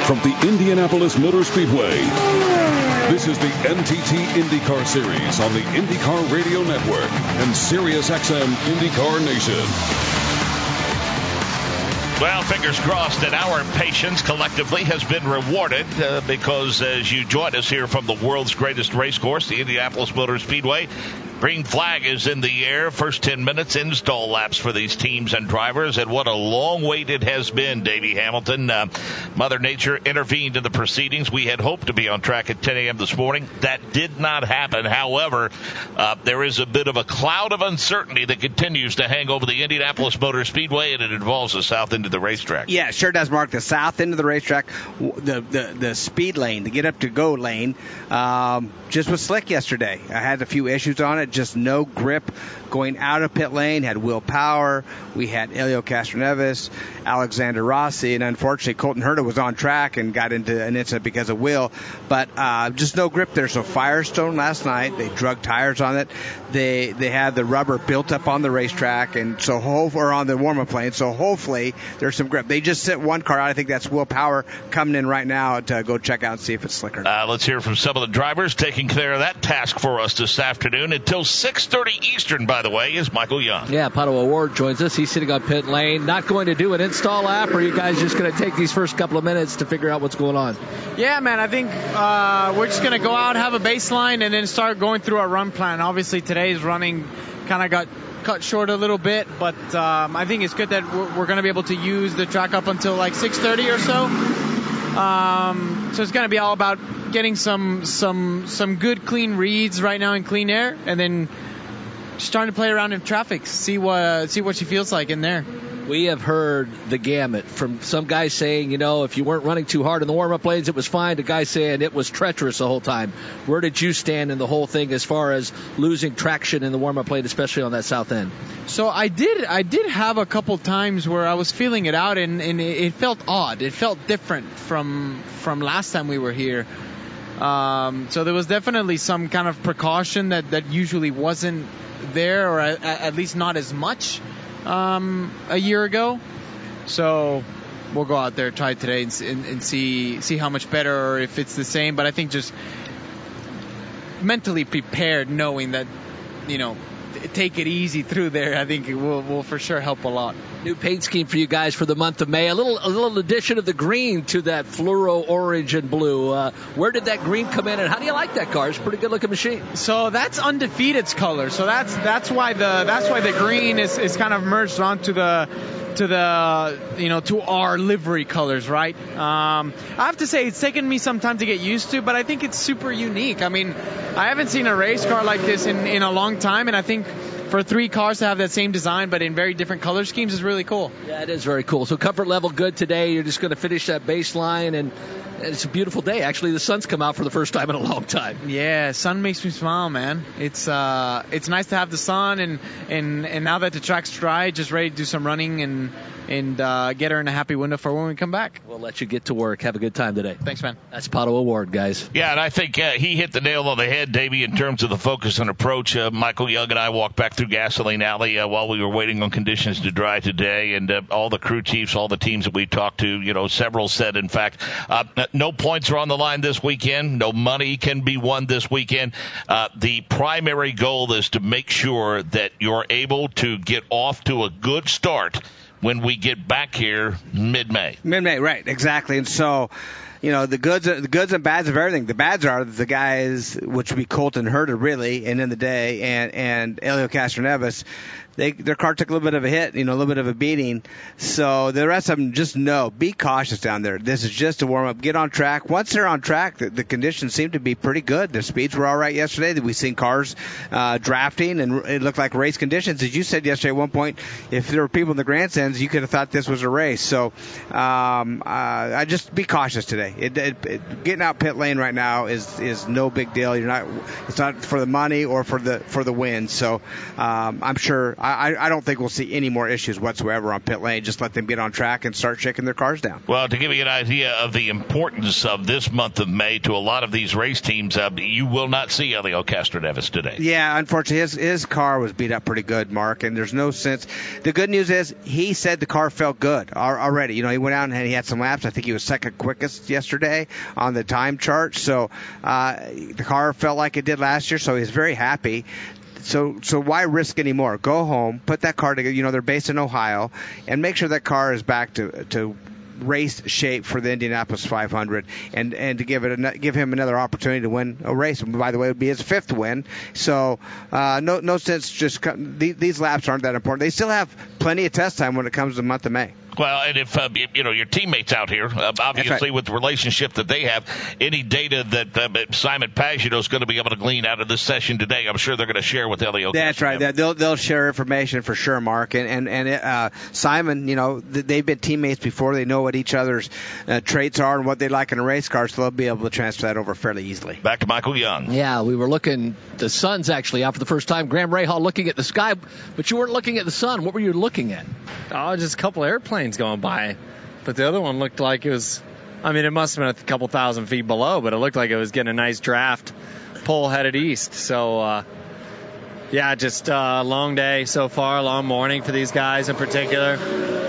from the Indianapolis Motor Speedway. This is the NTT IndyCar Series on the IndyCar Radio Network and SiriusXM IndyCar Nation. Well, fingers crossed that our patience collectively has been rewarded because as you join us here from the world's greatest race course, the Indianapolis Motor Speedway, green flag is in the air. First 10 minutes install laps for these teams and drivers. And what a long wait it has been, Davey Hamilton. Mother Nature intervened in the proceedings. We had hoped to be on track at 10 a.m. this morning. That did not happen. However, there is a bit of a cloud of uncertainty that continues to hang over the Indianapolis Motor Speedway, and it involves the south end of the racetrack. Yeah, it sure does, Mark. The south end of the racetrack, the speed lane, the get up to go lane, just was slick yesterday. I had a few issues on it. Just no grip going out of pit lane. Had Will Power. We had Helio Castroneves, Alexander Rossi, and unfortunately Colton Herta was on track and got into an incident because of Will. But just no grip there. So Firestone last night, they drug tires on it. They had the rubber built up on the racetrack, and so or on the warm-up lane. So hopefully there's some grip. They just sent one car out. I think that's Will Power coming in right now to go check out and see if it's slicker. Let's hear from some of the drivers taking care of that task for us this afternoon. Until 6:30 Eastern, by the way, is Michael Young. Yeah, Pato O'Ward joins us. He's sitting on pit lane. Not going to do an install lap, or are you guys just going to take these first couple of minutes to figure out what's going on? Yeah, man, I think we're just going to go out, have a baseline, and then start going through our run plan. Obviously, today's running kind of got cut short a little bit, but I think it's good that we're going to be able to use the track up until like 6:30 or so. So it's going to be all about getting some good clean reads right now in clean air, and then just trying to play around in traffic, see what she feels like in there. We have heard the gamut from some guys saying, if you weren't running too hard in the warm-up lanes, it was fine, to guys saying it was treacherous the whole time. Where did you stand in the whole thing as far as losing traction in the warm-up lane, especially on that south end? So I did have a couple times where I was feeling it out, and it felt odd. It felt different from last time we were here. So there was definitely some kind of precaution that usually wasn't there, or at least not as much a year ago. So we'll go out there, try today, and see how much better, or if it's the same. But I think just mentally prepared, knowing that, take it easy through there, I think it will for sure help a lot. New paint scheme for you guys for the month of May. A little addition of the green to that fluoro orange and blue. Where did that green come in, and how do you like that car? It's a pretty good looking machine. So that's Undefeated's color. So that's why the green is kind of merged onto to our livery colors, right? I have to say it's taken me some time to get used to, but I think it's super unique. I mean, I haven't seen a race car like this in a long time, and I think for three cars to have that same design but in very different color schemes is really cool. Yeah, it is very cool. So comfort level good today. You're just going to finish that baseline, and it's a beautiful day. Actually, the sun's come out for the first time in a long time. Yeah, sun makes me smile, man. It's nice to have the sun, and now that the track's dry, just ready to do some running and get her in a happy window for when we come back. We'll let you get to work. Have a good time today. Thanks, man. That's Pato O'Ward, guys. Yeah, and I think he hit the nail on the head, Davey, in terms of the focus and approach. Michael Young and I walked back through Gasoline Alley while we were waiting on conditions to dry today, and all the crew chiefs, all the teams that we talked to, several said, in fact, no points are on the line this weekend. No money can be won this weekend. The primary goal is to make sure that you're able to get off to a good start when we get back here mid-May. Mid-May, right, exactly. And so, the goods and bads of everything. The bads are the guys, which would be Colton Herta, really, and in the day, and Helio Castroneves. Their car took a little bit of a hit, a little bit of a beating. So the rest of them just be cautious down there. This is just a warm-up. Get on track. Once they're on track, the conditions seem to be pretty good. The speeds were all right yesterday. We've seen cars drafting, and it looked like race conditions. As you said yesterday at one point, if there were people in the grandstands, you could have thought this was a race. So I just be cautious today. Getting out pit lane right now is no big deal. It's not for the money or for the win. So I'm sure I don't think we'll see any more issues whatsoever on pit lane. Just let them get on track and start shaking their cars down. Well, to give you an idea of the importance of this month of May to a lot of these race teams, you will not see Helio Castroneves today. Yeah, unfortunately, his car was beat up pretty good, Mark, and there's no sense. The good news is he said the car felt good already. You know, he went out and he had some laps. I think he was second quickest yesterday on the time chart. So the car felt like it did last year, so he's very happy. So why risk anymore? Go home, put that car together. You know, they're based in Ohio, and make sure that car is back to race shape for the Indianapolis 500, and to give him another opportunity to win a race. And by the way, it would be his 5th win. So no sense. These laps aren't that important. They still have plenty of test time when it comes to the month of May. Well, and if your teammates out here, obviously with the relationship that they have, any data that Simon Pagenaud is going to be able to glean out of this session today, I'm sure they're going to share with Helio. That's right. They'll share information for sure, Mark. And Simon, you know, they've been teammates before. They know what each other's traits are and what they like in a race car, so they'll be able to transfer that over fairly easily. Back to Michael Young. Yeah, we were looking. The sun's actually out for the first time. Graham Rahal looking at the sky, but you weren't looking at the sun. What were you looking at? Oh, just a couple airplanes going by, but the other one looked like it was, I mean, it must have been a couple thousand feet below, but it looked like it was getting a nice draft pull headed east. So yeah, just a long day so far, long morning for these guys in particular.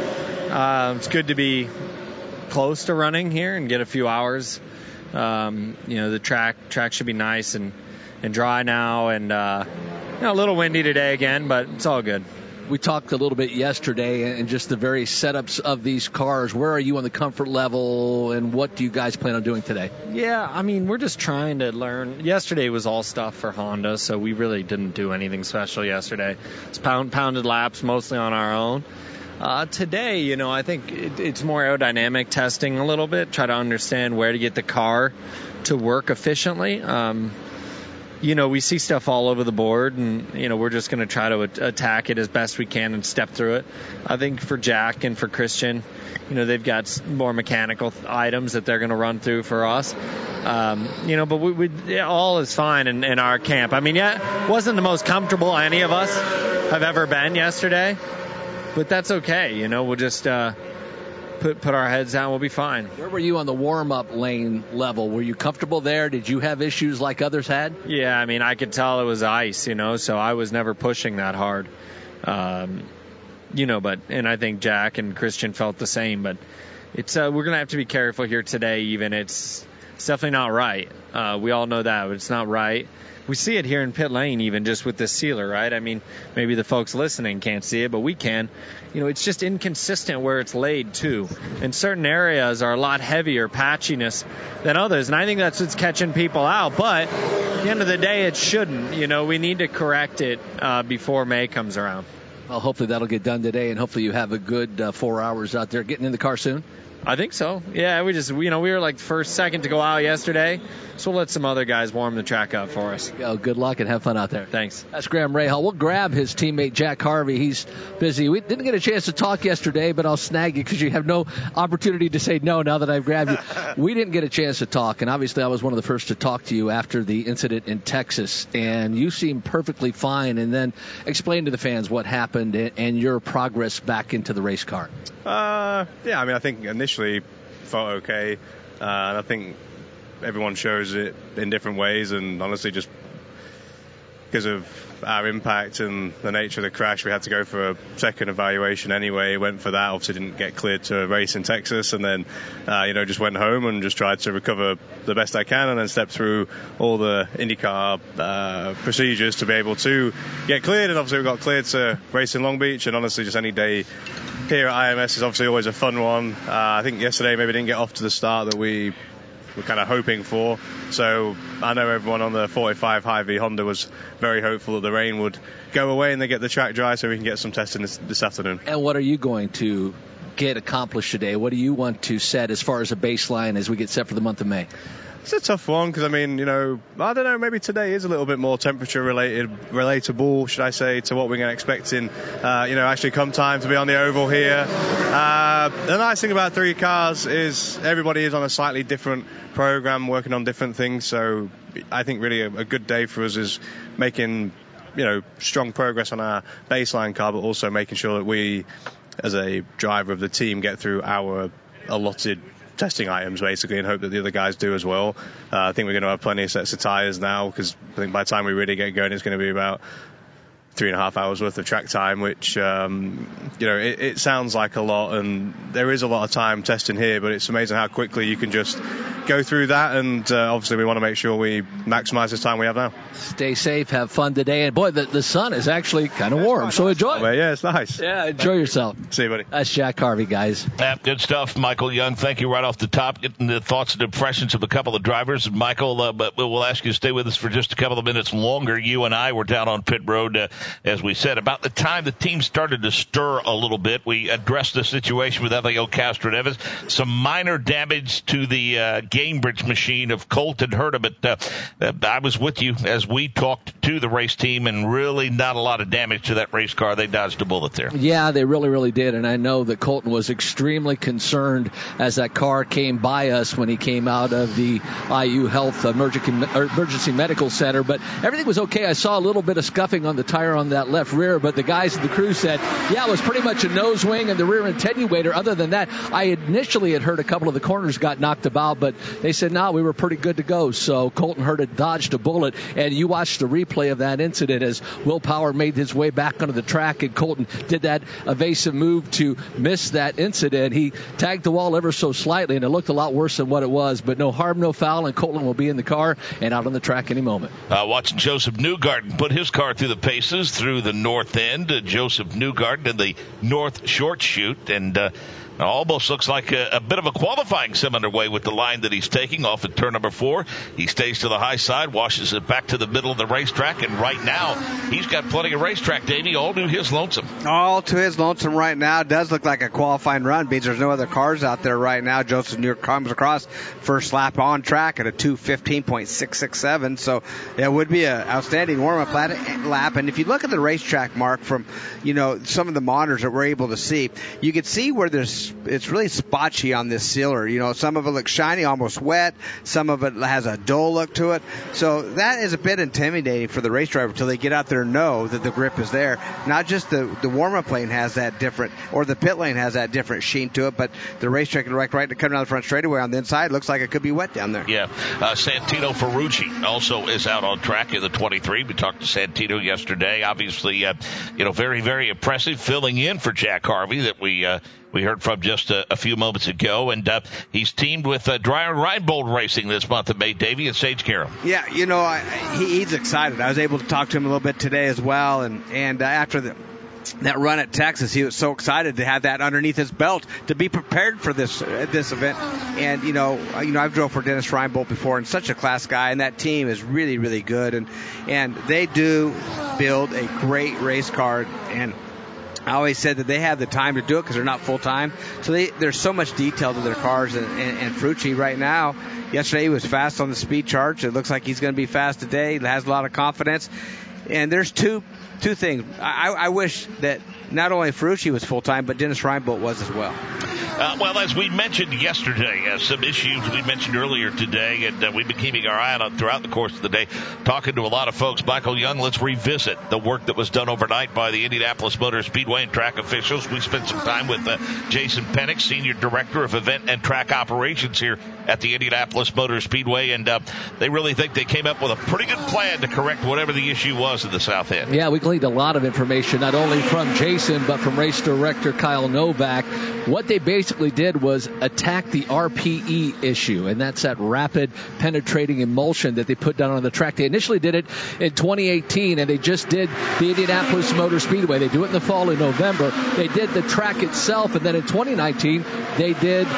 It's good to be close to running here and get a few hours. You know, the track should be nice and dry now, and you know, a little windy today again, but it's all good. We talked a little bit yesterday and just the various setups of these cars. Where are you on the comfort level, and what do you guys plan on doing today? Yeah, I mean, we're just trying to learn. Yesterday was all stuff for Honda, so we really didn't do anything special yesterday. It's pounded laps mostly on our own. Today, you know, I think it's more aerodynamic testing a little bit, try to understand where to get the car to work efficiently. You know, we see stuff all over the board, and, you know, we're just going to try to attack it as best we can and step through it. I think for Jack and for Christian, you know, they've got more mechanical items that they're going to run through for us. You know, but all is fine in our camp. I mean, yeah, it wasn't the most comfortable any of us have ever been yesterday, but that's okay. You know, we'll just put our heads down. We'll be fine. Where were you on the warm-up lane level? Were you comfortable there? Did you have issues like others had? Yeah, I mean, I could tell it was ice, you know, so I was never pushing that hard. You know, and I think Jack and Christian felt the same, but it's we're going to have to be careful here today even. It's definitely not right. We all know that, but it's not right. We see it here in pit lane even just with this sealer, right? I mean, maybe the folks listening can't see it, but we can. You know, it's just inconsistent where it's laid, too. And certain areas are a lot heavier patchiness than others, and I think that's what's catching people out. But at the end of the day, it shouldn't. You know, we need to correct it before May comes around. Well, hopefully that'll get done today, and hopefully you have a good 4 hours out there. Getting in the car soon? I think so. Yeah, we were like second to go out yesterday, so we'll let some other guys warm the track up for us. Good luck and have fun out there. Thanks. That's Graham Rahal. We'll grab his teammate Jack Harvey. He's busy. We didn't get a chance to talk yesterday, but I'll snag you because you have no opportunity to say no now that I've grabbed you. We didn't get a chance to talk, and obviously I was one of the first to talk to you after the incident in Texas, and you seemed perfectly fine. And then explain to the fans what happened and your progress back into the race car. Yeah, I mean, I think initially felt okay, and I think everyone shows it in different ways, and honestly just because of our impact and the nature of the crash, we had to go for a second evaluation anyway. Went for that, obviously didn't get cleared to race in Texas, and then just went home and just tried to recover the best I can, and then stepped through all the IndyCar procedures to be able to get cleared. And obviously we got cleared to race in Long Beach, and honestly just any day here at IMS is obviously always a fun one. I think yesterday maybe didn't get off to the start that we were kind of hoping for. So I know everyone on the 45 Hy-Vee Honda was very hopeful that the rain would go away and they get the track dry so we can get some testing this afternoon. And what are you going to get accomplished today? What do you want to set as far as a baseline as we get set for the month of May? It's a tough one because, I mean, I don't know, maybe today is a little bit more temperature relatable, should I say, to what we're going to expect in, actually come time to be on the oval here. The nice thing about 3 cars is everybody is on a slightly different program, working on different things. So I think really a good day for us is making strong progress on our baseline car, but also making sure that we, as a driver of the team, get through our allotted testing items basically, and hope that the other guys do as well. I think we're going to have plenty of sets of tyres now, because I think by the time we really get going, it's going to be about 3.5 hours worth of track time, which it sounds like a lot, and there is a lot of time testing here, but it's amazing how quickly you can just go through that, and obviously we want to make sure we maximize the time we have now. Stay safe, have fun today, and boy, the sun is actually kind of warm, so enjoy it. Yeah, it's nice. Yeah, enjoy yourself. See you, buddy. That's Jack Harvey, guys. Good stuff, Michael Young. Thank you right off the top, getting the thoughts and impressions of a couple of drivers. Michael, but we'll ask you to stay with us for just a couple of minutes longer. You and I were down on pit road, as we said, about the time the team started to stir a little bit. We addressed the situation with Elio Castroneves, some minor damage to the Gainbridge machine of Colton Herta, but I was with you as we talked to the race team, and really not a lot of damage to that race car. They dodged a bullet there. Yeah, they really, really did, and I know that Colton was extremely concerned as that car came by us when he came out of the IU Health Emergency Medical Center, but everything was okay. I saw a little bit of scuffing on the tire on that left rear, but the guys in the crew said, yeah, it was pretty much a nose wing and the rear attenuator. Other than that, I initially had heard a couple of the corners got knocked about, but they said, no, we were pretty good to go. So Colton Herta dodged a bullet, and you watched the replay of that incident as Will Power made his way back onto the track, and Colton did that evasive move to miss that incident. He tagged the wall ever so slightly, and it looked a lot worse than what it was, but no harm, no foul, and Colton will be in the car and out on the track any moment. Watching Joseph Newgarden put his car through the paces through the north end. Joseph Newgarden in the north short chute, and almost looks like a bit of a qualifying sim underway with the line that he's taking off at turn number 4. He stays to the high side, washes it back to the middle of the racetrack, and right now he's got plenty of racetrack, Davey, all to his lonesome. All to his lonesome right now. It does look like a qualifying run, because there's no other cars out there right now. Joseph Newgarden comes across first lap on track at a 2:15.667, so it would be an outstanding warm-up lap. And if you look at the racetrack, Mark, from some of the monitors that we're able to see, you can see where it's really spotchy on this sealer. Some of it looks shiny, almost wet. Some of it has a dull look to it. So that is a bit intimidating for the race driver until they get out there and know that the grip is there. Not just the warm-up lane has that different, or the pit lane has that different sheen to it, but the racetrack right to come down the front straightaway on the inside looks like it could be wet down there. Yeah. Santino Ferrucci also is out on track in the 23. We talked to Santino yesterday. Obviously, very, very impressive, filling in for Jack Harvey that we heard from just a few moments ago, and he's teamed with Dreyer Reinbold Racing this month of May, Davey, at Sage Carroll. Yeah, he's excited. I was able to talk to him a little bit today as well, and after that run at Texas, he was so excited to have that underneath his belt to be prepared for this event. And I've drove for Dennis Reinbold before, and such a class guy, and that team is really, really good, and they do build a great race car. And I always said that they have the time to do it because they're not full time. So there's so much detail to their cars. And Ferrucci right now, yesterday he was fast on the speed chart. It looks like he's going to be fast today. He has a lot of confidence. And there's two things. I wish that not only Ferrucci was full time, but Dennis Reinbold was as well. Well, as we mentioned yesterday, some issues we mentioned earlier today, and we've been keeping our eye on it throughout the course of the day, talking to a lot of folks. Michael Young, let's revisit the work that was done overnight by the Indianapolis Motor Speedway and track officials. We spent some time with Jason Pennick, Senior Director of Event and Track Operations here at the Indianapolis Motor Speedway, and they really think they came up with a pretty good plan to correct whatever the issue was at the south end. Yeah, we gleaned a lot of information, not only from Jason, but from race director Kyle Novak. What they basically did was attack the RPE issue, and that's that rapid penetrating emulsion that they put down on the track. They initially did it in 2018, and they just did the Indianapolis Motor Speedway. They do it in the fall in November. They did the track itself, and then in 2019, they did,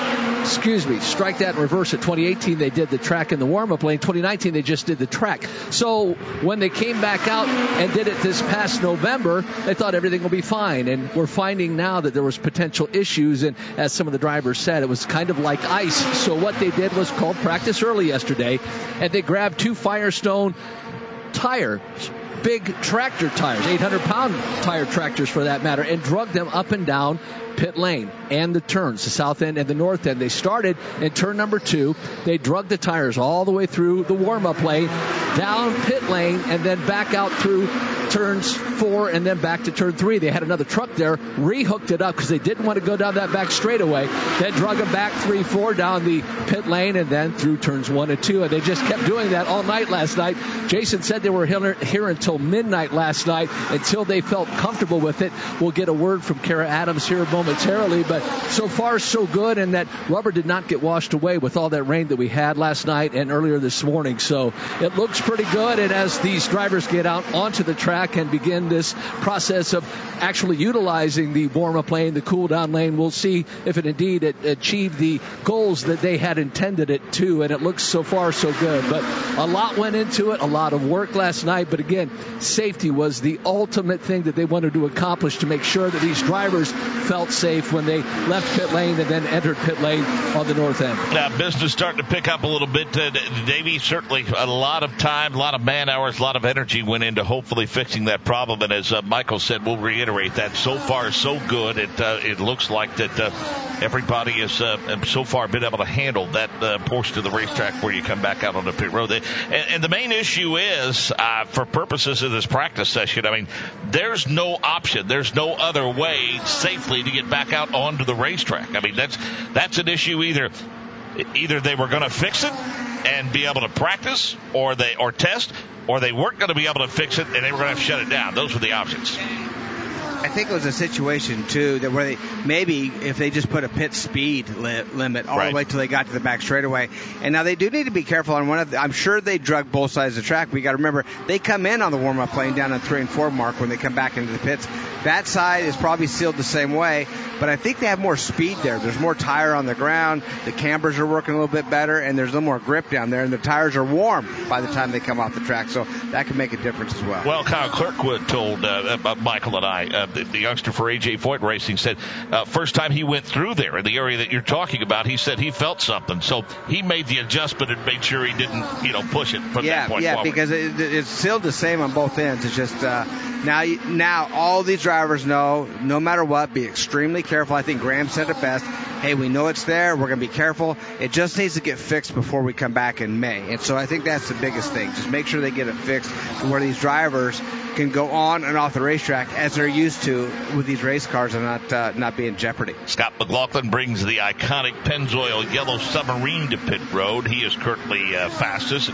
strike that in reverse. At 2018, they did the track in the warm-up lane. 2019, they just did the track. So when they came back out and did it this past November, they thought everything will be fine, and we're finding now that there was potential issues, and as some of the drivers said, it was kind of like ice. So what they did was called practice early yesterday, and they grabbed 2 Firestone tires, big tractor tires, 800-pound tire tractors for that matter, and drug them up and down pit lane and the turns, the south end and the north end. They started in turn number 2. They drug the tires all the way through the warm-up lane, down pit lane, and then back out through turns 4 and then back to turn 3. They had another truck there, rehooked it up because they didn't want to go down that back straightaway. Then drug them back 3-4 down the pit lane and then through turns 1 and 2. And they just kept doing that all night last night. Jason said they were here until midnight last night until they felt comfortable with it. We'll get a word from Kara Adams here momentarily, but so far so good, and that rubber did not get washed away with all that rain that we had last night and earlier this morning. So it looks pretty good, and as these drivers get out onto the track and begin this process of actually utilizing the warm-up lane, the cool-down lane, we'll see if it indeed achieved the goals that they had intended it to, and it looks so far so good. But a lot went into it, a lot of work last night, but again, safety was the ultimate thing that they wanted to accomplish to make sure that these drivers felt safe when they left pit lane and then entered pit lane on the north end. Now, business starting to pick up a little bit. Davey, certainly a lot of time, a lot of man hours, a lot of energy went into hopefully fixing that problem. And as Michael said, we'll reiterate that. So far, so good. It looks like that everybody has so far been able to handle that portion of the racetrack where you come back out on the pit road. And the main issue is, for purposes of this practice session, I mean, there's no option. There's no other way safely to get back out onto the racetrack. I mean, that's an issue. Either they were going to fix it and be able to practice or test, or they weren't going to be able to fix it and they were going to have to shut it down. Those were the options. I think it was a situation, too, that where they maybe if they just put a pit speed limit all the way till they got to the back straightaway. And now they do need to be careful on one of I'm sure they drug both sides of the track. We got to remember, they come in on the warm-up lane down on 3 and 4 mark when they come back into the pits. That side is probably sealed the same way, but I think they have more speed there. There's more tire on the ground. The cambers are working a little bit better, and there's a little more grip down there, and the tires are warm by the time they come off the track. So that can make a difference as well. Well, Kyle Kirkwood told Michael and I, the youngster for AJ Foyt Racing, said first time he went through there in the area that you're talking about, he said he felt something. So he made the adjustment and made sure he didn't, push it from that point forward. Yeah, because it's still the same on both ends. It's just now all these drivers know, no matter what, be extremely careful. I think Graham said it best. Hey, we know it's there. We're going to be careful. It just needs to get fixed before we come back in May. And so I think that's the biggest thing. Just make sure they get it fixed to where these drivers can go on and off the racetrack as they're used to with these race cars and not be in jeopardy. Scott McLaughlin brings the iconic Pennzoil Yellow Submarine to pit road. He is currently fastest at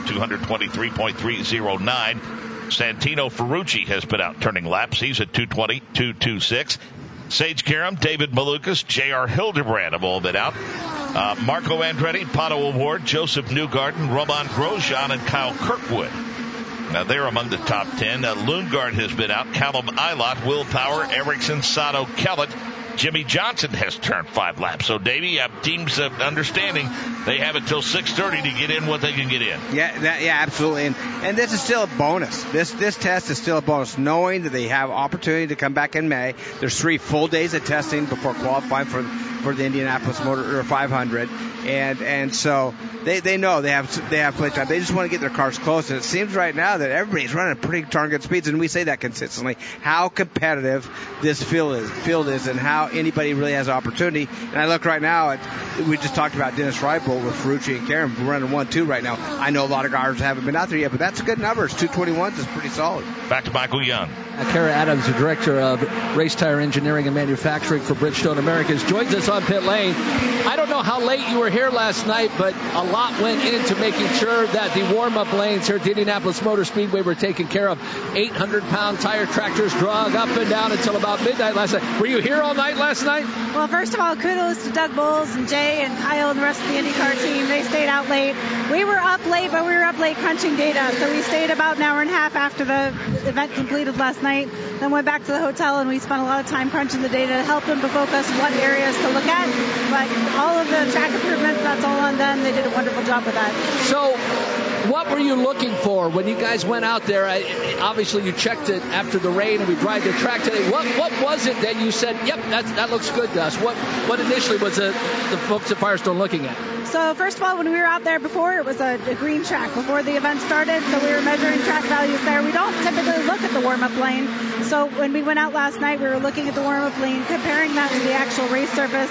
223.309. Santino Ferrucci has been out turning laps. He's at 220.226. Sage Karam, David Malukas, J.R. Hildebrand have all been out. Marco Andretti, Pato O'Ward, Joseph Newgarden, Roman Grosjean, and Kyle Kirkwood. Now, they're among the top 10. Lundgaard has been out. Callum Ilott, Will Power, Ericsson, Sato, Kellett. Jimmy Johnson has turned 5 laps. So, Davey, teams understanding they have until 6:30 to get in what they can get in. Yeah, absolutely. And this is still a bonus. This test is still a bonus, knowing that they have opportunity to come back in May. There's 3 full days of testing before qualifying for the Indianapolis Motor 500, and so they know they have play time. They just want to get their cars close, and it seems right now that everybody's running pretty darn good speeds, and we say that consistently. How competitive this field is, and how anybody really has opportunity. And I look right now we just talked about Dennis Reibold with Ferrucci and Karam running 1-2 right now. I know a lot of guys haven't been out there yet, but that's a good number. 221s is pretty solid. Back to Michael Young. Kara Adams, the Director of Race Tire Engineering and Manufacturing for Bridgestone Americas, joins us on pit lane. I don't know how late you were here last night, but a lot went into making sure that the warm-up lanes here at the Indianapolis Motor Speedway were taken care of. 800-pound tire tractors drug up and down until about midnight last night. Were you here all night last night? Well, first of all, kudos to Doug Bowles and Jay and Kyle and the rest of the IndyCar team. They stayed out late. We were up late, but we were up late crunching data, so we stayed about an hour and a half after the event completed last night, then went back to the hotel, and we spent a lot of time crunching the data to help them to focus what areas to look at. But all of the track improvements, that's all on them. They did a wonderful job with that. So what were you looking for when you guys went out there? Obviously, you checked it after the rain, and we drive the track today. What was it that you said, yep, that looks good to us? What initially was the folks at Firestone looking at? So first of all, when we were out there before, it was a green track before the event started, so we were measuring track values there. We don't typically look at the warm-up lane, so when we went out last night, we were looking at the warm-up lane, comparing that to the actual race surface.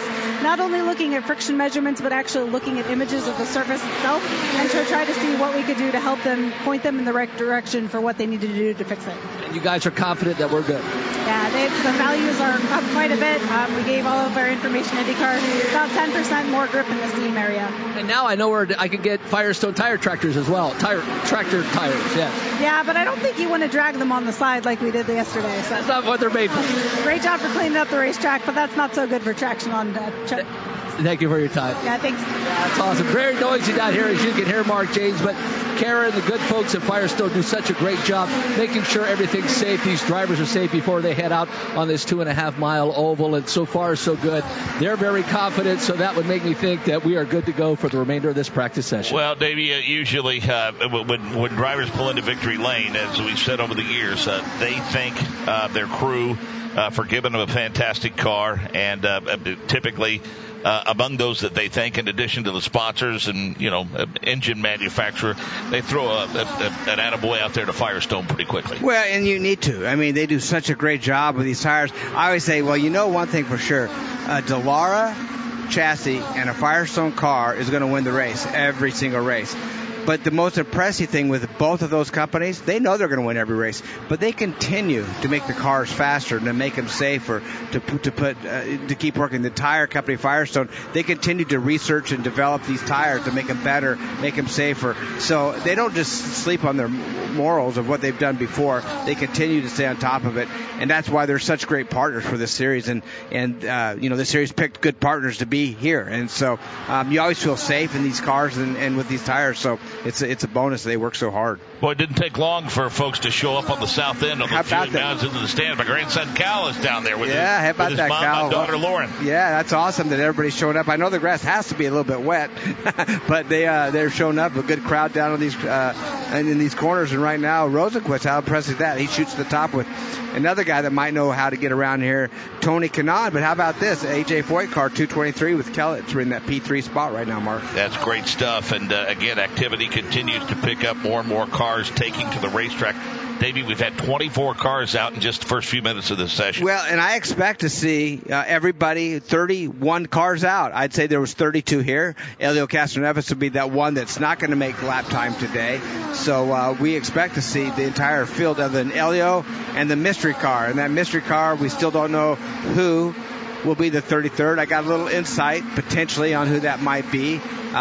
not only looking at friction measurements, but actually looking at images of the surface itself and to try to see what we could do to help them, point them in the right direction for what they need to do to fix it. And you guys are confident that we're good? Yeah, the values are up quite a bit. We gave all of our information to IndyCar. About 10% more grip in the seam area. And now I know where I can get Firestone tire tractors as well. Tractor tires, yes. Yeah, but I don't think you want to drag them on the side like we did yesterday. So. That's not what they're made for. Great job for cleaning up the racetrack, but that's not so good for traction on Thank you for your time. Yeah, thanks. That's awesome. Very noisy down here, as you can hear, Mark James. But Kara and the good folks at Firestone do such a great job making sure everything's safe. These drivers are safe before they head out on this 2.5-mile oval. And so far, so good. They're very confident, so that would make me think that we are good to go for the remainder of this practice session. Well, Davey, usually when drivers pull into victory lane, as we've said over the years, they thank their crew for giving them a fantastic car, and typically among those that they thank, in addition to the sponsors and, engine manufacturer, they throw an attaboy out there to Firestone pretty quickly. Well, and you need to. I mean, they do such a great job with these tires. I always say, well, one thing for sure, a Dallara chassis and a Firestone car is going to win the race, every single race. But the most impressive thing with both of those companies, they know they're going to win every race, but they continue to make the cars faster and to make them safer, to keep working. The tire company, Firestone, they continue to research and develop these tires to make them better, make them safer. So they don't just sleep on their morals of what they've done before. They continue to stay on top of it, and that's why they're such great partners for this series. And this series picked good partners to be here, and so you always feel safe in these cars and with these tires. So it's a bonus they work so hard. Boy, it didn't take long for folks to show up on the south end on the few mounds into the stand. My grandson Cal is down there with his mom and daughter Lauren. Yeah, that's awesome that everybody's showing up. I know the grass has to be a little bit wet, but they're showing up. A good crowd down on these and in these corners. And right now, Rosenquist, how impressive is that? He shoots the top with another guy that might know how to get around here, Tony Kanaan. But how about this? AJ Foyt car 223 with Kellett. We're in that P3 spot right now, Mark. That's great stuff. And again, activity continues to pick up, more and more cars taking to the racetrack. Davey, we've had 24 cars out in just the first few minutes of this session. Well, and I expect to see everybody, 31 cars out. I'd say there was 32 here. Elio Castroneves will be that one that's not going to make lap time today. So we expect to see the entire field other than Elio and the mystery car. And that mystery car, we still don't know who will be the 33rd. I got a little insight potentially on who that might be.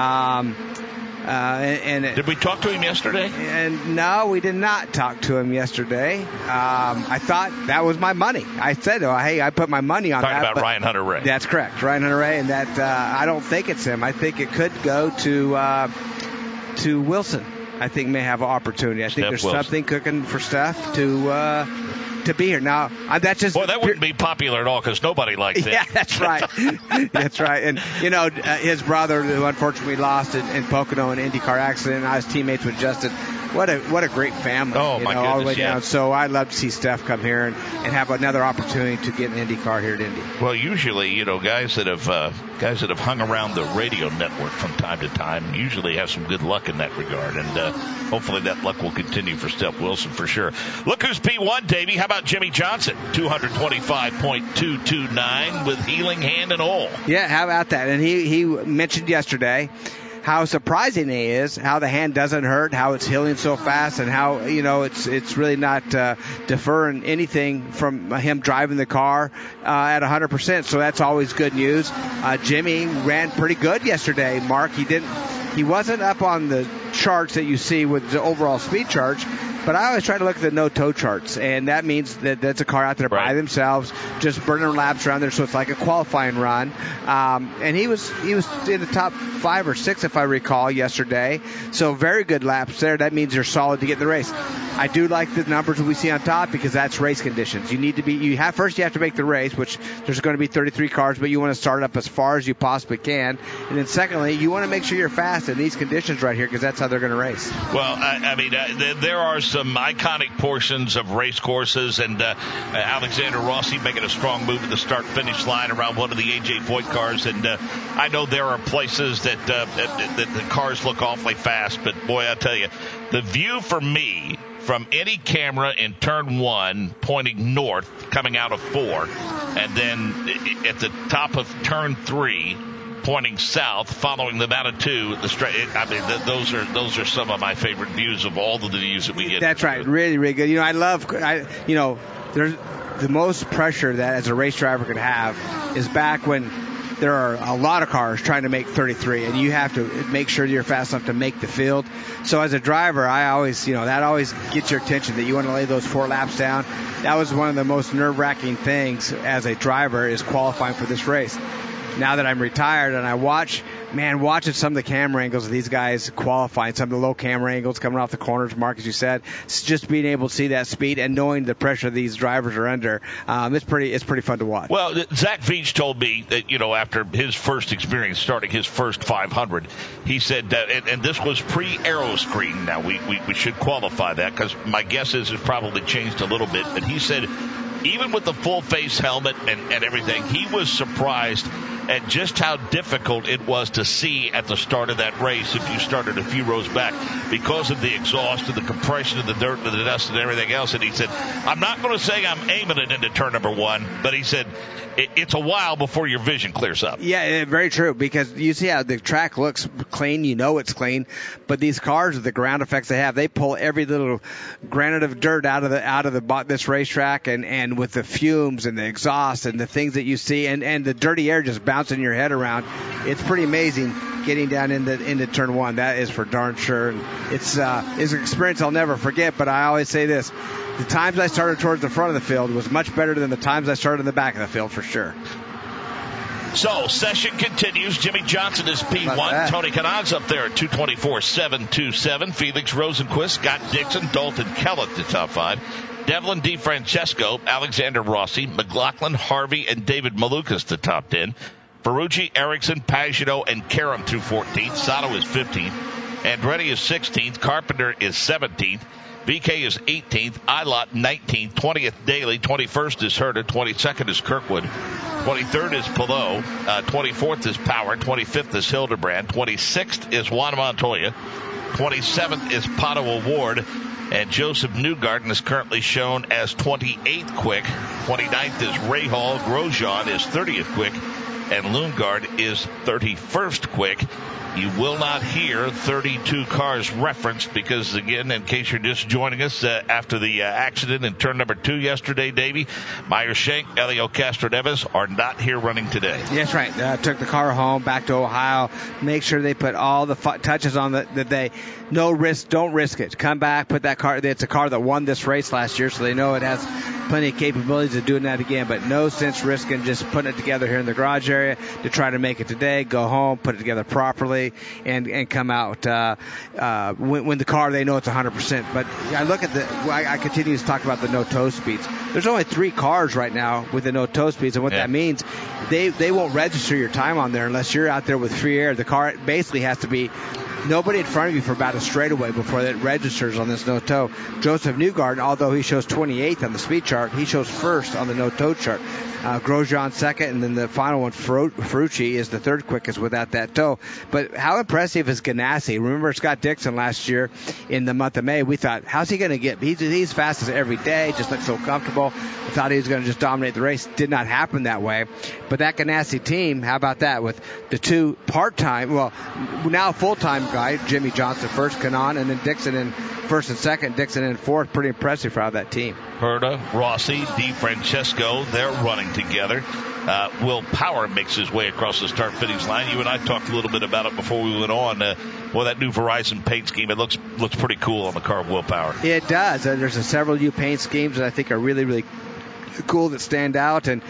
Did we talk to him yesterday? And no, we did not talk to him yesterday. I thought that was my money. I said, hey, I put my money on Talking that. About Ryan Hunter-Reay. That's correct, Ryan Hunter-Reay, and that I don't think it's him. I think it could go to Wilson. I think may have an opportunity. I think there's something cooking for Steph to be here. Now, that's just... Boy, that wouldn't be popular at all because nobody likes it. Yeah, that's right. That's right. And, his brother, who unfortunately lost in Pocono in an IndyCar accident, I was teammates with Justin. What a great family. Oh, my goodness, all the way down. So I'd love to see Steph come here and have another opportunity to get an IndyCar here at Indy. Well, usually, guys that have hung around the radio network from time to time usually have some good luck in that regard. And hopefully that luck will continue for Steph Wilson for sure. Look who's P1, Davey. How about Jimmy Johnson? 225.229 with healing hand and all. Yeah, how about that? And he mentioned yesterday how surprising he is, how the hand doesn't hurt, how it's healing so fast, and how it's really not deferring anything from him driving the car at 100%. So that's always good news. Jimmy ran pretty good yesterday, Mark. He wasn't up on the charts that you see with the overall speed charts, but I always try to look at the no-tow charts, and that means that that's a car out there by themselves, just burning laps around there, so it's like a qualifying run. And he was in the top 5 or 6, if I recall, yesterday. So very good laps there. That means you're solid to get in the race. I do like the numbers that we see on top because that's race conditions. First you have to make the race, which there's going to be 33 cars, but you want to start up as far as you possibly can. And then secondly, you want to make sure you're fast in these conditions right here because that's how they're going to race. Well, there are some iconic portions of race courses, and Alexander Rossi making a strong move at the start-finish line around one of the AJ Foyt cars, and I know there are places that the cars look awfully fast, but boy, I tell you, the view for me from any camera in turn 1 pointing north coming out of 4, and then at the top of turn 3 pointing south, following them out of 2. Those are some of my favorite views of all of the views that we get. That's right, really, really good. There's the most pressure that as a race driver could have is back when there are a lot of cars trying to make 33, and you have to make sure you're fast enough to make the field. So as a driver, I always, that always gets your attention, that you want to lay those 4 laps down. That was one of the most nerve-wracking things as a driver, is qualifying for this race. Now that I'm retired and I watching some of the camera angles of these guys qualifying, some of the low camera angles coming off the corners, Mark, as you said, it's just being able to see that speed and knowing the pressure these drivers are under. It's pretty fun to watch. Well, Zach Veach told me that, after his first experience starting his first 500, he said that, and this was pre-aero screen. Now, we should qualify that, because my guess is it's probably changed a little bit. But he said, even with the full face helmet and everything, he was surprised at just how difficult it was to see at the start of that race if you started a few rows back, because of the exhaust and the compression of the dirt and the dust and everything else. And he said, I'm not going to say I'm aiming it into turn number 1, but he said it's a while before your vision clears up. Yeah, very true, because you see how the track looks clean, it's clean, but these cars with the ground effects they pull every little granite of dirt out of this racetrack, and with the fumes and the exhaust and the things that you see, and the dirty air just bouncing your head around. It's pretty amazing getting down into turn 1. That is for darn sure. And it's an experience I'll never forget, but I always say this: the times I started towards the front of the field was much better than the times I started in the back of the field, for sure. So, session continues. Jimmy Johnson is P1. Tony Kanon's up there at 224.727. Felix Rosenquist, Scott Dixon, Dalton Kellett, the top 5. Devlin DeFrancesco, Alexander Rossi, McLaughlin, Harvey, and David Malukas, the top 10. Ferrucci, Erickson, Pagano, and Karam through 14th. Sato is 15th. Andretti is 16th. Carpenter is 17th. VK is 18th. Ilott 19th. 20th Daly. 21st is Herta. 22nd is Kirkwood. 23rd is Pillow. 24th is Power. 25th is Hildebrand. 26th is Juan Montoya. 27th is Pato Award. And Joseph Newgarden is currently shown as 28th quick. 29th is Rahal. Grosjean is 30th quick. And Lundgaard is 31st quick. You will not hear 32 cars referenced because, again, in case you're just joining us after the accident in turn number 2 yesterday, Davey, Meyer Shank, Elio Castroneves are not here running today. That's right. Took the car home back to Ohio. Make sure they put all the touches on that they no risk, don't risk it. Come back, put that car. It's a car that won this race last year, so they know it has plenty of capabilities of doing that again, but no sense risking just putting it together here in the garage area to try to make it today, go home, put it together properly, and come out when the car, they know it's 100%. But I look at I continue to talk about the no-toe speeds. There's only 3 cars right now with the no-toe speeds, and what that means, they won't register your time on there unless you're out there with free air. The car basically has to be nobody in front of you for about a straightaway before it registers on this no-toe. Joseph Newgarden, although he shows 28th on the speed chart, he shows first on the no-toe chart. Grosjean second, and then the final one, Ferrucci, is the third quickest without that toe. But how impressive is Ganassi? Remember Scott Dixon last year in the month of May? We thought, how's he going to get? He's fastest every day, just looks so comfortable. We thought he was going to just dominate the race. Did not happen that way. But that Ganassi team, how about that? With the 2 part-time, well, now full-time guy, Jimmy Johnson first, Kanon, and then Dixon in first and second, Dixon in fourth. Pretty impressive for that team. Herta, Rossi, DeFrancesco, they're running together. Will Power makes his way across the start-finish line. You and I talked a little bit about it before we went on. That new Verizon paint scheme, it looks pretty cool on the car of Will Power. It does. There's several new paint schemes that I think are really, really cool, that stand out, and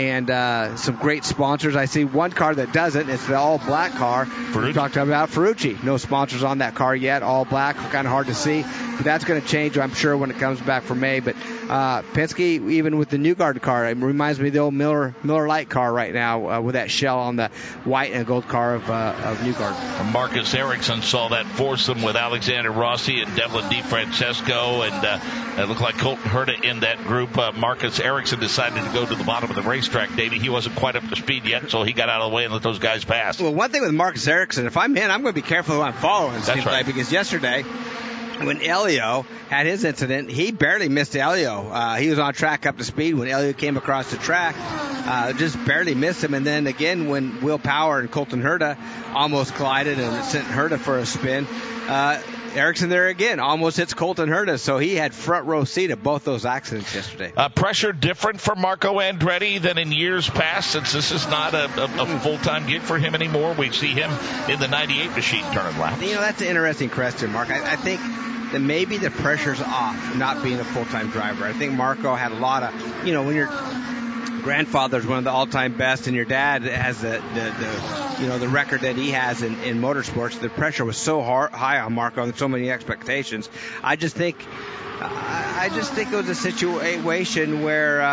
some great sponsors. I see one car that doesn't. It's the all black car. We talked about Ferrucci. No sponsors on that car yet. All black, kind of hard to see. But that's going to change, I'm sure, when it comes back for May. But Penske, even with the Newgarden car, it reminds me of the old Miller Lite car right now with that shell on the white and gold car of Newgarden. Marcus Ericsson saw that foursome with Alexander Rossi and Devlin DeFrancesco, and it looked like Colton Herta in that group. Marcus Ericsson decided to go to the bottom of the racetrack, Davey. He wasn't quite up to speed yet, so he got out of the way and let those guys pass. Well, one thing with Marcus Ericsson, if I'm in, I'm going to be careful who I'm following. That's right. Because yesterday, when Elio had his incident, he barely missed Elio. He was on track up to speed when Elio came across the track, just barely missed him. And then again, when Will Power and Colton Herta almost collided and sent Herta for a spin, Ericsson there again almost hits Colton Herta, so he had front row seat of both those accidents yesterday. Pressure different for Marco Andretti than in years past, since this is not a full-time gig for him anymore. We see him in the 98 machine turning laps. That's an interesting question, Mark. I think that maybe the pressure's off not being a full-time driver. I think Marco had a lot of, when your grandfather's one of the all-time best and your dad has the record that he has in motorsports, the pressure was so high on Marco and so many expectations. I just think it was a situation where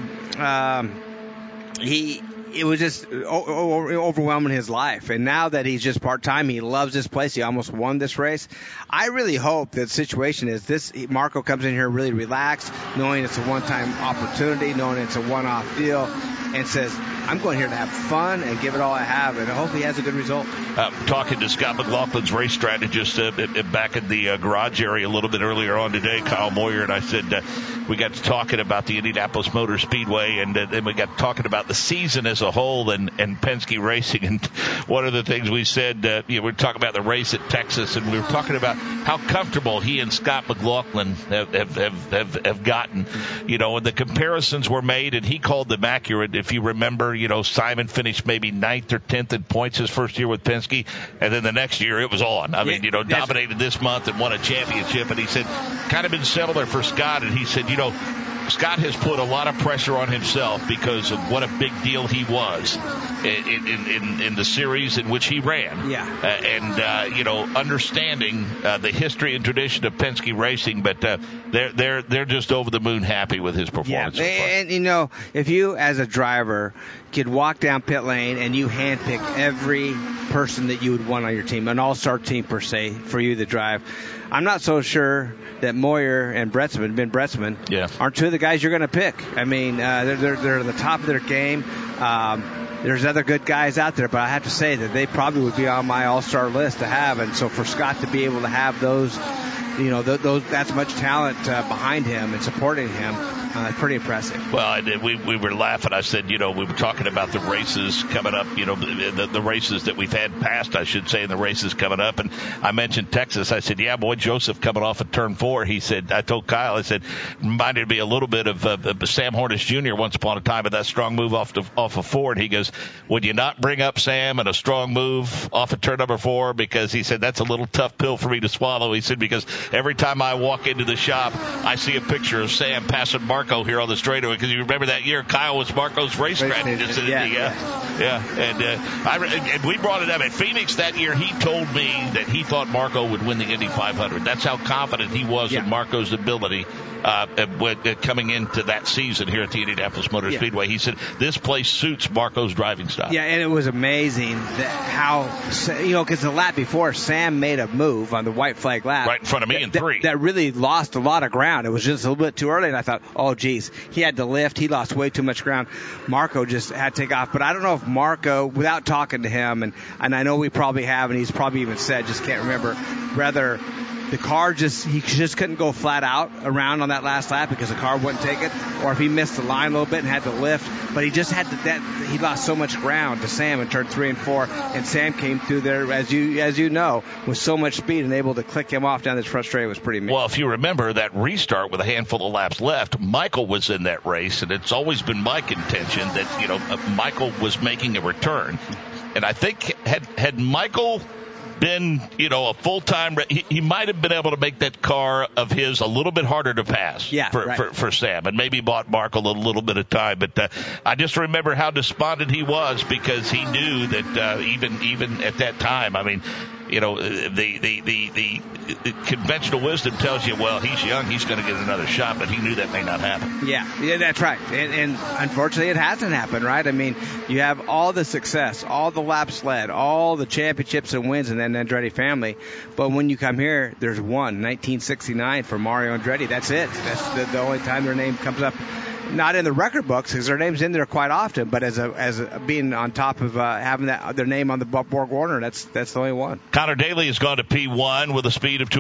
it was just overwhelming his life. And now that he's just part-time, he loves this place. He almost won this race. I really hope that situation is this. Marco comes in here really relaxed, knowing it's a one-time opportunity, knowing it's a one-off deal, and says, I'm going here to have fun and give it all I have, and I hope he has a good result. Talking to Scott McLaughlin's race strategist back in the garage area a little bit earlier on today, Kyle Moyer, and I said we got to talking about the Indianapolis Motor Speedway, and then we got to talking about the season as a whole and Penske Racing. And one of the things we said, we were talking about the race at Texas, and we were talking about how comfortable he and Scott McLaughlin have gotten. And the comparisons were made, and he called them accurate. If you remember, Simon finished maybe 9th or 10th in points his first year with Penske, and then the next year it was on. I mean, dominated this month and won a championship. And he said, kind of been similar for Scott. And he said, Scott has put a lot of pressure on himself because of what a big deal he was in the series in which he ran. Yeah. Understanding the history and tradition of Penske Racing, but they're just over the moon happy with his performance. Yeah. And if you as a driver could walk down pit lane and you handpick every person that you would want on your team, an all-star team per se, for you to drive, I'm not so sure that Moyer and Ben Bretzman aren't two of the guys you're going to pick. I mean, they're at the top of their game. There's other good guys out there, but I have to say that they probably would be on my all-star list to have. And so for Scott to be able to have those, that's much talent behind him and supporting him, pretty impressive. Well, we were laughing. I said, we were talking about the races coming up, the races that we've had past, I should say, and the races coming up. And I mentioned Texas. I said, yeah, boy, Joseph coming off of turn 4. He said, I told Kyle, I said, reminded me a little bit of Sam Hornish Jr. once upon a time with that strong move off of 4. And he goes, would you not bring up Sam and a strong move off of turn number 4? Because he said, that's a little tough pill for me to swallow. He said, because every time I walk into the shop, I see a picture of Sam passing Marco here on the straightaway. Because you remember that year, Kyle was Marco's race strategist. And we brought it up at Phoenix that year. He told me that he thought Marco would win the Indy 500. That's how confident he was in Marco's ability coming into that season here at the Indianapolis Motor Speedway. He said, this place suits Marco's driving style. Yeah, and it was amazing how, because the lap before, Sam made a move on the white flag lap. Right in front of me in 3. That really lost a lot of ground. It was just a little bit too early, and I thought, oh, geez, he had to lift. He lost way too much ground. Marco just had to take off. But I don't know if Marco, without talking to him, and I know we probably have, and he's probably even said, just can't remember, whether the car he just couldn't go flat out around on that last lap because the car wouldn't take it, or if he missed the line a little bit and had to lift. But he just had he lost so much ground to Sam in turn 3 and 4, and Sam came through there, as you know, with so much speed and able to click him off down this front straight. Was pretty amazing. Well, if you remember that restart with a handful of laps left, Michael was in that race, and it's always been my contention that Michael was making a return, and I think had Michael been, a full-time, he might have been able to make that car of his a little bit harder to pass for Sam, and maybe bought Marco a little bit of time. But I just remember how despondent he was because he knew that even at that time, I mean, the conventional wisdom tells you, well, he's young, he's going to get another shot, but he knew that may not happen. Yeah, that's right. And unfortunately, it hasn't happened, right? I mean, you have all the success, all the laps led, all the championships and wins in the Andretti family, but when you come here, there's one, 1969 for Mario Andretti. That's it. That's the only time their name comes up not in the record books because their name's in there quite often, but as a being on top of having their name on the Borg Warner, that's the only one. Connor Daly has gone to P1 with a speed of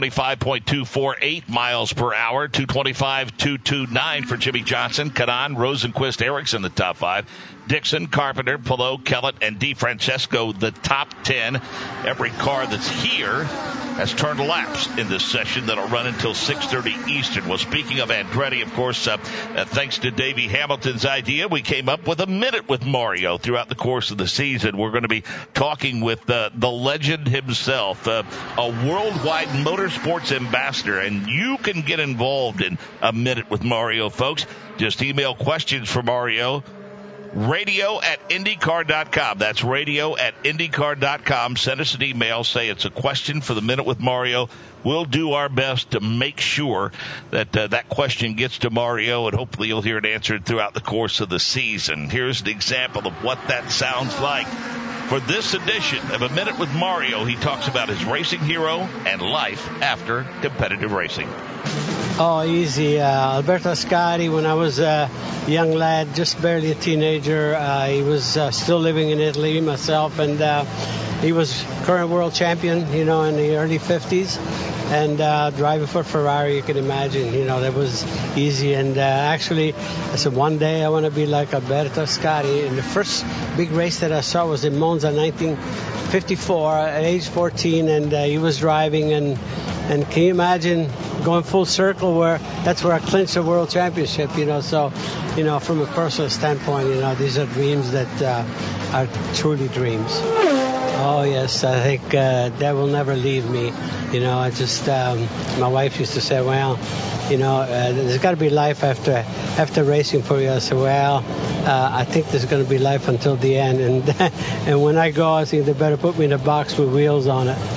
225.248 miles per hour, 225.229 for Jimmy Johnson, Kanaan, Rosenqvist, Ericsson, the top 5. Dixon, Carpenter, Palou, Kellett, and DeFrancesco, the top 10. Every car that's here has turned laps in this session that'll run until 6:30 Eastern. Well, speaking of Andretti, of course, thanks to Davey Hamilton's idea, we came up with a minute with Mario throughout the course of the season. We're going to be talking with the legend himself, a worldwide motorsports ambassador, and you can get involved in a minute with Mario, folks. Just email questions for Mario. radio@IndyCar.com. That's radio@IndyCar.com. Send us an email. Say it's a question for the Minute with Mario. We'll do our best to make sure that that question gets to Mario, and hopefully you'll hear it answered throughout the course of the season. Here's an example of what that sounds like. For this edition of A Minute with Mario, he talks about his racing hero and life after competitive racing. Oh, easy. Alberto Ascari, when I was a young lad, just barely a teenager, he was still living in Italy, myself, and he was current world champion, in the early 50s. And driving for Ferrari, you can imagine, that was easy. And actually, I said, one day I want to be like Alberto Ascari. And the first big race that I saw was in Monza, 1954, at age 14, and he was driving. And can you imagine going full circle that's where I clinched a world championship, So, from a personal standpoint, these are dreams that are truly dreams. Oh, yes, I think that will never leave me. I just, my wife used to say, well, there's got to be life after racing for you. I said, well, I think there's going to be life until the end. And when I go, I think they better put me in a box with wheels on it.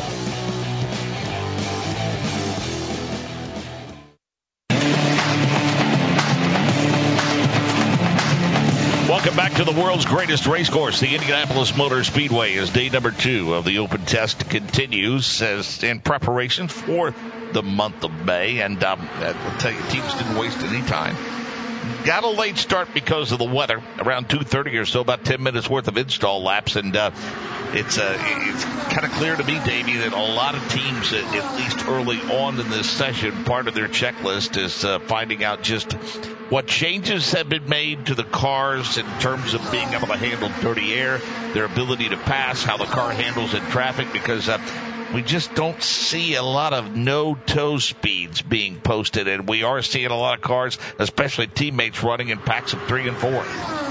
Welcome back to the world's greatest race course, the Indianapolis Motor Speedway, as day number 2 of the open test continues as in preparation for the month of May. And I'll tell you, teams didn't waste any time. Got a late start because of the weather, around 2:30 or so, about 10 minutes worth of install laps. And it's kind of clear to me, Davey, that a lot of teams, at least early on in this session, part of their checklist is finding out just what changes have been made to the cars in terms of being able to handle dirty air, their ability to pass, how the car handles in traffic, because we just don't see a lot of no-toe speeds being posted, and we are seeing a lot of cars, especially teammates, running in packs of 3 and 4.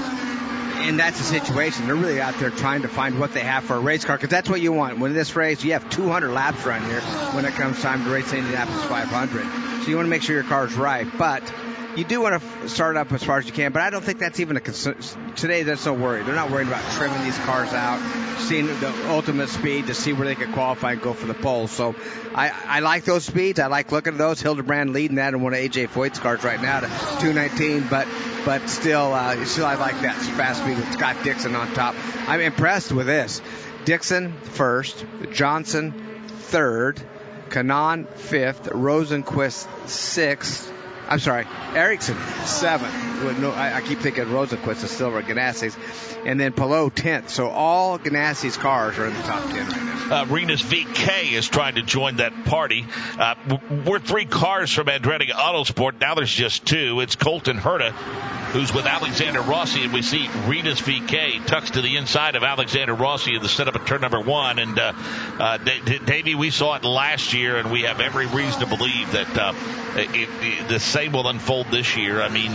And that's the situation. They're really out there trying to find what they have for a race car, because that's what you want. When this race, you have 200 laps run here when it comes time to race the Indianapolis 500. So you want to make sure your car's right. But you do want to start up as far as you can, but I don't think that's even a concern. Today, they're so worried. They're not worried about trimming these cars out, seeing the ultimate speed to see where they can qualify and go for the pole. So I like those speeds. I like looking at those. Hildebrand leading that in one of A.J. Foyt's cars right now to 219, but still I like that fast speed with Scott Dixon on top. I'm impressed with this. Dixon first, Johnson third, Kanaan fifth, Rosenqvist sixth. I'm sorry, Ericsson, 7th. No, I keep thinking Rosenqvist is Silver Ganassi's. And then Palou, 10th. So all Ganassi's cars are in the top 10 right now. Rinus VK is trying to join that party. We're 3 cars from Andretti Autosport. Now there's just 2. It's Colton Herta, who's with Alexander Rossi, and we see Rinus VK tucks to the inside of Alexander Rossi in the setup at turn number 1. And Davey, we saw it last year, and we have every reason to believe that the same will unfold this year. I mean,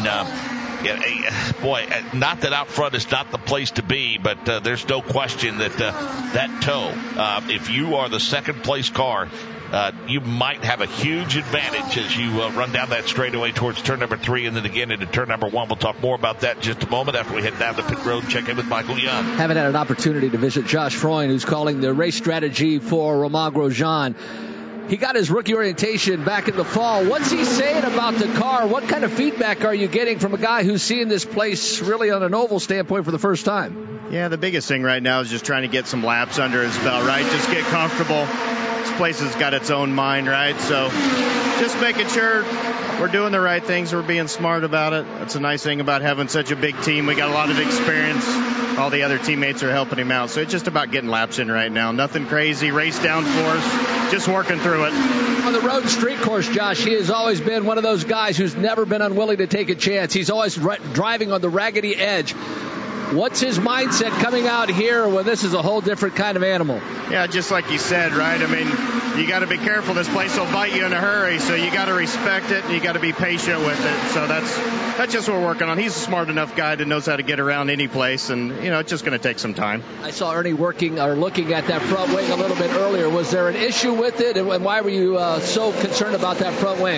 boy, not that out front is not the place to be, but there's no question that that toe, if you are the second place car, you might have a huge advantage as you run down that straightaway towards turn number 3 and then again into turn number 1. We'll talk more about that in just a moment after we head down the pit road, check in with Michael Young. Haven't had an opportunity to visit Josh Freund, who's calling the race strategy for Romain Grosjean. He got his rookie orientation back in the fall. What's he saying about the car? What kind of feedback are you getting from a guy who's seeing this place really on an oval standpoint for the first time? Yeah, the biggest thing right now is just trying to get some laps under his belt, right? Just get comfortable. place has got its own mind, right? So just making sure we're doing the right things. We're being smart about it. That's a nice thing about having such a big team. We got a lot of experience. All the other teammates are helping him out. So it's just about getting laps in right now. Nothing crazy, race downforce, just working through it. On the road and street course, Josh, he has always been one of those guys who's never been unwilling to take a chance. He's always driving on the raggedy edge. What's his mindset coming out here when this is a whole different kind of animal? Yeah, just like you said, right? I mean, you got to be careful. This place will bite you in a hurry, so you got to respect it, and you got to be patient with it. So that's just what we're working on. He's a smart enough guy that knows how to get around any place, and, it's just going to take some time. I saw Ernie looking at that front wing a little bit earlier. Was there an issue with it, and why were you so concerned about that front wing?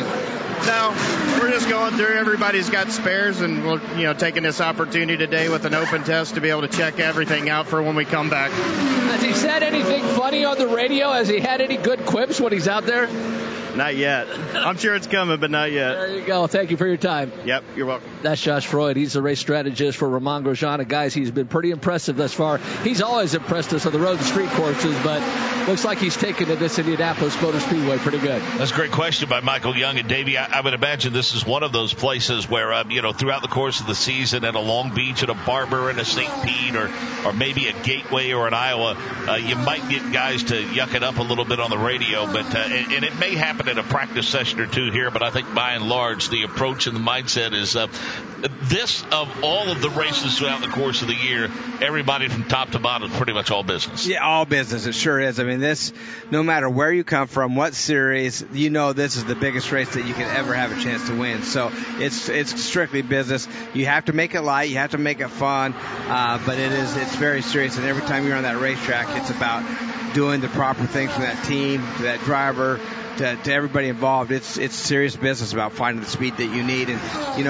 No, we're just going through. Everybody's got spares, and we're, taking this opportunity today with an open test to be able to check everything out for when we come back. Has he said anything funny on the radio? Has he had any good quips when he's out there? Not yet. I'm sure it's coming, but not yet. There you go. Thank you for your time. Yep, you're welcome. That's Josh Freud. He's the race strategist for Romain Grosjean. And guys, he's been pretty impressive thus far. He's always impressed us on the road and street courses, but looks like he's taken to this Indianapolis Motor Speedway pretty good. That's a great question by Michael Young. And Davey, I would imagine this is one of those places where, throughout the course of the season at a Long Beach, at a Barber, and a St. Pete, or maybe a Gateway or an Iowa, you might get guys to yuck it up a little bit on the radio, but and it may happen at a practice session or two here, but I think by and large the approach and the mindset is this, of all of the races throughout the course of the year, everybody from top to bottom is pretty much all business. Yeah, all business. It sure is. I mean, this, no matter where you come from, what series, this is the biggest race that you can ever have a chance to win. So it's strictly business. You have to make it light. You have to make it fun. But it's very serious. And every time you're on that racetrack, it's about doing the proper things for that team, to that driver, to everybody involved. It's serious business about finding the speed that you need. And,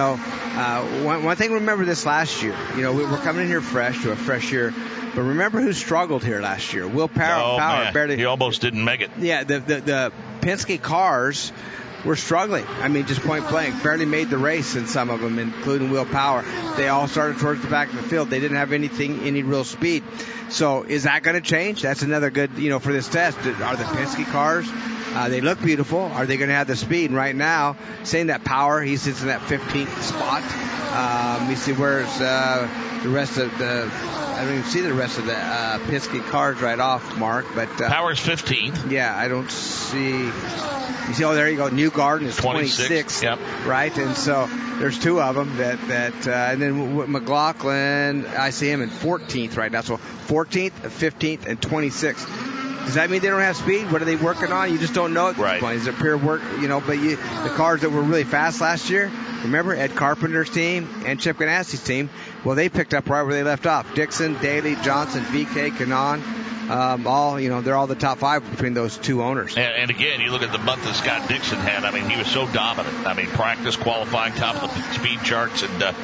one thing, remember this last year. We're coming in here fresh to a fresh year. But remember who struggled here last year? Will Power barely. He almost didn't make it. Yeah, the Penske cars were struggling. I mean, just point blank. Barely made the race in some of them, including Will Power. They all started towards the back of the field. They didn't have any real speed. So is that going to change? That's another good, for this test. Are the Penske cars, they look beautiful. Are they going to have the speed? And right now, saying that Power, he sits in that 15th spot. Let me see, where's the rest of the... I don't even see the rest of the Penske cars right off, Mark. But Power's 15th. Yeah, I don't see... You see, there you go. Newgarden is 26th, yep. Right? And so there's two of them and then McLaughlin, I see him in 14th right now. So 14th, 15th, and 26th. Does that mean they don't have speed? What are they working on? You just don't know at this point. Is it pure work? But the cars that were really fast last year, remember Ed Carpenter's team and Chip Ganassi's team? Well, they picked up right where they left off. Dixon, Daly, Johnson, VK, Kanaan. They're all the top five between those two owners. And again, you look at the month that Scott Dixon had. I mean, he was so dominant. I mean, practice, qualifying, top of the speed charts,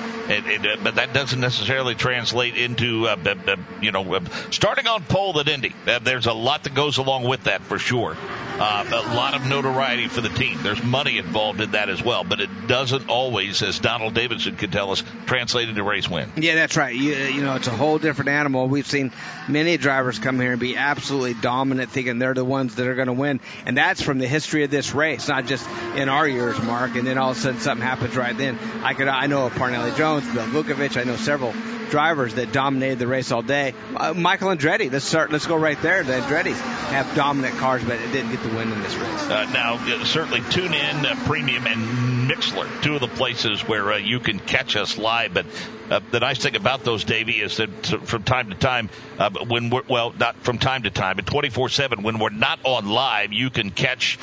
but that doesn't necessarily translate into, starting on pole at Indy. There's a lot that goes along with that for sure. A lot of notoriety for the team. There's money involved in that as well, but it doesn't always, as Donald Davidson could tell us, translate into race win. Yeah, that's right. It's a whole different animal. We've seen many drivers come here and be absolutely dominant, thinking they're the ones that are going to win, and that's from the history of this race, not just in our years, Mark. And then all of a sudden something happens right then. I know of Parnelli Jones, Bill Vukovich. I know several drivers that dominated the race all day. Michael Andretti, let's go right there. The Andretti's have dominant cars, but it didn't get the win in this race. Now, certainly tune in, Premium and Mixler, two of the places where you can catch us live. But the nice thing about those, Davey, is that from time to time, not from time to time, but 24/7, when we're not on live, you can catch,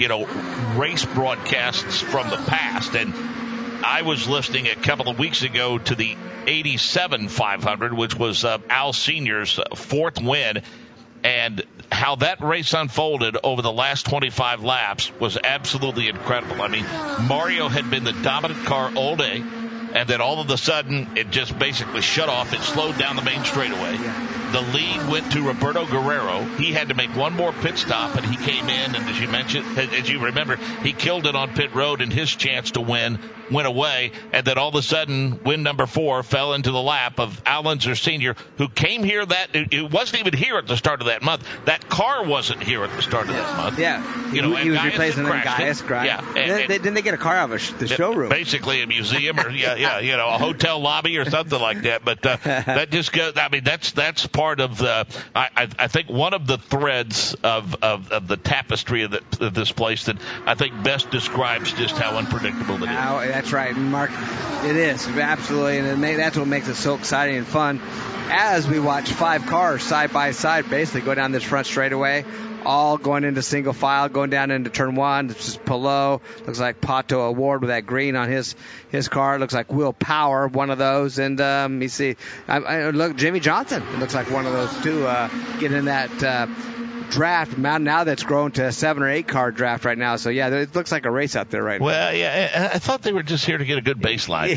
race broadcasts from the past. And I was listening a couple of weeks ago to the 87 500, which was Al Senior's fourth win, and how that race unfolded over the last 25 laps was absolutely incredible. I mean, Mario had been the dominant car all day. and then all of a sudden it just basically shut off. It slowed down the main straightaway. The lead went to Roberto Guerrero. He had to make one more pit stop, and he came in, and as you remember, he killed it on pit road, and his chance to win went away. And then all of a sudden, win number 4 fell into the lap of Al Unser Sr., who came here it wasn't even here at the start of that month. That car wasn't here at the start of that month. Yeah. He was replacing them. Gaius. Yeah. Didn't they get a car out of the showroom? Basically a museum or, a hotel lobby or something like that. But that just goes, that's part of the, I think one of the threads of the tapestry of this place that I think best describes just how unpredictable it is. That's right, Mark. It is, absolutely, and that's what makes it so exciting and fun as we watch 5 cars side by side basically go down this front straightaway, all going into single file, going down into turn 1. It's just Palou. Looks like Pato Award with that green on his car. It looks like Will Power, one of those. And you see, look, Jimmy Johnson. It looks like one of those too. Getting in that draft now that's grown to a 7 or 8 car draft right now. So yeah, it looks like a race out there right now. Well, yeah, I thought they were just here to get a good baseline.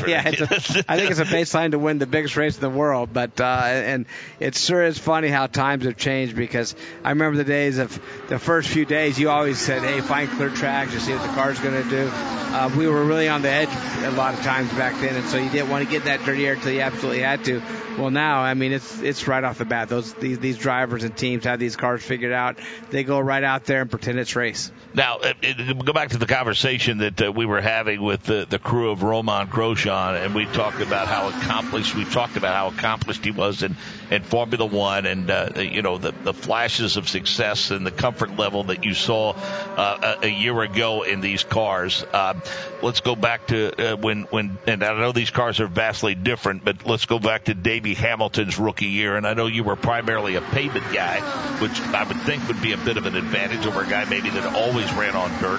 I think it's a baseline to win the biggest race in the world. But and it sure is funny how times have changed, because I remember the days of the first few days. You always said, "Hey, find clear tracks to see what the car's going to do." We were really on the edge a lot of times back then, and so you didn't want to get that dirty air until you absolutely had to. Well, now, I mean, it's right off the bat. These drivers and teams have these cars figured out. They go right out there and pretend it's race. Now, go back to the conversation that we were having with the crew of Romain Grosjean, and we talked about how accomplished he was in Formula One, and the flashes of success and the comfort level that you saw a year ago in these cars. Let's go back to when and I know these cars are vastly different, but let's go back to Davey Hamilton's rookie year. And I know you were primarily a pavement guy, which I would think would be a bit of an advantage over a guy maybe that always ran on dirt.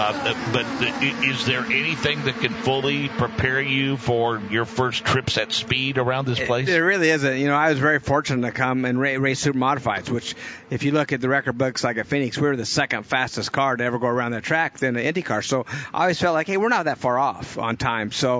But is there anything that can fully prepare you for your first trips at speed around this place? There really isn't. I was very fortunate to come and race super modifieds, which if you look at the record books like at Phoenix, we were the second fastest car to ever go around that track than the IndyCar. So I always felt like, hey, we're not that far off on time. So,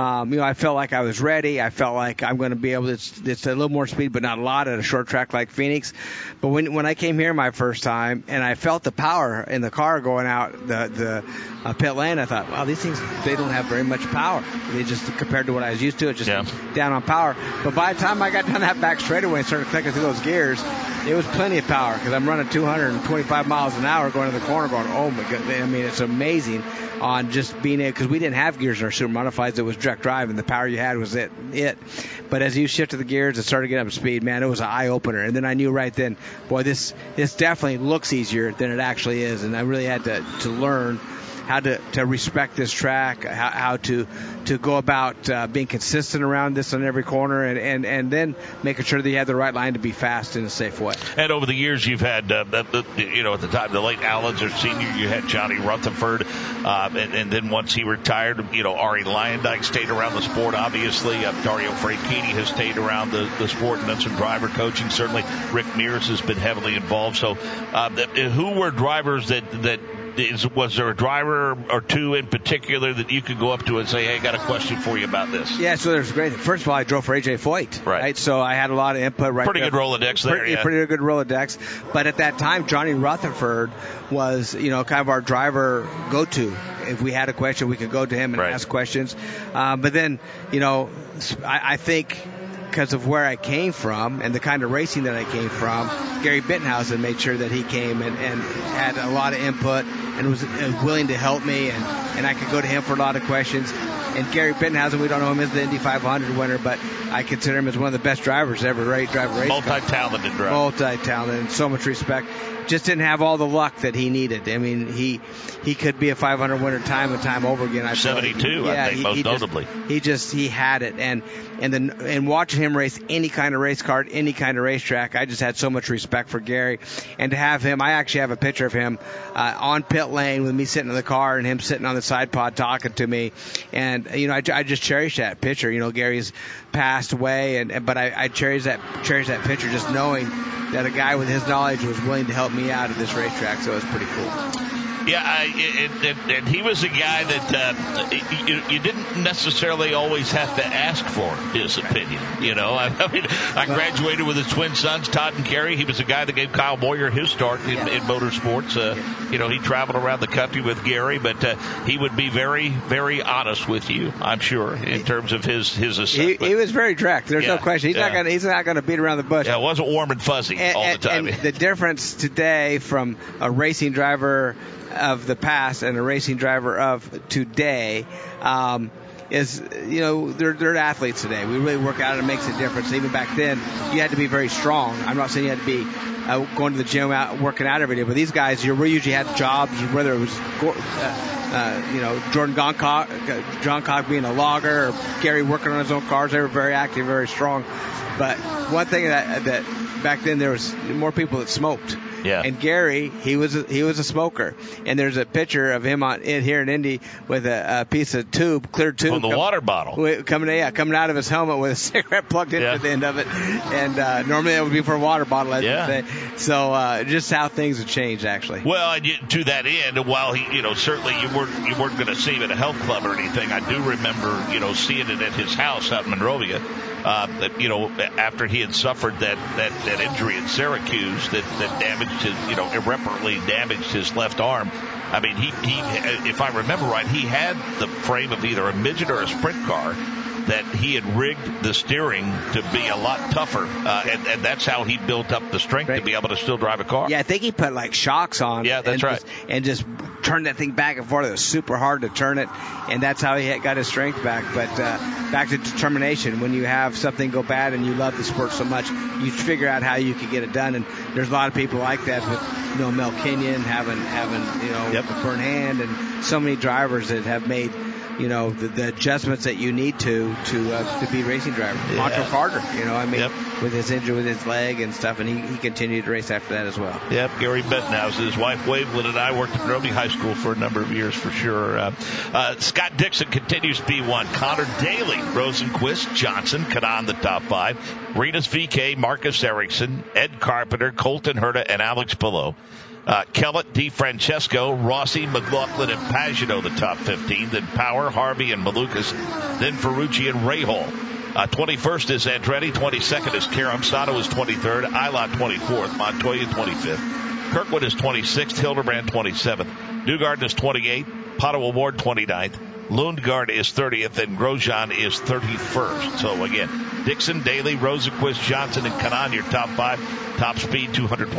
I felt like I was ready. I felt like I'm going to be able to, it's a little more speed, but not a lot at a short track like Phoenix. But when I came here my first time and I felt the power in the car going out the pit lane, I thought, wow, these things, they don't have very much power. They just, compared to what I was used to, it's just down on power. But by the time I got down that back straightaway and started clicking through those gears, it was plenty of power, because I'm running 225 miles an hour going to the corner going, oh my God. I mean, it's amazing on just being it, because we didn't have gears in our super modifieds. It was direct drive, and the power you had was it. But as you shifted the gears and started getting up to speed, man, it was an eye-opener. And then I knew right then, boy, this definitely looks easier than it actually is. And I really had to learn how to respect this track, how to go about being consistent around this on every corner, and then making sure that you have the right line to be fast in a safe way. And over the years, you've had, at the time, the late Al Unser Sr., you had Johnny Rutherford, and then once he retired, Ari Luyendyk stayed around the sport, obviously. Dario Franchitti has stayed around the sport and done some driver coaching. Certainly, Rick Mears has been heavily involved. So who were drivers was there a driver or two in particular that you could go up to and say, hey, I got a question for you about this? Yeah, so there's great. First of all, I drove for AJ Foyt, right? So I had a lot of input right Pretty there. Good Rolodex there, Pretty good Rolodex. But at that time, Johnny Rutherford was, kind of our driver go-to. If we had a question, we could go to him and ask questions. But then, I think because of where I came from and the kind of racing that I came from, Gary Bittenhausen made sure that he came and had a lot of input and was willing to help me, and I could go to him for a lot of questions. And Gary Bittenhausen, we don't know him as the Indy 500 winner, but I consider him as one of the best drivers ever drive a race. Multi-talented driver. Multi-talented, and so much respect. Just didn't have all the luck that he needed. I mean, he could be a 500 winner time and time over again. 72, I think, most notably. He had it, and watching him race any kind of race car, any kind of racetrack, I just had so much respect for Gary. And to have him, I actually have a picture of him on pit lane with me sitting in the car and him sitting on the side pod talking to me. And I just cherish that picture. Gary's passed away, but I cherish that picture, just knowing that a guy with his knowledge was willing to help me out at this racetrack. So it was pretty cool. Yeah, and he was a guy that you didn't necessarily always have to ask for his opinion. I graduated with his twin sons, Todd and Kerry. He was a guy that gave Kyle Boyer his start in motorsports. He traveled around the country with Gary, but he would be very, very honest with you, I'm sure, in terms of his assessment. He was very direct. There's no question. He's not going to beat around the bush. Yeah, it wasn't warm and fuzzy all the time. And the difference today from a racing driver of the past and a racing driver of today is, they're athletes today. We really work out, and it makes a difference. Even back then, you had to be very strong. I'm not saying you had to be going to the gym, working out every day, but these guys, you usually had jobs, whether it was Jordan Johncock being a logger or Gary working on his own cars. They were very active, very strong. But one thing that back then there was more people that smoked. Yeah. And Gary, he was a smoker. And there's a picture of him here in Indy with a piece of clear tube. On the water bottle. Coming out of his helmet with a cigarette plugged into the end of it. And normally that would be for a water bottle, as you say. So just how things have changed, actually. Well, to that end, while he, certainly you weren't going to see him at a health club or anything, I do remember, seeing it at his house out in Monrovia. After he had suffered that injury in Syracuse that damaged his, irreparably damaged his left arm. I mean, he, if I remember right, he had the frame of either a midget or a sprint car that he had rigged the steering to be a lot tougher, and that's how he built up the strength to be able to still drive a car. Yeah, I think he put like shocks on. Yeah, that's right. And just turned that thing back and forth. It was super hard to turn it, and that's how he got his strength back. But back to determination. When you have something go bad and you love the sport so much, you figure out how you can get it done. And there's a lot of people like that with Mel Kenyon having a burn hand, and so many drivers that have made the adjustments that you need to be racing driver. Yeah. Montrell Carter, with his injury with his leg and stuff, and he continued to race after that as well. Yep, Gary Bettenhausen, his wife Waveland, and I worked at Monrovia High School for a number of years for sure. Scott Dixon continues P1. Connor Daly, Rosenquist, Johnson, Kanan the top 5. Renus VK, Marcus Ericsson, Ed Carpenter, Colton Herta, and Alex Pillow. Kellett, DeFrancesco, Rossi, McLaughlin, and Pagano, the top 15. Then Power, Harvey, and Malukas. Then Ferrucci and Rahal. 21st is Andretti. 22nd is Karam. Sato is 23rd. Eilot 24th. Montoya 25th. Kirkwood is 26th. Hildebrand 27th. Newgarden is 28th. Pato Award 29th. Lundgaard is 30th, and Grosjean is 31st. So, again, Dixon, Daly, Rosenquist, Johnson, and Kanan, your top 5. Top speed,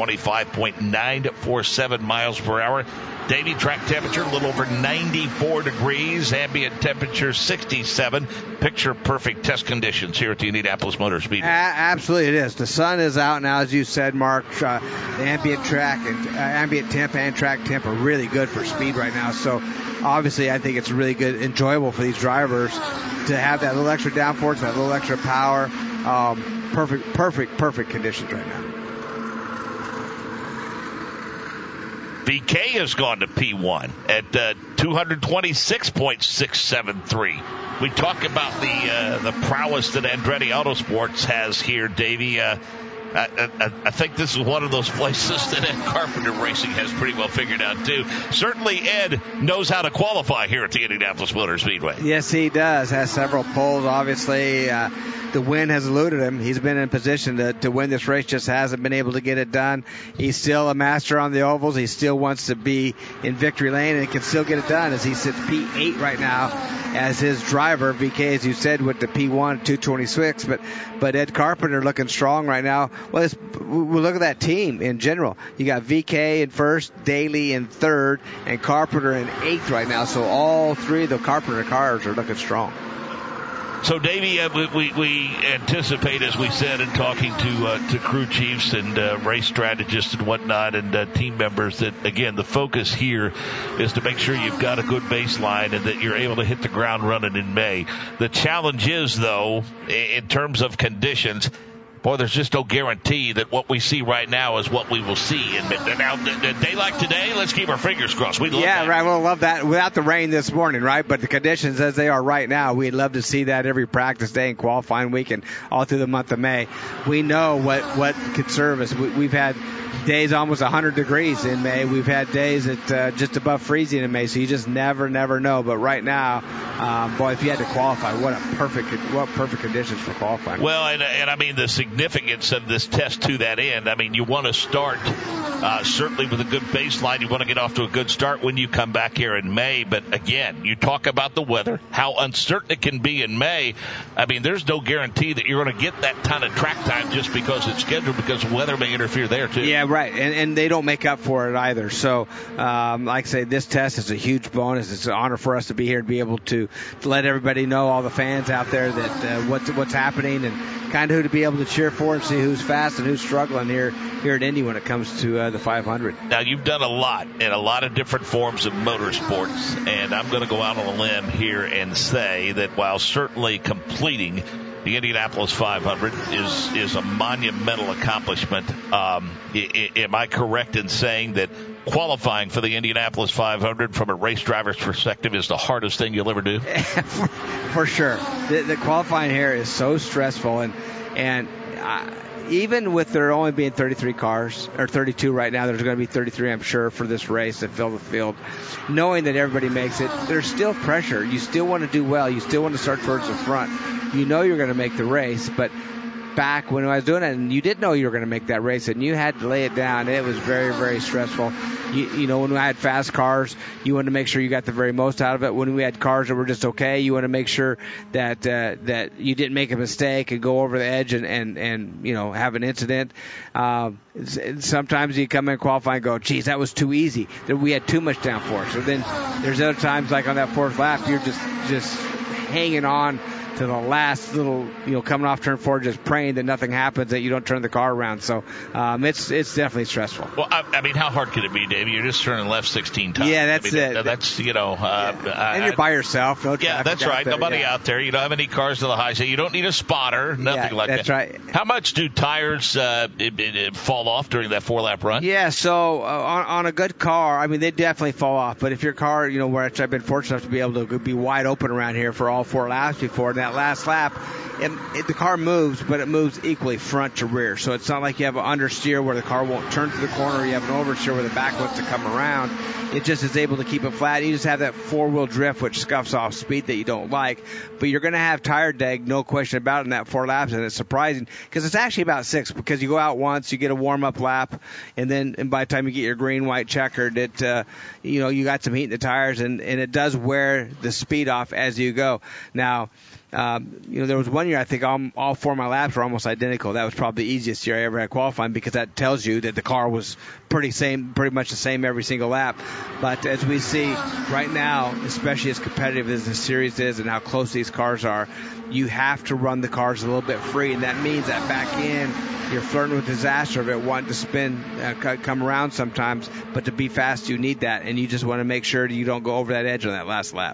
225.947 miles per hour. Daily track temperature, a little over 94 degrees. Ambient temperature, 67. Picture perfect test conditions here at the Indianapolis Motor Speedway. Absolutely it is. The sun is out now, as you said, Mark. The ambient track and ambient temp and track temp are really good for speed right now. So, obviously, I think it's really good, enjoyable for these drivers to have that little extra downforce, that little extra power. Perfect conditions right now. VK has gone to P1 at 226.673. We talk about the prowess that Andretti Autosports has here, Davey. I think this is one of those places that Ed Carpenter Racing has pretty well figured out, too. Certainly, Ed knows how to qualify here at the Indianapolis Motor Speedway. Yes, he does. Has several poles, obviously. The win has eluded him. He's been in position to win this race, just hasn't been able to get it done. He's still a master on the ovals. He still wants to be in victory lane and can still get it done as he sits P8 right now as his driver. VK, as you said, with the P1 226, but Ed Carpenter looking strong right now. Well, we'll look at that team in general. You got VK in first, Daly in third, and Carpenter in eighth right now. So all three of the Carpenter cars are looking strong. So, Davey, we anticipate, as we said, in talking to crew chiefs and race strategists and whatnot and team members, that, again, the focus here is to make sure you've got a good baseline and that you're able to hit the ground running in May. The challenge is, though, in terms of conditions, boy, there's just no guarantee that what we see right now is what we will see in mid. Now, a day like today, let's keep our fingers crossed. We'd love that. Right. We'll love that without the rain this morning, right? But the conditions as they are right now, we'd love to see that every practice day and qualifying week and all through the month of May. We know what could serve us. We've had days almost 100 degrees in May. We've had days at just above freezing in May, so you just never know. But right now, boy, if you had to qualify, what perfect conditions for qualifying. Well, and I mean the significance of this test to that end. I mean, you want to start certainly with a good baseline. You want to get off to a good start when you come back here in May. But again, you talk about the weather, how uncertain it can be in May. I mean, there's no guarantee that you're going to get that ton of track time just because it's scheduled, because weather may interfere there too. Yeah, right. And they don't make up for it either. So, like I say, this test is a huge bonus. It's an honor for us to be here, to be able to let everybody know, all the fans out there, that what's happening, and kind of who to be able to cheer for and see who's fast and who's struggling here at Indy when it comes to the 500. Now, you've done a lot in a lot of different forms of motorsports, and I'm going to go out on a limb here and say that while certainly completing the Indianapolis 500 is a monumental accomplishment, am I correct in saying that qualifying for the Indianapolis 500 from a race driver's perspective is the hardest thing you'll ever do? For sure. The qualifying here is so stressful, and even with there only being 33 cars, or 32 right now, there's going to be 33, I'm sure, for this race that fill the field. Knowing that everybody makes it, there's still pressure. You still want to do well. You still want to start towards the front. You know you're going to make the race, but back when I was doing it, and you didn't know you were going to make that race, and you had to lay it down. It was very, very stressful. You know, when I had fast cars, you wanted to make sure you got the very most out of it. When we had cars that were just okay, you want to make sure that that you didn't make a mistake and go over the edge and you know, have an incident. Sometimes you come in qualifying and go, geez, that was too easy. We had too much downforce. So then there's other times, like on that fourth lap, you're just hanging on to the last little, you know, coming off turn 4, just praying that nothing happens, that you don't turn the car around. So it's definitely stressful. Well, I mean, how hard could it be, Davey? You're just turning left 16 times. Yeah, that's it. That's, you know. And you're by yourself. No yeah, that's right. There, nobody out there. You don't have any cars to the high side. You don't need a spotter. Nothing like that's that. That's right. How much do tires fall off during that 4-lap run? Yeah, so on a good car, I mean, they definitely fall off. But if your car, you know, which I've been fortunate enough to be able to be wide open around here for all 4 laps before, in that last lap, the car moves, but it moves equally front to rear. So it's not like you have an understeer where the car won't turn to the corner, or you have an oversteer where the back wants to come around. It just is able to keep it flat. You just have that 4-wheel drift, which scuffs off speed that you don't like. But you're going to have tire drag, no question about it, in that 4 laps, and it's surprising because it's actually about 6, because you go out once, you get a warm-up lap, and by the time you get your green, white, checkered, you know, you got some heat in the tires, and it does wear the speed off as you go. Now, you know, there was one year I think all 4 of my laps were almost identical. That was probably the easiest year I ever had qualifying, because that tells you that the car was pretty much the same every single lap. But as we see right now, especially as competitive as the series is and how close these cars are, you have to run the cars a little bit free, and that means that back end you're flirting with disaster of it wanting to spin, come around sometimes, but to be fast you need that, and you just want to make sure that you don't go over that edge on that last lap.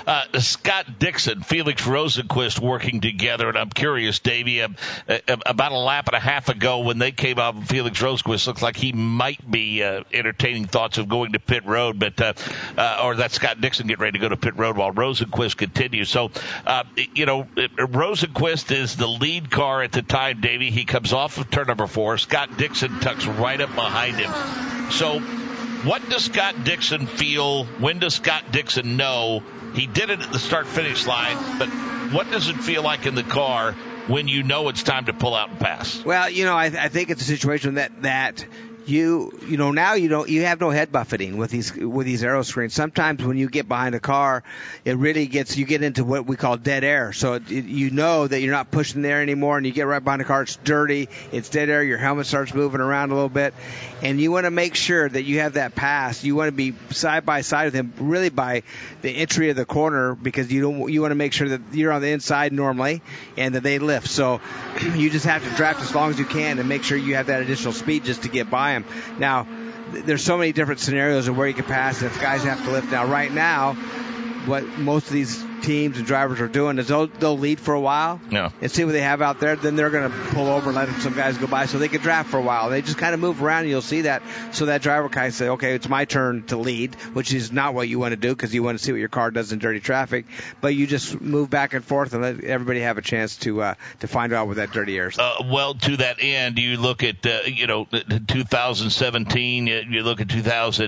Scott Dixon, Felix Rosenqvist working together, and I'm curious, Davey, about a lap and a half ago when they came out, Felix Rosenqvist looked like he might be entertaining thoughts of going to pit road, but or that Scott Dixon getting ready to go to pit road while Rosenqvist continues. So, you know, Rosenqvist is the lead car at the time, Davey. He comes off of turn number 4. Scott Dixon tucks right up behind him. So what does Scott Dixon feel? When does Scott Dixon know? He did it at the start-finish line, but what does it feel like in the car when you know it's time to pull out and pass? Well, you know, I think it's a situation that you know, now you have no head buffeting with these aero screens. Sometimes when you get behind a car, it really you get into what we call dead air. So you know that you're not pushing the air anymore, and you get right behind the car, it's dirty, it's dead air, your helmet starts moving around a little bit, and you want to make sure that you have that pass. You want to be side by side with him, really by the entry of the corner, because you want to make sure that you're on the inside normally and that they lift. So you just have to draft as long as you can and make sure you have that additional speed just to get by him. Now, there's so many different scenarios of where you can pass if guys have to lift. Now, right now, what most of these teams and drivers are doing is they'll lead for a while and see what they have out there. Then they're going to pull over and let some guys go by so they can draft for a while. They just kind of move around and you'll see that. So that driver kind of say, okay, it's my turn to lead, which is not what you want to do because you want to see what your car does in dirty traffic. But you just move back and forth and let everybody have a chance to find out what that dirty air is. Well, to that end, you look at 2017, you look at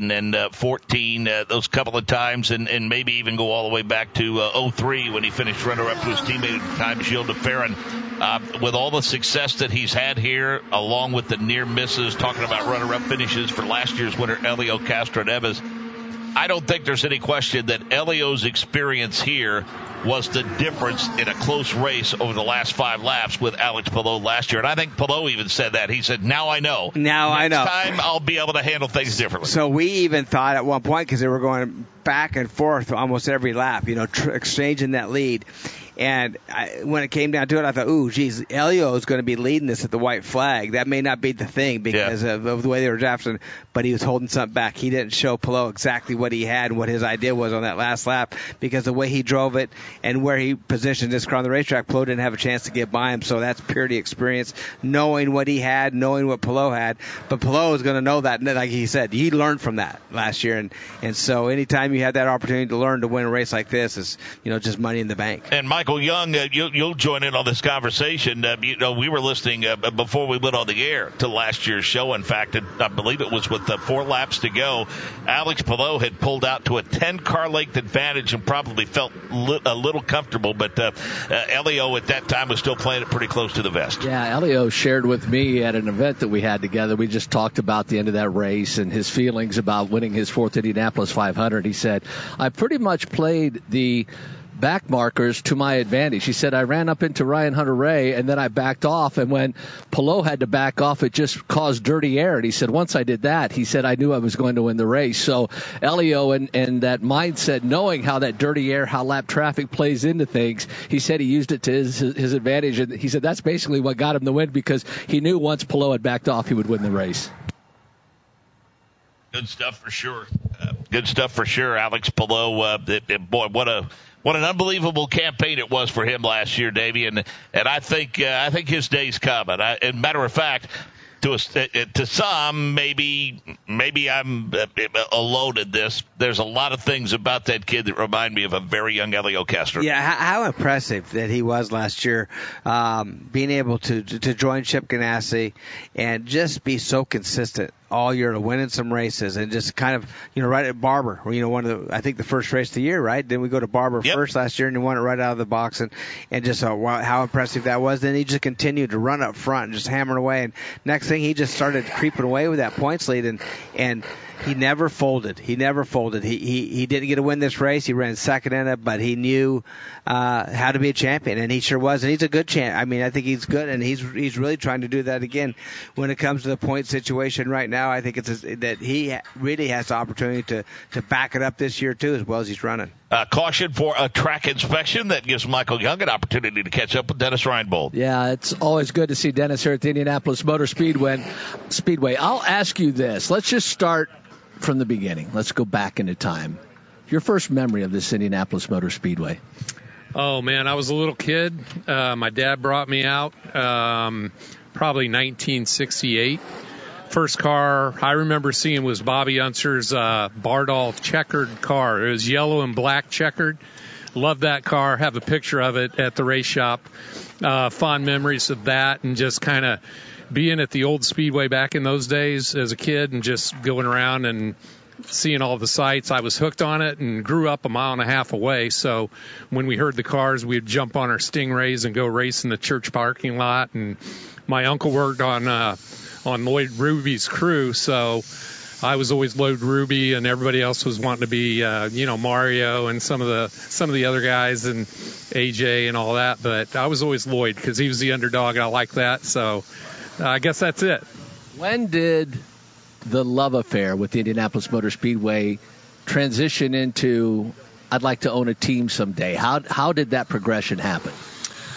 2014, those couple of times, and maybe even go all the way back to 03 when he finished runner-up to his teammate at the time, Gilles de Ferran. With all the success that he's had here, along with the near misses, talking about runner-up finishes for last year's winner, Helio Castroneves, I don't think there's any question that Helio's experience here was the difference in a close race over the last 5 laps with Alex Palou last year. And I think Palou even said that. He said, now I know. Next time I'll be able to handle things differently. So we even thought at one point, because they were going back and forth almost every lap, exchanging that lead. And when it came down to it, I thought, ooh, geez, Helio is going to be leading this at the white flag. That may not be the thing because of the way they were drafting, but he was holding something back. He didn't show Palou exactly what he had and what his idea was on that last lap because the way he drove it and where he positioned this car on the racetrack, Palou didn't have a chance to get by him. So that's purely experience, knowing what he had, knowing what Palou had. But Palou is going to know that, like he said, he learned from that last year. And so anytime you have that opportunity to learn to win a race like this is, just money in the bank. And Michael Young, you'll join in on this conversation. We were listening before we went on the air to last year's show. In fact, I believe it was with 4 laps to go. Alex Palou had pulled out to a 10-car length advantage and probably felt a little comfortable. But Helio at that time was still playing it pretty close to the vest. Yeah, Helio shared with me at an event that we had together. We just talked about the end of that race and his feelings about winning his 4th Indianapolis 500. He said, I pretty much played the back markers to my advantage. He said, I ran up into Ryan Hunter-Reay and then I backed off, and when Palou had to back off, it just caused dirty air. And he said, once I did that, he said, I knew I was going to win the race. So Helio and that mindset, knowing how that dirty air, how lap traffic plays into things, he said he used it to his advantage. And he said that's basically what got him the win because he knew once Palou had backed off, he would win the race. Good stuff for sure. Good stuff for sure. Alex Palou, boy, what an unbelievable campaign it was for him last year, Davey, and I think his day's coming. As a matter of fact, to some, maybe I'm alone in this. There's a lot of things about that kid that remind me of a very young Helio Castro. Yeah, how impressive that he was last year, being able to join Chip Ganassi and just be so consistent all year to winning some races and just kind of, right at Barber, where, I think the first race of the year, right? Then we go to Barber first last year and he won it right out of the box and just how impressive that was. Then he just continued to run up front and just hammering away. And next thing he just started creeping away with that points lead and he never folded. He didn't get to win this race. He ran second in it, but he knew how to be a champion, and he sure was. And he's a good champ. I mean, I think he's good, and he's really trying to do that again when it comes to the point situation right now. I think that he really has the opportunity to back it up this year too, as well as he's running. Caution for a track inspection that gives Michael Young an opportunity to catch up with Dennis Reinbold. Yeah, it's always good to see Dennis here at the Indianapolis Motor Speedway. I'll ask you this. Let's just start from the beginning. Let's go back into time. Your first memory of this Indianapolis Motor Speedway? Oh, man, I was a little kid. My dad brought me out, probably 1968. First car I remember seeing was Bobby Unser's Bardolph checkered car. It was yellow and black checkered. Loved that car. Have a picture of it at the race shop. Fond memories of that and just kind of being at the old Speedway back in those days as a kid and just going around and seeing all the sights. I was hooked on it and grew up 1.5 miles away. So when we heard the cars, we'd jump on our Stingrays and go race in the church parking lot. And my uncle worked on Lloyd Ruby's crew, so I was always Lloyd Ruby, and everybody else was wanting to be, Mario and some of the other guys and AJ and all that. But I was always Lloyd because he was the underdog, and I liked that. So I guess that's it. When did the love affair with the Indianapolis Motor Speedway transition into, I'd like to own a team someday? How did that progression happen?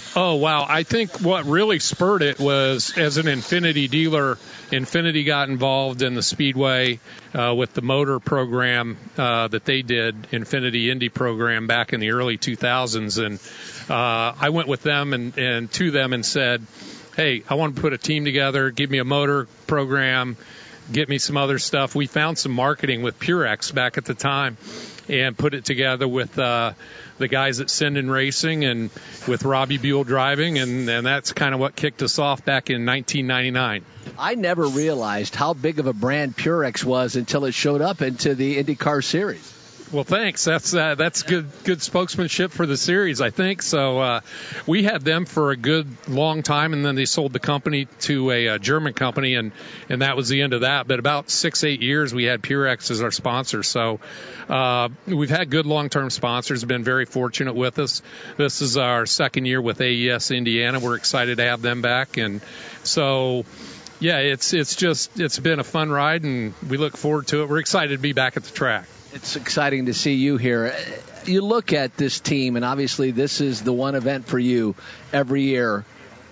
Oh, wow. I think what really spurred it was, as an Infiniti dealer, Infiniti got involved in the Speedway with the motor program that they did, Infiniti Indy program, back in the early 2000s. And I went with them and to them and said, hey, I want to put a team together, give me a motor program, get me some other stuff. We found some marketing with Purex back at the time and put it together with the guys at Sinden Racing and with Robbie Buell driving, and that's kind of what kicked us off back in 1999. I never realized how big of a brand Purex was until it showed up into the IndyCar series. Well, thanks. That's good spokesmanship for the series, I think. So we had them for a good long time, and then they sold the company to a German company, and that was the end of that. But about 6-8 years, we had Purex as our sponsor. So we've had good long-term sponsors, been very fortunate with us. This is our second year with AES Indiana. We're excited to have them back. And so, yeah, it's been a fun ride, and we look forward to it. We're excited to be back at the track. It's exciting to see you here. You look at this team, and obviously this is the one event for you every year.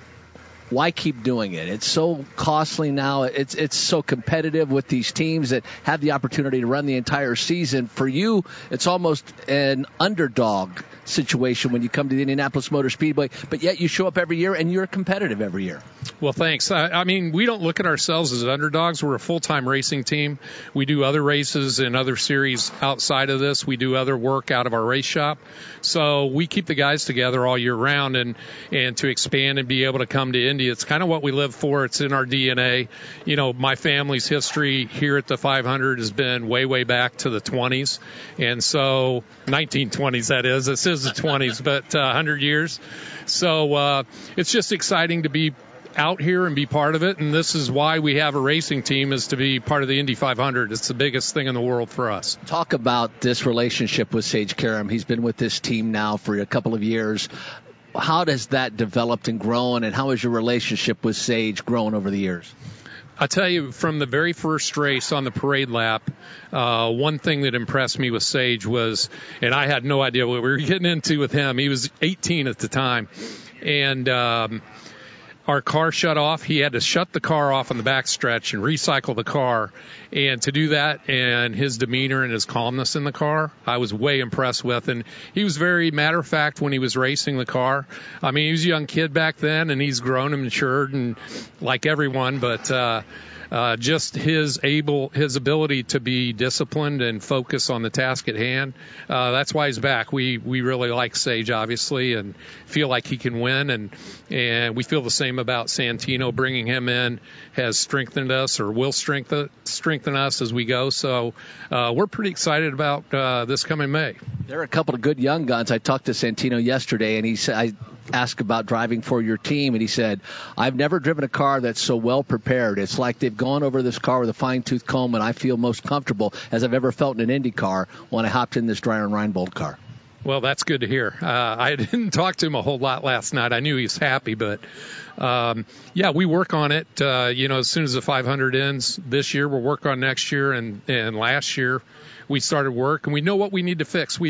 Why keep doing it? It's so costly now. It's so competitive with these teams that have the opportunity to run the entire season. For you, it's almost an underdog situation when you come to the Indianapolis Motor Speedway, but yet you show up every year and you're competitive every year. Well, thanks. I mean, we don't look at ourselves as underdogs. We're a full-time racing team. We do other races and other series outside of this. We do other work out of our race shop. So we keep the guys together all year round, and to expand and be able to come to Indy, it's kind of what we live for. It's in our DNA. You know, my family's history here at the 500 has been way back to the 20s. And so 1920s, that is. This is the 20s, but 100 years. So it's just exciting to be out here and be part of it, and this is why we have a racing team, is to be part of the Indy 500. It's the biggest thing in the world for us. Talk about this relationship with Sage Karam. He's been with this team now for a couple of years. How has that developed and grown, and how has your relationship with Sage grown over the years? I'll tell you, from the very first race on the parade lap, one thing that impressed me with Sage was, and I had no idea what we were getting into with him. He was 18 at the time, and our car shut off. He had to shut the car off on the backstretch and recycle the car. And to do that, and his demeanor and his calmness in the car, I was way impressed with. And he was very matter of fact when he was racing the car. I mean, he was a young kid back then, and he's grown and matured, and like everyone, but just his ability to be disciplined and focus on the task at hand. That's why he's back. We really like Sage, obviously, and feel like he can win, and we feel the same about Santino. Bringing him in has strengthened us, or will strengthen us as we go. So we're pretty excited about this coming May. There are a couple of good young guns. I talked to Santino yesterday, and he said, I asked about driving for your team, and he said, I've never driven a car that's so well prepared. It's like they've gone over this car with a fine-tooth comb, and I feel most comfortable as I've ever felt in an Indy car when I hopped in this Dreyer Reinbold car. Well, that's good to hear. I didn't talk to him a whole lot last night. I knew he was happy, but yeah, we work on it. As soon as the 500 ends this year, we'll work on next year, and last year we started work, and we know what we need to fix.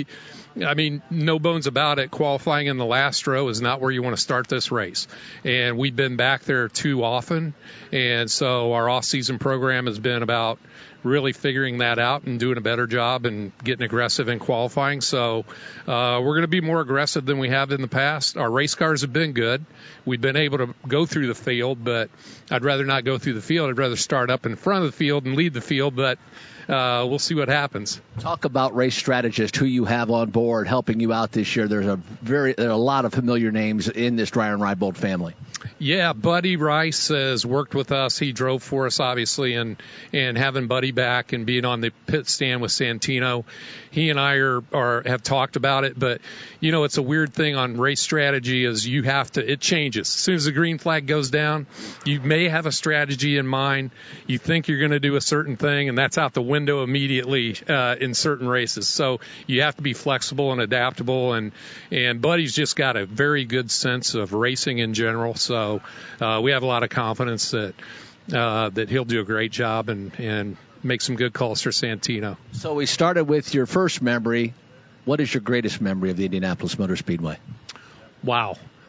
No bones about it. Qualifying in the last row is not where you want to start this race. And we've been back there too often. And so our off-season program has been about really figuring that out and doing a better job and getting aggressive in qualifying. So we're going to be more aggressive than we have in the past. Our race cars have been good. We've been able to go through the field, but I'd rather not go through the field. I'd rather start up in front of the field and lead the field, but we'll see what happens. Talk about race strategists who you have on board helping you out this year. There are a lot of familiar names in this Dreyer and Reinbold family. Yeah, Buddy Rice has worked with us. He drove for us, obviously, and having Buddy back and being on the pit stand with Santino, he and I have talked about it. But it's a weird thing on race strategy is it changes as soon as the green flag goes down. You may have a strategy in mind. You think you're going to do a certain thing, and that's out the window immediately in certain races. So you have to be flexible and adaptable. And Buddy's just got a very good sense of racing in general. So we have a lot of confidence that he'll do a great job and make some good calls for Santino. So we started with your first memory. What is your greatest memory of the Indianapolis Motor Speedway? Wow.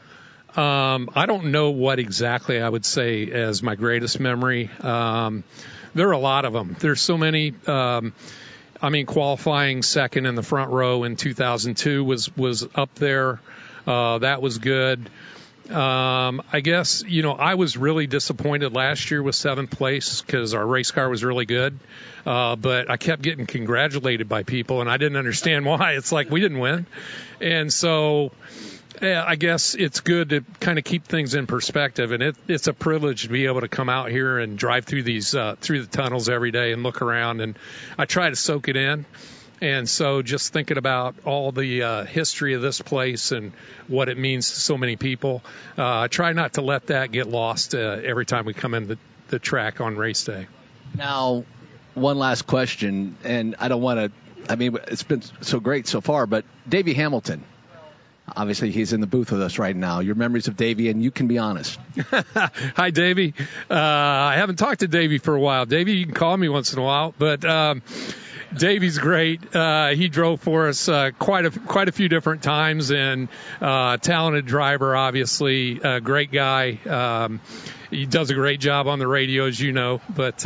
I don't know what exactly I would say as my greatest memory. There are a lot of them. There's so many. Qualifying second in the front row in 2002 was up there. That was good. I guess, I was really disappointed last year with 7th place because our race car was really good. But I kept getting congratulated by people, and I didn't understand why. It's like we didn't win. And so I guess it's good to kind of keep things in perspective. And it's a privilege to be able to come out here and drive through these through the tunnels every day and look around. And I try to soak it in. And so just thinking about all the history of this place and what it means to so many people, I try not to let that get lost every time we come in the track on race day. Now, one last question, and I don't want to, it's been so great so far, but Davey Hamilton, obviously he's in the booth with us right now. Your memories of Davey, and you can be honest. Hi, Davey. I haven't talked to Davey for a while. Davey, you can call me once in a while, but Davey's great. He drove for us quite a few different times, and talented driver, obviously, great guy. He does a great job on the radio, as you know. But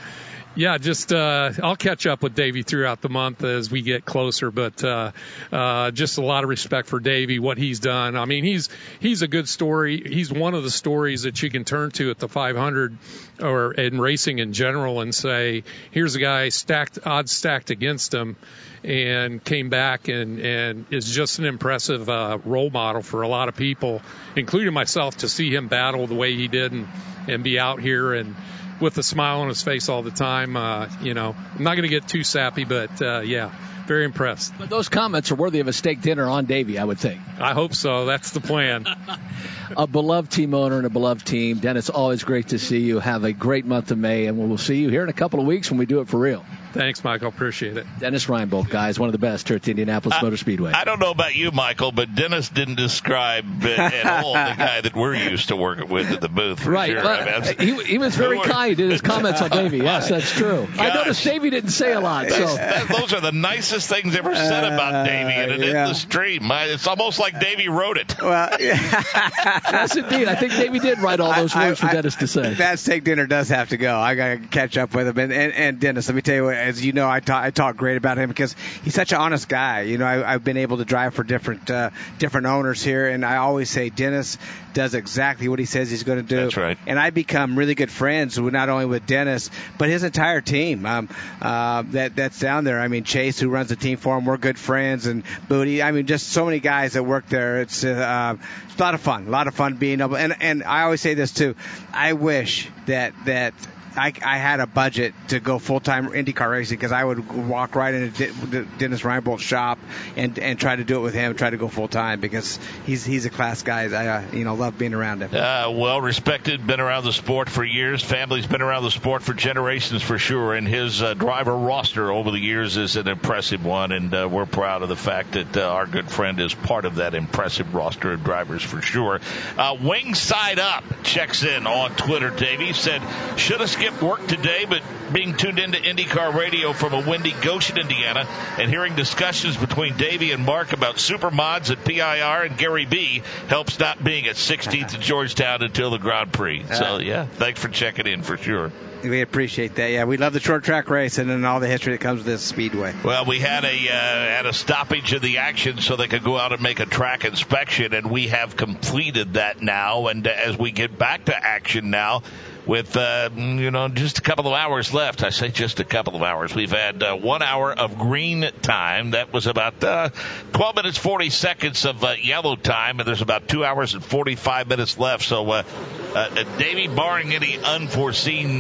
I'll catch up with Davey throughout the month as we get closer. But just a lot of respect for Davey, what he's done. He's a good story. He's one of the stories that you can turn to at the 500 or in racing in general and say, here's a guy odds stacked against him, and came back and is just an impressive role model for a lot of people, including myself, to see him battle the way he did and be out here and with a smile on his face all the time. I'm not going to get too sappy, but very impressed. But those comments are worthy of a steak dinner on Davey, I would think. I hope so. That's the plan. A beloved team owner and a beloved team. Dennis, always great to see you. Have a great month of May, and we'll see you here in a couple of weeks when we do it for real. Thanks, Michael. Appreciate it. Dennis Reinbold, guys, one of the best here at the Indianapolis Motor Speedway. I don't know about you, Michael, but Dennis didn't describe at all the guy that we're used to working with at the booth. Right. Sure. He was very kind in his comments on Davey. Yes, that's true. Gosh. I noticed Davey didn't say a lot. Those are the nicest things ever said about Davey, and it in the stream. It's almost like Davey wrote it. Well, yes, indeed. I think Davey did write all those words for Dennis to say. That steak dinner does have to go. I got to catch up with him. And Dennis, let me tell you, as you know, I talk great about him because he's such an honest guy. I've been able to drive for different owners here, and I always say Dennis does exactly what he says he's going to do. That's right. And I become really good friends not only with Dennis, but his entire team that's down there. Chase, who runs the team for him, we're good friends, and Booty. just so many guys that work there. It's a lot of fun being able. And I always say this too. I wish that I had a budget to go full-time IndyCar racing, because I would walk right into Dennis Reinbold's shop and try to do it with him, try to go full-time, because he's a class guy. I love being around him. Well respected, been around the sport for years. Family's been around the sport for generations for sure, and his driver roster over the years is an impressive one, and we're proud of the fact that our good friend is part of that impressive roster of drivers for sure. Wings Side Up checks in on Twitter. Davey said, should have skipped work today, but being tuned into IndyCar radio from a windy Goshen, Indiana, and hearing discussions between Davey and Mark about super mods at PIR and Gary B helps not being at 16th at Georgetown until the Grand Prix. So, thanks for checking in for sure. We appreciate that. Yeah, we love the short track race and all the history that comes with this speedway. Well, we had a stoppage of the action so they could go out and make a track inspection, and we have completed that now. And as we get back to action now, with just a couple of hours left. I say just a couple of hours. We've had 1 hour of green time. That was about 12 minutes 40 seconds of yellow time, and there's about 2 hours and 45 minutes left. So, Davey, barring any unforeseen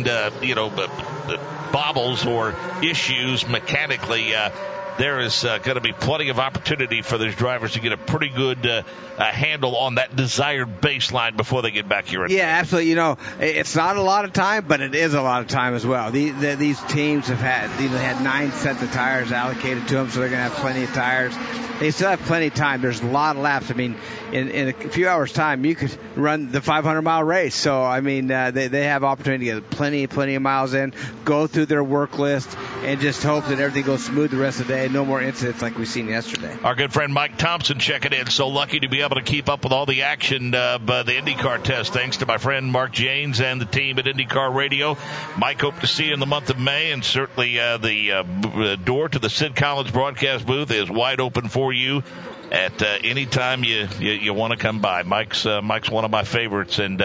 bobbles or issues mechanically, there is going to be plenty of opportunity for those drivers to get a pretty good handle on that desired baseline before they get back here. Yeah, absolutely. It's not a lot of time, but it is a lot of time as well. These teams have had 9 sets of tires allocated to them, so they're going to have plenty of tires. They still have plenty of time. There's a lot of laps. In a few hours' time, you could run the 500-mile race. So, they have opportunity to get plenty of miles in, go through their work list, and just hope that everything goes smooth the rest of the day. and no more incidents like we've seen yesterday. Our good friend Mike Thompson checking in. So lucky to be able to keep up with all the action of the IndyCar test. Thanks to my friend Mark Janes and the team at IndyCar Radio. Mike, hope to see you in the month of May, and certainly the door to the Sid Collins broadcast booth is wide open for you at any time you want to come by. Mike's one of my favorites, and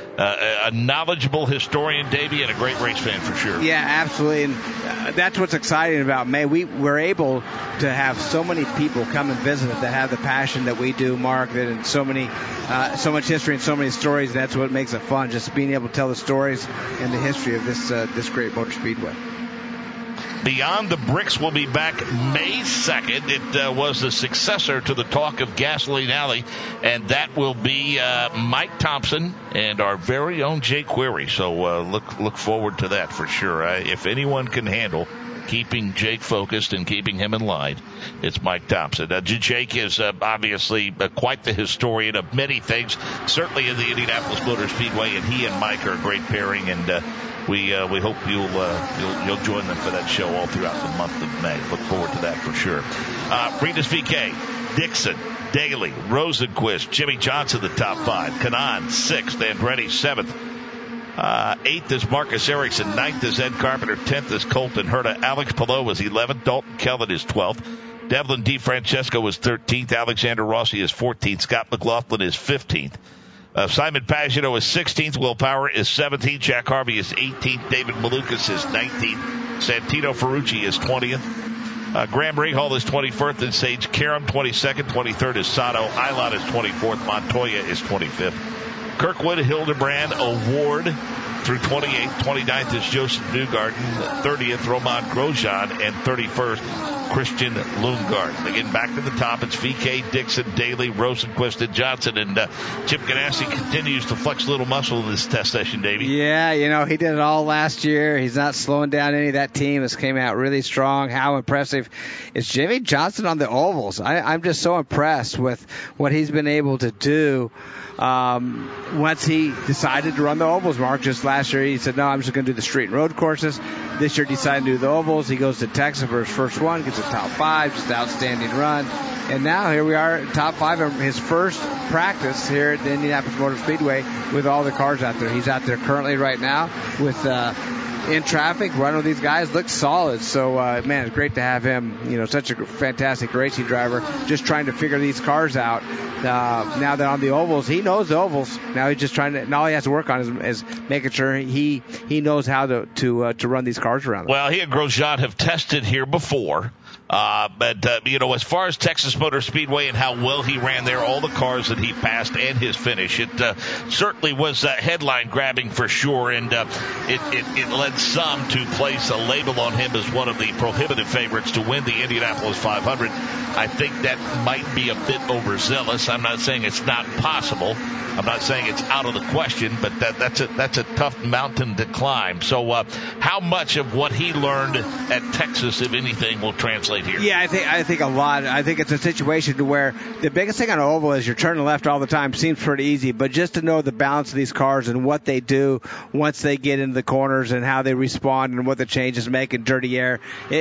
a knowledgeable historian, Davey, and a great race fan for sure. Yeah, absolutely, and that's what's exciting about May. We're able to have so many people come and visit it that have the passion that we do, Mark, and so much history and so many stories, and that's what makes it fun, just being able to tell the stories and the history of this great motor speedway. Beyond the Bricks will be back May 2nd. It was the successor to the Talk of Gasoline Alley, and that will be Mike Thompson and our very own Jake Query. So look forward to that for sure. If anyone can handle keeping Jake focused and keeping him in line, it's Mike Thompson. Jake is obviously quite the historian of many things, certainly in the Indianapolis Motor Speedway, and he and Mike are a great pairing, and we hope you'll join them for that show all throughout the month of May. Look forward to that for sure. Rinus VeeKay, Dixon, Daly, Rosenquist, Jimmy Johnson, the top 5. Kanaan, 6th. Andretti, 7th. 8th is Marcus Ericsson. 9th is Ed Carpenter. 10th is Colton Herta. Alex Palou is 11th. Dalton Kellett is 12th. Devlin DeFrancesco is 13th. Alexander Rossi is 14th. Scott McLaughlin is 15th. Simon Pagenaud is 16th. Will Power is 17th. Jack Harvey is 18th. David Malukas is 19th. Santino Ferrucci is 20th. Graham Rahal is 21st. And Sage Karam 22nd. 23rd is Sato. Eilot is 24th. Montoya is 25th. Kirkwood, Hildebrand, Award through 28th. 29th is Joseph Newgarden. 30th, Roman Grosjean. And 31st, Christian Lundgaard. Again, back to the top. It's VeeKay, Dixon, Daly, Rosenquist, and Johnson. And Chip Ganassi continues to flex a little muscle in this test session, Davey. Yeah, he did it all last year. He's not slowing down any of that team. This came out really strong. How impressive is Jimmy Johnson on the ovals? I'm just so impressed with what he's been able to do. Once he decided to run the ovals, Mark, just last year he said, no, I'm just going to do the street and road courses. This year decided to do the ovals. He goes to Texas for his first one, gets a top 5, just an outstanding run. And now here we are, top 5 of his first practice here at the Indianapolis Motor Speedway with all the cars out there. He's out there currently right now with in traffic, running with these guys, looks solid. So, man, it's great to have him, such a fantastic racing driver, just trying to figure these cars out. Now that on the ovals, he knows the ovals. Now he's just trying to, now all he has to work on is making sure he knows how to run these cars around. Well, he and Grosjean have tested here before. But as far as Texas Motor Speedway and how well he ran there, all the cars that he passed and his finish, it certainly was headline grabbing for sure, and it led some to place a label on him as one of the prohibitive favorites to win the Indianapolis 500. I think that might be a bit overzealous. I'm not saying it's not possible. I'm not saying it's out of the question, but that's a tough mountain to climb. So how much of what he learned at Texas, if anything, will translate here? Yeah, I think a lot. I think it's a situation to where the biggest thing on an oval is you're turning left all the time. Seems pretty easy, but just to know the balance of these cars and what they do once they get into the corners and how they respond and what the changes make in dirty air,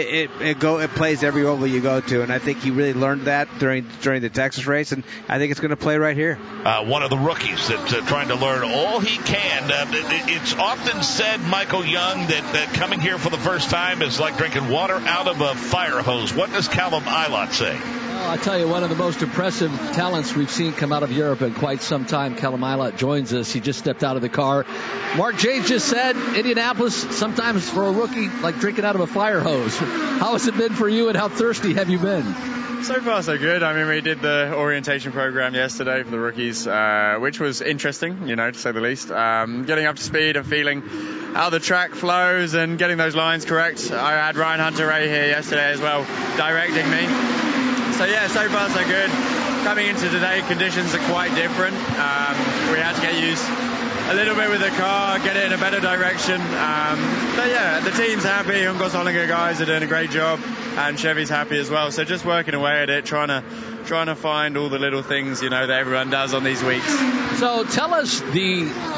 it plays every oval you go to, and I think he really learned that during the Texas race, and I think it's going to play right here. One of the rookies that's trying to learn all he can. It's often said, Michael Young, that coming here for the first time is like drinking water out of a fire hose. What does Callum Eilot say? Well, I tell you, one of the most impressive talents we've seen come out of Europe in quite some time. Callum Eilot joins us. He just stepped out of the car. Mark James just said, Indianapolis, sometimes for a rookie, like drinking out of a fire hose. How has it been for you, and how thirsty have you been? So far, so good. I mean, we did the orientation program yesterday for the rookies, which was interesting, to say the least. Getting up to speed and feeling how the track flows and getting those lines correct. I had Ryan Hunter-Reay here yesterday as well, directing me. So yeah, so far, so good. Coming into today, conditions are quite different. We had to get used a little bit with the car, get it in a better direction. But yeah, the team's happy. Hyundai Solinger guys are doing a great job, and Chevy's happy as well. So just working away at it, trying to find all the little things, that everyone does on these weeks. So tell us the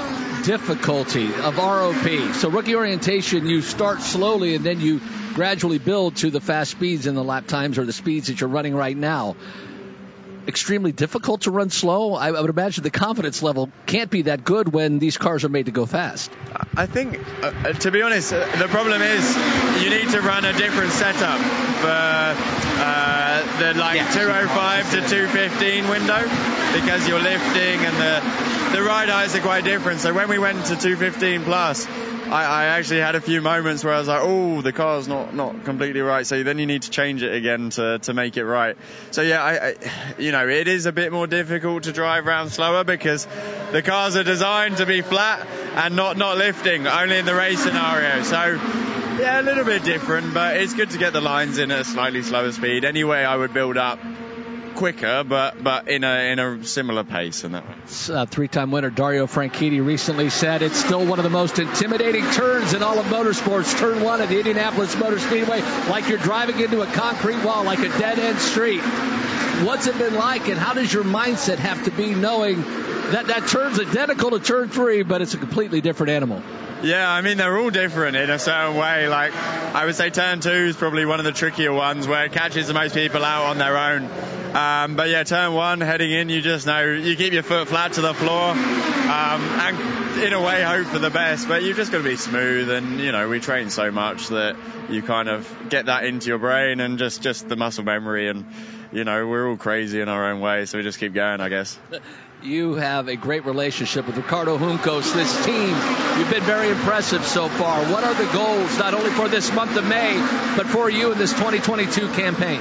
difficulty of ROP. So rookie orientation, you start slowly and then you gradually build to the fast speeds in the lap times or the speeds that you're running right now. Extremely difficult to run slow. I would imagine the confidence level can't be that good when these cars are made to go fast. I think, to be honest, the problem is you need to run a different setup for the 205 to 215 window, because you're lifting and the ride heights are quite different. So when we went to 215 plus, I actually had a few moments where I was like, oh, the car's not completely right. So then you need to change it again to make it right. So yeah, it is a bit more difficult to drive around slower because the cars are designed to be flat and not lifting, only in the race scenario. So yeah, a little bit different, but it's good to get the lines in at a slightly slower speed. Anyway, I would build up quicker, but in a similar pace in that way. Three-time winner Dario Franchitti recently said it's still one of the most intimidating turns in all of motorsports. Turn 1 at the Indianapolis Motor Speedway, like you're driving into a concrete wall, like a dead-end street. What's it been like, and how does your mindset have to be knowing that turn's identical to turn 3, but it's a completely different animal? Yeah, I mean, they're all different in a certain way. Like, I would say turn 2 is probably one of the trickier ones where it catches the most people out on their own. But yeah, turn 1, heading in, you just know, you keep your foot flat to the floor, and in a way hope for the best, but you've just got to be smooth, and, we train so much that you kind of get that into your brain and just the muscle memory, and, we're all crazy in our own way, so we just keep going, I guess. You have a great relationship with Ricardo Juncos, this team. You've been very impressive so far. What are the goals, not only for this month of May, but for you in this 2022 campaign?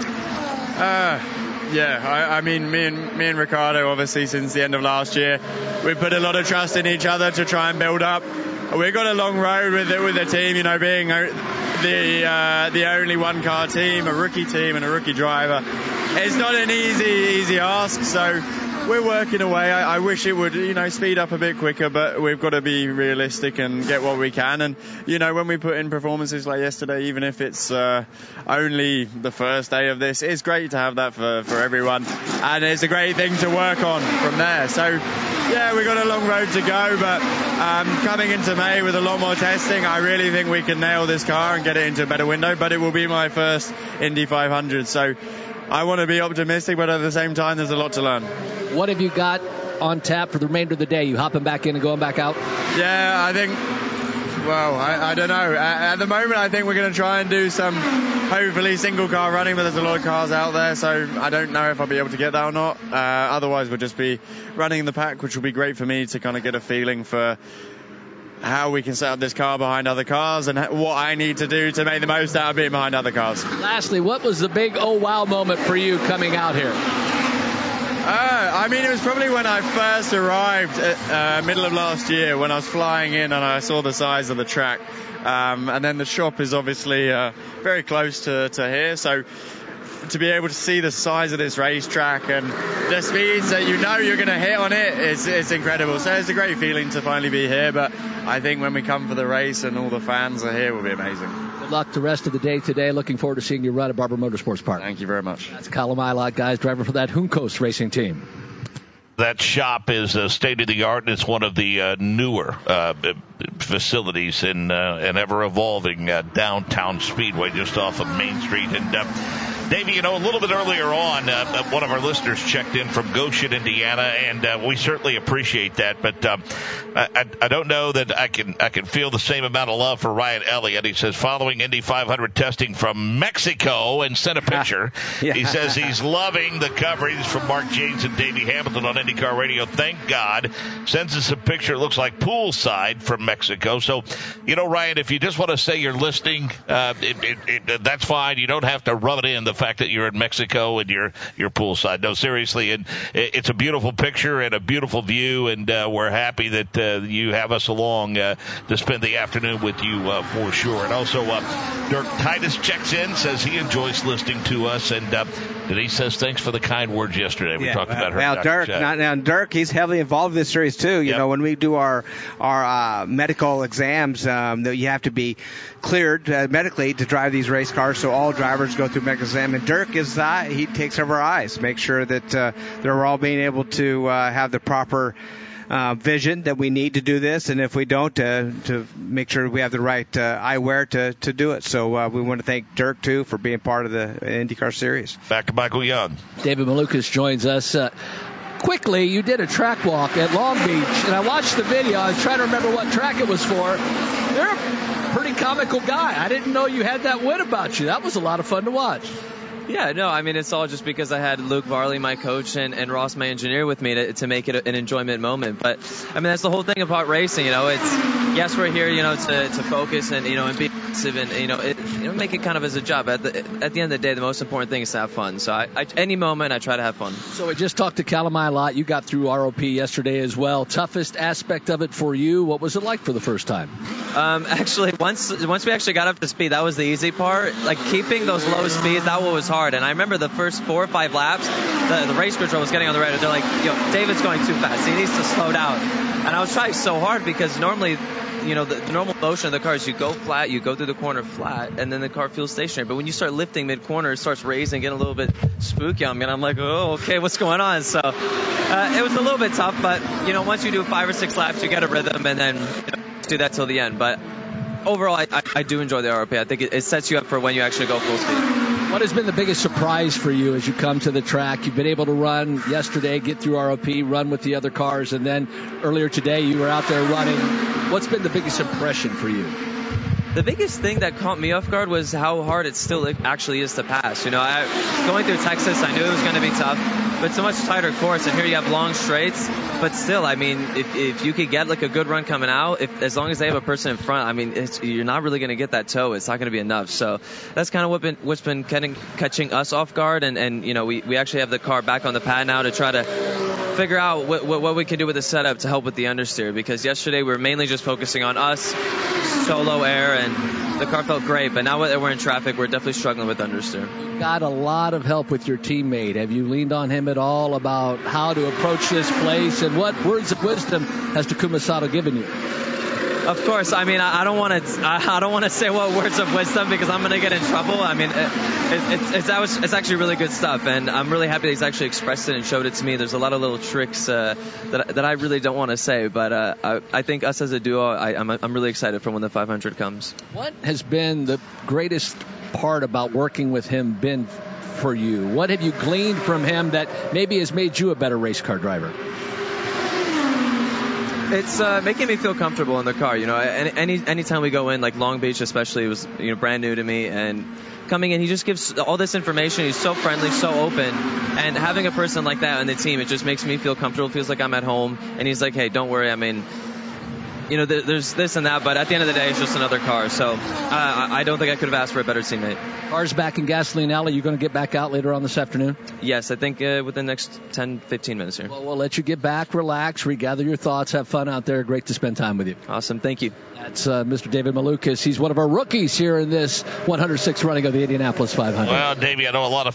I mean, me and Ricardo, obviously, since the end of last year, we put a lot of trust in each other to try and build up. We've got a long road with the team, being the only one-car team, a rookie team and a rookie driver. It's not an easy ask, so we're working away. I wish it would, speed up a bit quicker, but we've got to be realistic and get what we can. And, when we put in performances like yesterday, even if it's only the first day of this, it's great to have that for everyone. And it's a great thing to work on from there. So, yeah, we've got a long road to go, but coming into May with a lot more testing, I really think we can nail this car and get it into a better window. But it will be my first Indy 500, so I want to be optimistic, but at the same time, there's a lot to learn. What have you got on tap for the remainder of the day? You hopping back in and going back out? Yeah, I think, I don't know. At the moment, I think we're going to try and do some, hopefully, single car running, but there's a lot of cars out there, so I don't know if I'll be able to get that or not. Otherwise, we'll just be running in the pack, which will be great for me to kind of get a feeling for how we can set up this car behind other cars and what I need to do to make the most out of being behind other cars. Lastly, what was the big oh wow moment for you coming out here? It was probably when I first arrived at middle of last year, when I was flying in and I saw the size of the track. And then the shop is obviously very close to here, so to be able to see the size of this racetrack and the speeds that you're going to hit on it's incredible. So it's a great feeling to finally be here, but I think when we come for the race and all the fans are here, it will be amazing. Good luck the rest of the day today. Looking forward to seeing you run at Barber Motorsports Park. Thank you very much. That's Colin Milot, guys, driver for that Juncos racing team. That shop is state-of-the-art, and it's one of the newer facilities in an ever-evolving downtown speedway just off of Main Street. And Davey, a little bit earlier on, one of our listeners checked in from Goshen, Indiana, and we certainly appreciate that. But I don't know that I can feel the same amount of love for Ryan Elliott. He says, following Indy 500 testing from Mexico, and sent a picture. Yeah. He says he's loving the coverage from Mark James and Davey Hamilton on IndyCar Radio. Thank God. Sends us a picture. It looks like poolside from Mexico. So, Ryan, if you just want to say you're listening, that's fine. You don't have to rub it in the fact that you're in Mexico and you're poolside. No, seriously, and it's a beautiful picture and a beautiful view, and we're happy that you have us along to spend the afternoon with you for sure. And also, Dirk Titus checks in, says he enjoys listening to us, and Denise says thanks for the kind words yesterday. We talked about her. Now, Dirk, he's heavily involved in this series too. You know, when we do our medical exams, you have to be cleared medically to drive these race cars. So all drivers go through medical exam. And Dirk he takes over our eyes, make sure that they're all being able to have the proper vision that we need to do this, and if we don't, to make sure we have the right eyewear to do it. So we want to thank Dirk, too, for being part of the IndyCar Series. Back to Michael Young. David Malukas joins us. Quickly, you did a track walk at Long Beach, and I watched the video. I was trying to remember what track it was for. You're a pretty comical guy. I didn't know you had that wit about you. That was a lot of fun to watch. Yeah, no, I mean, it's all just because I had Luke Varley, my coach, and Ross, my engineer, with me to make it an enjoyment moment. But, I mean, that's the whole thing about racing, it's, yes, we're here, to focus and, and be aggressive and, make it kind of as a job. At the end of the day, the most important thing is to have fun. So any moment, I try to have fun. So we just talked to Calamai a lot. You got through ROP yesterday as well. Toughest aspect of it for you, what was it like for the first time? Actually, once we actually got up to speed, that was the easy part. Like, keeping those low speeds, that was hard. And I remember the first 4 or 5 laps, the race control was getting on the radar. They're like, David's going too fast. He needs to slow down. And I was trying so hard because normally, the normal motion of the car is you go flat, you go through the corner flat, and then the car feels stationary. But when you start lifting mid-corner, it starts raising, getting a little bit spooky on me. And I'm like, oh, okay, what's going on? So it was a little bit tough. But, once you do 5 or 6 laps, you get a rhythm, and then do that till the end. But overall, I do enjoy the ROP. I think it sets you up for when you actually go full speed. What has been the biggest surprise for you as you come to the track? You've been able to run yesterday, get through ROP, run with the other cars, and then earlier today you were out there running. What's been the biggest impression for you? The biggest thing that caught me off guard was how hard it still actually is to pass. Going through Texas, I knew it was going to be tough, but it's a much tighter course, and here you have long straights. But still, I mean, if you could get like a good run coming out, as long as they have a person in front, I mean, you're not really going to get that toe. It's not going to be enough. So that's kind of what's been catching us off guard, and we actually have the car back on the pad now to try to figure out what we can do with the setup to help with the understeer, because yesterday we were mainly just focusing on us, solo air, and the car felt great, but now that we're in traffic, we're definitely struggling with understeer. You got a lot of help with your teammate. Have you leaned on him at all about how to approach this place, and what words of wisdom has Takuma Sato given you? Of course. I mean, I don't want to say what words of wisdom because I'm going to get in trouble. I mean, it's actually really good stuff, and I'm really happy that he's actually expressed it and showed it to me. There's a lot of little tricks that I really don't want to say, but I think us as a duo, I'm really excited for when the 500 comes. What has been the greatest part about working with him been for you? What have you gleaned from him that maybe has made you a better race car driver? It's making me feel comfortable in the car. Anytime we go in, like Long Beach especially, it was brand new to me, and coming in, he just gives all this information. He's so friendly, so open, and having a person like that on the team, it just makes me feel comfortable. It feels like I'm at home, and he's like, hey, don't worry. I mean, there's this and that, but at the end of the day, it's just another car. So I don't think I could have asked for a better teammate. Car's back in Gasoline Alley. You going to get back out later on this afternoon? Yes, I think within the next 10, 15 minutes here. Well, we'll let you get back, relax, regather your thoughts, have fun out there. Great to spend time with you. Awesome. Thank you. That's Mr. David Malukas. He's one of our rookies here in this 106th running of the Indianapolis 500. Well, Davey, I know a lot of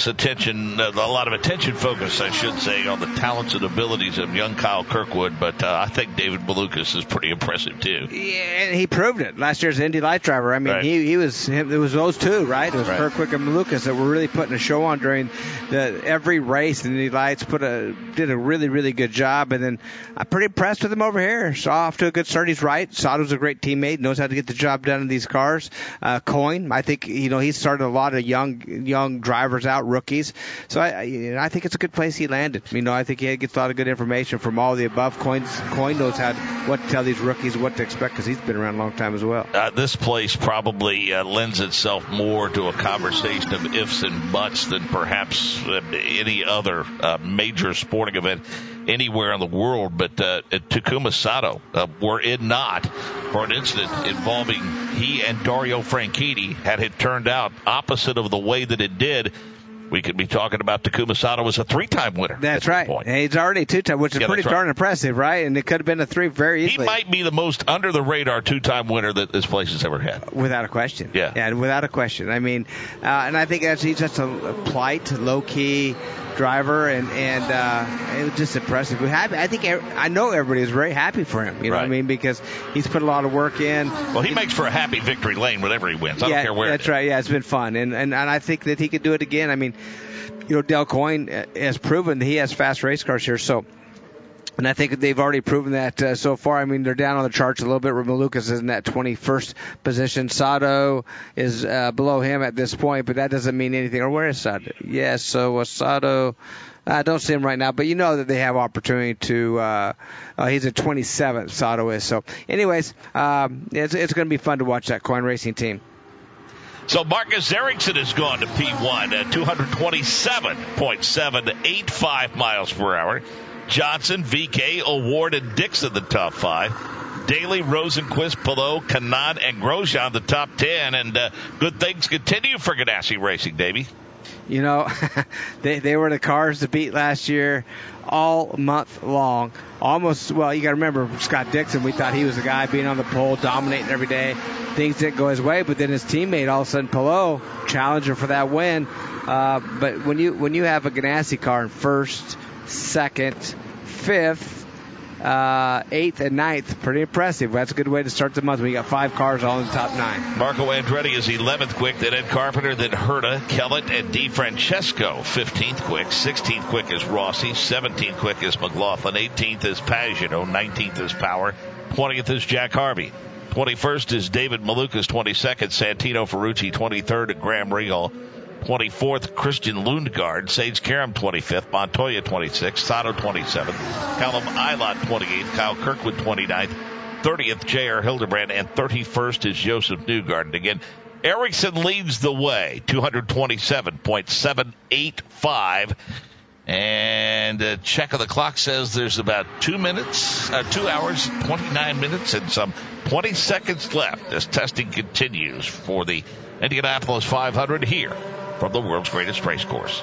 attention focus, I should say, on the talents and abilities of young Kyle Kirkwood, but I think David Malukas is pretty impressive, too. Yeah, and he proved it. Last year's Indy Light driver. I mean, right. It was those two, right? It was right. Kirkwood and Malukas that were really putting a show on during every race. And Indy Lights did a really, really good job. And then I'm pretty impressed with him over here. Saw off to a good start. He's right. Sato's a great teammate, knows how to get the job done in these cars. Coyne, I think, he started a lot of young drivers out, rookies. So I think it's a good place he landed. I think he gets a lot of good information from all the above. Coyne knows what to tell these rookies what to expect because he's been around a long time as well. This place probably lends itself more to a conversation of ifs and buts than perhaps any other major sporting event anywhere in the world. But Takuma Sato, were it not for an incident involving he and Dario Franchitti, had it turned out opposite of the way that it did, we could be talking about Takuma Sato as a 3-time winner. That's right. And he's already a 2-time, which is pretty darn impressive, right? And it could have been a 3 very easily. He might be the most under-the-radar 2-time winner that this place has ever had. Without a question. Yeah, without a question. I mean, and I think he's just a polite, low-key driver, and it was just impressive. I know everybody is very happy for him. You know what I mean? Because he's put a lot of work in. Well, he makes for a happy victory lane whenever he wins. I don't care where. That's right. Yeah, it's been fun, and I think that he could do it again. I mean, Del Coyne has proven that he has fast race cars here, so And I think they've already proven that so far. I mean, they're down on the charts a little bit. Malukas is in that 21st position. Sato is below him at this point, but that doesn't mean anything. Or where is Sato? Yes, so Sato, I don't see him right now, but you know that they have opportunity to he's at 27th, Sato is. So anyways, it's going to be fun to watch that Coin Racing team. So Marcus Ericsson has gone to P1 at 227.785 miles per hour. Johnson, VK, Award, and Dixon the top 5. Daly, Rosenquist, Pillow, Kanaan, and Grosjean the top 10. And good things continue for Ganassi Racing, Davey. You know, they were the cars to beat last year all month long. Almost, well, you got to remember, Scott Dixon, we thought he was the guy being on the pole, dominating every day. Things didn't go his way, but then his teammate, all of a sudden, Pillow, challenger for that win. But when you have a Ganassi car in first, second, fifth, 8th, and 9th, pretty impressive. That's a good way to start the month. We got 5 cars all in the top 9. Marco Andretti is 11th quick, then Ed Carpenter, then Herta, Kellett, and DeFrancesco. 15th quick, 16th quick is Rossi, 17th quick is McLaughlin, 18th is Pagano, 19th is Power, 20th is Jack Harvey. 21st is David Malukas, 22nd, Santino Ferrucci, 23rd, and Graham Rahal. 24th, Christian Lundgaard, Sage Karam 25th, Montoya 26th, Sato 27th, Callum Eilert 28th, Kyle Kirkwood 29th, 30th, J.R. Hildebrand, and 31st is Joseph Newgarden. And again, Ericsson leads the way, 227.785. And check of the clock says there's about 2 hours, 29 minutes, and some 20 seconds left as testing continues for the Indianapolis 500 here from the world's greatest race course.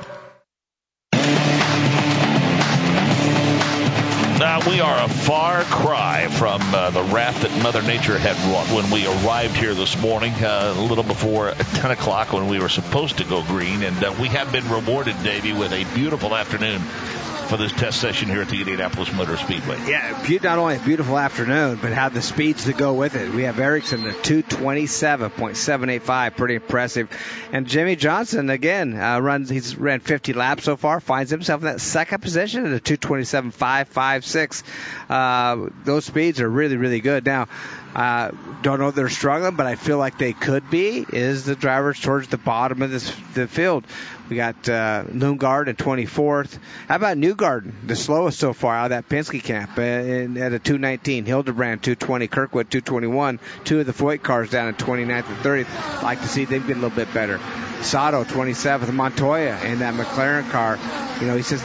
Now, we are a far cry from the wrath that Mother Nature had wrought when we arrived here this morning, a little before 10 o'clock when we were supposed to go green. And we have been rewarded, Davey, with a beautiful afternoon for this test session here at the Indianapolis Motor Speedway. Yeah, not only a beautiful afternoon, but had the speeds to go with it. We have Ericsson at 227.785, pretty impressive. And Jimmy Johnson, again, he's ran 50 laps so far, finds himself in that second position at a 227.556. Those speeds are really, really good. Now, don't know if they're struggling, but I feel like they could be, is the drivers towards the bottom of the field. We got Lundgaard at 24th. How about Newgarden, the slowest so far out of that Penske camp, at a 219. Hildebrand, 220. Kirkwood, 221. 2 of the Foyt cars down at 29th and 30th. I'd like to see them get a little bit better. Sato, 27th. Montoya in that McLaren car. You know, he sits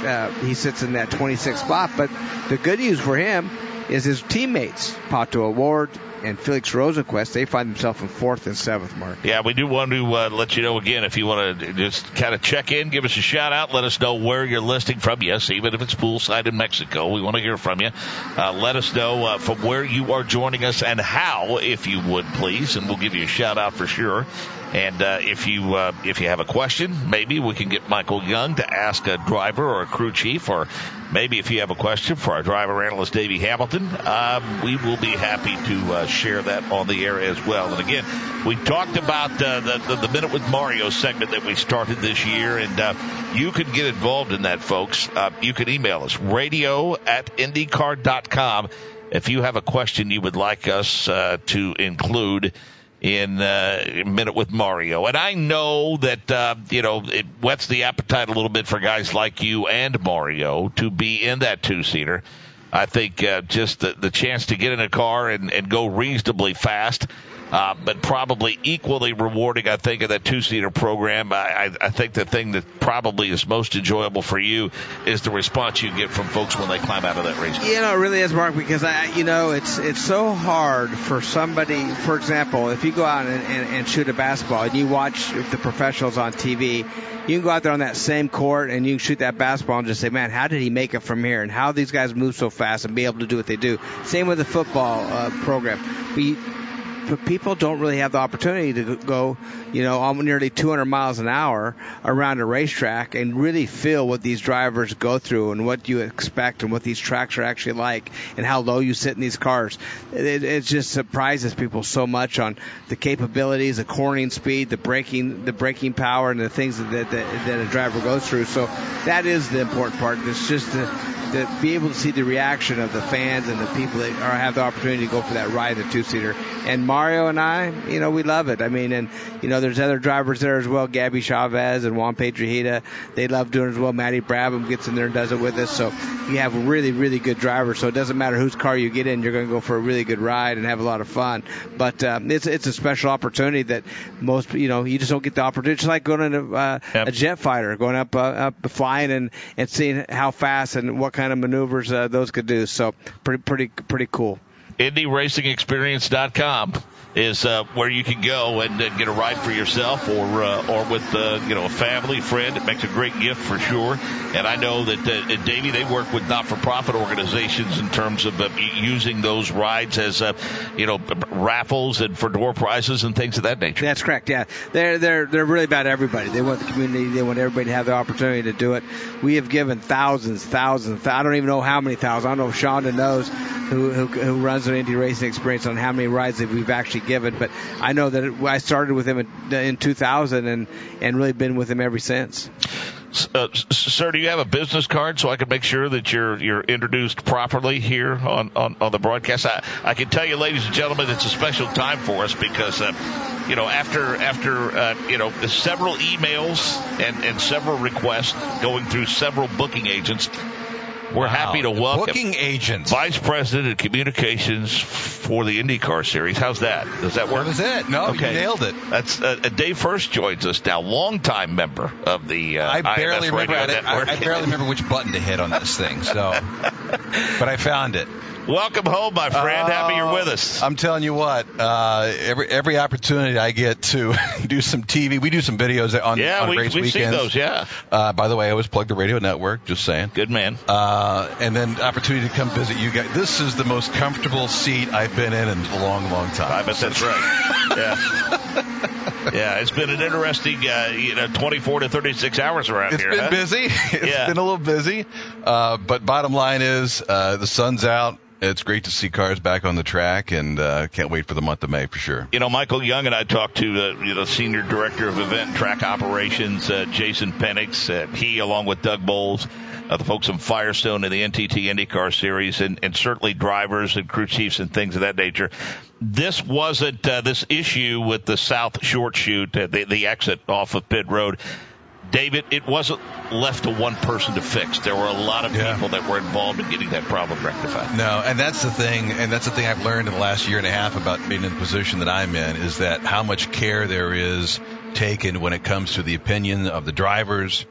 in that 26th spot. But the good news for him is his teammates, Pato O'Ward and Felix Rosenquist, they find themselves in 4th and 7th, Mark. Yeah, we do want to let you know again, if you want to just kind of check in, give us a shout out, let us know where you're listening from. Yes, even if it's poolside in Mexico, we want to hear from you. Let us know from where you are joining us and how, if you would, please, and we'll give you a shout out for sure. And if you have a question, maybe we can get Michael Young to ask a driver or a crew chief, or maybe if you have a question for our driver analyst, Davey Hamilton, we will be happy to share that on the air as well. And again, we talked about the Minute with Mario segment that we started this year, and you can get involved in that, folks. You can email us, radio@indycar.com, if you have a question you would like us to include in Minute with Mario. And I know that, it whets the appetite a little bit for guys like you and Mario to be in that two-seater. I think just the chance to get in a car and go reasonably fast, but probably equally rewarding, I think, in that two-seater program. I think the thing that probably is most enjoyable for you is the response you get from folks when they climb out of that race. You know, it really is, Mark, because it's so hard for somebody. For example, if you go out and shoot a basketball and you watch the professionals on TV, you can go out there on that same court and you can shoot that basketball and just say, man, how did he make it from here? And how these guys move so fast and be able to do what they do. Same with the football program. people don't really have the opportunity to go, nearly 200 miles an hour around a racetrack and really feel what these drivers go through and what you expect and what these tracks are actually like and how low you sit in these cars. It just surprises people so much on the capabilities, the cornering speed, the braking power, and the things that a driver goes through. So that is the important part. It's just to be able to see the reaction of the fans and the people that have the opportunity to go for that ride in the two-seater. And Mario and I, we love it. I mean, and there's other drivers there as well, Gabby Chavez and Juan Pedrojita. They love doing it as well. Matty Brabham gets in there and does it with us. So you have really, really good drivers. So it doesn't matter whose car you get in, you're going to go for a really good ride and have a lot of fun. But it's a special opportunity that most, you just don't get the opportunity. It's like going into a jet fighter, going up flying and seeing how fast and what kind of maneuvers those could do. So pretty cool. IndyRacingExperience.com is where you can go and get a ride for yourself or with a family, friend. It makes a great gift for sure. And I know that at Davey, they work with not-for-profit organizations in terms of using those rides as raffles and for door prizes and things of that nature. That's correct. Yeah, they're really about everybody. They want the community. They want everybody to have the opportunity to do it. We have given thousands. I don't even know how many thousands. I don't know if Shonda knows who runs an Indy Racing Experience on how many rides that we've actually given, but I know that I started with him in 2000 and really been with him ever since. Sir, do you have a business card so I can make sure that you're introduced properly here on the broadcast? I can tell you, ladies and gentlemen, it's a special time for us because after several emails and several requests going through several booking agents, we're happy to welcome booking agents, Vice President of Communications for the IndyCar Series. How's that? Does that work? That was it. No, okay. You nailed it. That's Dave First joins us now, longtime member of the I barely IMS Radio remember. Network. I barely remember which button to hit on this thing. So, but I found it. Welcome home, my friend. Happy you're with us. I'm telling you what, every opportunity I get to do some TV, we do some videos on race weekends. We've seen those, yeah. By the way, I always plug the radio network, just saying. Good man. And then opportunity to come visit you guys. This is the most comfortable seat I've been in a long, long time. I bet that's right. Yeah. Yeah, it's been an interesting 24 to 36 hours around here. It's been busy. It's been a little busy. But bottom line is the sun's out. It's great to see cars back on the track, and can't wait for the month of May for sure. Michael Young and I talked to Senior Director of Event and Track Operations, Jason Penix. He, along with Doug Bowles, the folks from Firestone and the NTT IndyCar Series, and certainly drivers and crew chiefs and things of that nature. This wasn't this issue with the South Short Chute, the exit off of Pit Road. David, it wasn't left to one person to fix. There were a lot of people that were involved in getting that problem rectified. No, and that's the thing I've learned in the last year and a half about being in the position that I'm in, is that how much care there is taken when it comes to the opinion of the drivers,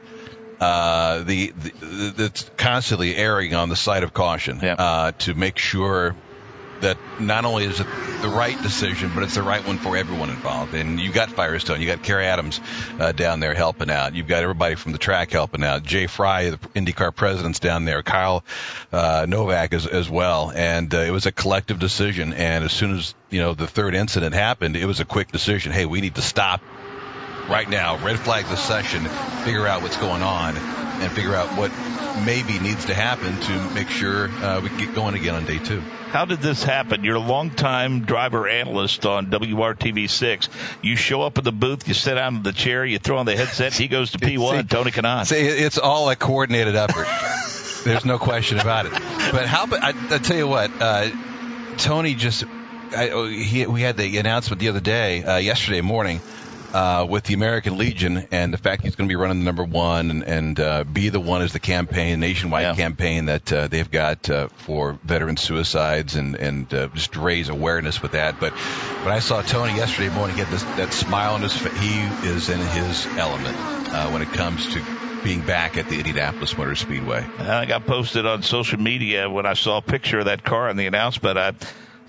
that's constantly erring on the side of caution to make sure that not only is it the right decision, but it's the right one for everyone involved. And you got Firestone, you got Kerry Adams down there helping out. You've got everybody from the track helping out. Jay Fry, the IndyCar president's down there. Kyle Novak as well. And it was a collective decision. And as soon as the third incident happened, it was a quick decision. Hey, we need to stop right now, red flag the session, figure out what's going on, and figure out what maybe needs to happen to make sure we can get going again on day two. How did this happen? You're a longtime driver analyst on WRTV6. You show up at the booth, you sit down in the chair, you throw on the headset, he goes to P1, Tony Kanaan. See, it's all a coordinated effort. There's no question about it. But I tell you what, Tony we had the announcement the other day, yesterday morning, with the American Legion, and the fact he's going to be running the number one and Be the One is the campaign, nationwide campaign that they've got for veteran suicides and just to raise awareness with that. But when I saw Tony yesterday morning, he had that smile on his face. He is in his element when it comes to being back at the Indianapolis Motor Speedway. I got posted on social media when I saw a picture of that car in the announcement.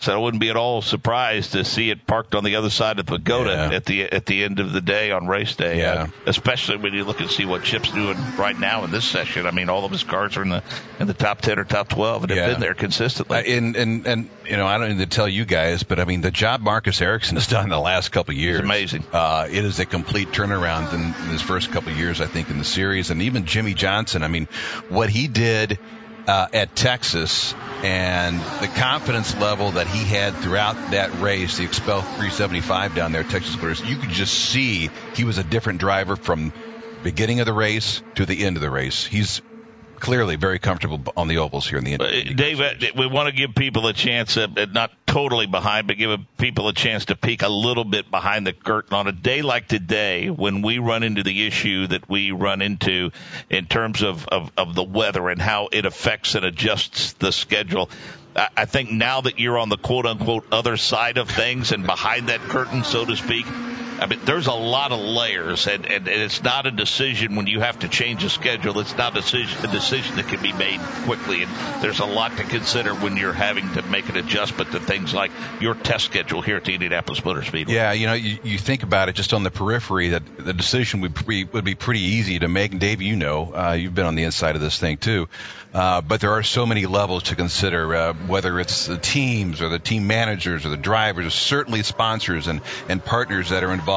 So I wouldn't be at all surprised to see it parked on the other side of the pagoda at the end of the day on race day. Yeah. Especially when you look and see what Chip's doing right now in this session. I mean, all of his cars are in the top 10 or top 12, and have been there consistently. And you know, I don't need to tell you guys, but I mean, the job Marcus Ericsson has done in the last couple of years, it's amazing. It is a complete turnaround in his first couple of years, I think, in the series. And even Jimmy Johnson, I mean, what he did at Texas and the confidence level that he had throughout that race, the Expel 375 down there at Texas Motors, you could just see he was a different driver from beginning of the race to the end of the race. He's clearly very comfortable on the ovals here in the end. Dave, we want to give people a chance, not totally behind, but give people a chance to peek a little bit behind the curtain on a day like today when we run into the issue that we run into in terms of the weather and how it affects and adjusts the schedule. I think now that you're on the quote-unquote other side of things and behind that curtain, so to speak, I mean, there's a lot of layers, and it's not a decision when you have to change a schedule. It's not a decision that can be made quickly, and there's a lot to consider when you're having to make an adjustment to things like your test schedule here at the Indianapolis Motor Speedway. Yeah, you know, you think about it just on the periphery that the decision would be pretty easy to make. And Dave, you know, you've been on the inside of this thing too. But there are so many levels to consider, whether it's the teams or the team managers or the drivers, certainly sponsors and partners that are involved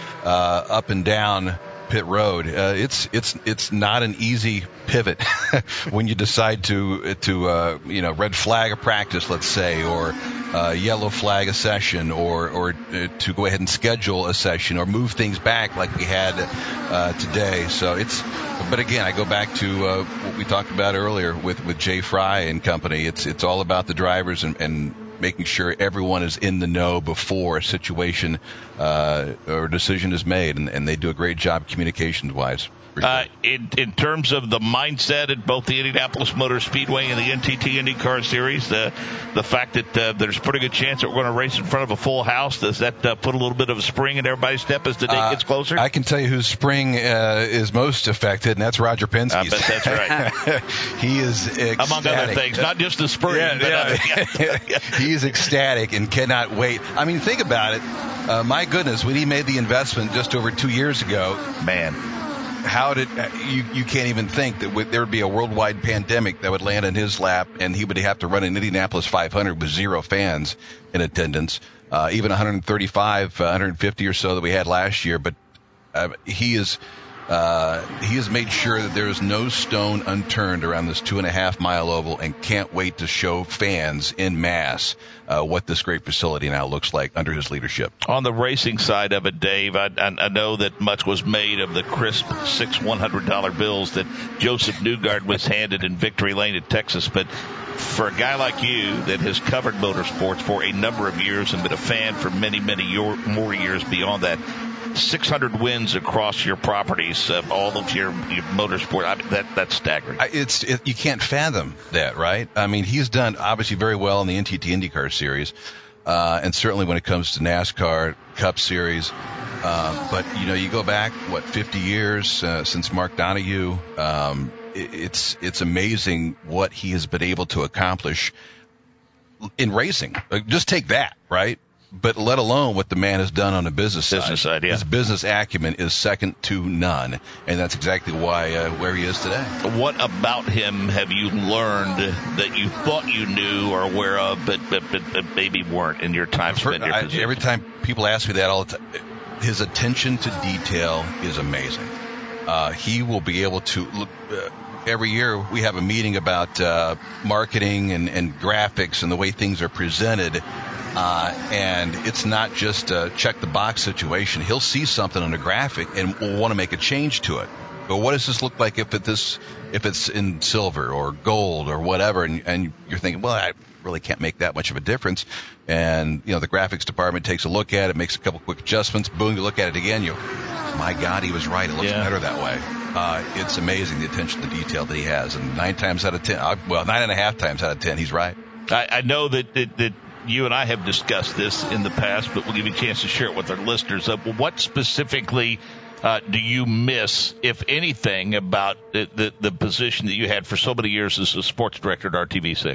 up and down pit road. It's not an easy pivot when you decide to red flag a practice, let's say, or yellow flag a session, or to go ahead and schedule a session or move things back like we had today. So but again, I go back to what we talked about earlier with Jay Fry and company. It's all about the drivers and making sure everyone is in the know before a situation or decision is made, and they do a great job communications-wise. In terms of the mindset at both the Indianapolis Motor Speedway and the NTT IndyCar Series, the fact that there's a pretty good chance that we're going to race in front of a full house, does that put a little bit of a spring in everybody's step as the day gets closer? I can tell you whose spring is most affected, and that's Roger Penske's. I bet that's right. He is ecstatic. Among other things, not just the spring. He is ecstatic and cannot wait. I mean, think about it. My goodness, when he made the investment just over 2 years ago, man, how did you can't even think that there would be a worldwide pandemic that would land in his lap, and he would have to run an Indianapolis 500 with 0 fans in attendance, even 150 or so that we had last year. But he has made sure that there is no stone unturned around this 2.5 mile oval, and can't wait to show fans in mass what this great facility now looks like under his leadership. On the racing side of it, Dave, I know that much was made of the crisp $6 $100 bills that Joseph Newgard was handed in Victory Lane at Texas, but for a guy like you that has covered motorsports for a number of years and been a fan for many, many more years beyond that, 600 wins across your properties, all of your motorsport. I mean, that's staggering. You can't fathom that, right? I mean, he's done obviously very well in the NTT IndyCar Series, and certainly when it comes to NASCAR Cup Series. But you go back 50 years since Mark Donohue. It's amazing what he has been able to accomplish in racing. Just take that, right? But let alone what the man has done on the business side. Yeah. His business acumen is second to none, and that's exactly why where he is today. What about him have you learned that you thought you knew or aware of, but maybe weren't in your time spent in your position? Every time people ask me that all the time, his attention to detail is amazing. He will be able to look. Every year we have a meeting about marketing and graphics and the way things are presented. And it's not just a check the box situation. He'll see something on a graphic and will want to make a change to it. But what does this look like if it's in silver or gold or whatever? And you're thinking, well, I really can't make that much of a difference. And the graphics department takes a look at it, makes a couple quick adjustments. Boom, you look at it again. My God, he was right. It looks better that way. It's amazing the attention to detail that he has. And 9.5 times out of 10, he's right. I know that you and I have discussed this in the past, but we'll give you a chance to share it with our listeners. What specifically do you miss, if anything, about the position that you had for so many years as a sports director at RTV6?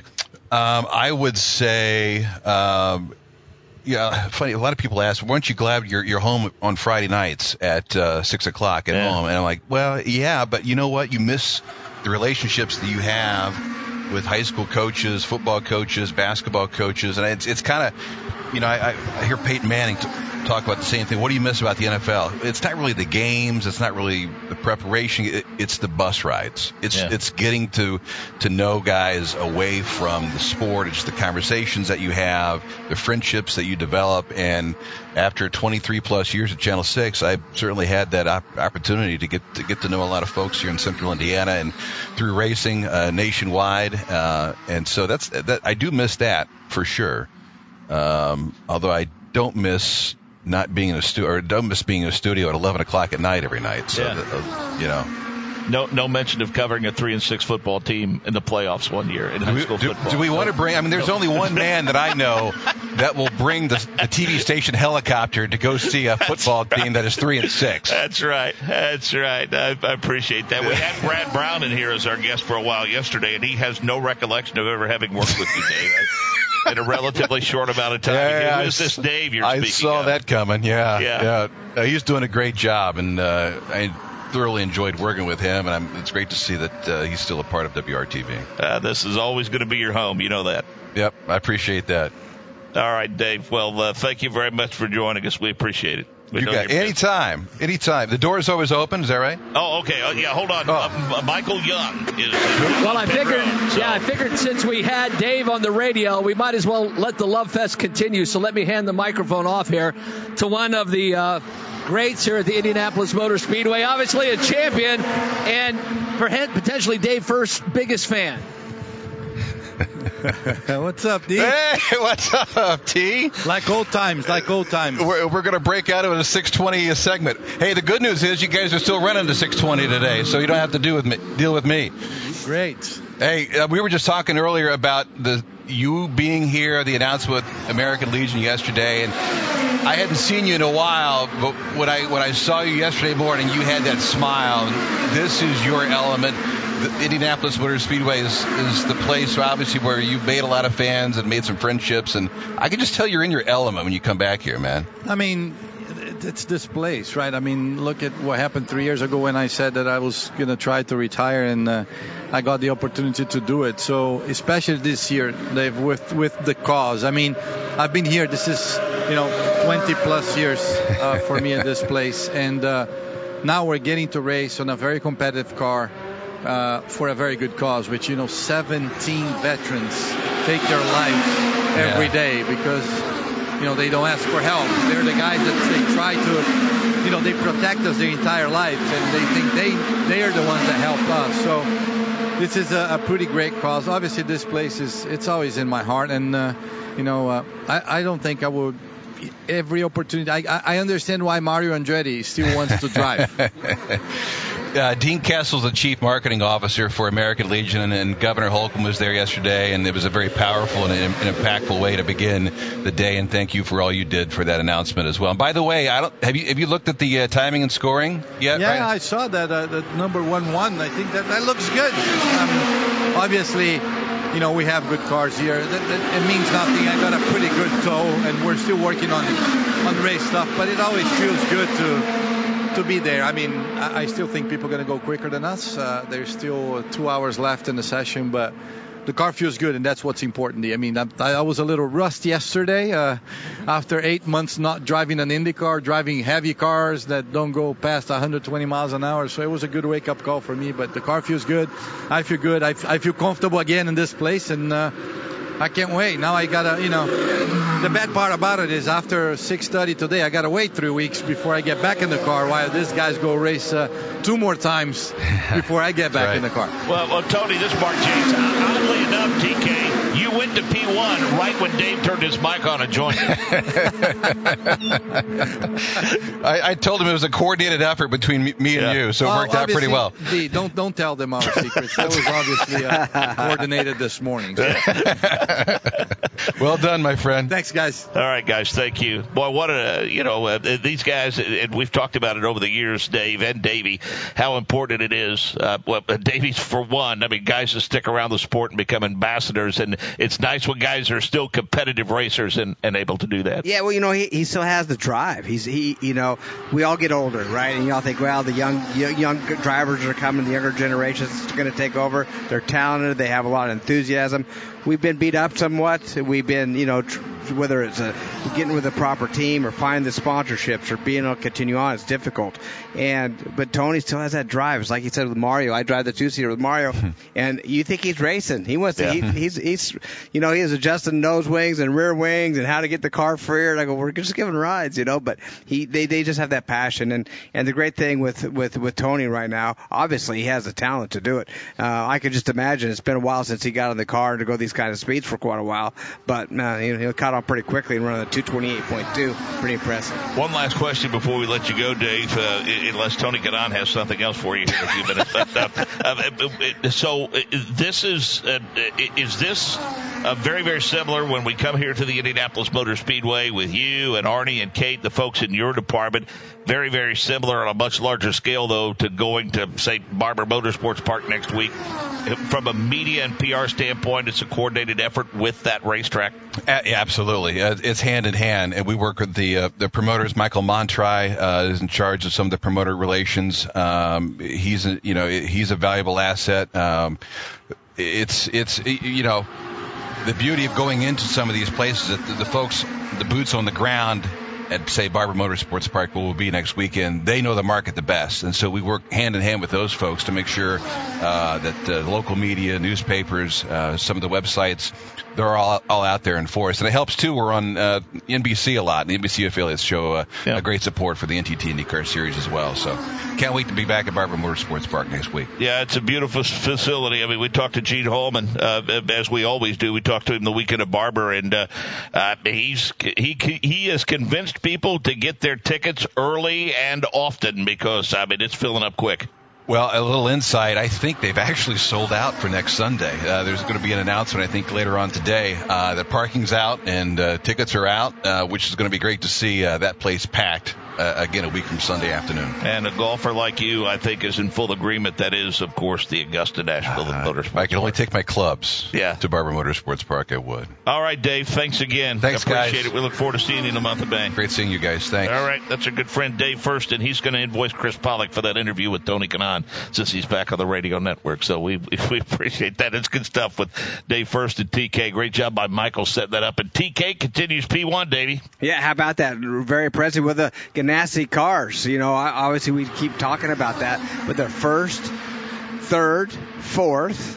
I would say, funny. A lot of people ask, weren't you glad you're home on Friday nights at 6 o'clock at home? And I'm like, well, yeah, but you know what? You miss the relationships that you have with high school coaches, football coaches, basketball coaches, and it's kind of, I hear Peyton Manning talk about the same thing. What do you miss about the NFL? It's not really the games. It's not really the preparation. It's the bus rides. It's getting to know guys away from the sport. It's the conversations that you have, the friendships that you develop. And after 23 plus years at Channel 6, I've certainly had that opportunity to get to know a lot of folks here in Central Indiana and through racing nationwide. And so that I do miss that for sure. Although I don't miss not being in a studio, or don't miss being in a studio at 11 o'clock at night every night. So, No mention of covering a 3-6 football team in the playoffs one year in high school football. Do we want to bring? I mean, there's only one man that I know that will bring the TV station helicopter to go see a football team that is 3-6. That's right. I appreciate that. We had Brad Brown in here as our guest for a while yesterday, and he has no recollection of ever having worked with you, Dave. In a relatively short amount of time. Who is this Dave you're speaking of? I saw that coming, yeah. He's doing a great job, and I thoroughly enjoyed working with him, and it's great to see that he's still a part of WRTV. This is always going to be your home. You know that. Yep, I appreciate that. All right, Dave. Well, thank you very much for joining us. We appreciate it. You got anytime. The door is always open. Is that right? Oh, okay. Hold on. Michael Young is. Well, I figured since we had Dave on the radio, we might as well let the Love Fest continue. So let me hand the microphone off here to one of the greats here at the Indianapolis Motor Speedway. Obviously a champion, and potentially Dave's first biggest fan. What's up, D? Hey, what's up, T? Like old times. We're going to break out of a 620 segment. Hey, the good news is you guys are still running the 620 today, so you don't have to deal with me. Great. Hey, we were just talking earlier about you being here, the announcement with American Legion yesterday, and I hadn't seen you in a while, but when I saw you yesterday morning, you had that smile. This is your element. The Indianapolis Motor Speedway is the place, obviously, where you've made a lot of fans and made some friendships, and I can just tell you're in your element when you come back here, man. I mean, it's this place, right? I mean, look at what happened 3 years ago when I said that I was going to try to retire, and I got the opportunity to do it. So especially this year, Dave, with the cause. I mean, I've been here. This is 20 plus years for me at this place, and now we're getting to race on a very competitive car for a very good cause, which 17 veterans take their lives every day because they don't ask for help. They're the guys that they try to, they protect us their entire lives, and they think they are the ones that help us. So this is a pretty great cause. Obviously, this place it's always in my heart, and I don't think I would. Every opportunity, I understand why Mario Andretti still wants to drive. Dean Kessel's the chief marketing officer for American Legion, and Governor Holcomb was there yesterday, and it was a very powerful and impactful way to begin the day. And thank you for all you did for that announcement as well. And by the way, have you looked at the timing and scoring yet? Yeah, right? I saw that number 1-1. I think that looks good. Obviously, we have good cars here. It means nothing. I got a pretty good toe, and we're still working on race stuff. But it always feels good to be there. I mean, I still think people are going to go quicker than us. There's still 2 hours left in the session, but the car feels good, and that's what's important. I mean, I was a little rusty yesterday after 8 months not driving an Indy car, driving heavy cars that don't go past 120 miles an hour. So it was a good wake-up call for me, but the car feels good. I feel good. I feel comfortable again in this place, and I can't wait. Now I got to, the bad part about it is after 6:30 today, I got to wait 3 weeks before I get back in the car while these guys go race 2 more times before I get back in the car. Well, Tony, this is Mark James. Oddly enough, TK, you went to P1 right when Dave turned his mic on and joined you. I told him it was a coordinated effort between me and you, so it worked out pretty well. Don't tell them our secrets. That was obviously coordinated this morning. Well done, my friend. Thanks, guys. All right, guys. Thank you. Boy, what these guys, and we've talked about it over the years, Dave and Davey, how important it is. Davey's for one. I mean, guys that stick around the sport and become ambassadors, and it's nice when guys are still competitive racers and able to do that. Yeah, well, he still has the drive. We all get older, right? And y'all think, well, the young drivers are coming, the younger generations are going to take over. They're talented. They have a lot of enthusiasm. We've been beat up somewhat. We've been, whether it's getting with the proper team or finding the sponsorships or being able to continue on, it's difficult. But Tony still has that drive. It's like he said with Mario. I drive the 2-seater with Mario, and you think he's racing. He wants to. Yeah. He's he is adjusting nose wings and rear wings and how to get the car freer. And I go, we're just giving rides, But they just have that passion. And the great thing with Tony right now, obviously he has the talent to do it. I could just imagine it's been a while since he got in the car to go these kind of speeds for quite a while, but he caught on pretty quickly and running a 228.2. Pretty impressive. One last question before we let you go, Dave, unless Tony Kanaan has something else for you here in a few minutes. So this is this very, very similar when we come here to the Indianapolis Motor Speedway with you and Arnie and Kate, the folks in your department? Very, very similar on a much larger scale, though, to going to, say, Barber Motorsports Park next week. From a media and PR standpoint, it's a coordinated effort with that racetrack. Yeah, absolutely. It's hand in hand, and we work with the promoters. Michael Montry is in charge of some of the promoter relations. He's a valuable asset. It's the beauty of going into some of these places that the folks, the boots on the ground at, say, Barber Motorsports Park, where we'll be next weekend, they know the market the best. And so we work hand in hand with those folks to make sure that the local media, newspapers, some of the websites, they're all out there in force. And it helps, too. We're on NBC a lot, and the NBC affiliates show a great support for the NTT IndyCar Series as well. So can't wait to be back at Barber Motorsports Park next week. Yeah, it's a beautiful facility. I mean, we talked to Gene Holman, as we always do. We talked to him the weekend of Barber, and he has convinced people to get their tickets early and often because, it's filling up quick. Well, a little insight, I think they've actually sold out for next Sunday. There's going to be an announcement, I think, later on today that parking's out and tickets are out, which is going to be great to see that place packed again a week from Sunday afternoon. And a golfer like you, I think, is in full agreement. That is, of course, the Augusta National Motorsports Park. I can only take my clubs to Barber Motorsports Park. I would. All right, Dave, thanks again. Thanks, guys. Appreciate it. We look forward to seeing you in the month of May. Great seeing you guys. Thanks. All right, that's our good friend Dave First, and he's going to invoice Chris Pollock for that interview with Tony Kanaan since he's back on the radio network. So we appreciate that. It's good stuff with Dave First and TK. Great job by Michael setting that up. And TK continues P1, Davey. Yeah, how about that? Very impressive with the Ganassi cars. Obviously we keep talking about that, but they're first, third, fourth,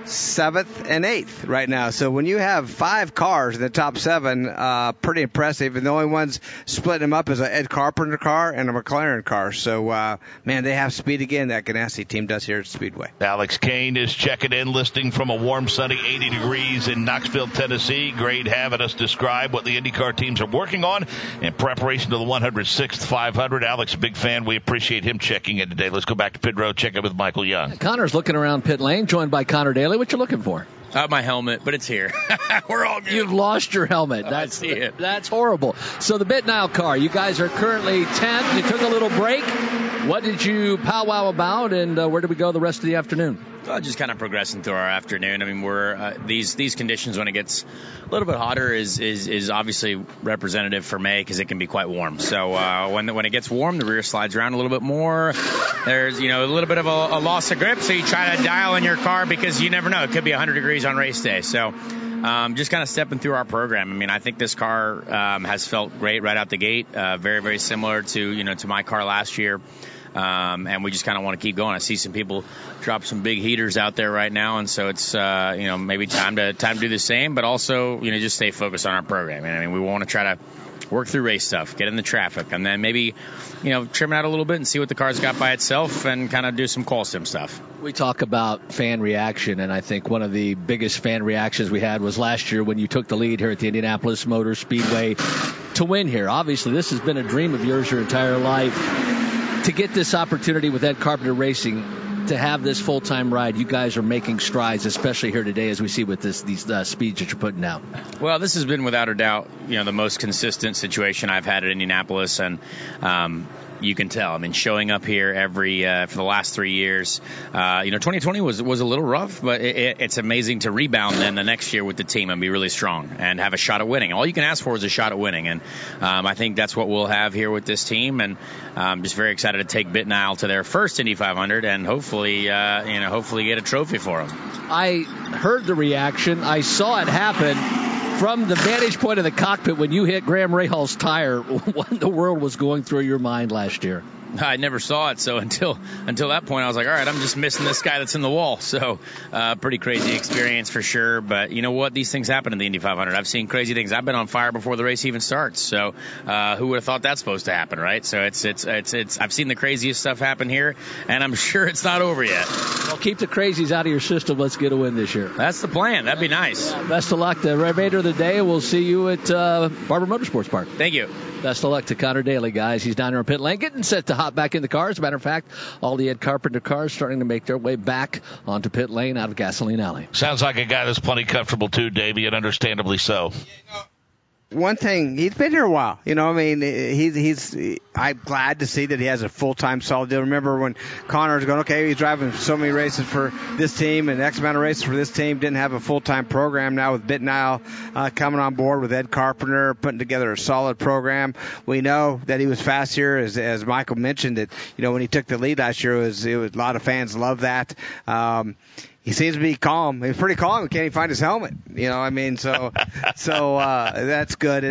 7th, and 8th right now. So when you have 5 cars in the top 7, pretty impressive. And the only ones splitting them up is an Ed Carpenter car and a McLaren car. So, they have speed again, that Ganassi team does here at Speedway. Alex Kane is checking in, listening from a warm, sunny 80 degrees in Knoxville, Tennessee. Great having us describe what the IndyCar teams are working on in preparation to the 106th 500. Alex, a big fan. We appreciate him checking in today. Let's go back to pit road, check in with Michael Young. Connor's looking around pit lane, joined by Connor Daly. What you looking for? My helmet, but it's here. We're all good. You've lost your helmet. I see it. That's horrible. So the BitNile car, you guys are currently 10th. You took a little break. What did you powwow about, and where did we go the rest of the afternoon? Just kind of progressing through our afternoon. I mean, we're these conditions when it gets a little bit hotter is obviously representative for May because it can be quite warm. So when it gets warm, the rear slides around a little bit more. There's a little bit of a loss of grip, so you try to dial in your car because you never know. It could be 100 degrees on race day. So just kind of stepping through our program. I mean, I think this car has felt great right out the gate. Very, very similar to my car last year. And we just kind of want to keep going. I see some people drop some big heaters out there right now, and so it's maybe time to do the same, but also just stay focused on our program. And I mean, we want to try to work through race stuff, get in the traffic, and then maybe trim out a little bit and see what the car's got by itself, and kind of do some call sim stuff. We talk about fan reaction, and I think one of the biggest fan reactions we had was last year when you took the lead here at the Indianapolis Motor Speedway to win here. Obviously, this has been a dream of yours your entire life. To get this opportunity with Ed Carpenter Racing, to have this full-time ride? You guys are making strides, especially here today, as we see with these speeds that you're putting out. Well, this has been without a doubt, the most consistent situation I've had at Indianapolis, and you can tell. I mean, showing up here for the last 3 years. 2020 was a little rough, but it's amazing to rebound then the next year with the team and be really strong and have a shot at winning. All you can ask for is a shot at winning, and I think that's what we'll have here with this team. And I'm just very excited to take BitNile to their first Indy 500 and hopefully get a trophy for them. I heard the reaction. I saw it happen. From the vantage point of the cockpit, when you hit Graham Rahal's tire, what in the world was going through your mind last year? I never saw it, so until that point, I was like, all right, I'm just missing this guy that's in the wall. So pretty crazy experience for sure. But you know what? These things happen in the Indy 500. I've seen crazy things. I've been on fire before the race even starts. So who would have thought that's supposed to happen, right? So it's I've seen the craziest stuff happen here, and I'm sure it's not over yet. Well, keep the crazies out of your system. Let's get a win this year. That's the plan. That'd be nice. Best of luck the remainder of the day. We'll see you at Barber Motorsports Park. Thank you. Best of luck to Connor Daly, guys. He's down there in pit lane, getting set to hop back in the car. As a matter of fact, all the Ed Carpenter cars starting to make their way back onto pit lane out of Gasoline Alley. Sounds like a guy that's plenty comfortable too, Davey, and understandably so. One thing, he's been here a while. I'm glad to see that he has a full-time solid deal. Remember when Connor was going, okay, he's driving so many races for this team and X amount of races for this team, didn't have a full-time program. Now with BitNile coming on board with Ed Carpenter, putting together a solid program. We know that he was fast here, as Michael mentioned, that, when he took the lead last year, it was a lot of fans love that. He seems to be calm. He's pretty calm. He can't even find his helmet. So that's good.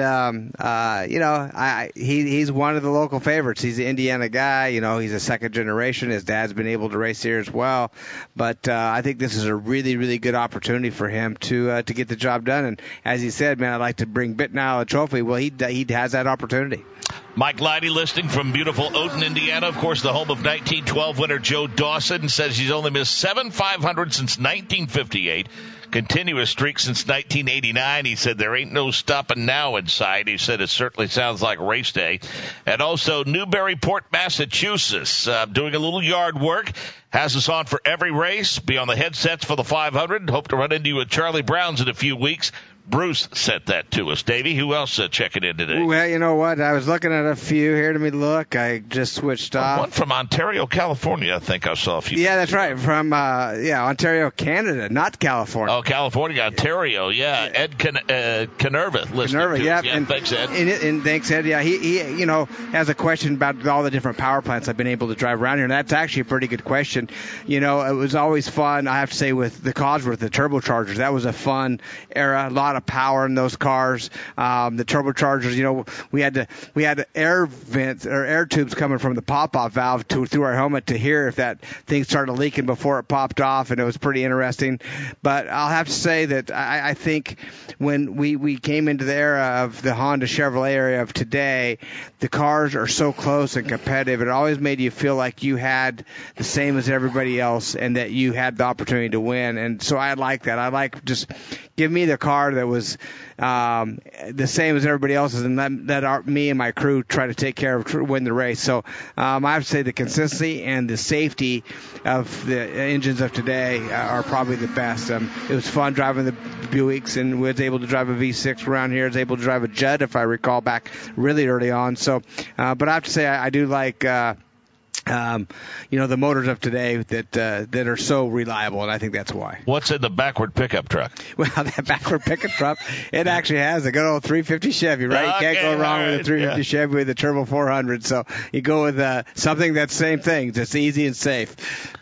He's one of the local favorites. He's an Indiana guy. He's a second generation. His dad's been able to race here as well. But I think this is a really, really good opportunity for him to get the job done. And as he said, man, I'd like to bring BitNile a trophy. Well, he has that opportunity. Mike Leidy listening from beautiful Odin, Indiana. Of course, the home of 1912 winner Joe Dawson, says he's only missed 7 500 since 1958. Continuous streak since 1989. He said there ain't no stopping now inside. He said it certainly sounds like race day. And also Newburyport, Massachusetts, doing a little yard work. Has us on for every race. Be on the headsets for the 500. Hope to run into you at Charlie Brown's in a few weeks. Bruce sent that to us. Davey, who else checking in today? Well, you know what? I was looking at a few here. Let me look. I just switched off. One from Ontario, California. I think I saw a few. Yeah, that's right. From Ontario, Canada, not California. Oh, California, Ontario. Yeah, Ed Canerva listening. Canerva, yeah. And thanks, Ed. And thanks, Ed. Yeah, he has a question about all the different power plants I've been able to drive around here, and that's actually a pretty good question. It was always fun. I have to say with the Cosworth, the turbochargers, that was a fun era. A lot of power in those cars. The turbochargers, we had air vents or air tubes coming from the pop-off valve through our helmet to hear if that thing started leaking before it popped off, and it was pretty interesting. But I'll have to say that I think when we came into the era of the Honda Chevrolet area of today, the cars are so close and competitive. It always made you feel like you had the same as everybody else and that you had the opportunity to win. And so I like that. I like just give me the car that was the same as everybody else's, and let me and my crew try to take care of win the race. So I have to say the consistency and the safety of the engines of today are probably the best. It was fun driving the Buicks, and was able to drive a V6 around here. I was able to drive a Judd, if I recall, back really early on. So, but I have to say I do like the motors of today that are so reliable, and I think that's why. What's in the backward pickup truck? Well, that backward pickup truck, it actually has a good old 350 Chevy, right? You can't go wrong with a 350 Chevy with a Turbo 400. So you go with something that's same thing, just easy and safe.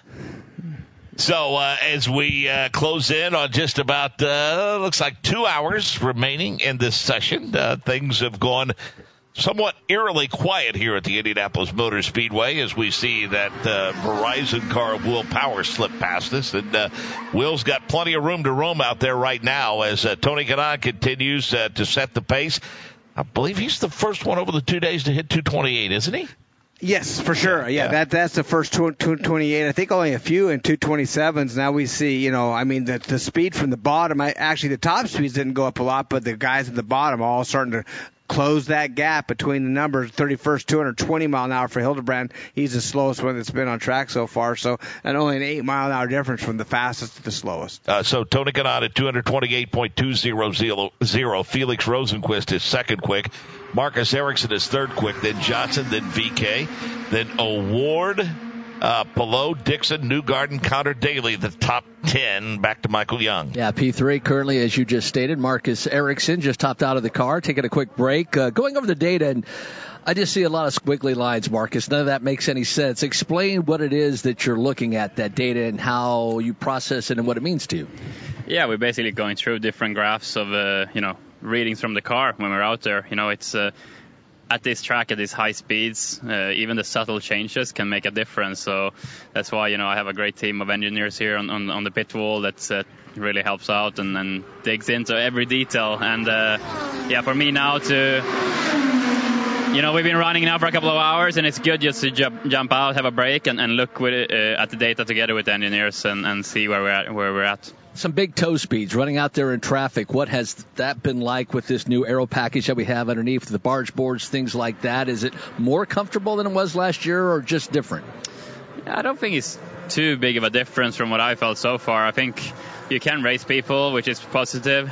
So as we close in on just about, looks like 2 hours remaining in this session, things have gone somewhat eerily quiet here at the Indianapolis Motor Speedway as we see that Verizon car Will Power slip past us. And Will's got plenty of room to roam out there right now as Tony Kanaan continues to set the pace. I believe he's the first one over the 2 days to hit 228, isn't he? Yes, for sure. Yeah. That's the first 228. I think only a few in 227s. Now we see, the speed from the bottom. Actually, the top speeds didn't go up a lot, but the guys at the bottom are all starting to close that gap between the numbers. 31st, 220 mile an hour for Hildebrand. He's the slowest one that's been on track so far. So, and only an 8 mile an hour difference from the fastest to the slowest. So Tony Kanaan at 228.200. Felix Rosenqvist is second quick. Marcus Ericsson is third quick. Then Johnson, then VK, then O'Ward, Pelot, Dixon, Newgarden, Connor Daly, the top 10. Back to Michael Young. Yeah, P3 currently, as you just stated, Marcus Ericsson just topped out of the car, taking a quick break. Going over the data, and I just see a lot of squiggly lines, Marcus. None of that makes any sense. Explain what it is that you're looking at, that data, and how you process it and what it means to you. Yeah, we're basically going through different graphs of, readings from the car when we're out there. It's at this track, at these high speeds, even the subtle changes can make a difference. So that's why, I have a great team of engineers here on the pit wall that really helps out and digs into every detail. And, for me now we've been running now for a couple of hours, and it's good just to jump out, have a break, and look at the data together with the engineers and see where we're at. Some big toe speeds running out there in traffic. What has that been like with this new aero package that we have underneath the barge boards, things like that? Is it more comfortable than it was last year or just different? I don't think it's too big of a difference from what I felt so far. I think you can race people, which is positive.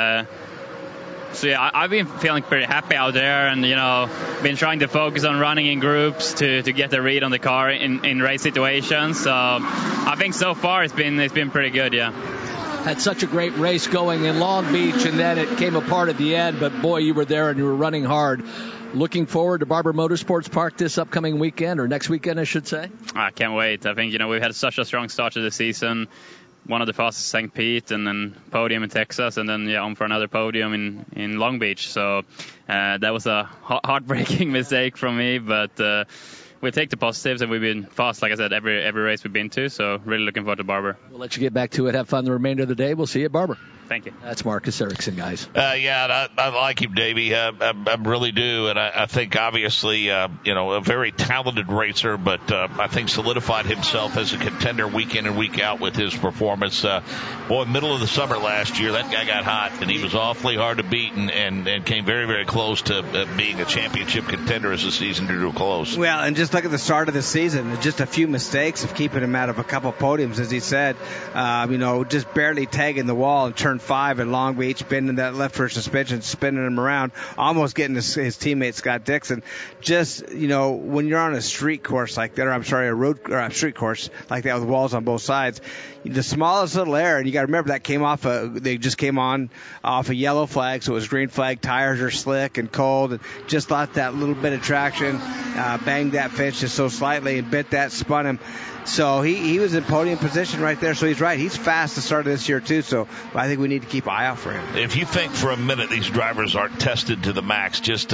I've been feeling pretty happy out there, and been trying to focus on running in groups to get the read on the car in race situations. So I think so far it's been pretty good. Yeah. Had such a great race going in Long Beach, and then it came apart at the end. But boy, you were there and you were running hard. Looking forward to Barber Motorsports Park this upcoming weekend, or next weekend, I should say. I can't wait. I think we've had such a strong start to the season. One of the fastest St. Pete, and then podium in Texas, and then on for another podium in Long Beach. So that was a heartbreaking mistake from me, but we'll take the positives, and we've been fast, like I said, every race we've been to. So really looking forward to Barber. We'll let you get back to it. Have fun the remainder of the day. We'll see you at Barber. Thank you. That's Marcus Ericsson, guys. I like him, Davey. I really do. And I think, obviously, a very talented racer, but I think solidified himself as a contender week in and week out with his performance. Middle of the summer last year, that guy got hot, and he was awfully hard to beat and came very, very close to being a championship contender as the season drew close. Well, and just look at the start of the season. Just a few mistakes of keeping him out of a couple podiums, as he said. Just barely tagging the wall and turn 5 in Long Beach, bending that left rear suspension, spinning him around, almost getting his teammate Scott Dixon. Just, when you're on a street course like that, a street course like that with walls on both sides, the smallest little error, and you got to remember that they just came on off a yellow flag, so it was green flag. Tires are slick and cold, and just let that little bit of traction bang that fence just so slightly and bit that, spun him. So he was in podium position right there. So he's right. He's fast to start this year too. So I think we need to keep an eye out for him. If you think for a minute these drivers aren't tested to the max, just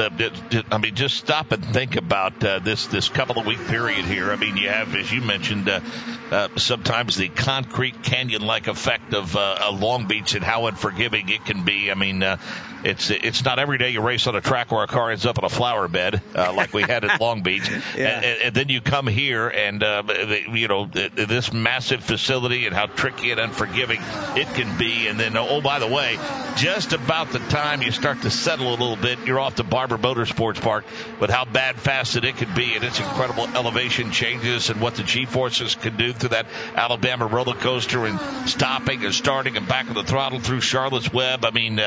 stop and think about this couple of week period here. I mean, you have, as you mentioned, sometimes the concrete canyon-like effect of Long Beach and how unforgiving it can be. I mean, it's not every day you race on a track where a car ends up in a flower bed like we had at Long Beach. Yeah. And then you come here and this massive facility and how tricky and unforgiving it can be. And then, by the way, just about the time you start to settle a little bit, you're off to Barber Motorsports Park with how bad fasted it could be and its incredible elevation changes and what the G-forces can do through that Alabama roller coaster and stopping and starting and back of the throttle through Charlotte's Web. I mean,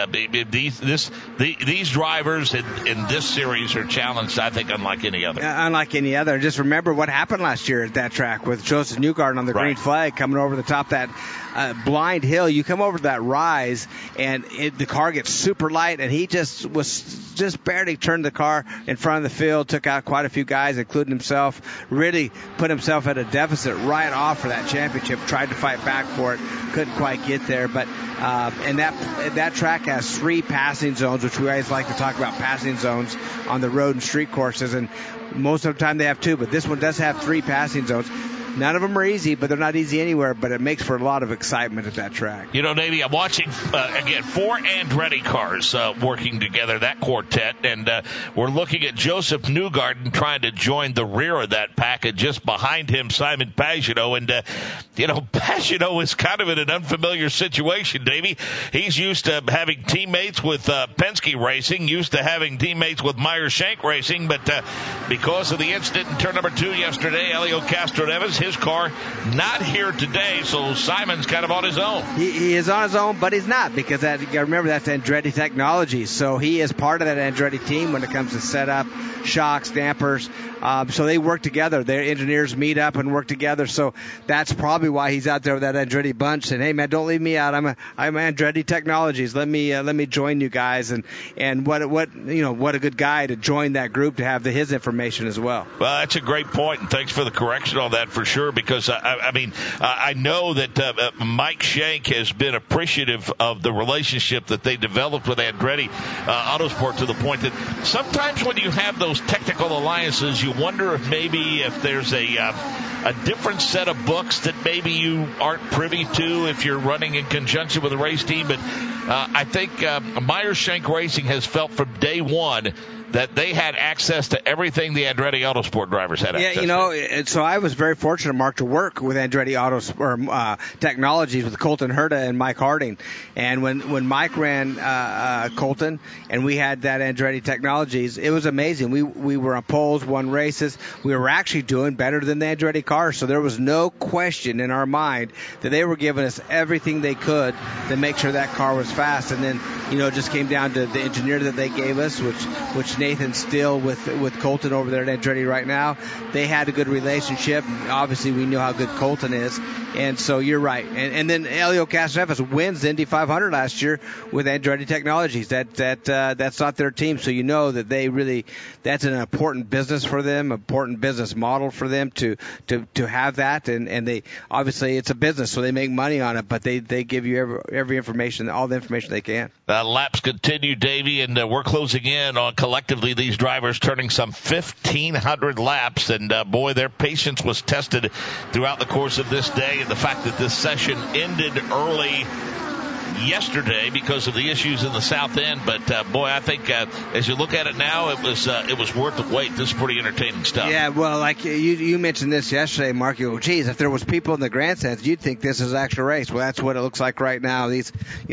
these drivers in this series are challenged, I think, unlike any other. Unlike any other. Just remember what happened last year at that track with Joseph Newgarden on the green flag coming over the top of that blind hill. You come over to that rise, and the car gets super light, and he just barely turned the car in front of the field, took out quite a few guys, including himself, really put himself at a deficit right off for that championship, tried to fight back for it, couldn't quite get there. But and that track has 3 passing zones, which we always like to talk about passing zones on the road and street courses, and most of the time they have 2, but this one does have 3 passing zones. None of them are easy, but they're not easy anywhere. But it makes for a lot of excitement at that track. You know, Navy, I'm watching, again, 4 Andretti cars working together, that quartet, and we're looking at Joseph Newgarden trying to join the rear of that pack, and just behind him, Simon Pagenaud. And, Pagenaud is kind of in an unfamiliar situation, Davey. He's used to having teammates with Penske Racing, used to having teammates with Meyer-Shank Racing, but because of the incident in turn number 2 yesterday, Helio Castroneves, his car not here today, so Simon's kind of on his own. He is on his own, but he's not, because you got to remember that's Andretti Technologies, so he is part of that Andretti team when it comes to setup, shocks, dampers. So they work together. Their engineers meet up and work together. So that's probably why he's out there with that Andretti bunch saying, "Hey man, don't leave me out. I'm Andretti Technologies. Let me join you guys." And what a good guy to join that group, to have his information as well. Well, that's a great point, and thanks for the correction on that for sure. Because I know that Mike Shank has been appreciative of the relationship that they developed with Andretti Autosport, to the point that sometimes when you have those technical alliances, you wonder if there's a different set of books that maybe you aren't privy to if you're running in conjunction with a race team. But I think Meyer-Shank Racing has felt from day one that they had access to everything the Andretti Autosport drivers had access to. So I was very fortunate, Mark, to work with Andretti Technologies with Colton Herta and Mike Harding. And when Mike ran Colton and we had that Andretti Technologies, it was amazing. We were on poles, won races. We were actually doing better than the Andretti cars. So there was no question in our mind that they were giving us everything they could to make sure that car was fast. And then, it just came down to the engineer that they gave us, which Nathan Steele with Colton over there at Andretti right now. They had a good relationship. Obviously, we knew how good Colton is, and so you're right. And then Helio Castroneves wins the Indy 500 last year with Andretti Technologies. That's not their team, so you know that that's an important business for them, important business model for them to have that. And they obviously it's a business, so they make money on it, but they give you every information, all the information they can. Laps continue, Davey, and we're closing in on collectively these drivers turning some 1,500 laps, and boy, their patience was tested throughout the course of this day, and the fact that this session ended early yesterday because of the issues in the south end. But boy, I think as you look at it now, it was worth the wait. This is pretty entertaining stuff. Yeah, well, like you mentioned this yesterday, Mark. Geez, if there was people in the grandstands, you'd think this is an actual race. Well, that's what it looks like right now. There's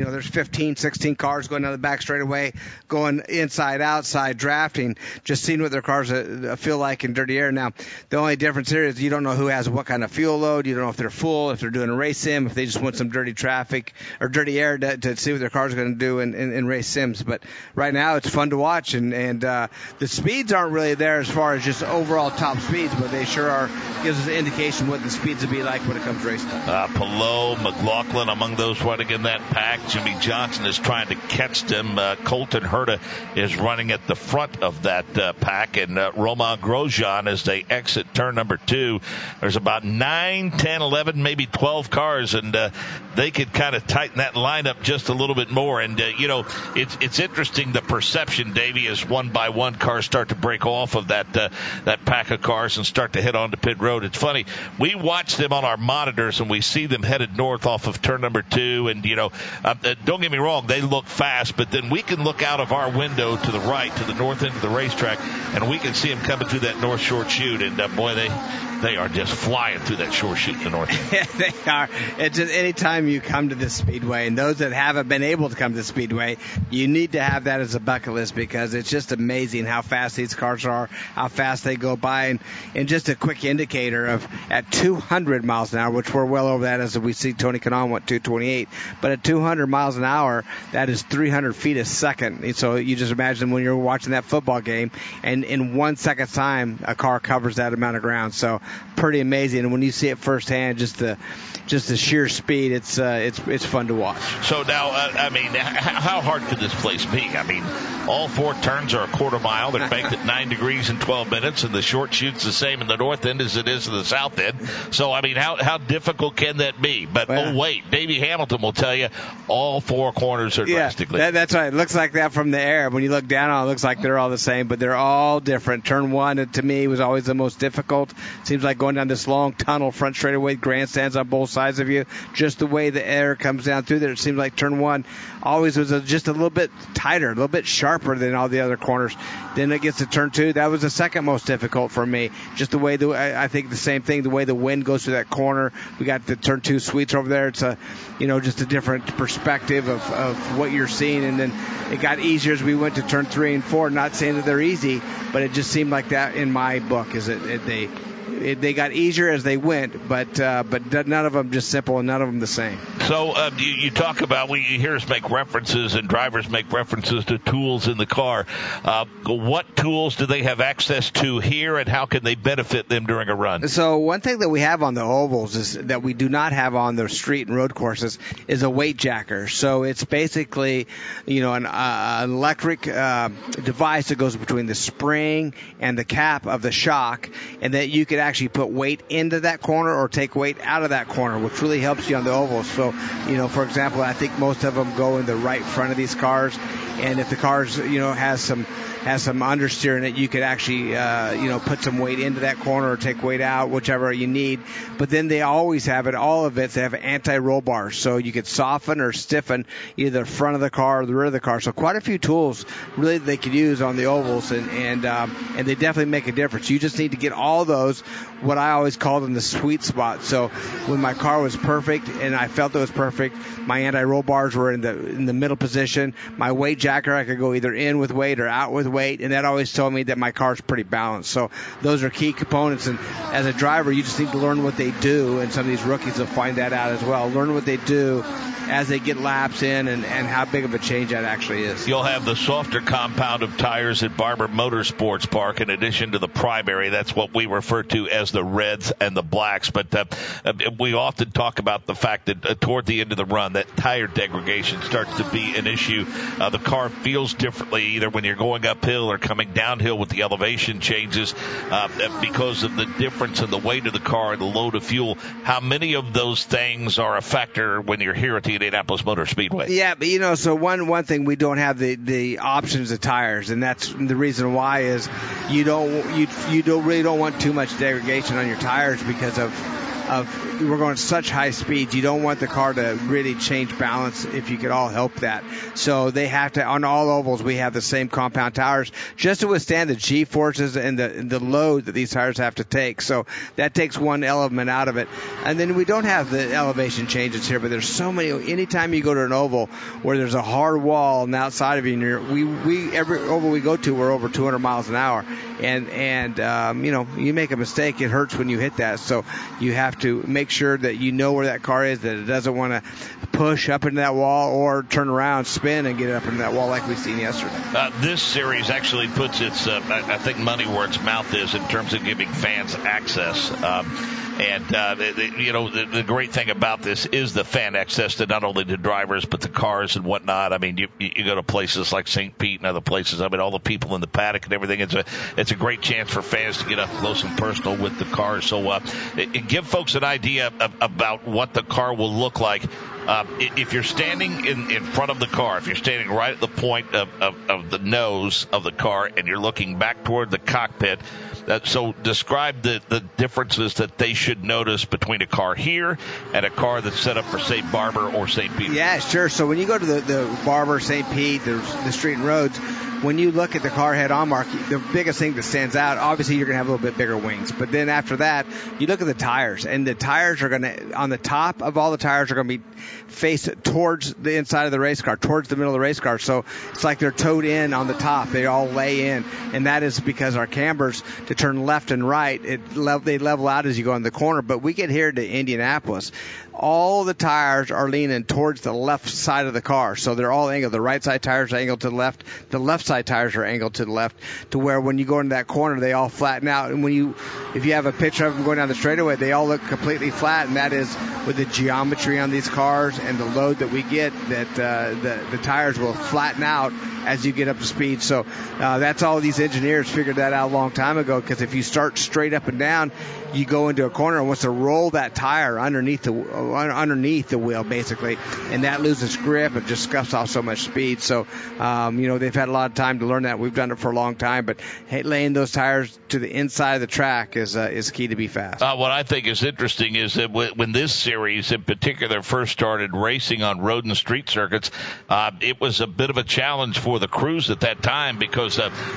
15, 16 cars going down the back straightaway, going inside, outside, drafting, just seeing what their cars feel like in dirty air. Now, the only difference here is you don't know who has what kind of fuel load. You don't know if they're full, if they're doing a race sim, if they just want some dirty traffic or dirty air to see what their car's going to do in race sims. But right now it's fun to watch, and the speeds aren't really there as far as just overall top speeds, but they sure are. Gives us an indication what the speeds will be like when it comes racing. Palou, McLaughlin among those running in that pack. Jimmy Johnson is trying to catch them. Colton Herta is running at the front of that pack, and Romain Grosjean as they exit turn number 2. There's about 9, 10, 11, maybe 12 cars, and they could kind of tighten that lineup just a little bit more. And it's interesting, the perception, Davey, as one by one cars start to break off of that pack of cars and start to head onto pit road. It's funny, we watch them on our monitors and we see them headed north off of turn number 2, and don't get me wrong, they look fast, but then we can look out of our window to the right, to the north end of the racetrack, and we can see them coming through that north short chute, and boy, they are just flying through that short chute in the north end. Yeah, they are. It's just anytime you come to this speedway, and those that haven't been able to come to the speedway, you need to have that as a bucket list, because it's just amazing how fast these cars are, how fast they go by. And just a quick indicator of at 200 miles an hour, which we're well over that as we see Tony Kanaan went 228, but at 200 miles an hour, that is 300 feet a second. And so you just imagine when you're watching that football game, and in 1 second's time, a car covers that amount of ground. So pretty amazing. And when you see it firsthand, just the sheer speed, it's fun to watch. So now, how hard could this place be? I mean, all 4 turns are a quarter mile. They're banked at 9 degrees in 12 minutes, and the short shoot's the same in the north end as it is in the south end. So, I mean, how difficult can that be? But, wait, Davey Hamilton will tell you all 4 corners are drastically. That's right. It looks like that from the air. When you look down on it, it looks like they're all the same, but they're all different. Turn 1, to me, was always the most difficult. Seems like going down this long tunnel, front straightaway, grandstands on both sides of you. Just the way the air comes down through there, it seems like turn 1 always was just a little bit tighter, a little bit sharper than all the other corners. Then it gets to turn 2. That was the second most difficult for me. Just the way I think the same thing, the way the wind goes through that corner. We got the turn 2 sweets over there. It's just a different perspective of what you're seeing. And then it got easier as we went to turn 3 and 4. Not saying that they're easy, but it just seemed like that in my book. They got easier as they went, but none of them just simple and none of them the same. So you talk about, you hear us make references and drivers make references to tools in the car. What tools do they have access to here, and how can they benefit them during a run? So one thing that we have on the ovals is that we do not have on the street and road courses is a weight jacker. So it's basically an electric device that goes between the spring and the cap of the shock, and that you could actually put weight into that corner or take weight out of that corner, which really helps you on the ovals. So, for example, I think most of them go in the right front of these cars, and if the cars, has some understeer in it, you could actually, put some weight into that corner or take weight out, whichever you need. But then they always have they have anti-roll bars, so you could soften or stiffen either the front of the car or the rear of the car. So quite a few tools really they could use on the ovals, and they definitely make a difference. You just need to get all those, what I always call them the sweet spot. So when my car was perfect and I felt it was perfect, my anti-roll bars were in the middle position. My weight jacker, I could go either in with weight or out with weight, and that always told me that my car's pretty balanced. So those are key components, and as a driver, you just need to learn what they do, and some of these rookies will find that out as well. Learn what they do as they get laps in, and how big of a change that actually is. You'll have the softer compound of tires at Barber Motorsports Park in addition to the primary. That's what we refer to as the reds and the blacks. But we often talk about the fact that toward the end of the run, that tire degradation starts to be an issue. The car feels differently either when you're going uphill or coming downhill with the elevation changes because of the difference in the weight of the car and the load of fuel. How many of those things are a factor when you're here at the Indianapolis Motor Speedway? Yeah, but so one thing, we don't have the options of tires, and that's the reason why is you really don't want too much degradation on your tires because of we're going such high speeds. You don't want the car to really change balance if you could all help that. So they have to, on all ovals, we have the same compound tires just to withstand the G-forces and the load that these tires have to take. So that takes one element out of it. And then we don't have the elevation changes here, but there's so many. Anytime you go to an oval where there's a hard wall on the outside of you, and every oval we go to, we're over 200 miles an hour. And you make a mistake, it hurts when you hit that. So you have to make sure that you know where that car is, that it doesn't want to push up into that wall or turn around, spin, and get up into that wall like we've seen yesterday. This series actually puts its, I think, money where its mouth is in terms of giving fans access. The great thing about this is the fan access to not only the drivers but the cars and whatnot. I mean, you go to places like St. Pete and other places. I mean, all the people in the paddock and everything. It's a great chance for fans to get up close and personal with the cars. So give folks an idea about what the car will look like. If you're standing in front of the car, if you're standing right at the point of the nose of the car and you're looking back toward the cockpit, so describe the differences that they should notice between a car here and a car that's set up for, say, Barber or St. Pete. Yeah, sure. So when you go to the Barber, St. Pete, the street and roads, when you look at the car head-on mark, the biggest thing that stands out, obviously you're going to have a little bit bigger wings. But then after that, you look at the tires, and the tires are going to, on the top of all the tires, are going to be faced towards the inside of the race car, towards the middle of the race car. So it's like they're towed in on the top. They all lay in. And that is because our cambers, to turn left and right, they level out as you go in the corner. But we get here to Indianapolis, all the tires are leaning towards the left side of the car. So they're all angled. The right side tires are angled to the left. The left side tires are angled to the left, to where when you go into that corner, they all flatten out. And if you have a picture of them going down the straightaway, they all look completely flat. And that is with the geometry on these cars cars and the load that we get, that the tires will flatten out as you get up to speed. So that's all these engineers figured that out a long time ago, because if you start straight up and down, you go into a corner and wants to roll that tire underneath the wheel, basically, and that loses grip and just scuffs off so much speed. So, they've had a lot of time to learn that. We've done it for a long time, but laying those tires to the inside of the track is key to be fast. What I think is interesting is that when this series in particular first started racing on road and street circuits, it was a bit of a challenge for the crews at that time, because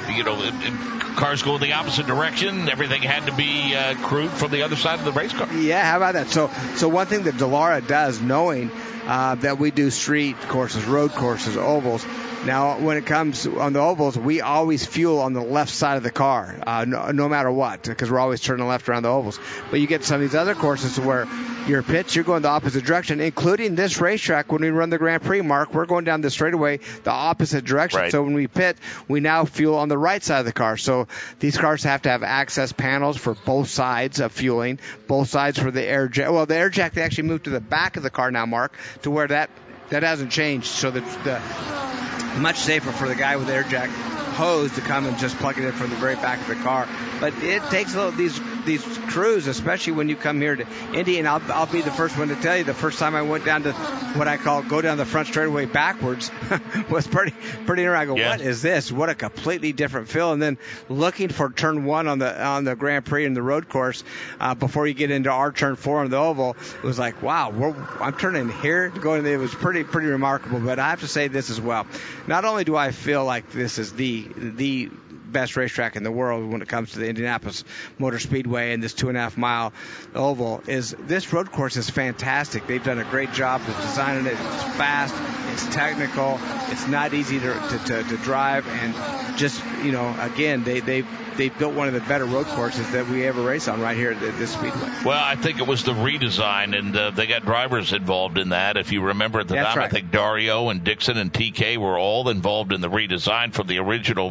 cars go in the opposite direction. Everything had to be crewed from the other side of the race car. Yeah, how about that? So one thing that Dallara does, knowing that we do street courses, road courses, ovals. Now, when it comes on the ovals, we always fuel on the left side of the car, no matter what, because we're always turning left around the ovals. But you get some of these other courses where your pitch, you're going the opposite direction, including this racetrack. When we run the Grand Prix, Mark, we're going down the straightaway the opposite direction. Right. So when we pit, we now fuel on the right side of the car. So these cars have to have access panels for both sides of fueling, both sides for the air jack. Well, the air jack, they actually moved to the back of the car now, Mark, to where that hasn't changed. So the much safer for the guy with the air jack hose to come and just plug it in from the very back of the car. But it takes these crews, especially when you come here to Indy, and I'll be the first one to tell you, the first time I went down to what I call go down the front straightaway backwards was pretty interesting. I go, What is this? What a completely different feel. And then looking for turn 1 on the Grand Prix and the road course before you get into our turn 4 on the oval, it was like, wow, I'm turning here to go in. It was pretty remarkable. But I have to say this as well. Not only do I feel like this is the best racetrack in the world when it comes to the Indianapolis Motor Speedway and this 2.5-mile oval, is this road course is fantastic. They've done a great job of designing it. It's fast, it's technical, it's not easy to drive, and just, again, they built one of the better road courses that we ever race on right here at this speedway. Well, I think it was the redesign, and they got drivers involved in that. If you remember at the time, right. I think Dario and Dixon and TK were all involved in the redesign from the original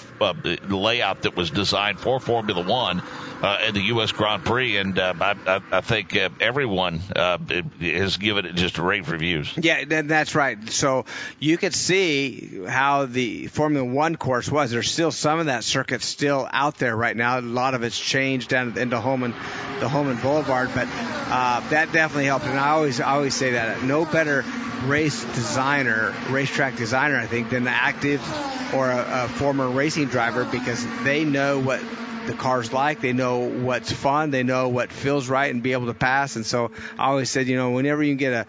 layout that was designed for Formula One in the U.S. Grand Prix, and I think everyone has given it just rave reviews. Yeah, that's right. So you could see how the Formula One course was. There's still some of that circuit still out there right now. A lot of it's changed down into the Holman Boulevard, but that definitely helped. And I always say that no better racetrack designer, I think, than the active or a former racing driver, because they know what the car's like, they know what's fun, they know what feels right and be able to pass. And so I always said, whenever you can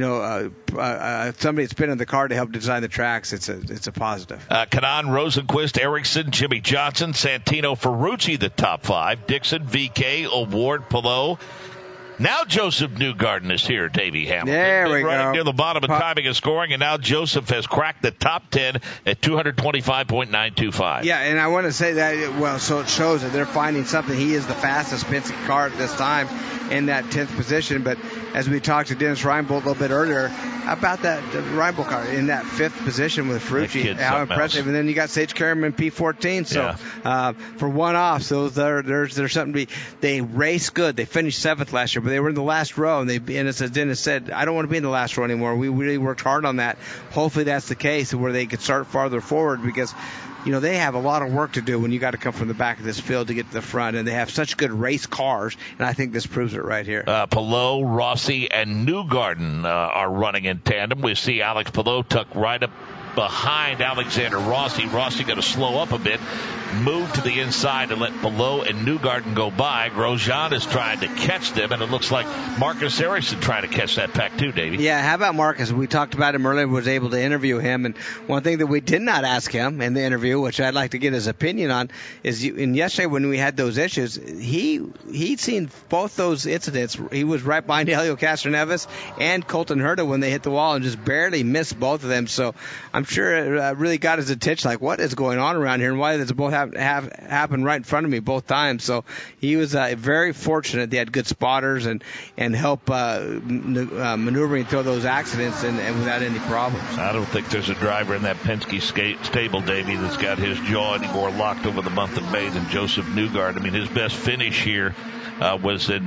get somebody that's been in the car to help design the tracks, it's a positive. Kanaan, Rosenquist, Erickson, Jimmy Johnson, Santino, Ferrucci, the top 5. Dixon, VK, O'Ward, Palou. Now Joseph Newgarden is here, Davey Hamilton. There we running go. Near the bottom of timing and scoring, and now Joseph has cracked the top 10 at 225.925. Yeah, and I want to say that, so it shows that they're finding something. He is the fastest Penske car at this time in that 10th position, but as we talked to Dennis Reinbold a little bit earlier about the Reinbold car in that 5th position with Ferrucci, how impressive. Else. And then you got Sage Karamman P14, so for one off, so there's something to be. They race good. They finished 7th last year, but they were in the last row, and as Dennis said, I don't want to be in the last row anymore. We really worked hard on that. Hopefully that's the case where they could start farther forward, because they have a lot of work to do when you got to come from the back of this field to get to the front, and they have such good race cars, and I think this proves it right here. Palou, Rossi, and Newgarden are running in tandem. We see Alex Palou tucked right up behind Alexander Rossi. Rossi going to slow up a bit, move to the inside and let Palou and Newgarden go by. Grosjean is trying to catch them, and it looks like Marcus Ericsson trying to catch that pack too, Davey. Yeah, how about Marcus? We talked about him earlier, was able to interview him, and one thing that we did not ask him in the interview, which I'd like to get his opinion on, is yesterday when we had those issues, he'd seen both those incidents. He was right behind Helio Castroneves and Colton Herta when they hit the wall and just barely missed both of them. So I'm I'm sure it really got his attention. Like, what is going on around here, and why does it both have happen right in front of me both times? So he was very fortunate. They had good spotters and help maneuvering through those accidents and without any problems. I don't think there's a driver in that Penske stable, Davey, that's got his jaw any more locked over the month of May than Joseph Newgarden. I mean, his best finish here was in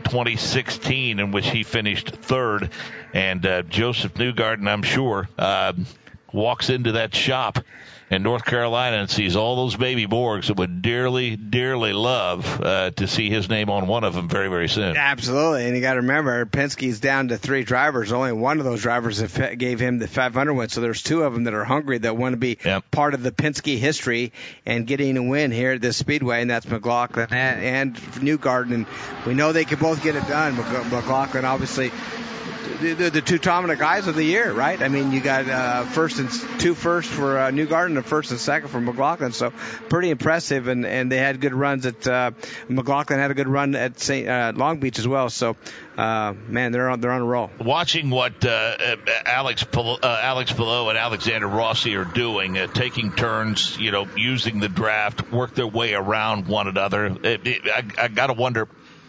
2016, in which he finished third. And Joseph Newgarden, I'm sure, walks into that shop in North Carolina and sees all those baby Borgs that would dearly, dearly love to see his name on one of them very, very soon. Absolutely. And you got to remember, Penske's down to 3 drivers. Only one of those drivers gave him the 500 win. So there's 2 of them that are hungry that want to be part of the Penske history and getting a win here at this Speedway, and that's McLaughlin and Newgarden. And we know they can both get it done. McLaughlin, obviously, the 2 dominant guys of the year, right? I mean, you got 2 firsts for Newgarden and a 1st and 2nd for McLaughlin, so pretty impressive. And they had good runs at McLaughlin had a good run at Long Beach as well. So, man, they're on a roll. Watching what Alex Palou and Alexander Rossi are doing, taking turns, using the draft, work their way around one another. I got to wonder.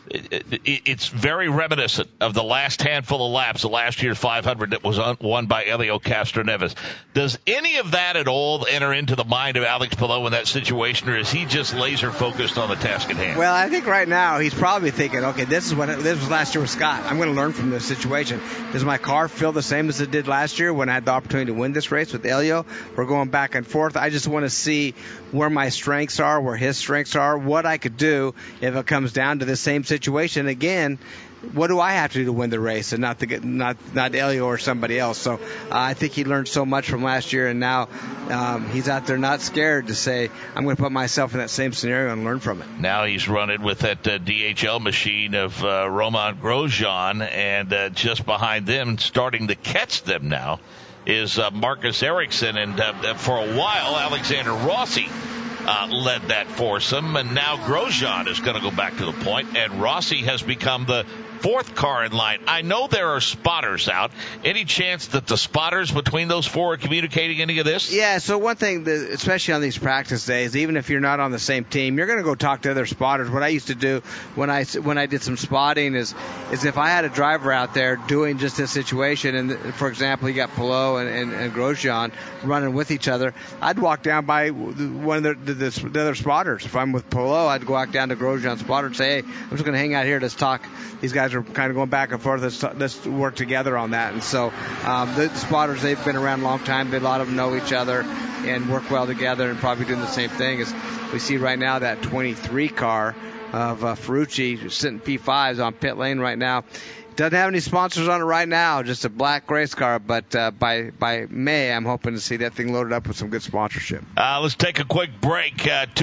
It's very reminiscent of the last handful of laps of last year's 500 that was won by Helio Castroneves. Does any of that at all enter into the mind of Alex Palou in that situation, or is he just laser focused on the task at hand? Well, I think right now he's probably thinking, okay, this was last year with Scott. I'm going to learn from this situation. Does my car feel the same as it did last year when I had the opportunity to win this race with Helio? We're going back and forth. I just want to see where my strengths are, where his strengths are, what I could do if it comes down to the same situation again. What do I have to do to win the race, and not Helio or somebody else? So I think he learned so much from last year, and now he's out there not scared to say, I'm going to put myself in that same scenario and learn from it. Now he's running with that DHL machine of Romain Grosjean, and just behind them, starting to catch them now, is Marcus Ericsson. And for a while, Alexander Rossi led that foursome, and now Grosjean is going to go back to the point, and Rossi has become the 4th car in line. I know there are spotters out. Any chance that the spotters between those 4 are communicating any of this? Yeah, so one thing, especially on these practice days, even if you're not on the same team, you're going to go talk to other spotters. What I used to do when I did some spotting is if I had a driver out there doing just this situation, and for example, you got Palou and Grosjean running with each other, I'd walk down by one of the other spotters. If I'm with Palou, I'd go walk down to Grosjean's spotter and say, hey, I'm just going to hang out here. Let's talk. These guys are kind of going back and forth. Let's work together on that. And so the spotters, they've been around a long time. A lot of them know each other and work well together, and probably doing the same thing as we see right now. That 23 car of Ferrucci sitting P5s on pit lane right now. Doesn't have any sponsors on it right now, just a black race car, but by May, I'm hoping to see that thing loaded up with some good sponsorship. Let's take a quick break.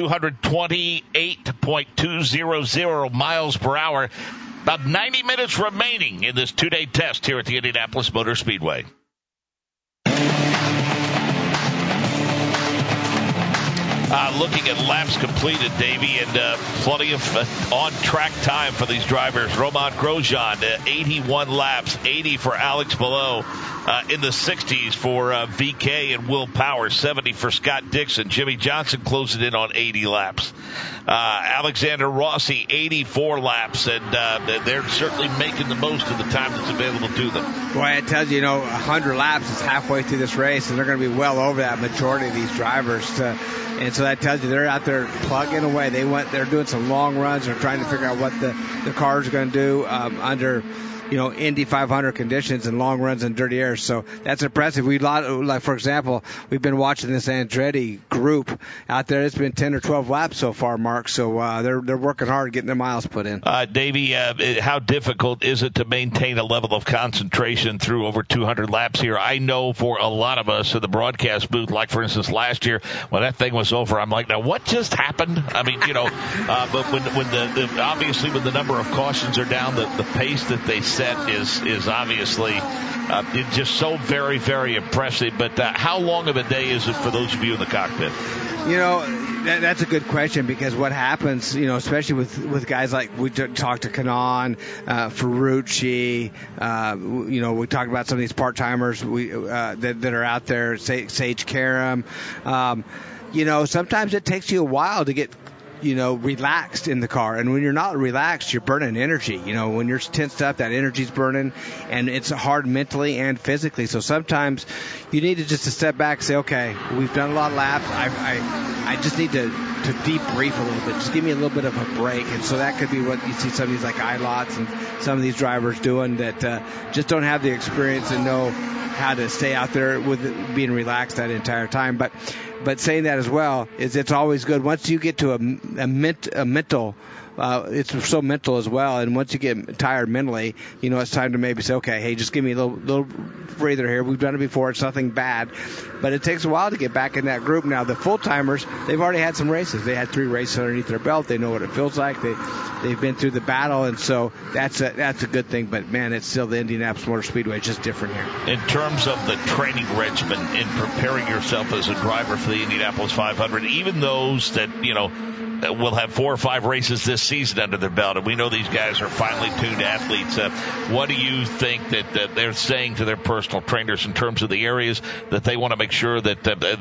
228.200 miles per hour. About 90 minutes remaining in this 2-day test here at the Indianapolis Motor Speedway. Looking at laps completed, Davey, and plenty of on-track time for these drivers. Romain Grosjean, 81 laps, 80 for Alex Palou, in the 60s for VK and Will Power, 70 for Scott Dixon. Jimmy Johnson closing in on 80 laps. Alexander Rossi, 84 laps, and they're certainly making the most of the time that's available to them. Boy, it tells you, 100 laps is halfway through this race, and they're going to be well over that majority of these drivers. And so that tells you they're out there plugging away. They're doing some long runs. They're trying to figure out what the cars are going to do under Indy 500 conditions and long runs in dirty air. So that's impressive. Like, for example, we've been watching this Andretti group out there. It's been 10 or 12 laps so far, Mark. So they're working hard getting their miles put in. Davey, how difficult is it to maintain a level of concentration through over 200 laps here? I know for a lot of us in the broadcast booth, like for instance last year when that thing was over, I'm like, now what just happened? I mean, but when obviously when the number of cautions are down, the pace that they set is obviously just so very, very impressive. But how long of a day is it for those of you in the cockpit? That's a good question, because what happens, especially with guys like we talked to Kanaan, Ferrucci, we talked about some of these part-timers that are out there, Sage Karam. Sometimes it takes you a while to get relaxed in the car. And when you're not relaxed, you're burning energy. When you're tensed up, that energy's burning, and it's hard mentally and physically. So sometimes you need to just step back and say, okay, we've done a lot of laps. I just need to debrief a little bit. Just give me a little bit of a break. And so that could be what you see some of these like iLots and some of these drivers doing that just don't have the experience and know how to stay out there with being relaxed that entire time. But saying that as well is it's always good once you get to a mental. It's so mental as well, and once you get tired mentally, it's time to maybe say, okay, hey, just give me a little breather here. We've done it before; it's nothing bad, but it takes a while to get back in that group. Now, the full timers, they've already had some races. They had 3 races underneath their belt. They know what it feels like. They've been through the battle, and so that's a good thing. But man, it's still the Indianapolis Motor Speedway. It's just different here. In terms of the training regimen in preparing yourself as a driver for the Indianapolis 500, even those that will have 4 or 5 races this season under their belt, and we know these guys are finely tuned athletes. What do you think that they're saying to their personal trainers in terms of the areas that they want to make sure that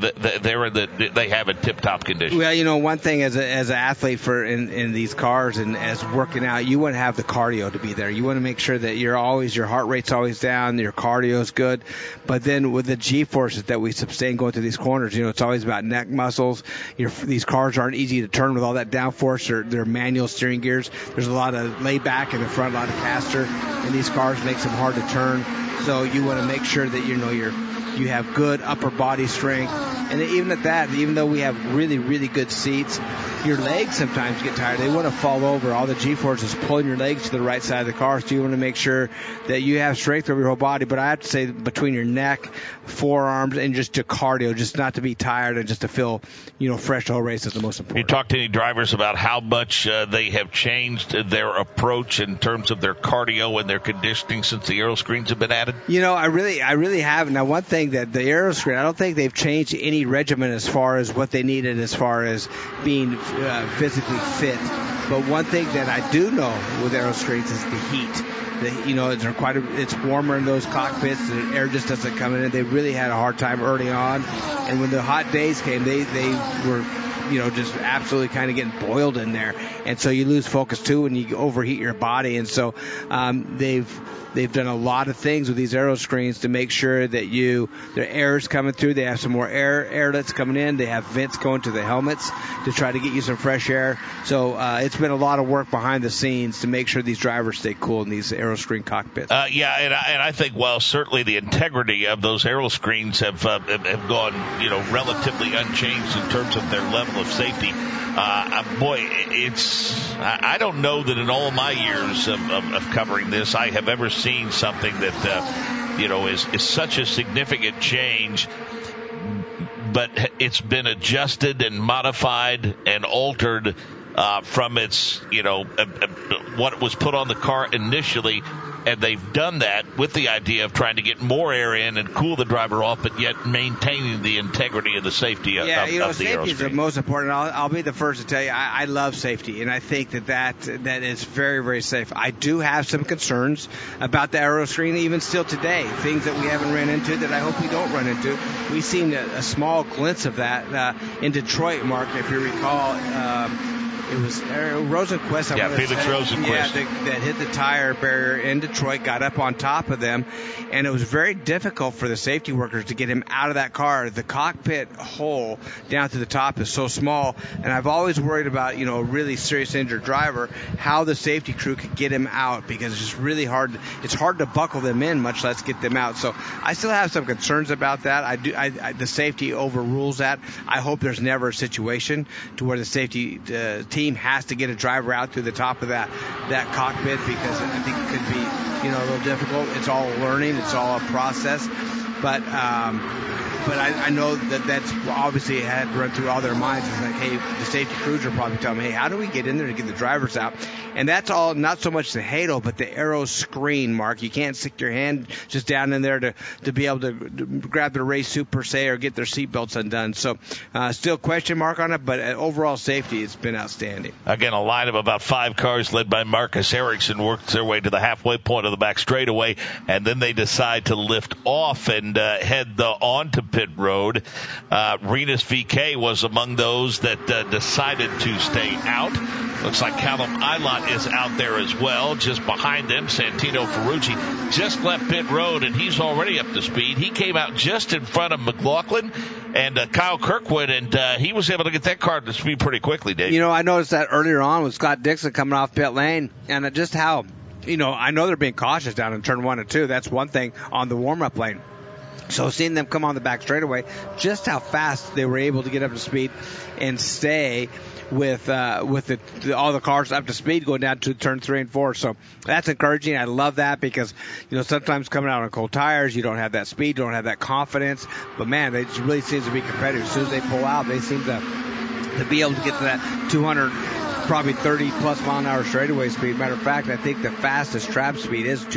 they have in tip-top condition? Well, one thing as an athlete in these cars and as working out, you want to have the cardio to be there. You want to make sure that your heart rate's always down, your cardio's good. But then with the G-forces that we sustain going through these corners, it's always about neck muscles. These cars aren't easy to turn with all that downforce. They're manual steering gears. There's a lot of layback in the front, a lot of caster, and these cars makes them hard to turn. So you want to make sure that you have good upper body strength. And even at that, even though we have really, really good seats, your legs sometimes get tired. They want to fall over. All the G-force is pulling your legs to the right side of the car, so you want to make sure that you have strength over your whole body. But I have to say, between your neck, forearms, and just your cardio, just not to be tired and just to feel, fresh the whole race is the most important. You talk to any drivers about how much they have changed their approach in terms of their cardio and their conditioning since the aero screens have been added? I really haven't. Now, one thing that the aero screen, I don't think they've changed any regimen as far as what they needed as far as being physically fit. But one thing that I do know with aero screens is the heat. It's warmer in those cockpits. The air just doesn't come in. They really had a hard time early on, and when the hot days came, they were just absolutely kind of getting boiled in there, and so you lose focus too, and you overheat your body. And so they've done a lot of things with these aero screens to make sure that their air is coming through. They have some more airlets coming in. They have vents going to the helmets to try to get you some fresh air. So it's been a lot of work behind the scenes to make sure these drivers stay cool in these aero screen cockpits. And I think while certainly the integrity of those aero screens have gone relatively unchanged in terms of their level of safety. I don't know that in all my years of covering this, I have ever seen something that, is such a significant change, but it's been adjusted and modified and altered from its, what was put on the car initially. And they've done that with the idea of trying to get more air in and cool the driver off, but yet maintaining the integrity and the safety of the aero screen. Safety is the most important. I'll be the first to tell you, I love safety, and I think that is very, very safe. I do have some concerns about the aero screen, even still today, things that we haven't ran into that I hope we don't run into. We've seen a small glimpse of that in Detroit, Mark, if you recall. It was Rosenquist. Felix Rosenquist. Yeah, that hit the tire barrier in Detroit, got up on top of them, and it was very difficult for the safety workers to get him out of that car. The cockpit hole down to the top is so small, and I've always worried about, a really serious injured driver, how the safety crew could get him out, because it's just really hard. It's hard to buckle them in, much less get them out. So I still have some concerns about that. The safety overrules that. I hope there's never a situation to where the safety team has to get a driver out through the top of that cockpit, because I think it could be a little difficult. It's all learning. It's all a process. But but I know that's obviously had run through all their minds. It's like, hey, the safety crews are probably telling me, hey, how do we get in there to get the drivers out? And that's all, not so much the halo, but the aero screen, Mark. You can't stick your hand just down in there to be able to grab their race suit per se or get their seatbelts undone. So still question mark on it, but overall safety, it's been outstanding. Again, a line of about 5 cars led by Marcus Ericsson worked their way to the halfway point of the back straightaway, and then they decide to lift off and head on to pit road. Rinus VeeKay was among those that decided to stay out. Looks like Callum Ilott is out there as well. Just behind them, Santino Ferrucci just left pit road, and he's already up to speed. He came out just in front of McLaughlin and Kyle Kirkwood, and he was able to get that car to speed pretty quickly, Dave. You know, I noticed that earlier on with Scott Dixon coming off pit lane, and just how, I know they're being cautious down in turn 1 and 2. That's one thing on the warm-up lane. So seeing them come on the back straightaway, just how fast they were able to get up to speed and stay with all the cars up to speed going down to turn 3 and 4. So that's encouraging. I love that because, sometimes coming out on cold tires, you don't have that speed, don't have that confidence. But, man, it really seems to be competitive. As soon as they pull out, they seem to be able to get to that 200, probably 30-plus mile-an-hour straightaway speed. Matter of fact, I think the fastest trap speed is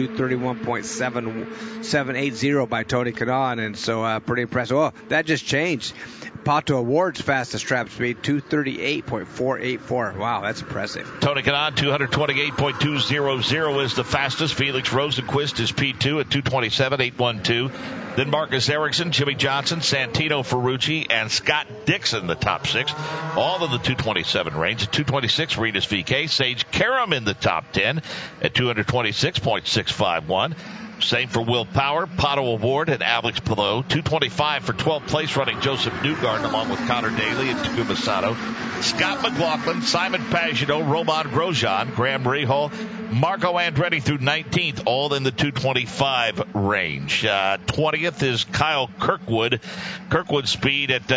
231.780 by Tony Kanaan, and so pretty impressive. Oh, that just changed. Pato Award's fastest trap speed, 238.484. Wow, that's impressive. Tony Kanaan, 228.200 is the fastest. Felix Rosenquist is P2 at 227.812. Then Marcus Ericsson, Jimmy Johnson, Santino Ferrucci, and Scott Dixon, the top 6. All in the 227 range. At 226, Rinus VeeKay. Sage Karam in the top 10 at 226.651. Same for Will Power, Pato Award, and Alex Palou. 225 for 12th place running Joseph Newgarden along with Connor Daly and Takuma Sato. Scott McLaughlin, Simon Pagenaud, Romain Grosjean, Graham Rahal, Marco Andretti through 19th, all in the 225 range. 20th is Kyle Kirkwood. Kirkwood's speed at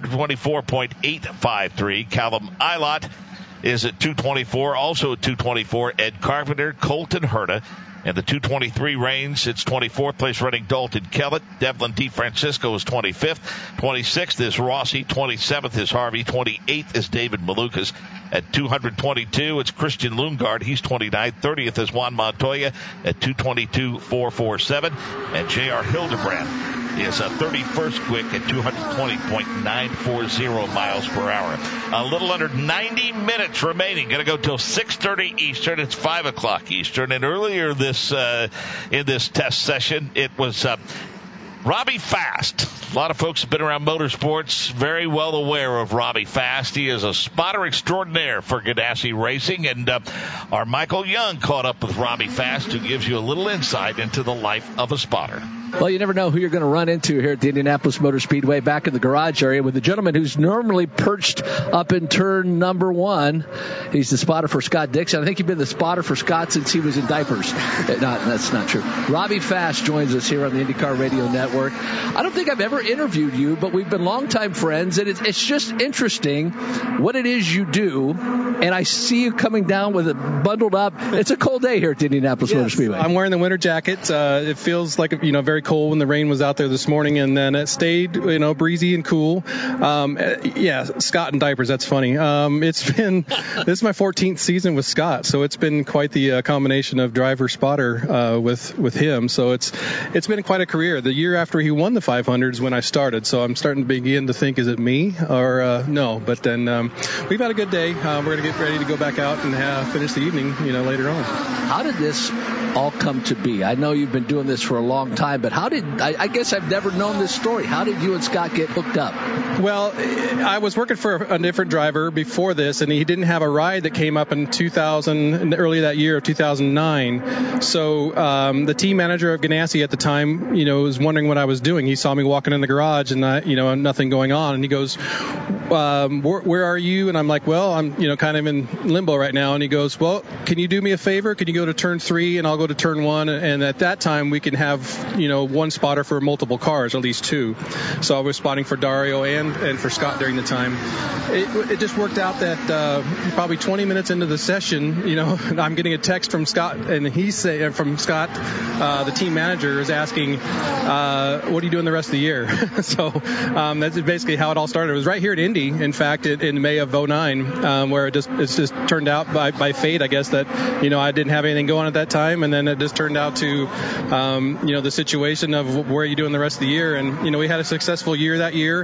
224.853. Callum Ilott is at 224, also at 224. Ed Carpenter, Colton Herta. In the 223 range, it's 24th place running Dalton Kellett. Devlin DeFrancisco is 25th. 26th is Rossi. 27th is Harvey. 28th is David Malukas. At 222, it's Christian Lundgaard. He's 29th. 30th is Juan Montoya at 222.447. And J.R. Hildebrand is a 31st quick at 220.940 miles per hour. A little under 90 minutes remaining. Going to go till 6:30 Eastern. It's 5 o'clock Eastern. And earlier in this test session, it was Robbie Fast. A lot of folks have been around motorsports, very well aware of Robbie Fast. He is a spotter extraordinaire for Ganassi Racing, and our Michael Young caught up with Robbie Fast, who gives you a little insight into the life of a spotter. Well, you never know who you're going to run into here at the Indianapolis Motor Speedway back in the garage area with the gentleman who's normally perched up in turn number 1. He's the spotter for Scott Dixon. I think he's been the spotter for Scott since he was in diapers. That's not true. Robbie Fast joins us here on the IndyCar Radio Network. I don't think I've ever interviewed you, but we've been longtime friends, and it's just interesting what it is you do. And I see you coming down with it bundled up. It's a cold day here at the Indianapolis Motor Speedway. I'm wearing the winter jacket. It feels like very cold when the rain was out there this morning, and then it stayed breezy and cool. Scott in diapers, that's funny. This is my 14th season with Scott, so it's been quite the combination of driver spotter with him. So it's been quite a career. The year after he won the 500s when I started, so I'm starting to begin to think, is it me or no? But then we've had a good day. We're going to get ready to go back out and finish the evening later on. How did this all come to be? I know you've been doing this for a long time, but how did I guess I've never known this story. How did you and Scott get hooked up? Well, I was working for a different driver before this, and he didn't have a ride that came up in 2000, early that year of 2009. So the team manager of Ganassi at the time, was wondering what I was doing. He saw me walking in the garage and nothing going on, and he goes, "Where are you?" And I'm like, "Well, I'm kind of in limbo right now." And he goes, "Well, can you do me a favor? Can you go to turn 3 and I'll go to turn 1, and at that time we can have one spotter for multiple cars, at least two. So I was spotting for Dario and for Scott during the time. It just worked out that probably 20 minutes into the session, I'm getting a text from Scott, and from Scott, the team manager, is asking, what are you doing the rest of the year? So that's basically how it all started. It was right here at Indy, in fact, in May of 2009, where it's just turned out by fate, I guess, that I didn't have anything going at that time, and then it just turned out to the situation of where are you doing the rest of the year. And we had a successful year that year,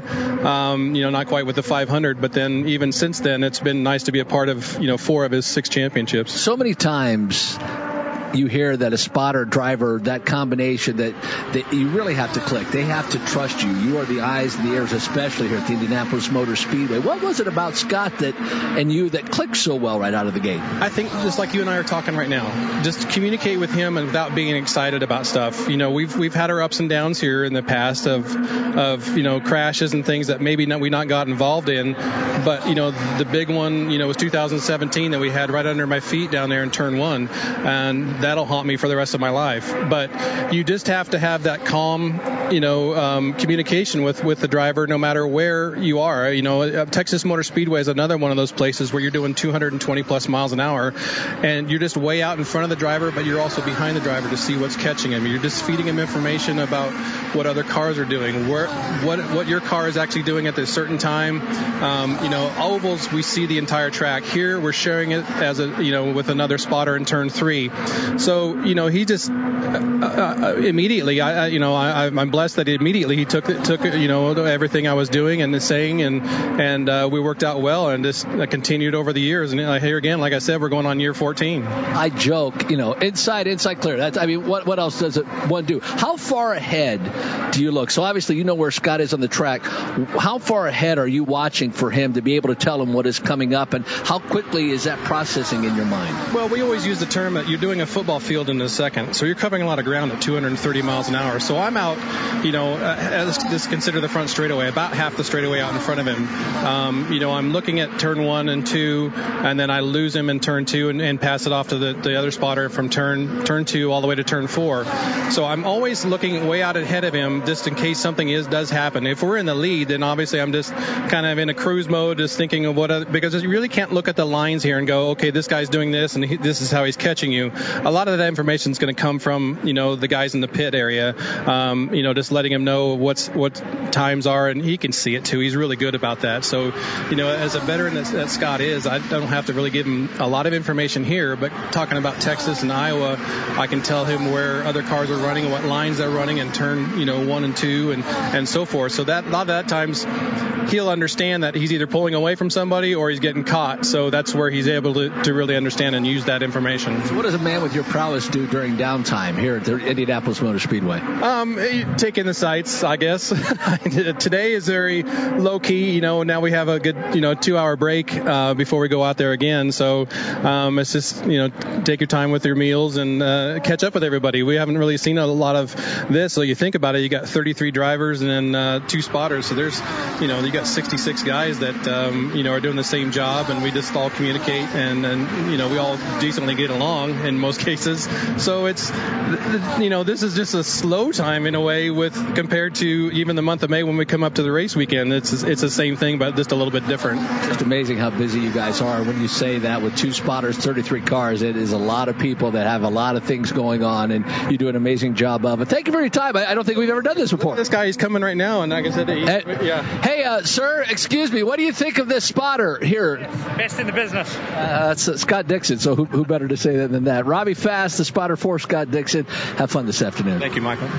not quite with the 500, but then even since then it's been nice to be a part of 4 of his 6 championships. So many times you hear that a spotter, driver, that combination, that you really have to click. They have to trust you. You are the eyes and the ears, especially here at the Indianapolis Motor Speedway. What was it about Scott and you that clicked so well right out of the gate? I think just like you and I are talking right now, just communicate with him and without being excited about stuff. We've had our ups and downs here in the past of crashes and things that maybe we not got involved in, but the big one was 2017 that we had right under my feet down there in turn 1, and that'll haunt me for the rest of my life. But you just have to have that calm, communication with the driver, no matter where you are. Texas Motor Speedway is another one of those places where you're doing 220 plus miles an hour, and you're just way out in front of the driver, but you're also behind the driver to see what's catching him. You're just feeding him information about what other cars are doing, what your car is actually doing at this certain time. Ovals, we see the entire track. Here, we're sharing it as with another spotter in turn 3. So he just immediately, I'm blessed that immediately he took everything I was doing and saying, and we worked out well, and just continued over the years. And here again, like I said, we're going on year 14. I joke, inside clear. What else does one do? How far ahead do you look? So obviously you know where Scott is on the track. How far ahead are you watching for him to be able to tell him what is coming up, and how quickly is that processing in your mind? Well, we always use the term that you're doing a football field in a second, so you're covering a lot of ground at 230 miles an hour. So I'm out, just consider the front straightaway, about half the straightaway out in front of him. I'm looking at turn 1 and 2, and then I lose him in turn 2 and pass it off to the other spotter from turn 2 all the way to turn 4. So I'm always looking way out ahead of him, just in case something does happen. If we're in the lead, then obviously I'm just kind of in a cruise mode, just thinking of because you really can't look at the lines here and go, okay, this guy's doing this, and this is how he's catching you. A lot of that information is going to come from the guys in the pit area, just letting him know what times are, and he can see it too. He's really good about that. So as a veteran that Scott is, I don't have to really give him a lot of information here, but talking about Texas and Iowa, I can tell him where other cars are running and what lines they're running in turn 1 and 2 and so forth. So that a lot of that times he'll understand that he's either pulling away from somebody or he's getting caught. So that's where he's able to really understand and use that information. So what does a man with your prowess do during downtime here at the Indianapolis Motor Speedway? Taking the sights, I guess. Today is very low key. Now we have a good 2-hour break before we go out there again. So it's just take your time with your meals and catch up with everybody. We haven't really seen a lot of this. So you think about it, you got 33 drivers and then 2 spotters. So there's you got 66 guys that are doing the same job, and we just all communicate and we all decently get along in most cases. So it's this is just a slow time in a way compared to even the month of May when we come up to the race weekend. It's the same thing, but just a little bit different. Just amazing how busy you guys are. When you say that with 2 spotters, 33 cars, it is a lot of people that have a lot of things going on, and you do an amazing job of it. Thank you for your time. I don't think we've ever done this before. This guy, he's coming right now, and like I said, Hey, sir, excuse me. What do you think of this spotter here? Best in the business. That's Scott Dixon, so who better to say that than that? Robbie Fast, the spotter for Scott Dixon. Have fun this afternoon. Thank you, Michael.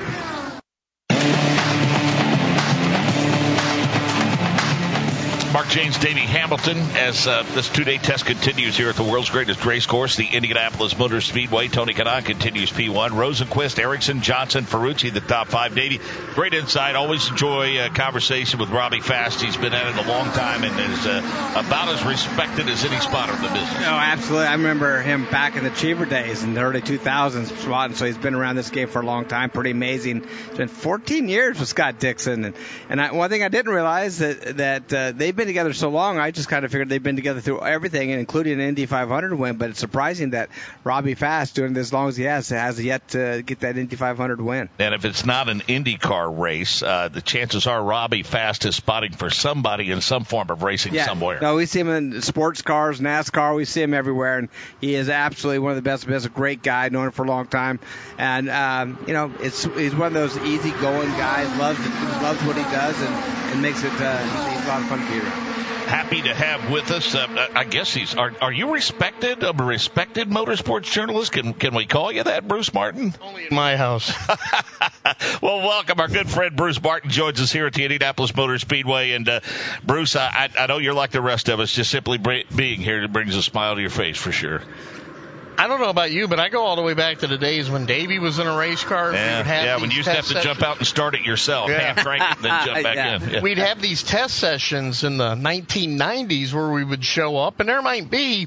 Mark James, Davey Hamilton, as this 2-day test continues here at the world's greatest race course, the Indianapolis Motor Speedway. Tony Kanaan continues P1. Rosenquist, Erickson, Johnson, Ferrucci, the top 5. Davey, great insight. Always enjoy a conversation with Robbie Fast. He's been at it a long time and is about as respected as any spotter in the business. No, absolutely. I remember him back in the Cheever days in the early 2000s spotting, so he's been around this game for a long time. Pretty amazing. It's been 14 years with Scott Dixon. And one thing I didn't realize that they've been been together so long, I just kind of figured they've been together through everything, including an Indy 500 win. But it's surprising that Robbie Fast, doing it as long as he has yet to get that Indy 500 win. And if it's not an IndyCar race, the chances are Robbie Fast is spotting for somebody in some form of racing somewhere. No, we see him in sports cars, NASCAR. We see him everywhere, and he is absolutely one of the best. A great guy, known him for a long time, and he's one of those easygoing guys. Loves what he does, and makes it he's a lot of fun to be around. Happy to have with us. I guess are you respected? A respected motorsports journalist? Can we call you that, Bruce Martin? Only in my house. Well, welcome. Our good friend Bruce Martin joins us here at the Indianapolis Motor Speedway. And Bruce, I know you're like the rest of us. Just simply being here brings a smile to your face for sure. I don't know about you, but I go all the way back to the days when Davey was in a race car. When you used to have to jump out and start it yourself, half crank it, and then jump back in. Yeah. We'd have these test sessions in the 1990s where we would show up, and there might be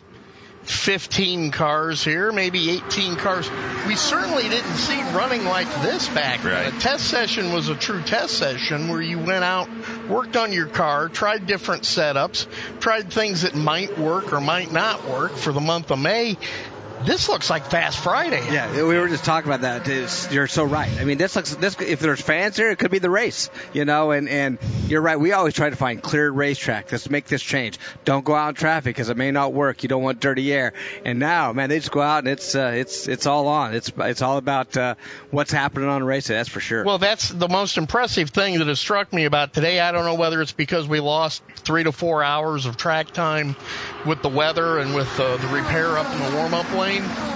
15 cars here, maybe 18 cars. We certainly didn't see running like this back then. A test session was a true test session where you went out, worked on your car, tried different setups, tried things that might work or might not work for the month of May. This looks like Fast Friday. Yeah, we were just talking about that. You're so right. I mean, this if there's fans here, it could be the race, and you're right. We always try to find clear racetrack. Let's make this change. Don't go out in traffic because it may not work. You don't want dirty air. And now, man, they just go out and it's all on. It's all about what's happening on the race. That's for sure. Well, that's the most impressive thing that has struck me about today. I don't know whether it's because we lost 3 to 4 hours of track time with the weather and with the repair up in the warm-up lane.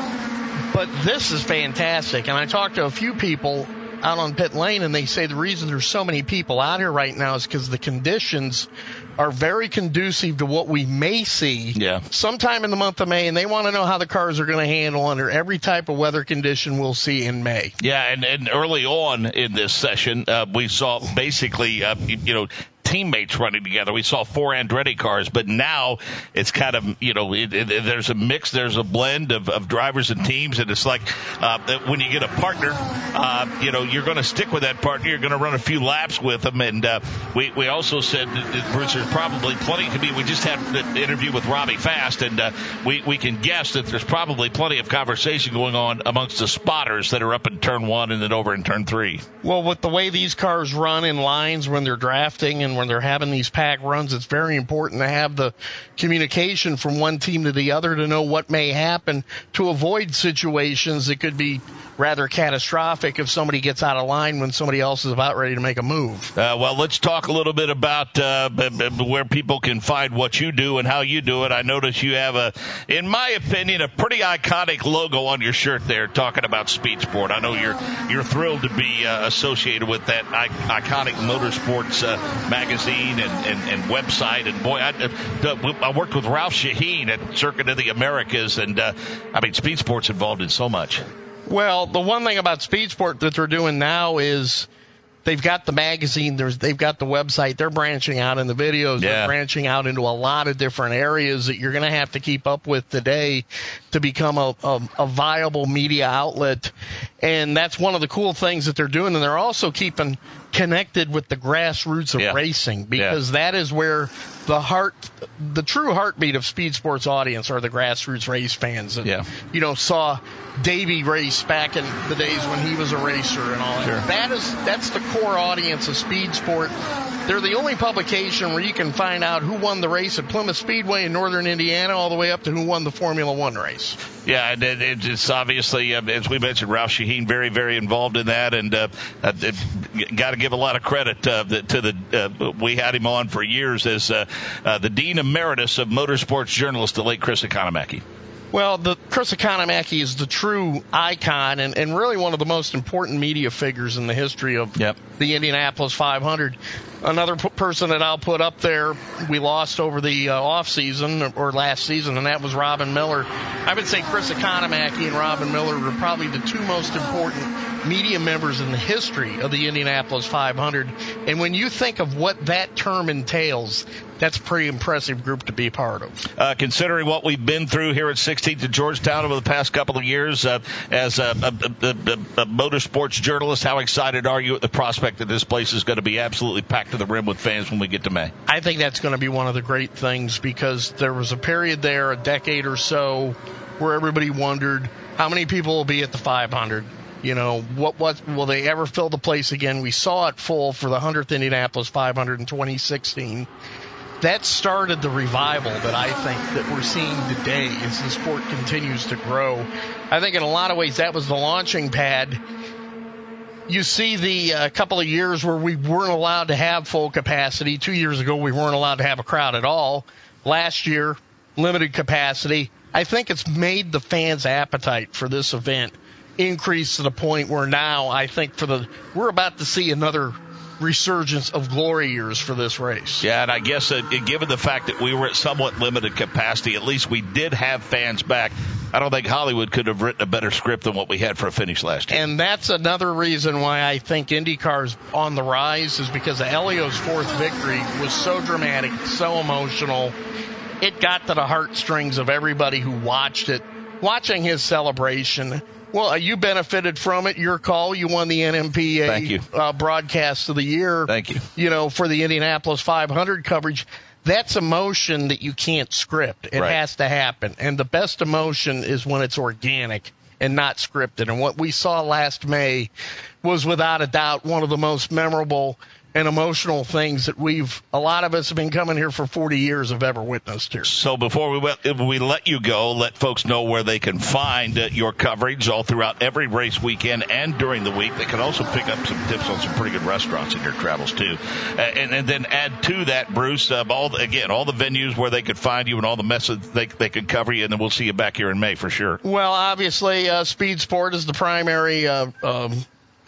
But this is fantastic. And I talked to a few people out on pit lane, and they say the reason there's so many people out here right now is because the conditions are very conducive to what we may see sometime in the month of May, and they want to know how the cars are going to handle under every type of weather condition we'll see in May. Yeah, and early on in this session, we saw basically, teammates running together. We saw 4 Andretti cars, but now it's kind of, there's a mix, there's a blend of drivers and teams, and it's like when you get a partner, you're going to stick with that partner. You're going to run a few laps with them, and we also said, Bruce, there's probably plenty to be. We just had the interview with Robbie Fast, and we can guess that there's probably plenty of conversation going on amongst the spotters that are up in turn 1 and then over in turn 3. Well, with the way these cars run in lines when they're drafting and when they're having these pack runs, it's very important to have the communication from one team to the other to know what may happen to avoid situations that could be rather catastrophic if somebody gets out of line when somebody else is about ready to make a move. Well, let's talk a little bit about where people can find what you do and how you do it. I notice you have in my opinion, a pretty iconic logo on your shirt there talking about Speed Sport. I know you're thrilled to be associated with that iconic motorsports magazine and website. And boy, I worked with Ralph Shaheen at Circuit of the Americas, and Speed Sport's involved in so much. Well, the one thing about Speed Sport that they're doing now is they've got the magazine, they've got the website, they're branching out in the videos, they're branching out into a lot of different areas that you're going to have to keep up with today to become a viable media outlet. And that's one of the cool things that they're doing. And they're also keeping connected with the grassroots of racing, because that is where the true heartbeat of Speed Sports audience are the grassroots race fans that, saw Davey race back in the days when he was a racer and all that. That's the core audience of Speed Sport. They're the only publication where you can find out who won the race at Plymouth Speedway in northern Indiana all the way up to who won the Formula One race. Yeah, and it's obviously, as we mentioned, Ralph Shaheen very, very involved in that, and got to give a lot of credit we had him on for years as the Dean Emeritus of Motorsports Journalists, the late Chris Economaki. Well, Chris Economaki is the true icon and really one of the most important media figures in the history of the Indianapolis 500. Another person that I'll put up there, we lost over the off season or last season, and that was Robin Miller. I would say Chris Economaki and Robin Miller are probably the two most important media members in the history of the Indianapolis 500. And when you think of what that term entails, that's a pretty impressive group to be a part of. Considering what we've been through here at 16th and Georgetown over the past couple of years, as a motorsports journalist, how excited are you at the prospect that this place is going to be absolutely packed to the rim with fans when we get to May? I think that's going to be one of the great things, because there was a period there, a decade or so, where everybody wondered how many people will be at the 500. You know, what will they ever fill the place again? We saw it full for the 100th Indianapolis 500 in 2016. That started the revival that I think that we're seeing today as the sport continues to grow. I think in a lot of ways that was the launching pad. You see the couple of years where we weren't allowed to have full capacity. 2 years ago, we weren't allowed to have a crowd at all. Last year, limited capacity. I think it's made the fans' appetite for this event increase to the point where now I think we're about to see another resurgence of glory years for this race. Yeah, and I guess given the fact that we were at somewhat limited capacity, at least we did have fans back. I don't think Hollywood could have written a better script than what we had for a finish last year. And that's another reason why I think IndyCar's on the rise, is because Elio's fourth victory was so dramatic, so emotional. It got to the heartstrings of everybody who watched it. Watching his celebration, well, you benefited from it. Your call. You won the NMPA Thank you. Broadcast of the Year. Thank you. You know, for the Indianapolis 500 coverage. That's emotion that you can't script. It has to happen. And the best emotion is when it's organic and not scripted. And what we saw last May was without a doubt one of the most memorable and emotional things that a lot of us have been coming here for 40 years have ever witnessed here. So before we let you go, let folks know where they can find your coverage all throughout every race weekend and during the week. They can also pick up some tips on some pretty good restaurants in your travels too. And then add to that, Bruce, all the venues where they could find you and all the methods they could cover you, and then we'll see you back here in May for sure. Well, obviously, Speed Sport is the primary outlet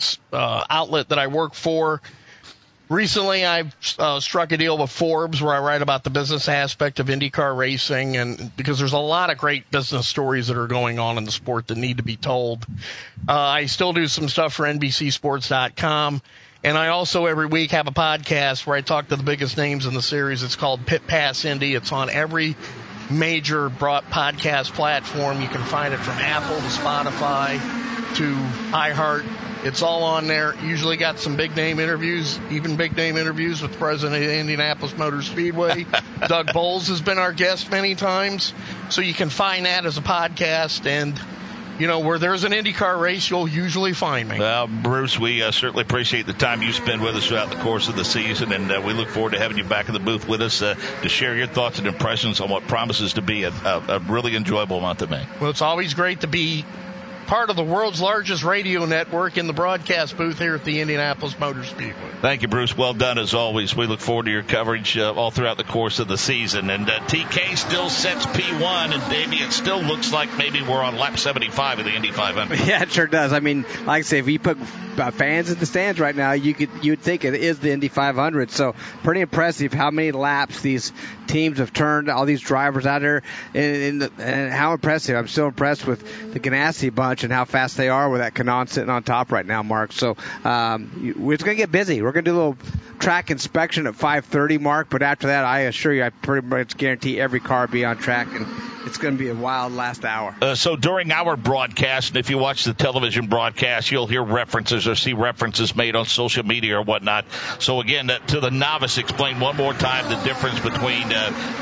that I work for. Recently, I've struck a deal with Forbes where I write about the business aspect of IndyCar racing, and because there's a lot of great business stories that are going on in the sport that need to be told. I still do some stuff for NBCSports.com, and I also every week have a podcast where I talk to the biggest names in the series. It's called Pit Pass Indy. It's on every major podcast platform. You can find it from Apple to Spotify to iHeart. It's all on there. Usually got some big-name interviews, even big-name interviews with the president of Indianapolis Motor Speedway. Doug Bowles has been our guest many times. So you can find that as a podcast. And, you know, where there's an IndyCar race, you'll usually find me. Well, Bruce, we certainly appreciate the time you spend with us throughout the course of the season. And we look forward to having you back in the booth with us to share your thoughts and impressions on what promises to be a really enjoyable month of May. Well, it's always great to be part of the world's largest radio network in the broadcast booth here at the Indianapolis Motor Speedway. Thank you, Bruce. Well done as always. We look forward to your coverage all throughout the course of the season. And TK still sets P1, and Davey, it still looks like maybe we're on lap 75 of the Indy 500. Yeah, it sure does. I mean, like I say, if you put fans in the stands right now, you'd think it is the Indy 500. So pretty impressive how many laps these teams have turned, all these drivers out there, and how impressive. I'm still impressed with the Ganassi bunch and how fast they are with that Kanaan sitting on top right now, Mark. So we're going to get busy. We're going to do a little track inspection at 5:30, Mark, but after that, I assure you, I pretty much guarantee every car will be on track, and it's going to be a wild last hour. So during our broadcast, and if you watch the television broadcast, you'll hear references or see references made on social media or whatnot. So again, to the novice, explain one more time the difference between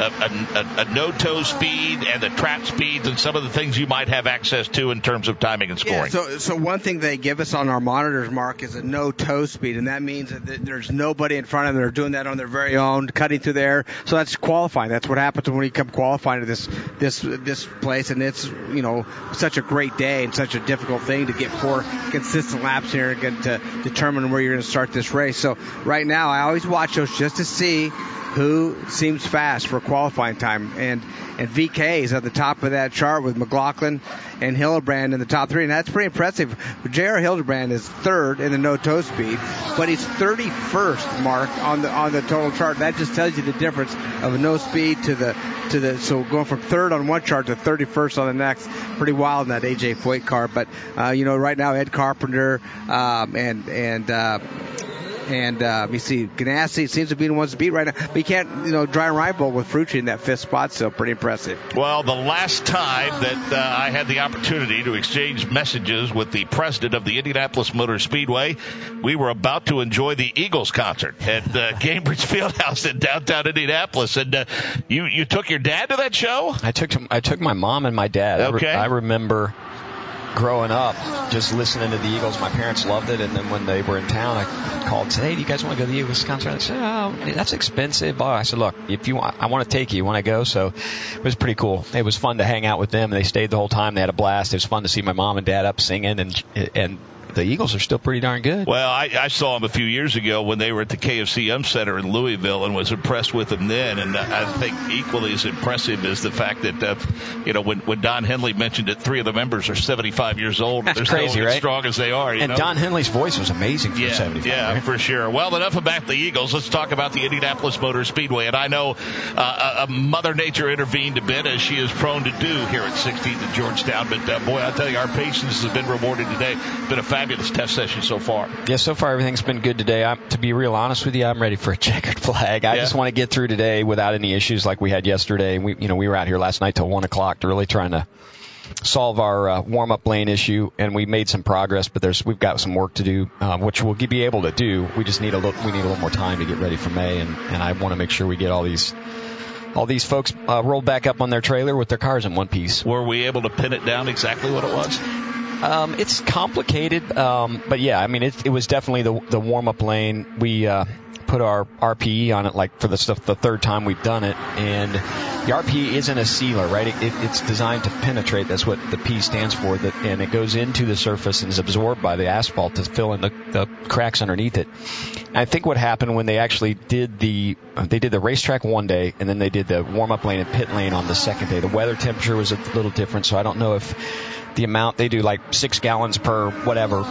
a no-toe speed and the trap speeds and some of the things you might have access to in terms of timing and scoring. Yeah, so one thing they give us on our monitors, Mark, is a no-toe speed, and that means that there's nobody in front of them. They're doing that on their very own, cutting through there. So that's qualifying. That's what happens when you come qualifying to this place, and it's, you know, such a great day and such a difficult thing to get 4 consistent laps here and get to determine where you're going to start this race. So right now, I always watch those just to see who seems fast for qualifying time. And VK is at the top of that chart with McLaughlin and Hildebrand in the top 3, and that's pretty impressive. J.R. Hildebrand is 3rd in the no-toe speed, but he's 31st, Mark, on the total chart. That just tells you the difference of a no speed to the so going from 3rd on one chart to 31st on the next. Pretty wild in that AJ Foyt car. But right now Ed Carpenter and you see Ganassi seems to be the ones to beat right now. But you can't, Dry Reinbold with Frucci in that 5th spot, so pretty impressive. Well, the last time that I had the opportunity to exchange messages with the president of the Indianapolis Motor Speedway, we were about to enjoy the Eagles concert at Cambridge Fieldhouse in downtown Indianapolis. And you took your dad to that show? I took my mom and my dad. Okay. I remember growing up, just listening to the Eagles. My parents loved it, and then when they were in town, I called and said, "Hey, do you guys want to go to the Eagles concert?" I said, "Oh, that's expensive." I said, "Look, if you want, I want to take you. You want to go?" So it was pretty cool. It was fun to hang out with them. They stayed the whole time. They had a blast. It was fun to see my mom and dad up singing, and the Eagles are still pretty darn good. Well, I saw them a few years ago when they were at the KFCM Center in Louisville and was impressed with them then. And I think equally as impressive is the fact that, when Don Henley mentioned that 3 of the members are 75 years old. That's they're crazy, still right? As strong as they are. And Don Henley's voice was amazing for 75. Yeah, right? for sure. Well, enough about the Eagles. Let's talk about the Indianapolis Motor Speedway. And I know Mother Nature intervened a bit, as she is prone to do here at 16th and Georgetown. But, boy, I tell you, our patience has been rewarded today. It's been a fabulous test session so far. Yeah, so far everything's been good today. To be real honest with you, I'm ready for a checkered flag. I just want to get through today without any issues like we had yesterday. We were out here last night till 1 o'clock to really trying to solve our warm-up lane issue, and we made some progress, but we've got some work to do, which we'll be able to do. We just need a little more time to get ready for May, and I want to make sure we get all these folks rolled back up on their trailer with their cars in one piece. Were we able to pin it down exactly what it was? It's complicated, but yeah, I mean, it was definitely the warm-up lane. We put our RPE on it like for the 3rd time we've done it, and the RPE isn't a sealer, right? It's designed to penetrate. That's what the P stands for, and it goes into the surface and is absorbed by the asphalt to fill in the cracks underneath it. And I think what happened when they actually did the racetrack one day, and then they did the warm-up lane and pit lane on the second day. The weather temperature was a little different, so I don't know if the amount they do, like 6 gallons per whatever,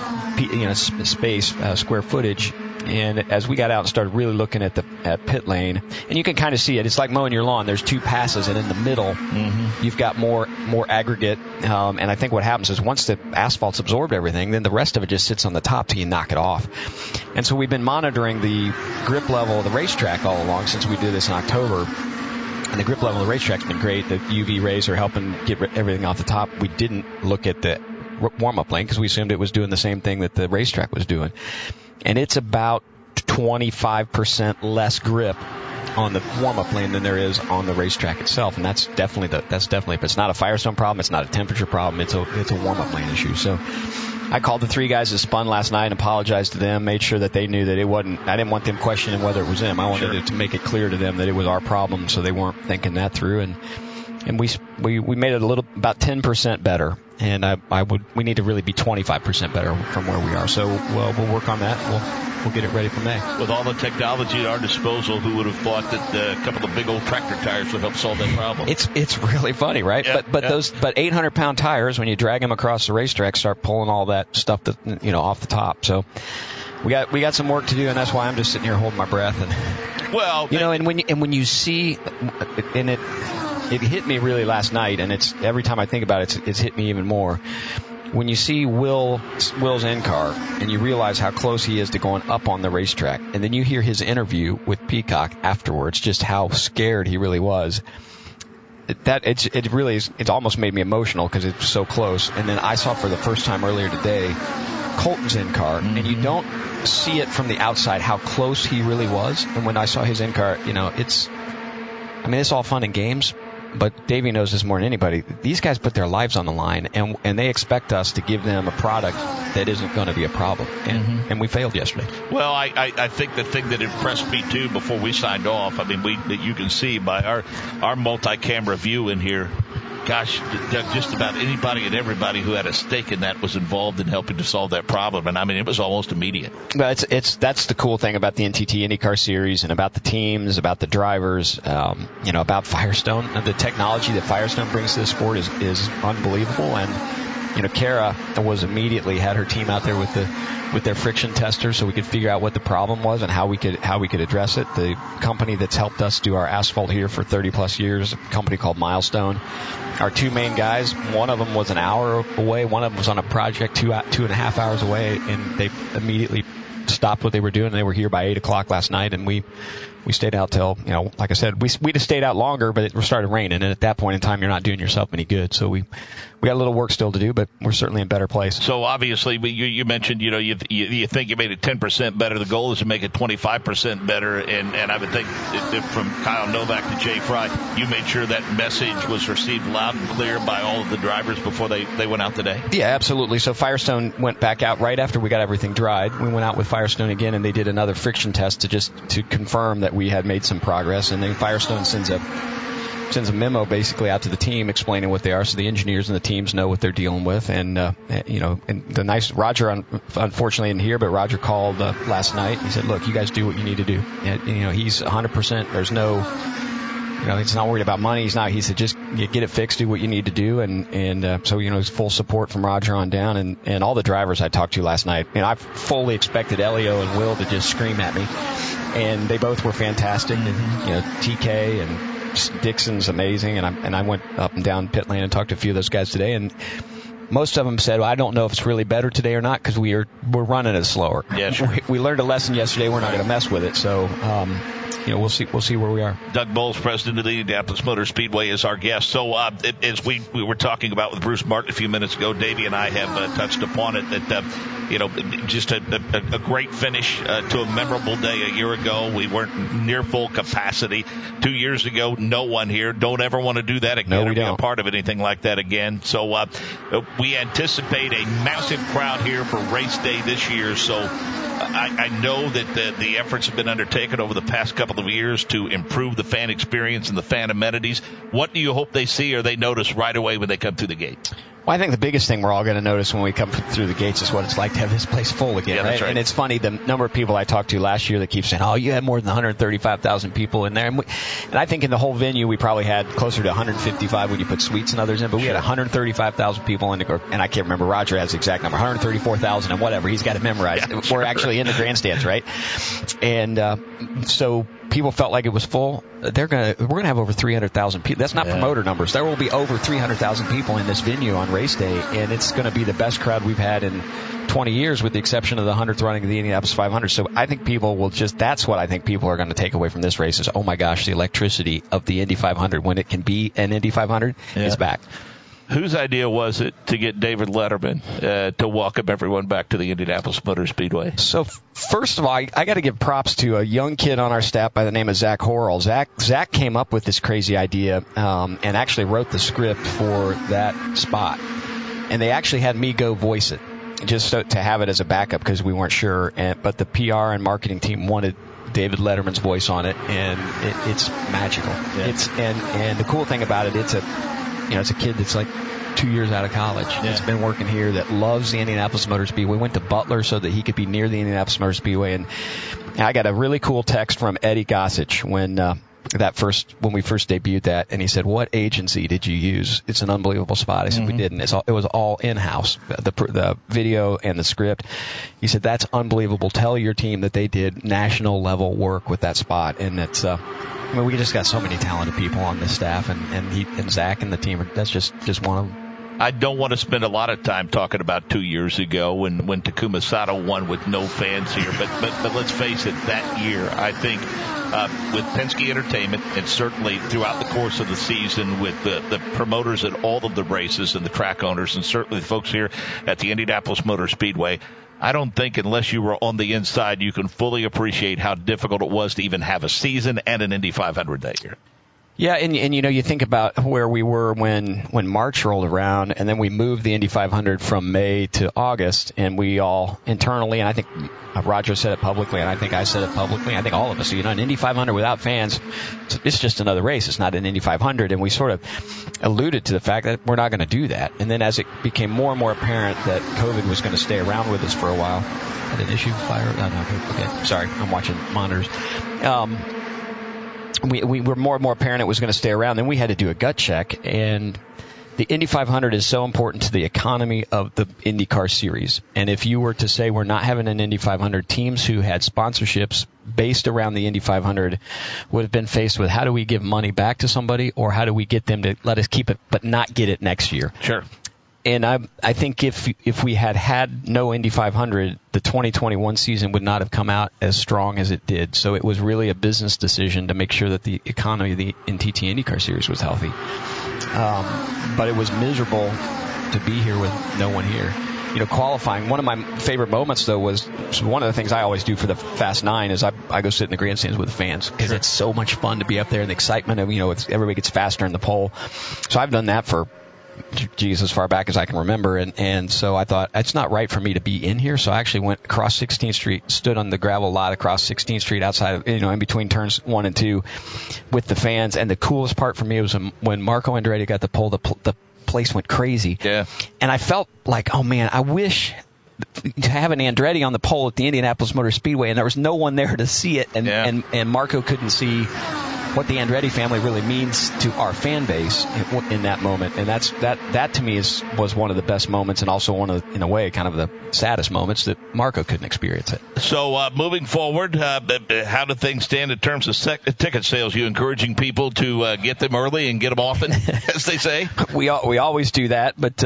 space, square footage. And as we got out and started really looking at pit lane, and you can kind of see it. It's like mowing your lawn. There's 2 passes, and in the middle, you've got more aggregate. And I think what happens is once the asphalt's absorbed everything, then the rest of it just sits on the top till you knock it off. And so we've been monitoring the grip level of the racetrack all along since we did this in October. And the grip level of the racetrack's been great. The UV rays are helping get everything off the top. We didn't look at the warm-up lane because we assumed it was doing the same thing that the racetrack was doing. And it's about 25% less grip on the warm-up lane than there is on the racetrack itself. And that's definitely if it's not a Firestone problem, it's not a temperature problem, it's a warm-up lane issue. So I called the 3 guys that spun last night and apologized to them, made sure that they knew that it wasn't, I didn't want them questioning whether it was them. I wanted to make it clear to them that it was our problem, so they weren't thinking that through. And we made it about 10% better. And we need to really be 25% better from where we are. So we'll work on that. We'll get it ready for May. With all the technology at our disposal, who would have thought that a couple of big old tractor tires would help solve that problem? It's really funny, right? Yeah, but 800-pound tires, when you drag them across the racetrack, start pulling all that stuff off the top. So we got some work to do, and that's why I'm just sitting here holding my breath. And when you see, and it hit me really last night, and it's every time I think about it, it's hit me even more. When you see Will's in-car and you realize how close he is to going up on the racetrack, and then you hear his interview with Peacock afterwards, just how scared he really was. It almost made me emotional because it's so close. And then I saw for the first time earlier today Colton's in-car, and you don't see it from the outside how close he really was. And when I saw his in-car, it's all fun and games. But Davey knows this more than anybody. These guys put their lives on the line, and they expect us to give them a product that isn't going to be a problem. And we failed yesterday. Well, I think the thing that impressed me, too, before we signed off, you can see by our multi-camera view in here, gosh, just about anybody and everybody who had a stake in that was involved in helping to solve that problem. And I mean, it was almost immediate. Well, that's the cool thing about the NTT IndyCar Series and about the teams, about the drivers, about Firestone. The technology that Firestone brings to the sport is unbelievable. And Kara was immediately had her team out there with their friction tester, so we could figure out what the problem was and how we could address it. The company that's helped us do our asphalt here for 30 plus years, a company called Milestone. Our two main guys, one of them was an hour away, one of them was on a project 2.5 hours away, and they immediately stopped what they were doing. They were here by 8 o'clock last night, and we stayed out till, like I said, we'd have stayed out longer, but it started raining, and at that point in time, you're not doing yourself any good. So we got a little work still to do, but we're certainly in a better place. So obviously, you mentioned, you think you made it 10% better. The goal is to make it 25% better, and I would think from Kyle Novak to Jay Fry, you made sure that message was received loud and clear by all of the drivers before they went out today. Yeah, absolutely. So Firestone went back out right after we got everything dried. We went out with Firestone again, and they did another friction test to confirm that we had made some progress. And then Firestone sends a memo basically out to the team explaining what they are, so the engineers and the teams know what they're dealing with. And and the nice Roger unfortunately isn't here, but Roger called last night. He said, "Look, you guys do what you need to do." And, he's 100%. There's no, he's not worried about money. He said, just get it fixed, do what you need to do. And so it's full support from Roger on down, and all the drivers I talked to last night. I fully expected Elio and Will to just scream at me, and they both were fantastic. And TK and Dixon's amazing, and I went up and down pit lane and talked to a few of those guys today, and most of them said, well, I don't know if it's really better today or not because we're running it slower. Yeah, sure. We learned a lesson yesterday. We're not going to mess with it. So, we'll see where we are. Doug Bowles, president of the Indianapolis Motor Speedway, is our guest. So, as we were talking about with Bruce Martin a few minutes ago, Davey and I have touched upon it that, just a great finish to a memorable day a year ago. We weren't near full capacity 2 years ago. No one here. Don't ever want to do that again. No, we or be don't. a part of anything like that again. So, we anticipate a massive crowd here for race day this year. So I know that the efforts have been undertaken over the past couple of years to improve the fan experience and the fan amenities. What do you hope they see or they notice right away when they come through the gate? Well, I think the biggest thing we're all going to notice when we come through the gates is what it's like to have this place full again. Yeah, that's right. And it's funny, the number of people I talked to last year that keep saying, oh, you had more than 135,000 people in there. And I think in the whole venue we probably had closer to 155 when you put suites and others in, but we had 135,000 people in the, and I can't remember, Roger has the exact number, 134,000 and whatever. He's got it memorized. Yeah, we're actually in the grandstands, right? And so people felt like it was full. We're gonna have over 300,000 people. That's not promoter numbers. There will be over 300,000 people in this venue on race day, and it's going to be the best crowd we've had in 20 years, with the exception of the 100th running of the Indianapolis 500. So I think people will that's what I think people are going to take away from this race is, oh my gosh, the electricity of the Indy 500 when it can be an Indy 500 is back. Whose idea was it to get David Letterman to welcome everyone back to the Indianapolis Motor Speedway? So first of all, I got to give props to a young kid on our staff by the name of Zach Horrell. Zach came up with this crazy idea and actually wrote the script for that spot. And they actually had me go voice it, just to have it as a backup because we weren't sure. But the PR and marketing team wanted David Letterman's voice on it, and it's magical. Yeah. And the cool thing about it, it's a kid that's like 2 years out of college. Yeah. That's been working here, that loves the Indianapolis Motor Speedway. Went to Butler so that he could be near the Indianapolis Motor Speedway. And I got a really cool text from Eddie Gossage when we first debuted that, and he said, "What agency did you use? It's an unbelievable spot." I said, "We didn't. It was all in-house, the video and the script." He said, "That's unbelievable. Tell your team that they did national level work with that spot." And it's we just got so many talented people on this staff, and Zach and the team. That's just one of them. I don't want to spend a lot of time talking about 2 years ago when Takuma Sato won with no fans here, but let's face it, that year, I think with Penske Entertainment and certainly throughout the course of the season with the promoters at all of the races and the track owners and certainly the folks here at the Indianapolis Motor Speedway, I don't think unless you were on the inside you can fully appreciate how difficult it was to even have a season and an Indy 500 that year. Yeah, and you think about where we were when March rolled around, and then we moved the Indy 500 from May to August, and we all internally, and I think Roger said it publicly, and I think I said it publicly, I think all of us, an Indy 500 without fans, it's just another race. It's not an Indy 500, and we sort of alluded to the fact that we're not going to do that. And then as it became more and more apparent that COVID was going to stay around with us for a while, had an issue, fire? No, okay, sorry, I'm watching monitors. We were more and more apparent it was going to stay around. Then we had to do a gut check, and the Indy 500 is so important to the economy of the IndyCar series. And if you were to say we're not having an Indy 500, teams who had sponsorships based around the Indy 500 would have been faced with how do we give money back to somebody, or how do we get them to let us keep it but not get it next year? Sure. And I think if we had no Indy 500, the 2021 season would not have come out as strong as it did. So it was really a business decision to make sure that the economy of the NTT IndyCar series was healthy. But it was miserable to be here with no one here. Qualifying, one of my favorite moments, though, was one of the things I always do for the Fast 9 is I go sit in the grandstands with the fans, because it's so much fun to be up there, and the excitement of, everybody gets faster in the pole. So I've done that for as far back as I can remember, and so I thought it's not right for me to be in here, so I actually went across 16th Street, stood on the gravel lot across 16th Street outside of, in between turns 1 and 2 with the fans. And the coolest part for me was when Marco Andretti got the pole, the place went crazy. Yeah. And I felt like, oh man, I wish to have an Andretti on the pole at the Indianapolis Motor Speedway, and there was no one there to see it, and Marco couldn't see what the Andretti family really means to our fan base in that moment. And that to me was one of the best moments, and also one of, in a way, kind of the saddest moments that Marco couldn't experience it. So moving forward, how do things stand in terms of ticket sales? You encouraging people to get them early and get them often, as they say? We always do that, but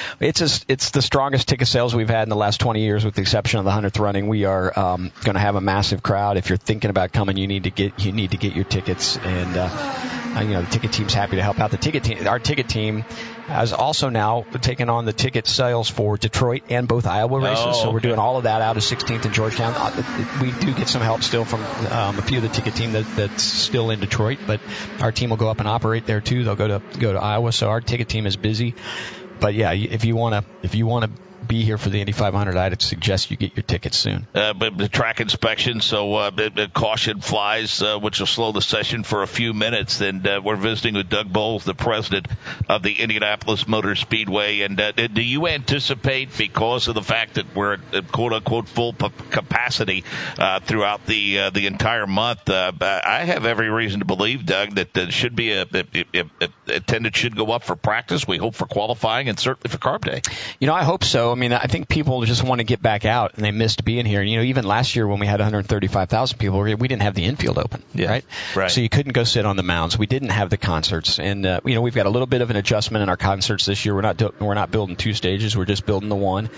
it's the strongest ticket sales we've had in the last 20 years, with the exception of the 100th running. We are going to have a massive crowd. If you're thinking about coming, you need to get your tickets. And the ticket team's happy to help out. Our ticket team has also now taken on the ticket sales for Detroit and both Iowa races. So we're doing all of that out of 16th and Georgetown. We do get some help still from a few of the ticket team that's still in Detroit, but our team will go up and operate there too. They'll go to Iowa. So our ticket team is busy. But yeah, if you want to be here for the Indy 500, I'd suggest you get your tickets soon. But the track inspection, so caution flies, which will slow the session for a few minutes. And we're visiting with Doug Boles, the president of the Indianapolis Motor Speedway. And do you anticipate, because of the fact that we're at quote-unquote full capacity throughout the entire month, I have every reason to believe, Doug, that there should be attendance should go up for practice. We hope for qualifying, and certainly for Carb Day. I hope so. I mean, I think people just want to get back out, and they missed being here. Even last year when we had 135,000 people, we didn't have the infield open, right? So you couldn't go sit on the mounds. We didn't have the concerts, and we've got a little bit of an adjustment in our concerts this year. We're not building 2 stages. We're just building the 1.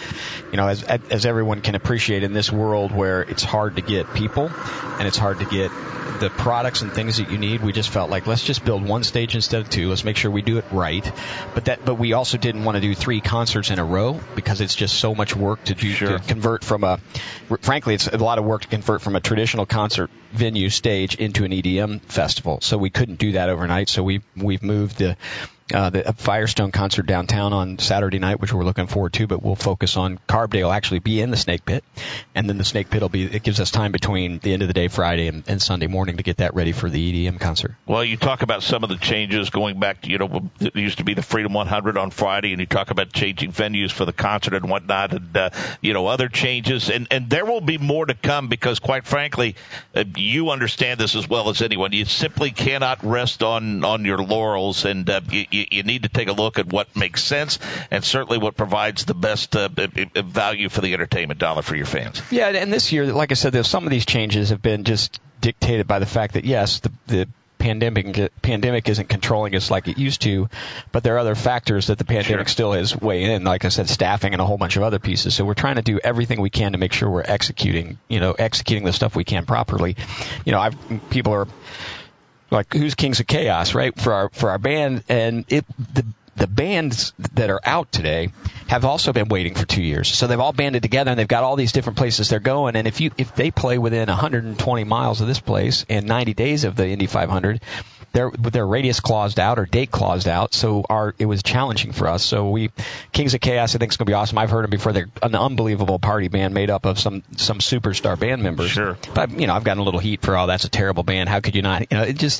As everyone can appreciate in this world where it's hard to get people and it's hard to get the products and things that you need, we just felt like, let's just build 1 stage instead of 2. Let's make sure we do it right. But we also didn't want to do 3 concerts in a row, because it's just so much work to do, to convert from frankly, it's a lot of work to convert from a traditional concert venue stage into an EDM festival. So we couldn't do that overnight. So we've moved the Firestone concert downtown on Saturday night, which we're looking forward to, but we'll focus on Carb Day. Will actually be in the Snake Pit, and then the Snake Pit it gives us time between the end of the day Friday and Sunday morning to get that ready for the EDM concert. Well, you talk about some of the changes going back to, it used to be the Freedom 100 on Friday, and you talk about changing venues for the concert and whatnot, and other changes, and there will be more to come, because quite frankly, you understand this as well as anyone. You simply cannot rest on your laurels, and you need to take a look at what makes sense, and certainly what provides the best value for the entertainment dollar for your fans. Yeah, and this year, like I said, some of these changes have been just dictated by the fact that, yes, the pandemic isn't controlling us like it used to, but there are other factors that the pandemic still is weighing in, like I said, staffing and a whole bunch of other pieces. So we're trying to do everything we can to make sure we're executing the stuff we can properly. People are like, who's Kings of Chaos, right? For our band, and the bands that are out today have also been waiting for 2 years. So they've all banded together, and they've got all these different places they're going. And if they play within 120 miles of this place and 90 days of the Indy 500, their radius claused out or date claused out, so it was challenging for us. So Kings of Chaos, I think, is going to be awesome. I've heard them before. They're an unbelievable party band made up of some superstar band members. Sure. But I've gotten a little heat for, that's a terrible band. How could you not?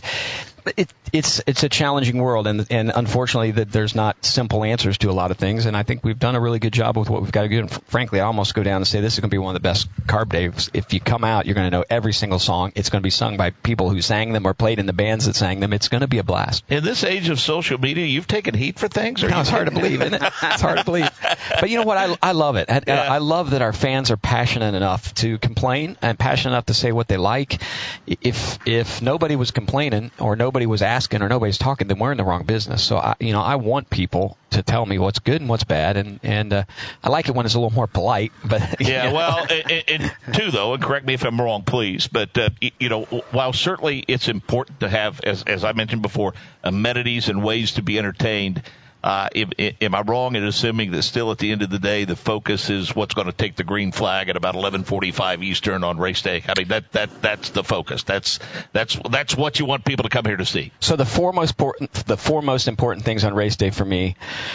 It's a challenging world, and unfortunately that there's not simple answers to a lot of things. And I think we've done a really good job with what we've got to do. And frankly, I almost go down and say this is going to be one of the best carb days. If you come out, you're going to know every single song. It's going to be sung by people who sang them or played in the bands that sang them. It's going to be a blast. In this age of social media, you've taken heat for things? No, it's hard to believe, isn't it? It's hard to believe. But you know what? I love it. I love that our fans are passionate enough to complain and passionate enough to say what they like. If nobody was complaining or nobody was asking or nobody's talking, then we're in the wrong business. So I want people to tell me what's good and what's bad, and I like it when it's a little more polite. But well, and too though, and correct me if I'm wrong, please. But while certainly it's important to have, as I mentioned before, amenities and ways to be entertained. Am I wrong in assuming that still at the end of the day the focus is what's going to take the green flag at about 11:45 Eastern on race day? I mean that's the focus. That's what you want people to come here to see. So the four most important things on race day for me,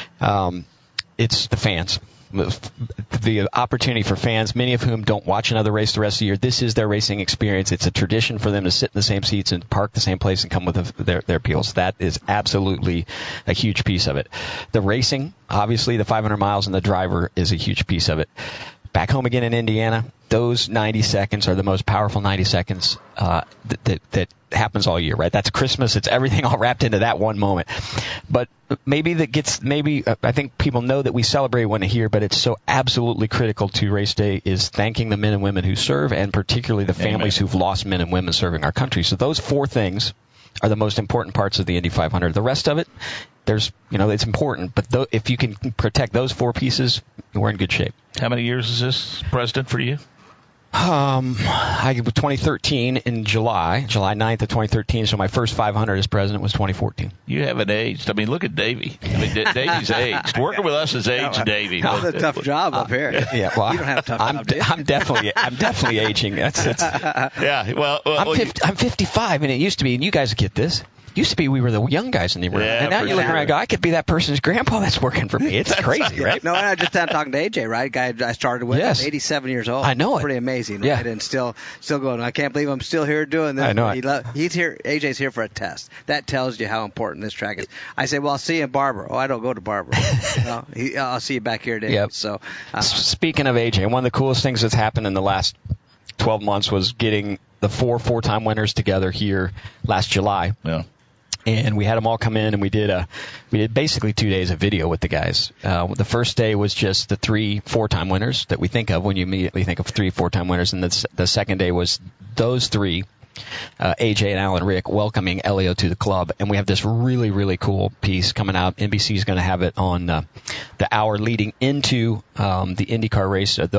it's the fans. The opportunity for fans, many of whom don't watch another race the rest of the year. This is their racing experience. It's a tradition for them to sit in the same seats and park the same place and come with their appeals. That is absolutely a huge piece of it. The racing, obviously, the 500 miles and the driver is a huge piece of it. Back home again in Indiana, those 90 seconds are the most powerful 90 seconds that happens all year, right? That's Christmas. It's everything all wrapped into that one moment. But I think people know that we celebrate when here, but it's so absolutely critical to race day is thanking the men and women who serve, and particularly the families who've lost men and women serving our country. So those four things are the most important parts of the Indy 500. The rest of it, it's important, but if you can protect those four pieces, we're in good shape. How many years is this, President, for you? 2013 in July 9th of 2013. So my first 500 as president was 2014. You haven't aged. I mean, look at Davey. Davey's aged. Working with us is aged, Davey. That's a tough job up here. Yeah, well, you don't have a tough job. I'm definitely aging. Yeah, well, I'm 55, and it used to be, and you guys get this. Used to be we were the young guys in the room, and now you look around and go, I could be that person's grandpa that's working for me. It's crazy, right? No, and I just talking to AJ, right? Guy I started with, 87 years old. I know it. Pretty amazing, yeah. Right? And still going. I can't believe I'm still here doing this. I know He's here. AJ's here for a test. That tells you how important this track is. I say, well, I'll see you in Barber. Oh, I don't go to Barber. I'll see you back here today. Yep. So, speaking of AJ, one of the coolest things that's happened in the last 12 months was getting the four-time winners together here last July. Yeah. And we had them all come in, and we did basically 2 days of video with the guys. The first day was just the 3 4-time winners that we think of when you immediately think of 3 4-time winners, and the second day was those 3, AJ and Alan Rick, welcoming Elio to the club. And we have this really, really cool piece coming out. NBC is going to have it on the hour leading into the IndyCar race, the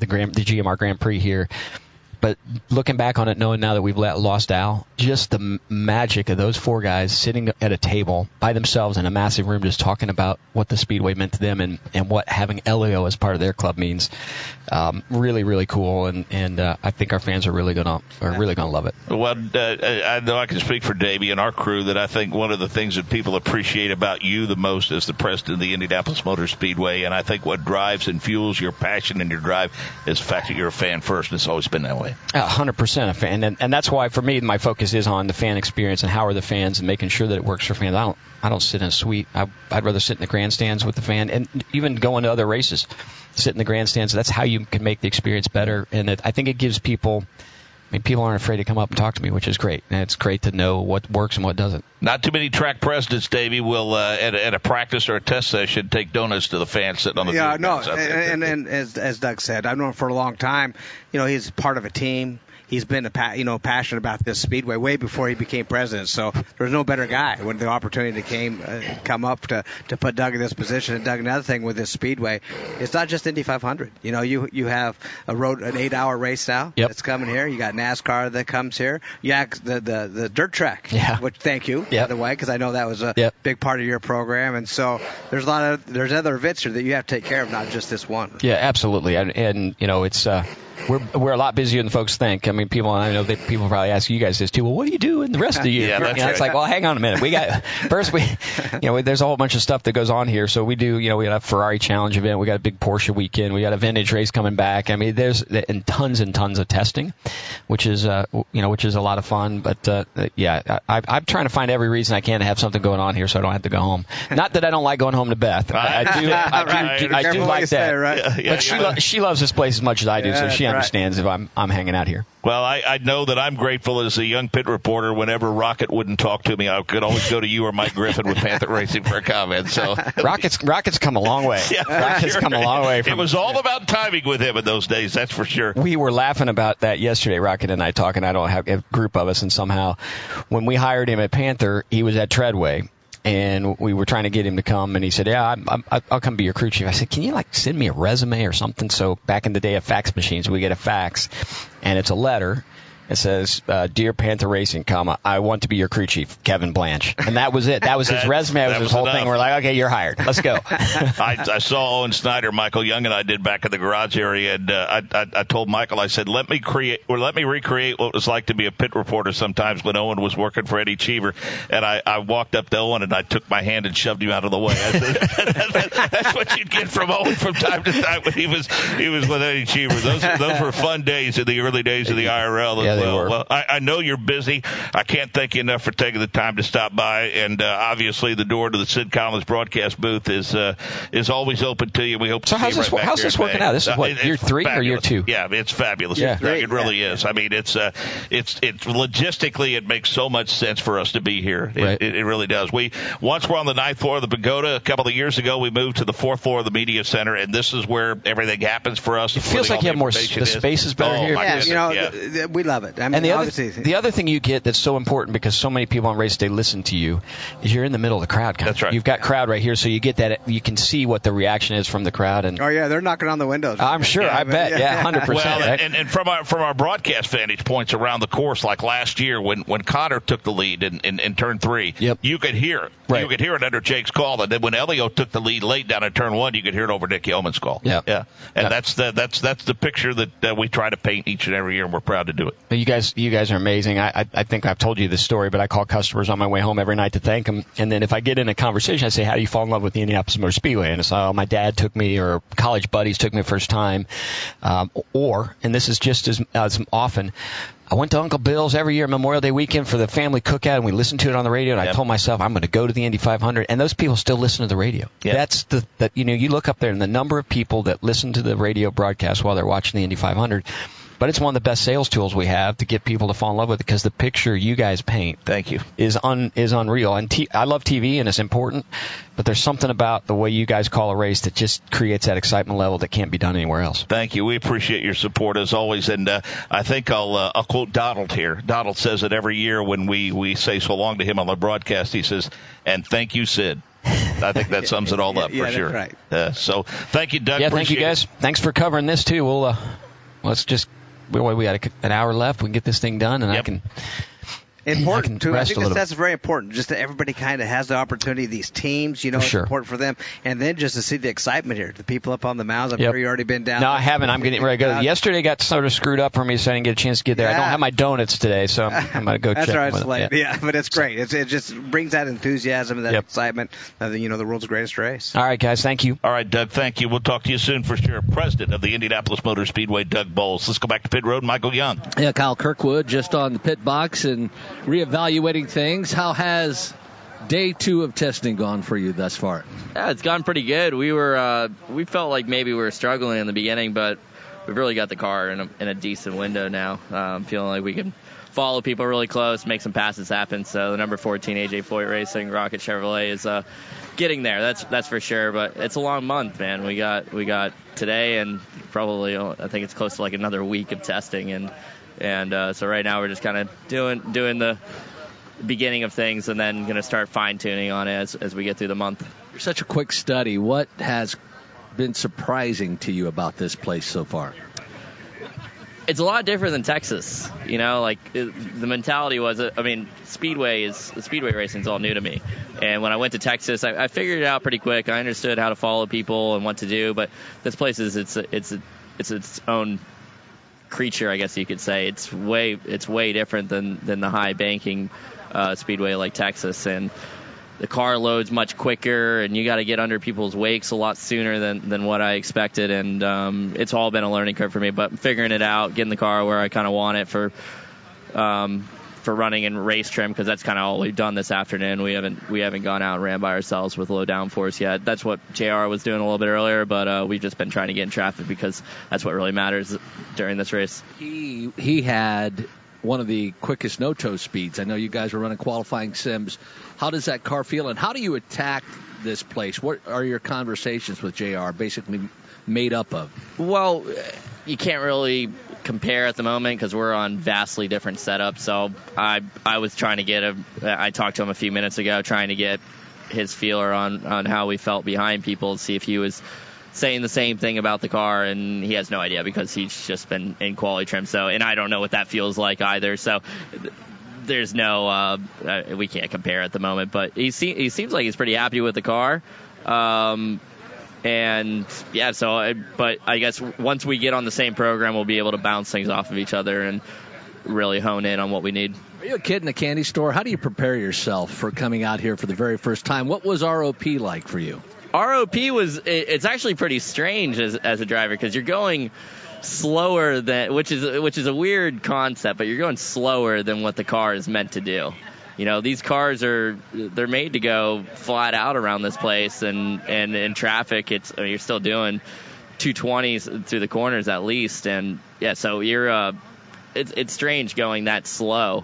GMR Grand Prix here. But looking back on it, knowing now that we've lost Al, just the magic of those 4 guys sitting at a table by themselves in a massive room just talking about what the Speedway meant to them and what having Elio as part of their club means. Really, really cool, and I think our fans are really gonna love it. Well, I know I can speak for Davey and our crew that I think one of the things that people appreciate about you the most as the president of the Indianapolis Motor Speedway, and I think what drives and fuels your passion and your drive is the fact that you're a fan first, and it's always been that way. 100% a fan, and that's why for me my focus is on the fan experience and how are the fans and making sure that it works for fans. I don't sit in a suite. I'd rather sit in the grandstands with the fan, and even go into other races, sit in the grandstands. That's how you can make the experience better, and I think it gives people. I mean, people aren't afraid to come up and talk to me, which is great. And it's great to know what works and what doesn't. Not too many track presidents, Davey, will at a practice or a test session take donuts to the fans sitting on the field. No, and as Doug said, I've known him for a long time. He's part of a team. He's been passionate about this speedway way before he became president. So there's no better guy when the opportunity come up to put Doug in this position. And Doug, another thing with this speedway, it's not just Indy 500. You have an 8-hour race now that's coming here. You got NASCAR that comes here. Yeah, the dirt track. Yeah. Which thank you by the way, because I know that was a big part of your program. And so there's other events here that you have to take care of, not just this one. Yeah, absolutely. And it's we're a lot busier than folks think. I mean, people probably ask you guys this too. Well, what do you do in the rest of the year? Yeah, that's right. It's like, well, hang on a minute. There's a whole bunch of stuff that goes on here. So we do, we got a Ferrari Challenge event. We got a big Porsche weekend. We got a vintage race coming back. I mean, there's and tons of testing, which is a lot of fun. But I'm trying to find every reason I can to have something going on here so I don't have to go home. Not that I don't like going home to Beth. I do like that. Right? But she loves this place as much as I do, so she understands if I'm hanging out here. Well, I know that I'm grateful as a young pit reporter. Whenever Rocket wouldn't talk to me, I could always go to you or Mike Griffin with Panther Racing for a comment. So Rocket's come a long way. Yeah, Rocket's come a long way. It was all about timing with him in those days, that's for sure. We were laughing about that yesterday, Rocket and I talking. I don't have a group of us, and somehow when we hired him at Panther, he was at Treadway. And we were trying to get him to come, and he said, "Yeah, I'll come be your crew chief." I said, "Can you send me a resume or something?" So back in the day of fax machines, we get a fax, and it's a letter. It says, "Dear Panther Racing, I want to be your crew chief, Kevin Blanche." And that was it. That was his resume. That was his whole thing. We're like, "Okay, you're hired. Let's go." I saw Owen Snyder, Michael Young, and I did back in the garage area, and I told Michael, I said, let me recreate what it was like to be a pit reporter sometimes when Owen was working for Eddie Cheever. And I walked up to Owen, and I took my hand and shoved him out of the way. I said, that's what you'd get from Owen from time to time when he was with Eddie Cheever. Those were fun days in the early days of the IRL. Yeah, Well, I know you're busy. I can't thank you enough for taking the time to stop by. And obviously, the door to the Sid Collins broadcast booth is always open to you. We hope to see you right back how's this working out? This is what, year 3 fabulous. or year 2? Yeah, it's fabulous. Yeah. It really is. I mean, it's logistically, it makes so much sense for us to be here. It really does. Once we're on the 9th floor of the Pagoda. A couple of years ago, we moved to the 4th floor of the media center, and this is where everything happens for us. It feels like you have more. The space is better here. Yeah, we love it. I mean, and the other thing you get that's so important, because so many people on race day listen to you, is you're in the middle of the crowd. That's right. You've got crowd right here, so you get that. You can see what the reaction is from the crowd. And they're knocking on the windows. I'm sure. I bet. 100%. Well, right? and from our broadcast vantage points around the course, like last year when Connor took the lead in turn 3, you could hear it. Right. You could hear it under Jake's call, and then when Elio took the lead late down in turn 1, you could hear it over Nick Yeoman's call. Yeah. And that's the picture that we try to paint each and every year, and we're proud to do it. You guys are amazing. I think I've told you this story, but I call customers on my way home every night to thank them. And then if I get in a conversation, I say, "How do you fall in love with the Indianapolis Motor Speedway?" And it's, "Oh, my dad took me," or college buddies took me the first time. And this is just as often, I went to Uncle Bill's every year Memorial Day weekend for the family cookout, and we listened to it on the radio, and I told myself I'm going to go to the Indy 500, and those people still listen to the radio. That's you look up there, and the number of people that listen to the radio broadcast while they're watching the Indy 500, but it's one of the best sales tools we have to get people to fall in love with it, because the picture you guys paint, thank you, is unreal. And I love TV, and it's important, but there's something about the way you guys call a race that just creates that excitement level that can't be done anywhere else. Thank you. We appreciate your support as always. And I think I'll quote Donald here. Donald says it every year when we say so long to him on the broadcast. He says, "And thank you, Sid." I think that sums it all up for sure. That's right. So thank you, Doug. Yeah, thank you guys. Thanks for covering this too. Let's just. We got an hour left. We can get this thing done, and I can. Important too. I think that's very important. Just that everybody kind of has the opportunity. These teams, it's important for them, and then just to see the excitement here. The people up on the mounds. I'm sure you already been down. No, I haven't. I'm getting ready to go. Yesterday got sort of screwed up for me, so I didn't get a chance to get there. I don't have my donuts today, so I'm going to go check. That's right. It's late. Yeah, but it's great. It just brings that enthusiasm and that excitement of the world's greatest race. All right, guys. Thank you. All right, Doug. Thank you. We'll talk to you soon for sure. President of the Indianapolis Motor Speedway, Doug Boles. Let's go back to pit road. Michael Young. Yeah, Kyle Kirkwood just on the pit box and reevaluating things. How has day 2 of testing gone for you thus far? Yeah, it's gone pretty good. We felt like maybe we were struggling in the beginning, but we've really got the car in a decent window now. Feeling like we can follow people really close, make some passes happen. So the number 14 AJ Foyt Racing Rocket Chevrolet is getting there. That's for sure. But it's a long month, man. We got today and probably I think it's close to like another week of testing, and so right now we're just kind of doing the beginning of things, and then going to start fine-tuning on it as we get through the month. You're such a quick study. What has been surprising to you about this place so far? It's a lot different than Texas. The mentality was, speedway racing is all new to me. And when I went to Texas, I figured it out pretty quick. I understood how to follow people and what to do, but this place is it's its own creature, I guess you could say. It's way different than the high banking speedway like Texas, and the car loads much quicker, and you got to get under people's wakes a lot sooner than what I expected, and it's all been a learning curve for me. But figuring it out, getting the car where I kind of want it for running in race trim, because that's kind of all we've done this afternoon. We haven't gone out and ran by ourselves with low downforce yet. That's what JR was doing a little bit earlier, but we've just been trying to get in traffic because that's what really matters during this race. He had one of the quickest no-toe speeds. I know you guys were running qualifying sims. How does that car feel, and how do you attack this place? What are your conversations with JR basically made up of? Well, you can't really compare at the moment because we're on vastly different setups. So I was trying to I talked to him a few minutes ago, trying to get his feeler on how we felt behind people, to see if he was saying the same thing about the car, and he has no idea because he's just been in quality trim. So, and I don't know what that feels like either. So there's no, we can't compare at the moment, but he seems like he's pretty happy with the car. And yeah, but I guess once we get on the same program, we'll be able to bounce things off of each other and really hone in on what we need. Are you a kid in a candy store? How do you prepare yourself for coming out here for the very first time? What was ROP like for you? ROP it's actually pretty strange as a driver, because you're going slower than, which is a weird concept, but you're going slower than what the car is meant to do. You know, these cars they're made to go flat out around this place, and in traffic, you're still doing 220s through the corners at least, and yeah, so you're it's strange going that slow,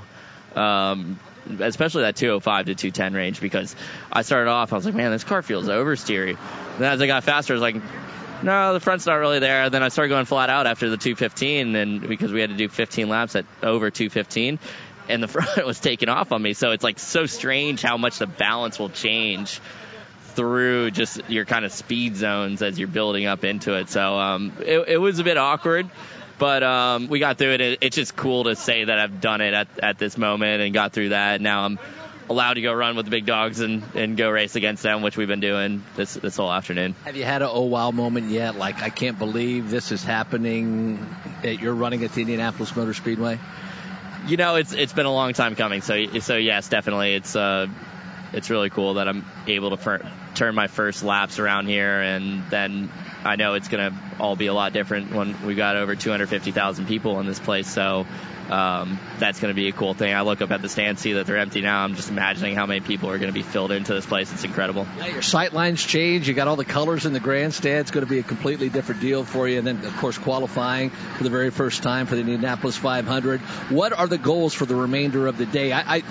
especially that 205 to 210 range, because I started off, I was like, man, this car feels oversteery. And as I got faster, I was like, no, the front's not really there. Then I started going flat out after the 215, and because we had to do 15 laps at over 215. And the front was taking off on me. So it's like so strange how much the balance will change through just your kind of speed zones as you're building up into it. So it was a bit awkward, but we got through it. It's just cool to say that I've done it at this moment and got through that. Now I'm allowed to go run with the big dogs and go race against them, which we've been doing this whole afternoon. Have you had a oh wow moment yet? Like, I can't believe this is happening, that you're running at the Indianapolis Motor Speedway? You know, it's been a long time coming. So yes, definitely. It's really cool that I'm able to turn my first laps around here, and then I know it's going to all be a lot different when we got over 250,000 people in this place. So that's going to be a cool thing. I look up at the stand, see that they're empty now. I'm just imagining how many people are going to be filled into this place. It's incredible. Yeah, your sight lines change. You got all the colors in the grandstand. It's going to be a completely different deal for you. And then, of course, qualifying for the very first time for the Indianapolis 500. What are the goals for the remainder of the day?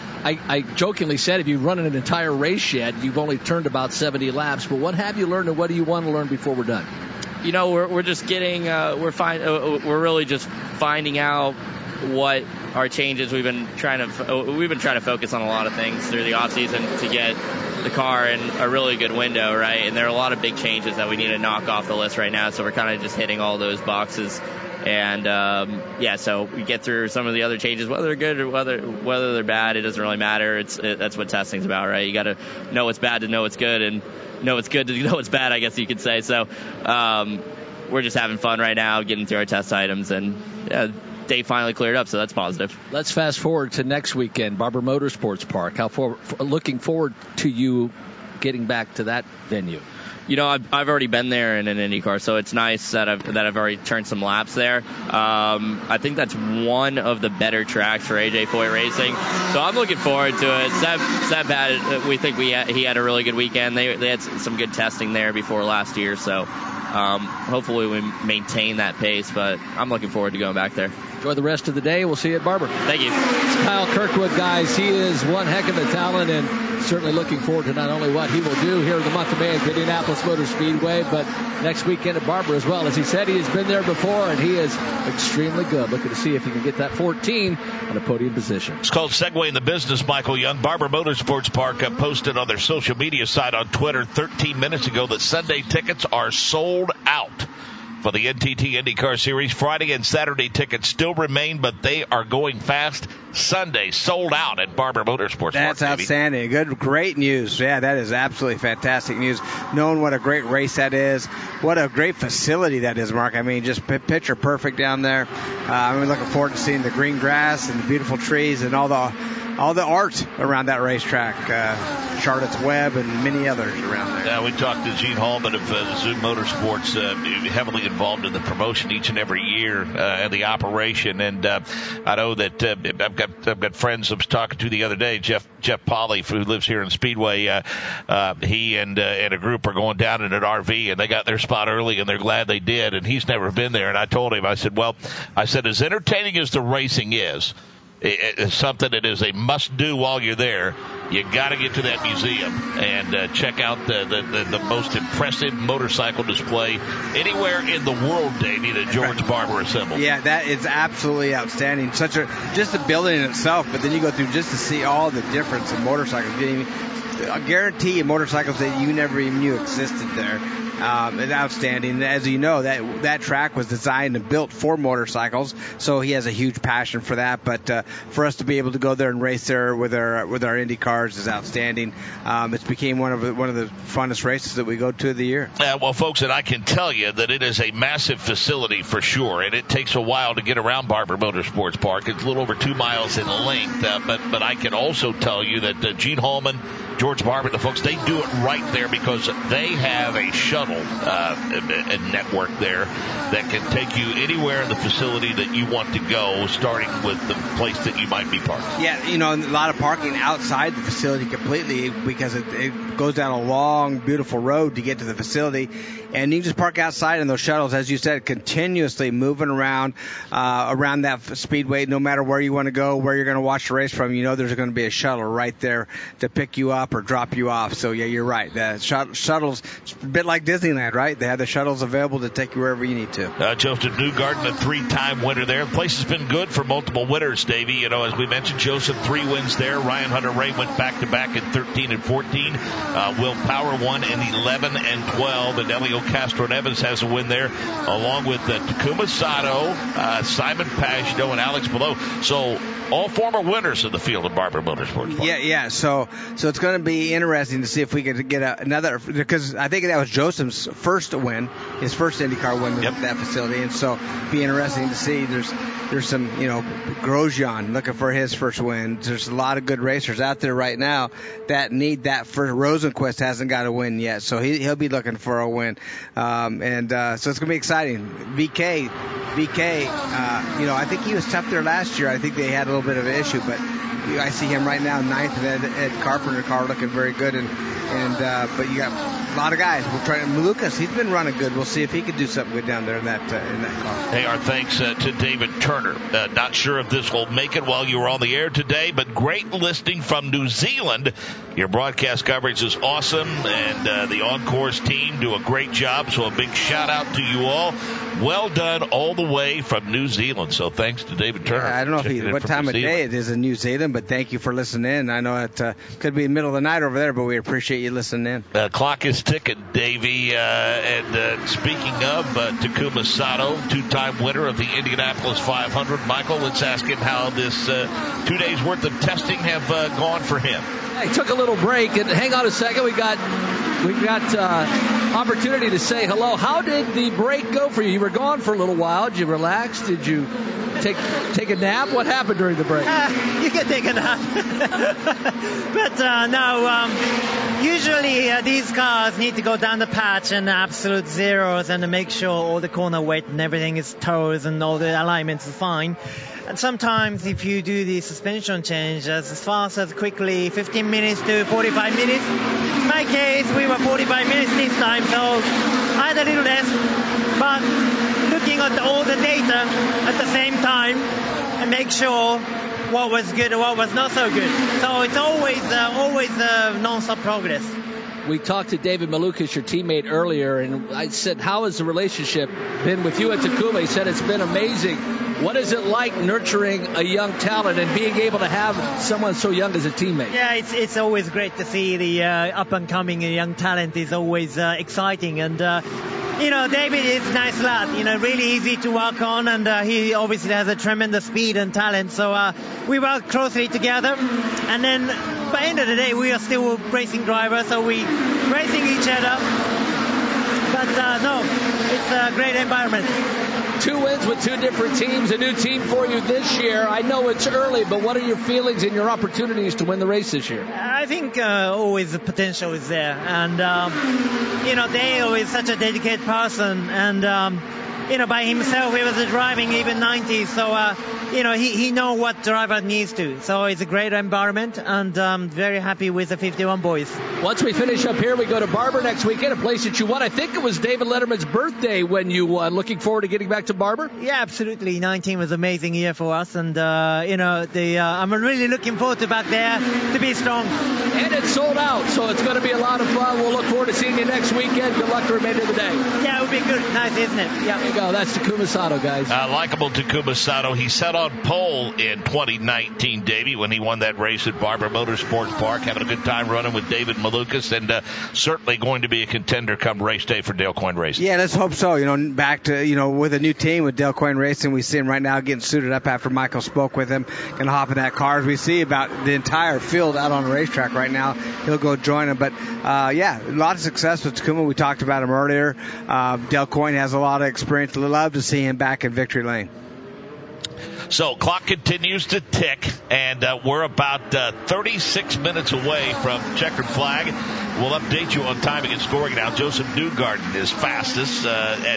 I jokingly said, if you've run an entire race yet, you've only turned about 70 laps. But what have you learned, and what do you want to learn before we're done? You know, we're just getting we're really just finding out what our changes. We've been trying to focus on a lot of things through the off season to get the car in a really good window, right? And there are a lot of big changes that we need to knock off the list right now. So we're kind of just hitting all those boxes. And so we get through some of the other changes, whether they're good or whether they're bad. It doesn't really matter. That's what testing's about, right? You got to know what's bad to know what's good, and know what's good to know what's bad, I guess you could say. So we're just having fun right now, getting through our test items, and day finally cleared up, so that's positive. Let's fast forward to next weekend, Barber Motorsports Park. Looking forward to you getting back to that venue. You know, I've already been there in an IndyCar, so it's nice that I've already turned some laps there. I think that's one of the better tracks for AJ Foyt Racing, so I'm looking forward to it. Seb had, we think he had a really good weekend. They had some good testing there before last year, so hopefully we maintain that pace, but I'm looking forward to going back there. Enjoy the rest of the day. We'll see you at Barber. Thank you. It's Kyle Kirkwood, guys. He is one heck of a talent, and certainly looking forward to not only what he will do here in the month of May at Indianapolis Motor Speedway, but next weekend at Barber as well. As he said, he has been there before, and he is extremely good. Looking to see if he can get that 14 on a podium position. It's called Segway in the Business, Michael Young. Barber Motorsports Park posted on their social media site on Twitter 13 minutes ago that Sunday tickets are sold out for the NTT IndyCar Series. Friday and Saturday tickets still remain, but they are going fast. Sunday, sold out at Barber Motorsports. That's outstanding. Great news. Yeah, that is absolutely fantastic news. Knowing what a great race that is, what a great facility that is, Mark. I mean, just picture perfect down there. I'm looking forward to seeing the green grass and the beautiful trees and all the art around that racetrack. Charlotte's Web and many others around there. Yeah, we talked to Gene Hallman of Zoom Motorsports, heavily involved in the promotion each and every year and the operation. And I know that I've got friends I was talking to the other day, Jeff Polly, who lives here in Speedway. He and a group are going down in an RV, and they got their spot early, and they're glad they did. And he's never been there. And I told him, I said, as entertaining as the racing is, it's something that is a must-do while you're there. You got to get to that museum and check out the most impressive motorcycle display anywhere in the world, Davey, that George Barber assembled. Yeah, that is absolutely outstanding. Just the building in itself, but then you go through just to see all the difference in motorcycles. I guarantee you motorcycles that you never even knew existed there. It's outstanding. As you know, that track was designed and built for motorcycles, so he has a huge passion for that. But for us to be able to go there and race there with our Indy cars is outstanding. It's became one of the funnest races that we go to of the year. Well, folks, and I can tell you that it is a massive facility for sure, and it takes a while to get around Barber Motorsports Park. It's a little over 2 miles in length, but I can also tell you that Gene Hallman, George Barber, the folks, they do it right there because they have a shuttle network there that can take you anywhere in the facility that you want to go, starting with the place that you might be parked. Yeah, a lot of parking outside the facility completely because it goes down a long, beautiful road to get to the facility, and you can just park outside in those shuttles, as you said, continuously moving around that speedway. No matter where you want to go, where you're going to watch the race from, there's going to be a shuttle right there to pick you up or drop you off. So yeah, you're right. The shuttles, it's a bit like Disneyland, right? They have the shuttles available to take you wherever you need to. Joseph Newgarden, a 3-time winner there. The place has been good for multiple winners, Davey. As we mentioned, Joseph, 3 wins there. Ryan Hunter-Reay went back-to-back in 13 and 14. Will Power won in 11 and 12. And Elio Castro-Neves has a win there, along with Takuma Sato, Simon Pagenaud, and Alex Palou. So all former winners in the field of Barber Motorsports. Yeah. So it's going to be interesting to see if we can get another, because I think that was Joseph's first win, his first IndyCar win at that facility, and so be interesting to see. There's some, Grosjean looking for his first win. There's a lot of good racers out there right now that need that first. Rosenquist hasn't got a win yet, so he'll be looking for a win, and so it's gonna be exciting. VK, I think he was tough there last year. I think they had a little bit of an issue, but I see him right now 9th in Ed Carpenter car, looking very good, but you got a lot of guys. We're trying. Malukas, he's been running good. We'll see if he can do something good down there in that car. Hey, our thanks to David Turner. Not sure if this will make it while you were on the air today, but great listing from New Zealand. Your broadcast coverage is awesome, and the on-course team do a great job. So a big shout out to you all. Well done all the way from New Zealand. So thanks to David Turner. I don't know what time of day it is in New Zealand, but thank you for listening in. I know it could be the middle of the night over there, but we appreciate you listening in. Clock is ticking, Davey. And speaking of Takuma Sato, 2-time winner of the Indianapolis 500. Michael, let's ask him how this 2 days worth of testing have gone for him. He took a little break, and hang on a second. We got opportunity to say hello. How did the break go for you? You were gone for a little while. Did you relax? Did you take a nap? What happened during the break? You can take a nap. But no, usually these cars need to go down the patch and absolute zeros and to make sure all the corner weight and everything is toes and all the alignments are fine. And sometimes if you do the suspension change as fast as quickly 15 minutes to 45 minutes, in my case we were 45 minutes this time, so I had a little less, but looking at all the data at the same time and make sure what was good and what was not so good. So it's always non-stop progress. We talked to David Malukas, your teammate, earlier, and I said, how has the relationship been with you at Takuma? He said, it's been amazing. What is it like nurturing a young talent and being able to have someone so young as a teammate? Yeah, it's always great to see the up-and-coming young talent. Is always exciting. And David is a nice lad, really easy to work on, and he obviously has a tremendous speed and talent. So we work closely together, and then by the end of the day, we are still racing drivers, so we racing each other. But no, it's a great environment. 2 wins with 2 different teams, a new team for you this year. I know it's early, but what are your feelings and your opportunities to win the race this year? I think always the potential is there. And, Dale is such a dedicated person. And, by himself, he was driving even 90. So, he knows what driver needs to. So it's a great environment, and very happy with the 51 boys. Once we finish up here, we go to Barber next weekend, a place that you won. I think it was David Letterman's birthday when you won. Looking forward to getting back to Barber? Yeah, absolutely. 19 was an amazing year for us, and I'm really looking forward to back there to be strong. And it's sold out, so it's going to be a lot of fun. We'll look forward to seeing you next weekend. Good luck the remainder of the day. Yeah, it would be good. Nice, isn't it? Yeah. There you go. That's Takuma Sato, guys. Likeable Takuma Sato. He set on pole in 2019, Davey, when he won that race at Barber Motorsports Park. Having a good time running with David Malukas, and certainly going to be a contender come race day for Dale Coyne Racing. Yeah, let's hope so. Back to, with a new team with Dale Coyne Racing. We see him right now getting suited up after Michael spoke with him. Going to hop in that car. As we see about the entire field out on the racetrack right now, he'll go join him. But, a lot of success with Takuma. We talked about him earlier. Dale Coyne has a lot of experience. Love to see him back in victory lane. So clock continues to tick, and we're about 36 minutes away from checkered flag. We'll update you on timing and scoring now. Joseph Newgarden is fastest at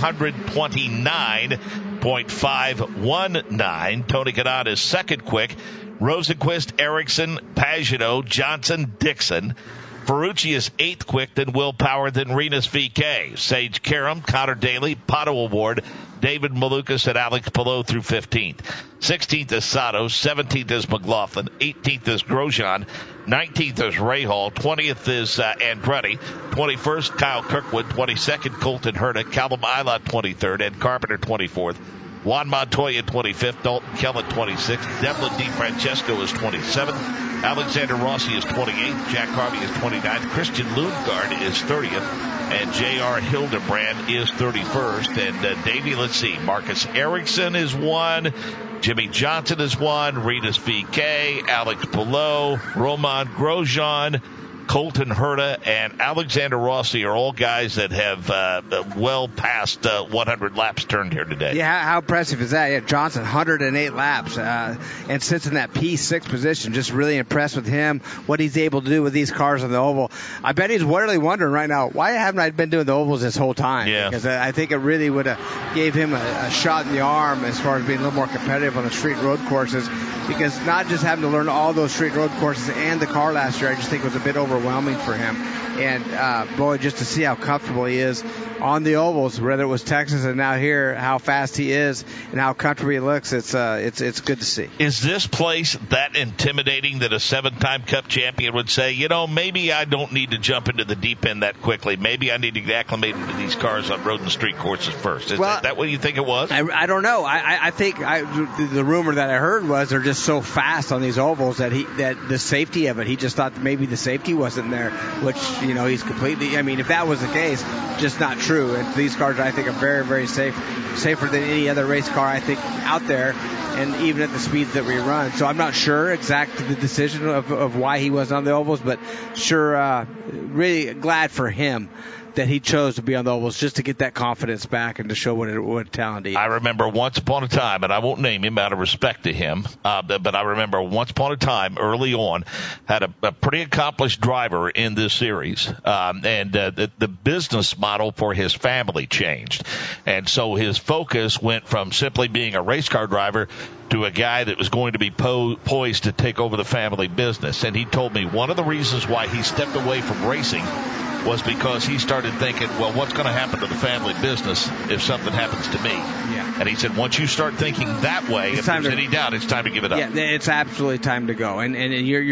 229.519. Tony Kanaan is second quick. Rosenquist, Erickson, Pagenaud, Johnson, Dixon. Ferrucci is 8th quick, then Will Power, then Renus VK. Sage Karam, Connor Daly, Pato Award, David Malukas, and Alex Palou through 15th. 16th is Sato, 17th is McLaughlin, 18th is Grosjean, 19th is Rahal, 20th is Andretti, 21st Kyle Kirkwood, 22nd Colton Herta, Callum Ilott 23rd, and Carpenter 24th. Juan Montoya 25th, Dalton Kellett 26th, Devlin DeFrancesco is 27th, Alexander Rossi is 28th, Jack Harvey is 29th, Christian Lundgaard is 30th, and J.R. Hildebrand is 31st. And Davey, let's see, Marcus Ericsson is 1, Jimmy Johnson is 1, Renus VK, Alex Palou, Romain Grosjean, Colton Herta, and Alexander Rossi are all guys that have well past 100 laps turned here today. Yeah, how impressive is that? Yeah, Johnson, 108 laps, and sits in that P6 position. Just really impressed with him, what he's able to do with these cars on the oval. I bet he's really wondering right now, why haven't I been doing the ovals this whole time? Yeah. Because I think it really would have gave him a shot in the arm as far as being a little more competitive on the street road courses, because not just having to learn all those street road courses and the car last year, I just think it was a bit overwhelming for him. And boy, just to see how comfortable he is on the ovals, whether it was Texas and now here, how fast he is and how comfortable he looks, it's good to see. Is this place that intimidating that a 7-time Cup champion would say, maybe I don't need to jump into the deep end that quickly. Maybe I need to get acclimated to these cars on road and street courses first. Is that what you think it was? I don't know. I think the rumor that I heard was they're just so fast on these ovals that the safety of it, he just thought maybe the safety wasn't there, which, he's completely, if that was the case, just not true. And these cars, I think, are very, very safer than any other race car, I think, out there, and even at the speeds that we run. So I'm not sure exactly the decision of why he wasn't on the ovals, but sure, really glad for him that he chose to be on the ovals just to get that confidence back and to show what talent he is. I remember once upon a time, and I won't name him out of respect to him, but I remember once upon a time early on, had a pretty accomplished driver in this series, and the business model for his family changed. And so his focus went from simply being a race car driver to a guy that was going to be poised to take over the family business. And he told me one of the reasons why he stepped away from racing was because he started thinking, well, what's going to happen to the family business if something happens to me? Yeah. And he said, once you start thinking that way, if there's any doubt, it's time to give it up. Yeah, it's absolutely time to go. And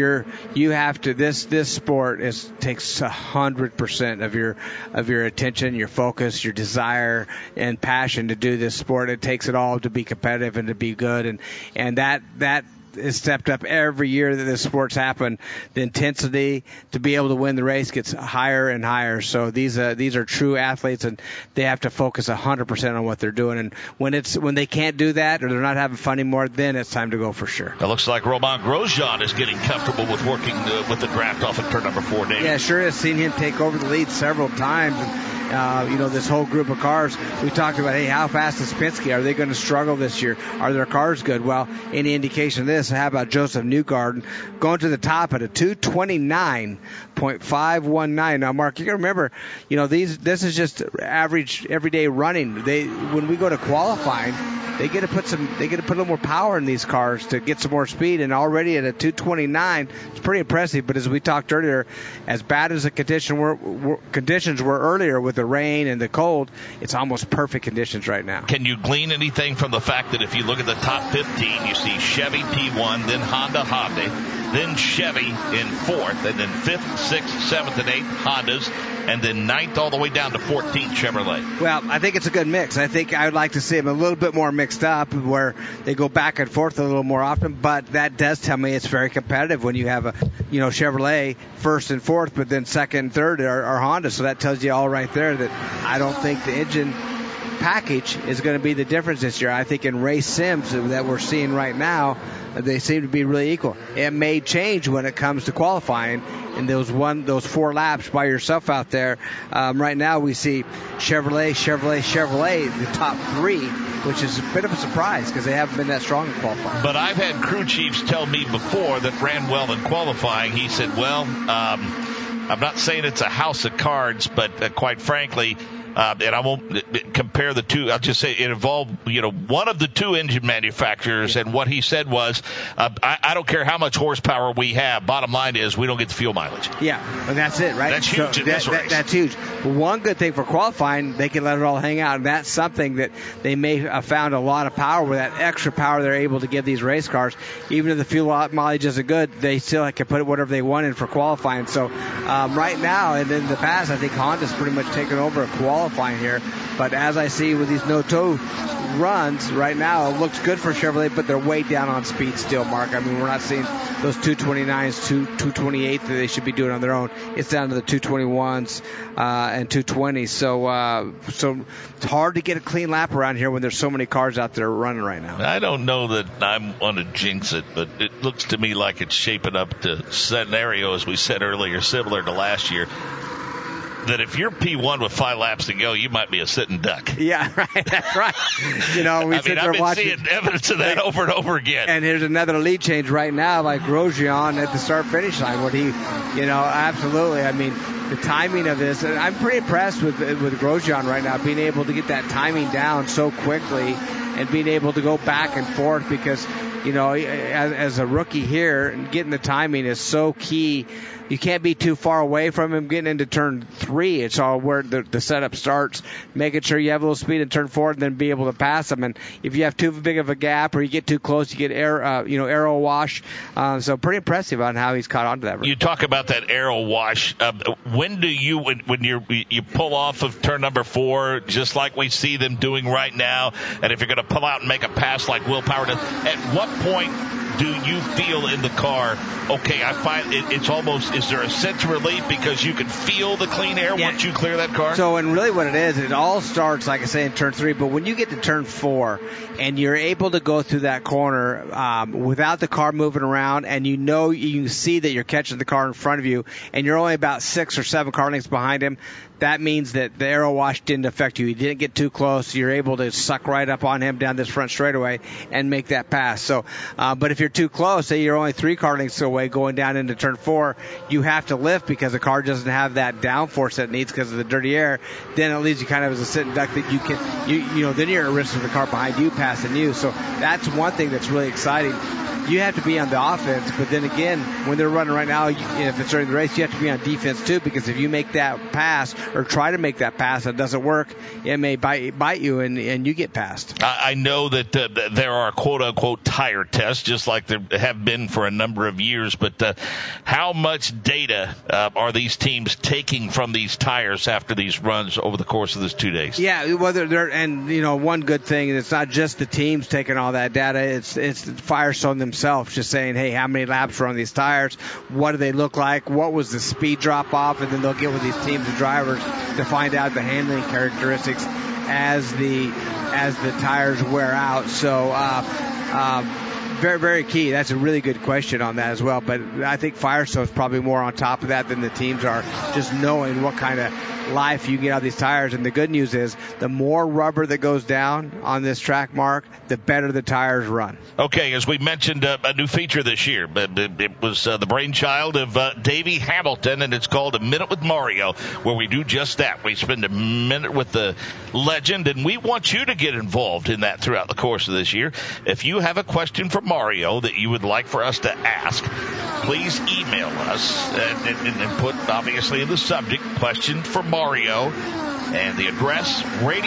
you have to. This sport takes 100% of your attention, your focus, your desire and passion to do this sport. It takes it all to be competitive and to be good. And that is stepped up every year that this sport's happened. The intensity to be able to win the race gets higher and higher. So these are true athletes, and they have to focus 100% on what they're doing. And when they can't do that or they're not having fun anymore, then it's time to go for sure. It looks like Romain Grosjean is getting comfortable with working with the draft off at turn number 4, Dave. Yeah, sure has. Seen him take over the lead several times. And, this whole group of cars, we talked about, hey, how fast is Penske? Are they going to struggle this year? Are their cars good? Well, any indication of this, how about Joseph Newgarden going to the top at a 229.519? Now, Mark, you got to remember, this is just average everyday running. When we go to qualifying, they get to put a little more power in these cars to get some more speed, and already at a 229, it's pretty impressive. But as we talked earlier, as bad as the conditions were earlier with the rain and the cold, it's almost perfect conditions right now. Can you glean anything from the fact that if you look at the top 15, you see Chevy P1, then Honda, then Chevy in 4th, and then 5th, 6th, 7th, and 8th Hondas, and then 9th all the way down to 14th Chevrolet. Well, I think it's a good mix. I think I would like to see them a little bit more mixed up where they go back and forth a little more often, but that does tell me it's very competitive when you have a Chevrolet 1st and 4th, but then 2nd and 3rd are Honda. So that tells you all right there that I don't think the engine package is going to be the difference this year. I think in race sims that we're seeing right now, they seem to be really equal. It may change when it comes to qualifying in those 4 laps by yourself out there. Right now we see Chevrolet, the top 3, which is a bit of a surprise because they haven't been that strong in qualifying. But I've had crew chiefs tell me before that ran well in qualifying. He said, I'm not saying it's a house of cards, but quite frankly, and I won't compare the two. I'll just say it involved, one of the 2 engine manufacturers, and what he said was, I don't care how much horsepower we have. Bottom line is we don't get the fuel mileage. Yeah, and that's it, right? That's huge in this race. That's huge. But one good thing for qualifying, they can let it all hang out, and that's something that they may have found a lot of power with that extra power they're able to give these race cars. Even if the fuel mileage isn't good, they still can put whatever they want in for qualifying. So right now, and in the past, I think Honda's pretty much taken over a qualifying here, but as I see with these no-toe runs right now, it looks good for Chevrolet, but they're way down on speed still, Mark. I mean, we're not seeing those 229s, 228 that they should be doing on their own. It's down to the 221s and 220s. So it's hard to get a clean lap around here when there's so many cars out there running right now. I don't know that I'm going to jinx it, but it looks to me like it's shaping up to scenario, as we said earlier, similar to last year. That if you're P1 with 5 laps to go, you might be a sitting duck. Yeah, right. That's right. I've been seeing evidence of that over and over again. And here's another lead change right now, like Grosjean at the start-finish line, where he, absolutely. I mean, the timing of this, and I'm pretty impressed with Grosjean right now, being able to get that timing down so quickly and being able to go back and forth because, as a rookie here, getting the timing is so key. You can't be too far away from him getting into turn 3. It's all where the setup starts, making sure you have a little speed in turn 4 and then be able to pass him. And if you have too big of a gap or you get too close, you get aero wash. So pretty impressive on how he's caught onto that. You talk about that aero wash. When do you pull off of turn number 4, just like we see them doing right now? And if you're going to pull out and make a pass like Will Power does, at what point do you feel in the car, okay, I find it's almost, is there a sense of relief because you can feel the clean air once you clear that car? So, and really what it is, it all starts, like I say, in turn 3, but when you get to turn 4 and you're able to go through that corner without the car moving around, and you can see that you're catching the car in front of you, and you're only about 6 or 7 car lengths behind him, that means that the aero wash didn't affect you. You didn't get too close. You're able to suck right up on him down this front straightaway and make that pass. So, but if you're too close, say you're only 3 car lengths away going down into turn 4, you have to lift because the car doesn't have that downforce that it needs because of the dirty air. Then it leaves you kind of as a sitting duck that you can, then you're at risk of the car behind you passing you. So that's one thing that's really exciting. You have to be on the offense, but then again, when they're running right now, if it's during the race, you have to be on defense too, because if you make that pass or try to make that pass and it doesn't work, it may bite you and you get passed. I know that there are quote-unquote tire tests, just like there have been for a number of years, but how much data are these teams taking from these tires after these runs over the course of this 2 days? Yeah, one good thing is it's not just the teams taking all that data, it's Firestone themselves, just saying, hey, how many laps were on these tires? What do they look like? What was the speed drop off? And then they'll get with these teams of drivers to find out the handling characteristics as the tires wear out. So very, very key. That's a really good question on that as well. But I think Firestone's probably more on top of that than the teams are, just knowing what kind of life you get out of these tires. And the good news is the more rubber that goes down on this track, Mark, the better the tires run. Okay, as we mentioned, a new feature this year, but it was the brainchild of Davey Hamilton, and it's called A Minute with Mario, where we do just that. We spend a minute with the legend, and we want you to get involved in that throughout the course of this year. If you have a question for Mario that you would like for us to ask, please email us and put, obviously, in the subject, question for Mario, and the address,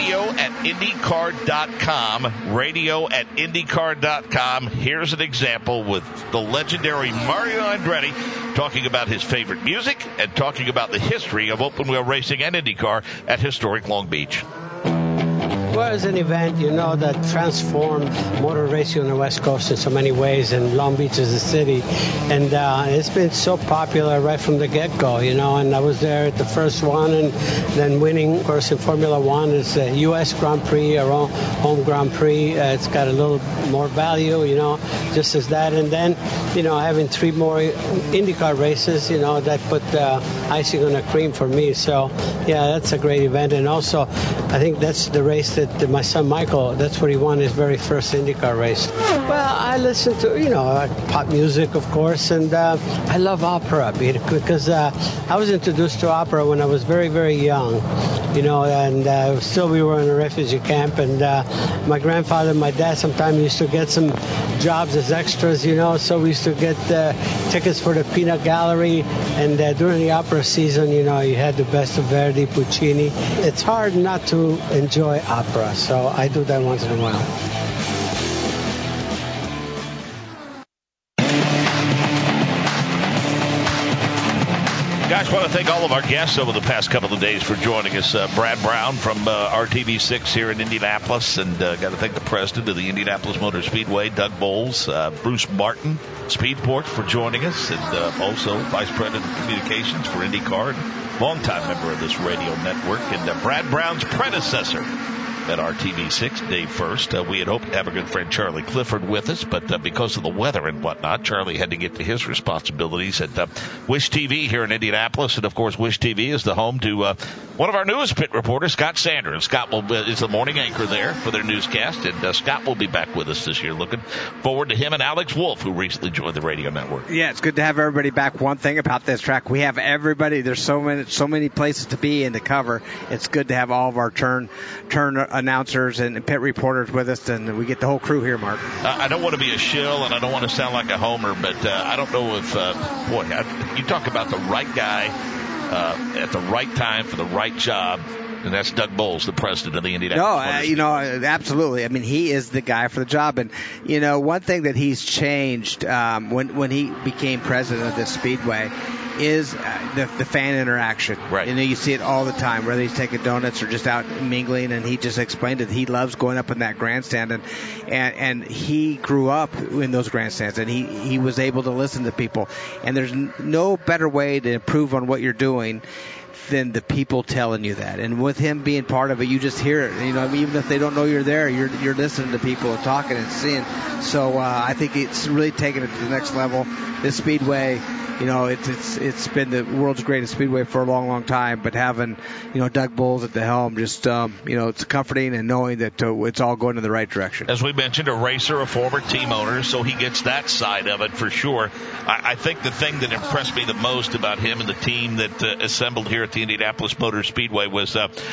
radio@indycar.com, radio@indycar.com. Here's an example with the legendary Mario Andretti talking about his favorite music and talking about the history of open wheel racing and IndyCar at historic Long Beach. Well, it's an event, that transformed motor racing on the West Coast in so many ways, and Long Beach is a city. And it's been so popular right from the get-go, and I was there at the first one, and then winning, of course, in Formula One is the U.S. Grand Prix, our own home Grand Prix. It's got a little more value, just as that. And then, having 3 more IndyCar races, that put icing on the cream for me. So, yeah, that's a great event. And also, I think that's the race that my son Michael, that's what he won his very first IndyCar race. Well, I listen to, pop music, of course, and I love opera because I was introduced to opera when I was very, very young, and still we were in a refugee camp, and my grandfather and my dad sometimes used to get some jobs as extras, so we used to get tickets for the Peanut Gallery, and during the opera season, you had the best of Verdi, Puccini. It's hard not to enjoy opera. So I do that once in a while. Guys, I want to thank all of our guests over the past couple of days for joining us. Brad Brown from RTV6 here in Indianapolis, and got to thank the president of the Indianapolis Motor Speedway, Doug Bowles, Bruce Martin, Speedport, for joining us, and also Vice President of Communications for IndyCar, and longtime member of this radio network, and Brad Brown's predecessor at RTV6, Dave First. We had hoped to have our good friend Charlie Clifford with us, but because of the weather and whatnot, Charlie had to get to his responsibilities at Wish TV here in Indianapolis. And, of course, Wish TV is the home to one of our newest pit reporters, Scott Sanders. Scott is the morning anchor there for their newscast, and Scott will be back with us this year. Looking forward to him and Alex Wolf, who recently joined the radio network. Yeah, it's good to have everybody back. One thing about this track, we have everybody. There's so many places to be and to cover. It's good to have all of our turn announcers and pit reporters with us, and we get the whole crew here, Mark. I don't want to be a shill, and I don't want to sound like a homer, but I don't know if, you talk about the right guy at the right time for the right job, and that's Doug Bowles, the president of the Indianapolis. No, absolutely. I mean, he is the guy for the job. And, one thing that he's changed when he became president of this speedway is the fan interaction. Right. You see it all the time, whether he's taking donuts or just out mingling, and he just explained it. He loves going up in that grandstand, and he grew up in those grandstands, and he was able to listen to people. And there's no better way to improve on what you're doing than the people telling you that. And with him being part of it, you just hear it. Even if they don't know you're there, you're listening to people and talking and seeing. So I think it's really taken it to the next level. This speedway, it's been the world's greatest speedway for a long, long time. But having, Doug Bowles at the helm, just, it's comforting and knowing that it's all going in the right direction. As we mentioned, a racer, a former team owner, so he gets that side of it for sure. I think the thing that impressed me the most about him and the team that assembled here at the Indianapolis Motor Speedway was,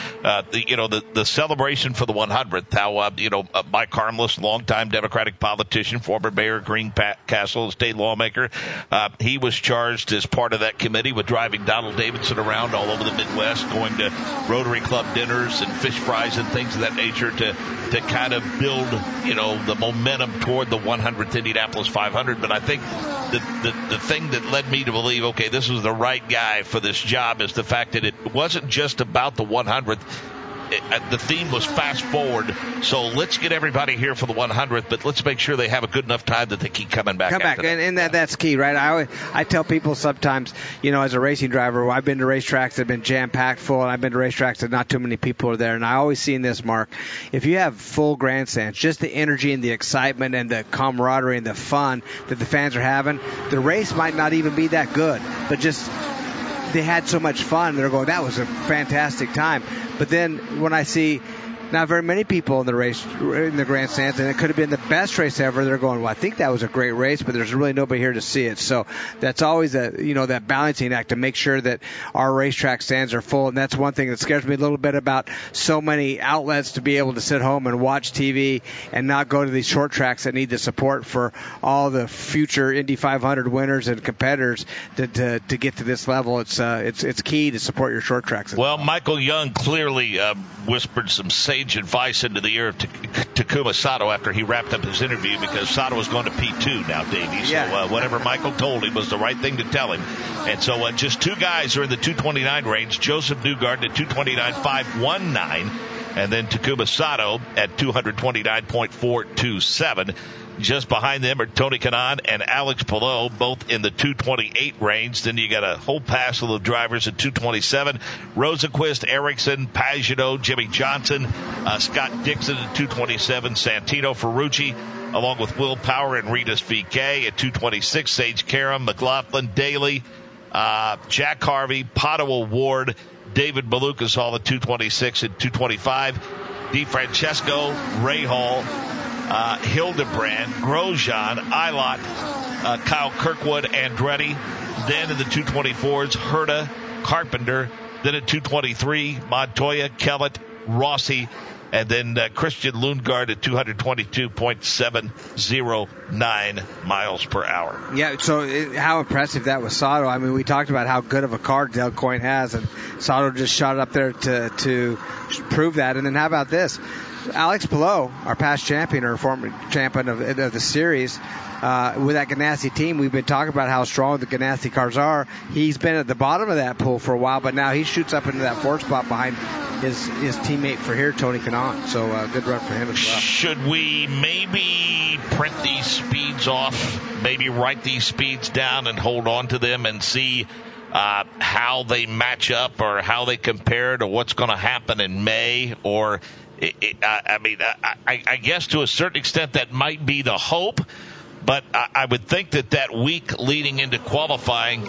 the celebration for the 100th. How, Mike Harmless, longtime Democratic politician, former mayor of Greencastle, state lawmaker, he was charged as part of that committee with driving Donald Davidson around all over the Midwest, going to Rotary Club dinners and fish fries and things of that nature to kind of build, the momentum toward the 100th Indianapolis 500. But I think the thing that led me to believe, okay, this was the right guy for this job is the fact that it wasn't just about the 100th. the theme was fast forward. So let's get everybody here for the 100th, but let's make sure they have a good enough time that they keep coming back. And that's key, right? I tell people sometimes, as a racing driver, I've been to racetracks that have been jam-packed full, and I've been to racetracks that not too many people are there. And I always seen this, Mark. If you have full grandstands, just the energy and the excitement and the camaraderie and the fun that the fans are having, the race might not even be that good, but just they had so much fun. They're going, that was a fantastic time. But then when I see not very many people in the race, in the grandstands, and it could have been the best race ever, they're going, well, I think that was a great race, but there's really nobody here to see it. So that's always that balancing act to make sure that our racetrack stands are full. And that's one thing that scares me a little bit about so many outlets to be able to sit home and watch TV and not go to these short tracks that need the support for all the future Indy 500 winners and competitors to get to this level. It's key to support your short tracks. Well, Michael Young clearly whispered some sage advice into the ear of Takuma Sato after he wrapped up his interview, because Sato was going to P2 now, Davey. So whatever Michael told him was the right thing to tell him. And so just two guys are in the 229 range. Joseph Newgarden at 229.519, and then Takuma Sato at 229.427. Just behind them are Tony Kanaan and Alex Palou, both in the 228 range. Then you got a whole passel of drivers at 227. Rosenquist, Ericsson, Pagenaud, Jimmy Johnson, Scott Dixon at 227. Santino Ferrucci, along with Will Power and Ritas VK at 226. Sage Karam, McLaughlin, Daly, Jack Harvey, Pato O'Ward, David Malukas all at 226 and 225. DeFrancesco, Rahal, Hildebrand, Grosjean, Eilert, Kyle Kirkwood, Andretti. Then in the 224s, Herta, Carpenter. Then at 223, Montoya, Kellett, Rossi. And then Christian Lundgaard at 222.709 miles per hour. Yeah, so how impressive that was, Sato. I mean, we talked about how good of a car Dale Coyne has, and Sato just shot it up there to prove that. And then how about this? Alex Palou, our past champion or former champion of the series, with that Ganassi team, we've been talking about how strong the Ganassi cars are. He's been at the bottom of that pool for a while, but now he shoots up into that fourth spot behind his teammate for here, Tony Kanaan. So good run for him as well. Should we maybe print these speeds off, maybe write these speeds down and hold on to them and see how they match up or how they compare to what's going to happen in May? Or I guess to a certain extent that might be the hope, but I would think that week leading into qualifying,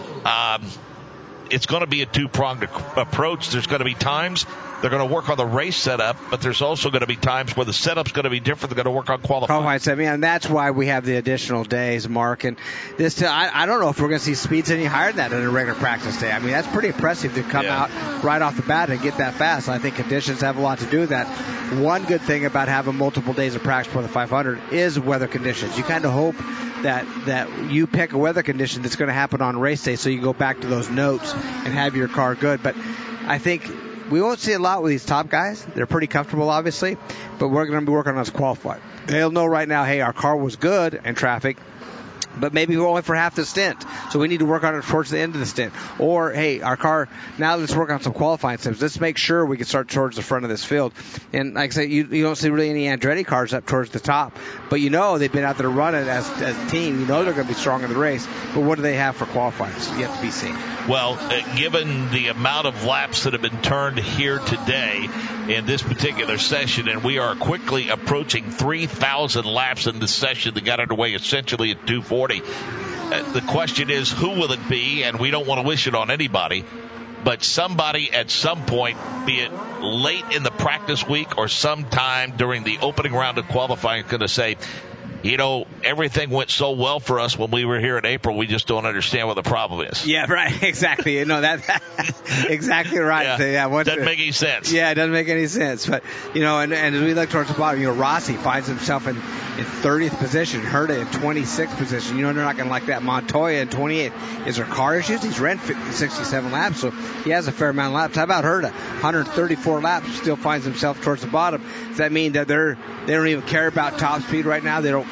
it's going to be a two-pronged approach. There's going to be times they're going to work on the race setup, but there's also going to be times where the setup's going to be different. They're going to work on qualifying. And that's why we have the additional days, Mark. And this, I don't know if we're going to see speeds any higher than that in a regular practice day. I mean, that's pretty impressive to come out right off the bat and get that fast. I think conditions have a lot to do with that. One good thing about having multiple days of practice for the 500 is weather conditions. You kind of hope that you pick a weather condition that's going to happen on race day, so you go back to those notes and have your car good. But I think we won't see a lot with these top guys. They're pretty comfortable, obviously, but we're going to be working on us qualifying. They'll know right now, hey, our car was good in traffic, but maybe we're only for half the stint, so we need to work on it towards the end of the stint. Or, hey, our car, now let's work on some qualifying steps. Let's make sure we can start towards the front of this field. And like I say, you don't see really any Andretti cars up towards the top, but they've been out there running as a team. They're going to be strong in the race, but what do they have for qualifying? So yet to be seen. Well, given the amount of laps that have been turned here today in this particular session, and we are quickly approaching 3,000 laps in this session that got underway essentially at 2:40. The question is, who will it be? And we don't want to wish it on anybody, but somebody at some point, be it late in the practice week or sometime during the opening round of qualifying, is going to say, everything went so well for us when we were here in April. We just don't understand what the problem is. Yeah, right. Exactly. That's exactly right. Yeah. Doesn't make any sense. Yeah, it doesn't make any sense. But, and as we look towards the bottom, Rossi finds himself in 30th position. Herta in 26th position. They're not going to like that. Montoya in 28th. Is there car issues? He's ran 67 laps, so he has a fair amount of laps. How about Herta? 134 laps, still finds himself towards the bottom. Does that mean that they don't even care about top speed right now? They don't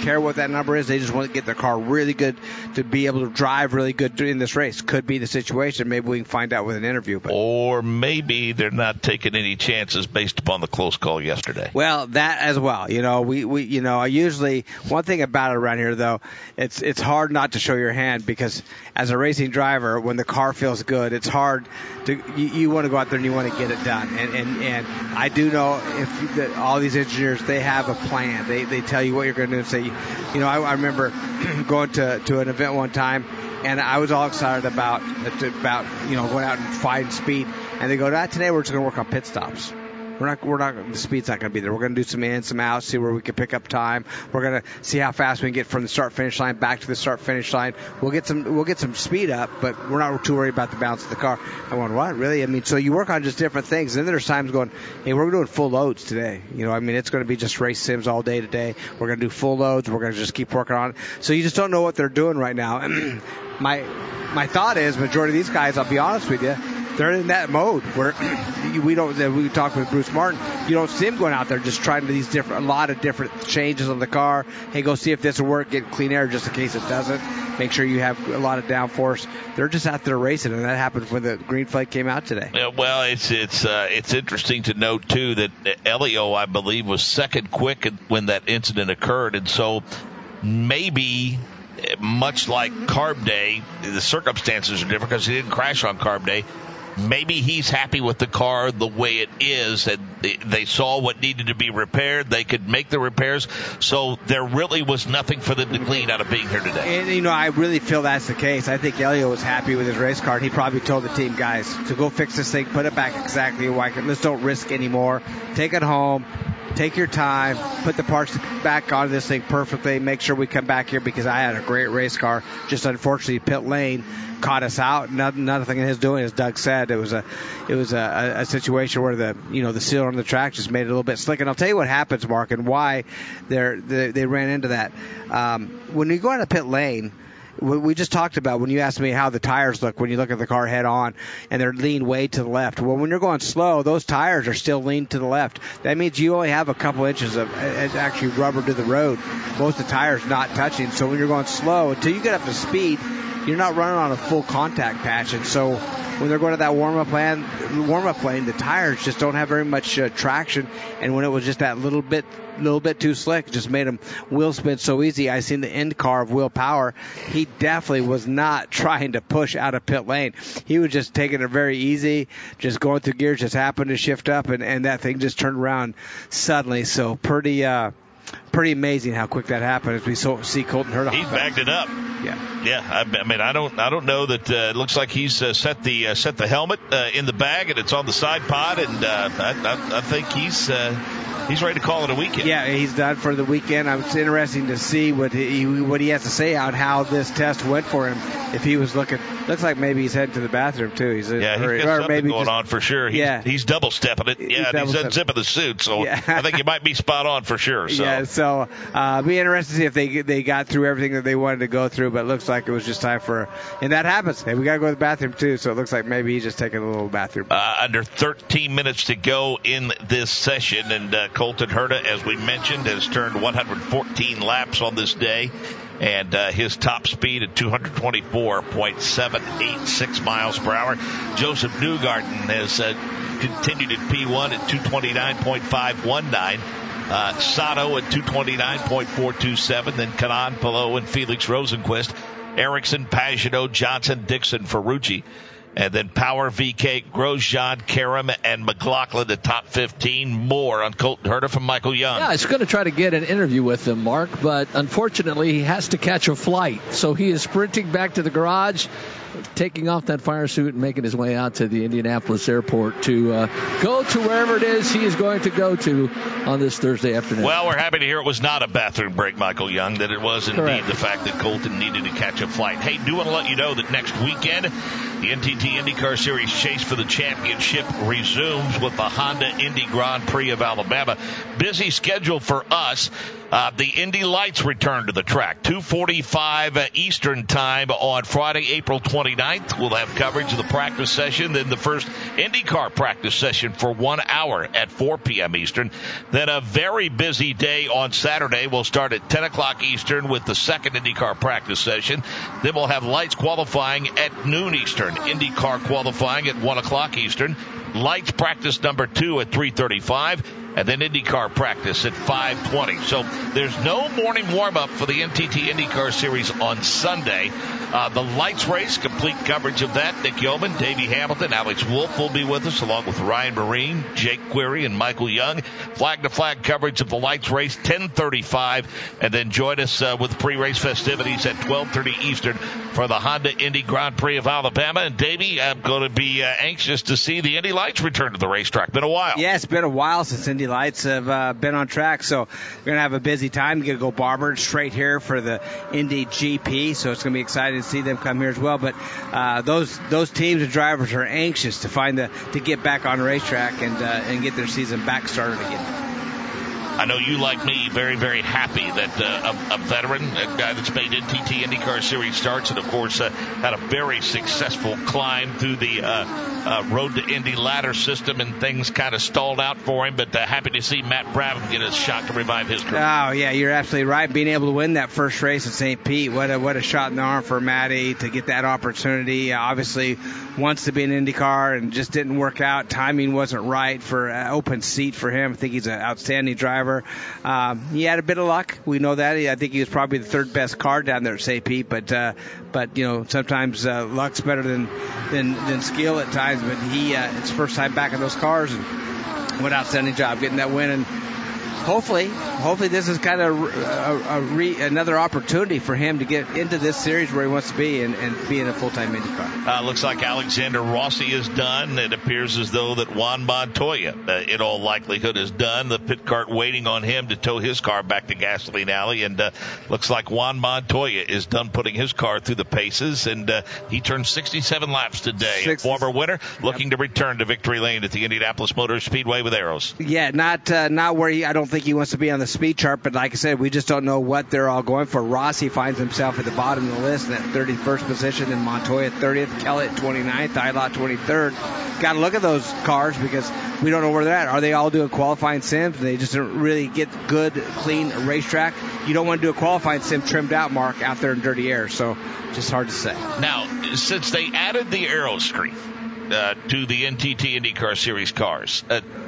care what that number is. They just want to get their car really good to be able to drive really good in this race. Could be the situation. Maybe we can find out with an interview. But. Or maybe they're not taking any chances based upon the close call yesterday. Well, that as well. I usually, one thing about it around here, though, it's hard not to show your hand, because as a racing driver, when the car feels good, it's hard to, you want to go out there and you want to get it done. And I do know all these engineers, they have a plan. They tell you what you're going to do and say, I remember going to an event one time, and I was all excited about going out and finding speed. And they go, today we're just going to work on pit stops. We're not, the speed's not going to be there. We're going to do some in, some out, see where we can pick up time. We're going to see how fast we can get from the start-finish line back to the start-finish line. We'll get some speed up, but we're not too worried about the balance of the car. I went, what, really? I mean, so you work on just different things. And then there's times going, hey, we're doing full loads today. It's going to be just race sims all day today. We're going to do full loads. We're going to just keep working on it. So you just don't know what they're doing right now. My thought is, majority of these guys, I'll be honest with you, they're in that mode where we talked with Bruce Martin. You don't see him going out there just trying a lot of different changes on the car. Hey, go see if this will work. Get clean air just in case it doesn't. Make sure you have a lot of downforce. They're just out there racing, and that happened when the green flag came out today. Yeah, well, it's interesting to note too that Elio, I believe, was second quick when that incident occurred, and so maybe, much like Carb Day, the circumstances are different because he didn't crash on Carb Day. Maybe he's happy with the car the way it is, and they saw what needed to be repaired. They could make the repairs, so there really was nothing for them to glean out of being here today. And, I really feel that's the case. I think Elio was happy with his race car, and he probably told the team, guys, to go fix this thing, put it back exactly like it. Let's don't risk anymore. Take it home. Take your time, put the parts back on this thing perfectly, make sure we come back here, because I had a great race car. Just unfortunately, pit lane caught us out. Nothing in his doing, as Doug said. It was a situation where the sealer on the track just made it a little bit slick. And I'll tell you what happens, Mark, and why they ran into that. When you go on a pit lane, we just talked about when you asked me how the tires look when you look at the car head on and they're leaned way to the left. Well, when you're going slow, those tires are still leaned to the left. That means you only have a couple inches of actually rubber to the road. Most of the tires not touching. So when you're going slow, until you get up to speed, you're not running on a full contact patch. And so when they're going to that warm-up lane, the tires just don't have very much traction. And when it was just that little bit too slick, it just made them wheel spin so easy. I seen the end car of Will Power. He definitely was not trying to push out of pit lane. He was just taking it very easy, just going through gears, just happened to shift up, and that thing just turned around suddenly. So pretty amazing how quick that happened as we see Colton Herta. He bagged it up. Yeah. I mean, I don't know that it looks like he's set the helmet in the bag and it's on the side pod, and I think he's ready to call it a weekend. Yeah, he's done for the weekend. It's interesting to see what he has to say on how this test went for him. If he was looks like maybe he's heading to the bathroom too. He's got something going on for sure. He's double stepping it. He's unzipping the suit, so I think he might be spot on for sure. So. Yeah, so be interested to see if they got through everything that they wanted to go through, but it looks like it was just time and that happens. Hey, we got to go to the bathroom too, so it looks like maybe he's just taking a little bathroom. Under 13 minutes to go in this session, and Colton Herta, as we mentioned, has turned 114 laps on this day, and his top speed at 224.786 miles per hour. Joseph Newgarden has continued at P1 at 229.519. Sato at 229.427. Then Kanan, Palou, and Felix Rosenquist. Ericsson, Pagenaud, Johnson, Dixon, Ferrucci. And then Power, VK, Grosjean, Karam, and McLaughlin, the top 15. More on Colton Herta from Michael Young. Yeah, I was going to try to get an interview with him, Mark, but unfortunately he has to catch a flight. So he is sprinting back to the garage, taking off that fire suit and making his way out to the Indianapolis airport to go to wherever it is he is going to go to on this Thursday afternoon. Well, we're happy to hear it was not a bathroom break, Michael Young, that it was indeed the fact that Colton needed to catch a flight. Hey, do want to let you know that next weekend, the NTT IndyCar Series chase for the championship resumes with the Honda Indy Grand Prix of Alabama. Busy schedule for us. The Indy Lights return to the track, 2:45 Eastern Time on Friday, April 29th. We'll have coverage of the practice session, then the first IndyCar practice session for 1 hour at 4 p.m. Eastern. Then a very busy day on Saturday. We'll start at 10 o'clock Eastern with the second IndyCar practice session. Then we'll have Lights qualifying at noon Eastern, IndyCar qualifying at 1 o'clock Eastern, Lights practice number 2 at 3:35, and then IndyCar practice at 5:20. So there's no morning warm-up for the NTT IndyCar Series on Sunday. The Lights race, complete coverage of that. Nick Yeoman, Davey Hamilton, Alex Wolf will be with us, along with Ryan Marine, Jake Query, and Michael Young. Flag-to-flag coverage of the Lights race, 10:35, and then join us with pre-race festivities at 12:30 Eastern for the Honda Indy Grand Prix of Alabama. And Davey, I'm going to be anxious to see the Indy Lights return to the racetrack. Been a while. Yeah, it's been a while since Indy Lights have been on track, so we're going to have a busy time. We're going to go Barber straight here for the Indy GP, so it's going to be exciting to see them come here as well. But those teams and drivers are anxious to get back on the racetrack and get their season back started again. I know you, like me, very, very happy that a veteran, a guy that's made NTT IndyCar Series starts, and of course had a very successful climb through the Road to Indy ladder system, and things kind of stalled out for him. But happy to see Matt Brabham get a shot to revive his career. Oh yeah, you're absolutely right. Being able to win that first race at St. Pete, what a shot in the arm for Matty to get that opportunity. Obviously wants to be an IndyCar and just didn't work out. Timing wasn't right for an open seat for him. I think he's an outstanding driver. He had a bit of luck. We know that. I think he was probably the third best car down there at St. Pete. But you know, sometimes luck's better than skill at times. But it's first time back in those cars, and what an outstanding job getting that win. And hopefully this is kind of another opportunity for him to get into this series where he wants to be and be in a full-time IndyCar. Looks like Alexander Rossi is done. It appears as though that Juan Montoya, in all likelihood, is done. The pit cart waiting on him to tow his car back to Gasoline Alley, and looks like Juan Montoya is done putting his car through the paces, and he turned 67 laps today. A former winner looking to return to victory lane at the Indianapolis Motor Speedway with arrows. Yeah, not where I don't think he wants to be on the speed chart, but like I said, we just don't know what they're all going for. Rossi finds himself at the bottom of the list in that 31st position, and Montoya at 30th, Kelley at 29th, Ilott 23rd. Got to look at those cars because we don't know where they're at. Are they all doing qualifying sims? They just don't really get good, clean racetrack. You don't want to do a qualifying sim trimmed out, Mark, out there in dirty air, so just hard to say. Now, since they added the aero screen to the NTT IndyCar Series cars,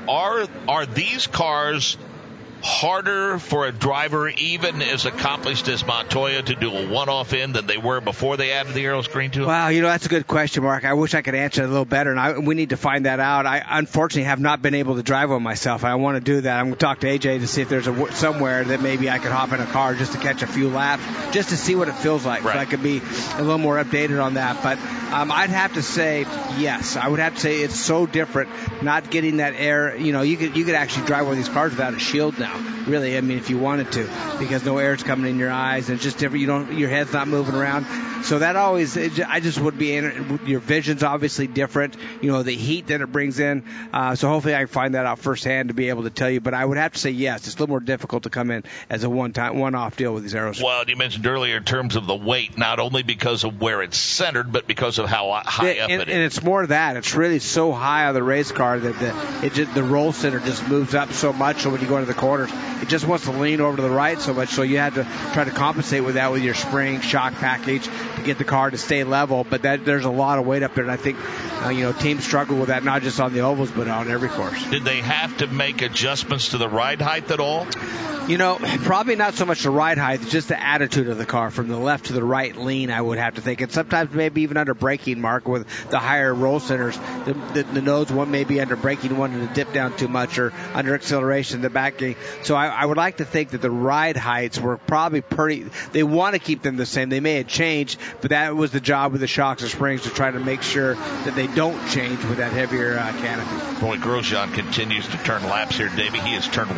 are these cars harder for a driver even as accomplished as Montoya to do a one-off in than they were before they added the aero screen to it? Wow, that's a good question, Mark. I wish I could answer it a little better, and we need to find that out. I unfortunately have not been able to drive one myself. I want to do that. I'm going to talk to AJ to see if there's somewhere that maybe I could hop in a car just to catch a few laps, just to see what it feels like, right. So I could be a little more updated on that. But I'd have to say yes. I would have to say it's so different not getting that air. You could actually drive one of these cars without a shield now. Really, I mean, if you wanted to, because no air's coming in your eyes, and it's just different. Your head's not moving around. So that I just would be your vision's obviously different. The heat that it brings in. So hopefully I can find that out firsthand to be able to tell you. But I would have to say yes. It's a little more difficult to come in as a one-off deal with these aeros. Well, you mentioned earlier in terms of the weight, not only because of where it's centered, but because of how high up it is. And it's more that it's really so high on the race car that the roll center just moves up so much. So when you go into the corners, it just wants to lean over to the right so much. So you had to try to compensate with that with your spring shock package to get the car to stay level. But there's a lot of weight up there, and I think teams struggle with that, not just on the ovals but on every course. Did they have to make adjustments to the ride height at all? Probably not so much the ride height, it's just the attitude of the car from the left to the right lean, I would have to think. And sometimes maybe even under braking, Mark, with the higher roll centers, the nose one may be under braking, wanting to dip down too much, or under acceleration, the backing. So I would like to think that the ride heights were probably they want to keep them the same. They may have changed, but that was the job with the shocks and springs, to try to make sure that they don't change with that heavier canopy. Boy, Grosjean continues to turn laps here, Davey. He has turned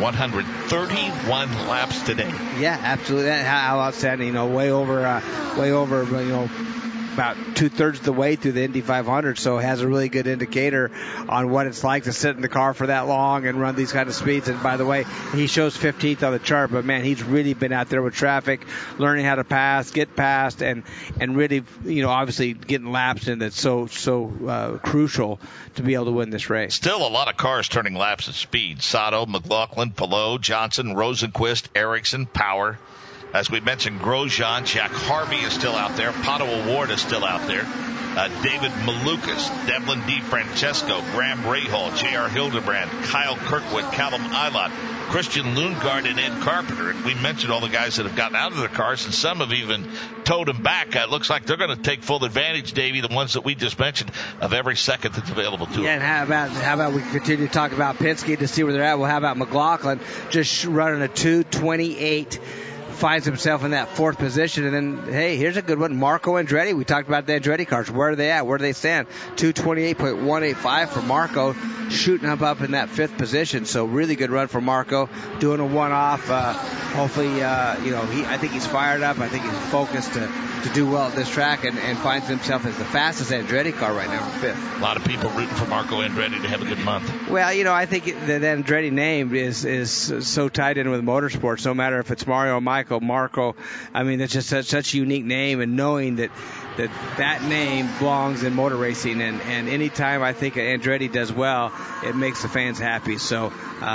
131 laps today. Yeah, absolutely. How outstanding. Way over about 2/3 of the way through the Indy 500, so has a really good indicator on what it's like to sit in the car for that long and run these kind of speeds. And by the way, he shows 15th on the chart, but man, he's really been out there with traffic, learning how to pass, get past, and really, obviously getting laps in that's so crucial to be able to win this race. Still a lot of cars turning laps at speed. Sato, McLaughlin, Palou, Johnson, Rosenquist, Ericsson, Power. As we mentioned, Grosjean, Jack Harvey is still out there. Pato O'Ward is still out there. David Malukas, Devlin DeFrancesco, Graham Rahal, J.R. Hildebrand, Kyle Kirkwood, Callum Ilott, Christian Lundgaard, and Ed Carpenter. And we mentioned all the guys that have gotten out of their cars, and some have even towed them back. It looks like they're going to take full advantage, Davey, the ones that we just mentioned, of every second that's available to them. Yeah, and how about we continue to talk about Penske to see where they're at? Well, how about McLaughlin just running a 2:28? Finds himself in that 4th position, and then, hey, here's a good one. Marco Andretti. We talked about the Andretti cars. Where are they at? Where do they stand? 2:28.185 for Marco, shooting up in that 5th position. So really good run for Marco, doing a one-off. Hopefully, I think he's fired up. I think he's focused to do well at this track, and finds himself as the fastest Andretti car right now, 5th. A lot of people rooting for Marco Andretti to have a good month. Well, I think the Andretti name is so tied in with motorsports. No matter if it's Mario or Marco, I mean, it's just such a unique name, and knowing that name belongs in motor racing, and anytime I think Andretti does well, it makes the fans happy. So,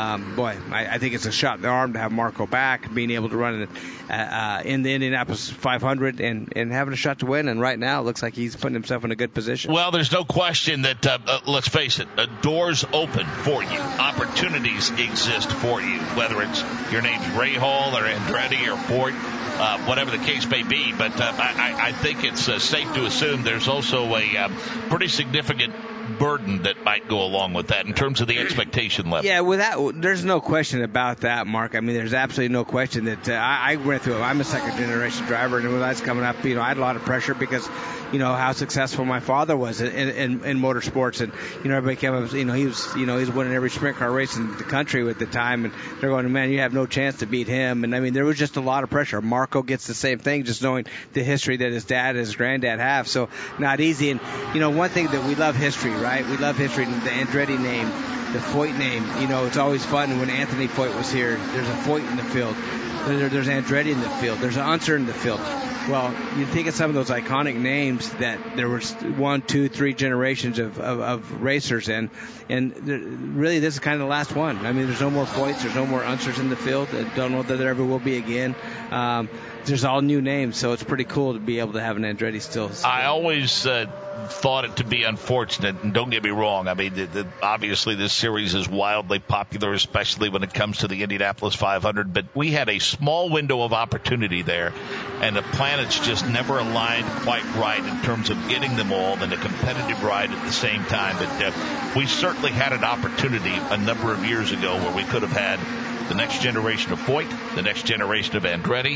I think it's a shot in the arm to have Marco back, being able to run in the Indianapolis 500 and having a shot to win. And right now, it looks like he's putting himself in a good position. Well, there's no question that, let's face it, doors open for you. Opportunities exist for you, whether it's your name's Rahal or Andretti or Ford. Whatever the case may be, but I think it's safe to assume there's also a pretty significant burden that might go along with that in terms of the expectation level. Yeah, there's no question about that, Mark. I mean, there's absolutely no question that I went through it. I'm a second-generation driver, and when I was coming up, I had a lot of pressure because, how successful my father was in motorsports, and everybody came up, he was winning every sprint car race in the country at the time, and they're going, man, you have no chance to beat him. And I mean, there was just a lot of pressure. Marco gets the same thing, just knowing the history that his dad and his granddad have. So not easy. And one thing that we love history, right? We love history. The Andretti name, the Foyt name. It's always fun when Anthony Foyt was here. There's a Foyt in the field. There's Andretti in the field. There's an Unser in the field. Well, you think of some of those iconic names that there was 1, 2, 3 generations of racers in, and really this is kind of the last one. I mean, there's no more Foyts, there's no more Unsers in the field. I don't know that there ever will be again. There's all new names, so it's pretty cool to be able to have an Andretti still. I always thought it to be unfortunate, and don't get me wrong. I mean, obviously this series is wildly popular, especially when it comes to the Indianapolis 500, but we had a small window of opportunity there, and the planets just never aligned quite right in terms of getting them all in a competitive ride at the same time. But we certainly had an opportunity a number of years ago where we could have had the next generation of Foyt, the next generation of Andretti,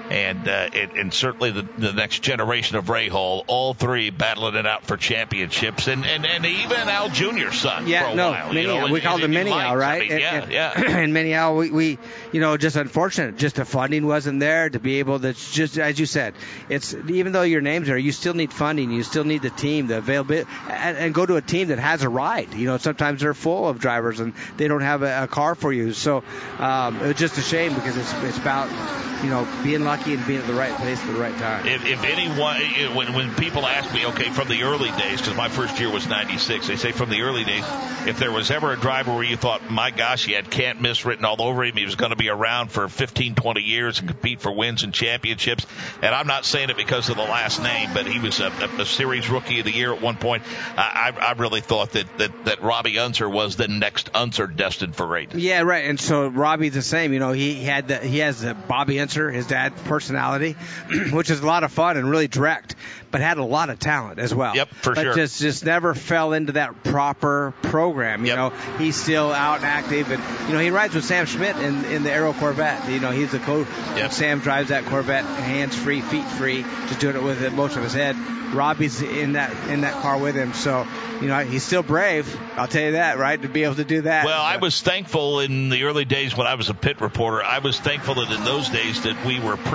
and certainly the next generation of Rahal, all three battling it out for championships, and even Al Jr.'s son for a while. We called him Mini Al, right? I mean, and Mini Al, we just unfortunate, just the funding wasn't there to be able to, just as you said, it's even though your name's there, you still need funding, you still need the team, the availability, and go to a team that has a ride. Sometimes they're full of drivers and they don't have a car for you. So it was just a shame because it's about being lucky and being at the right place at the right time. If anyone, when people ask me, okay, from the early days, because my first year was 96, they say from the early days, if there was ever a driver where you thought, my gosh, he had can't miss written all over him, he was going to be around for 15, 20 years and compete for wins and championships, and I'm not saying it because of the last name, but he was a series rookie of the year at one point. I really thought that Robbie Unser was the next Unser destined for greatness. Yeah, right. And so Robbie's the same. He has the Bobby Unser, his dad, personality, which is a lot of fun and really direct, but had a lot of talent as well. Yep, for sure. But just never fell into that proper program. He's still out and active, and he rides with Sam Schmidt in the Aero Corvette. He's the coach. Yep. Sam drives that Corvette hands free, feet free, just doing it with the motion of his head. Robbie's in that car with him, so he's still brave. I'll tell you that, right, to be able to do that. Well, I was thankful in the early days when I was a pit reporter. I was thankful that in those days that we were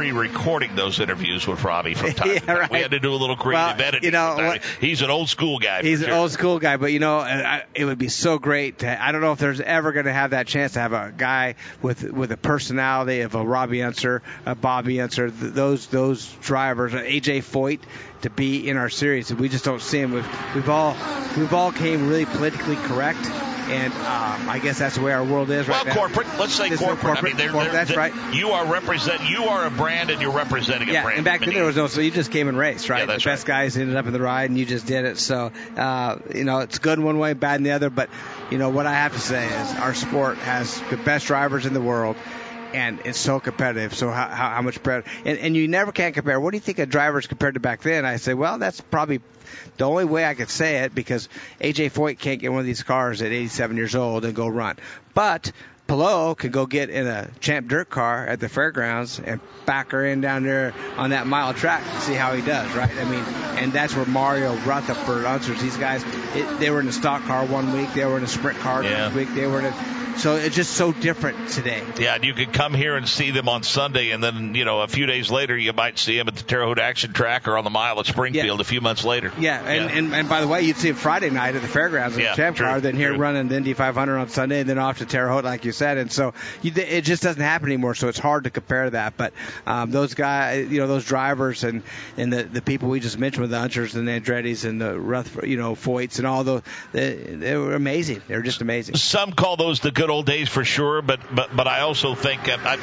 pre-recording those interviews with Robbie from time to time. Right. We had to do a little creative editing. He's an old school guy. He's an old school guy, but it would be so great I don't know if there's ever going to have that chance to have a guy with a personality of a Robbie Unser, a Bobby Unser, those drivers, AJ Foyt, to be in our series. We just don't see him. We've all came really politically correct, and I guess that's the way our world is right now. Well, corporate. Let's say corporate. I mean, that's right. You are a brand, and you're representing a brand. And back then there was no. So you just came and raced, right? Yeah, that's the best guys ended up in the ride, and you just did it. So it's good in one way, bad in the other. But what I have to say is our sport has the best drivers in the world. And it's so competitive. So how much better? And you never can compare. What do you think of drivers compared to back then? I say, well, that's probably the only way I could say it, because AJ Foyt can't get one of these cars at 87 years old and go run. But Palou can go get in a Champ Dirt car at the fairgrounds and back her in down there on that mile track and see how he does, right? I mean, and that's where Mario, Rutherford, Unsers, these guys, they were in a stock car one week, they were in a sprint car next week, they were in so it's just so different today. Yeah, and you could come here and see them on Sunday, and then, a few days later, you might see them at the Terre Haute Action Track or on the mile at Springfield a few months later. Yeah, and by the way, you'd see them Friday night at the fairgrounds in the Champ car, then here running the Indy 500 on Sunday, and then off to Terre Haute, like you said. And so it just doesn't happen anymore, so it's hard to compare that. But those guys, those drivers and the people we just mentioned with the Unsers and the Andretti's and the Rutherford, Foyts and all those, they were amazing. They were just amazing. Some call those the good old days for sure, but I also think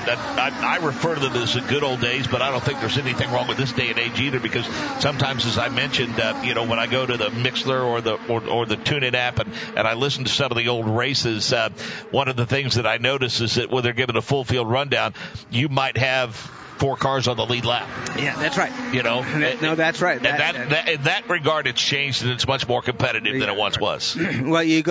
I refer to them as the good old days, but I don't think there's anything wrong with this day and age either, because sometimes, as I mentioned, when I go to the Mixler or the TuneIn app and I listen to some of the old races, one of the things that I notice is that when they're given a full field rundown, you might have 4 cars on the lead lap. Yeah, that's right. No, that's right. In that regard, it's changed and it's much more competitive than it once was. Well, you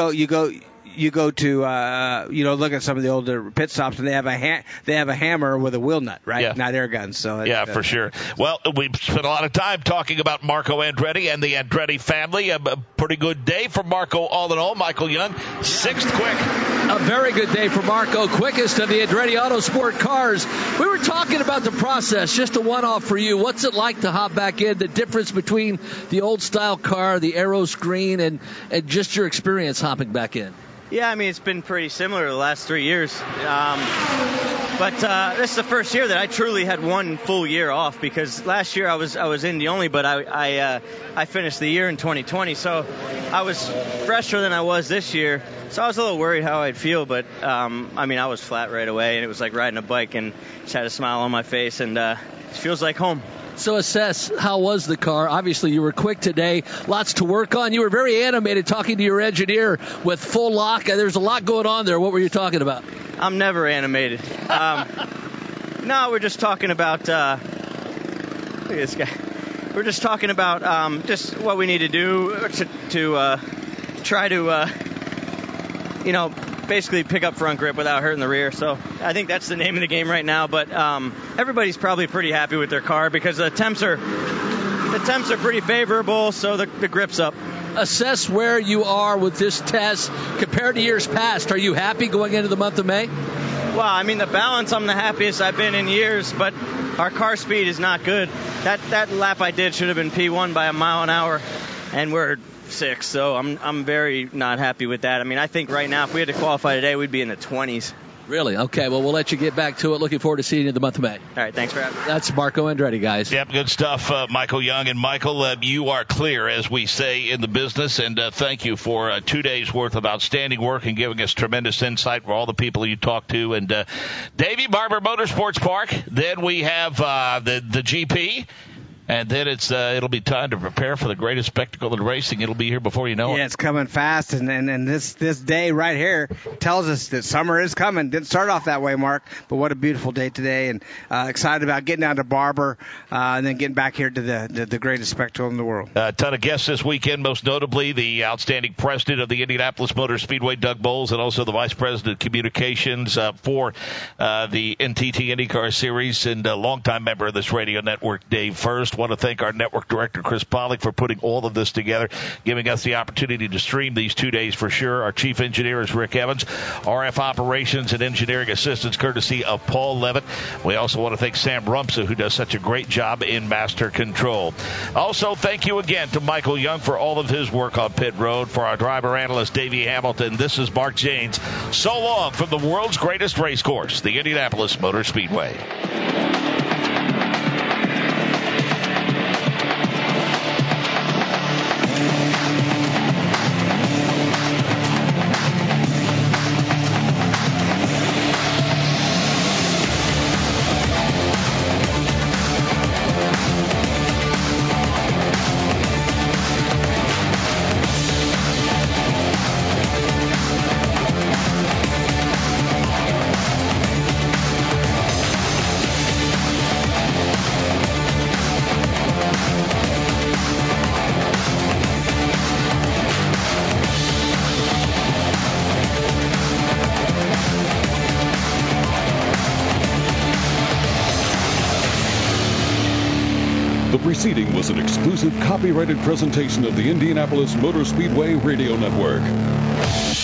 go to look at some of the older pit stops, and they have a hammer with a wheel nut, right? Yeah. Not air guns. So for sure. Well, we've spent a lot of time talking about Marco Andretti and the Andretti family. A pretty good day for Marco, all in all. Michael Young, 6th quick. A very good day for Marco, quickest of the Andretti Autosport cars. We were talking about the process, just a one-off for you. What's it like to hop back in? The difference between the old style car, the aero screen, and just your experience hopping back in. Yeah, I mean, it's been pretty similar the last 3 years. But this is the first year that I truly had one full year off, because last year I was Indy only, but I finished the year in 2020, so I was fresher than I was this year. So I was a little worried how I'd feel, but I was flat right away, and it was like riding a bike, and just had a smile on my face, and it feels like home. So assess, how was the car? Obviously, you were quick today. Lots to work on. You were very animated talking to your engineer with full lock. There's a lot going on there. What were you talking about? I'm never animated. No, we're just talking about... look at this guy. We're just talking about just what we need to do to try to, basically pick up front grip without hurting the rear. So I think that's the name of the game right now. But everybody's probably pretty happy with their car, because the temps are pretty favorable, so the grip's up. Assess where you are with this test compared to years past. Are you happy going into the month of May? Well, I mean, the balance, I'm the happiest I've been in years, but our car speed is not good. That lap I did should have been P1 by a mile an hour, and we're 6, so I'm very not happy with that. I mean, I think right now if we had to qualify today, we'd be in the 20s. Really? Okay, well, we'll let you get back to it. Looking forward to seeing you in the month of May. All right, thanks for having me. That's Marco Andretti, guys. Yep, good stuff, Michael Young. And Michael, you are clear, as we say in the business, and thank you for 2 days' worth of outstanding work and giving us tremendous insight for all the people you talked to. And Davey, Barber Motorsports Park. Then we have the GP. And then it'll be time to prepare for the greatest spectacle in racing. It'll be here before you know it. Yeah, it's coming fast, and this day right here tells us that summer is coming. Didn't start off that way, Mark, but what a beautiful day today, and excited about getting down to Barber and then getting back here to the greatest spectacle in the world. A ton of guests this weekend, most notably the outstanding president of the Indianapolis Motor Speedway, Doug Bowles, and also the vice president of communications for the NTT IndyCar Series and a longtime member of this radio network, Dave First. want to thank our network director, Chris Pollock, for putting all of this together, giving us the opportunity to stream these 2 days for sure. Our chief engineer is Rick Evans. RF operations and engineering assistance courtesy of Paul Levitt. We also want to thank Sam Rumsa, who does such a great job in master control. Also, thank you again to Michael Young for all of his work on pit road. For our driver analyst, Davey Hamilton, this is Mark Janes. So long from the world's greatest race course, the Indianapolis Motor Speedway. The preceding was an exclusive copyrighted presentation of the Indianapolis Motor Speedway Radio Network.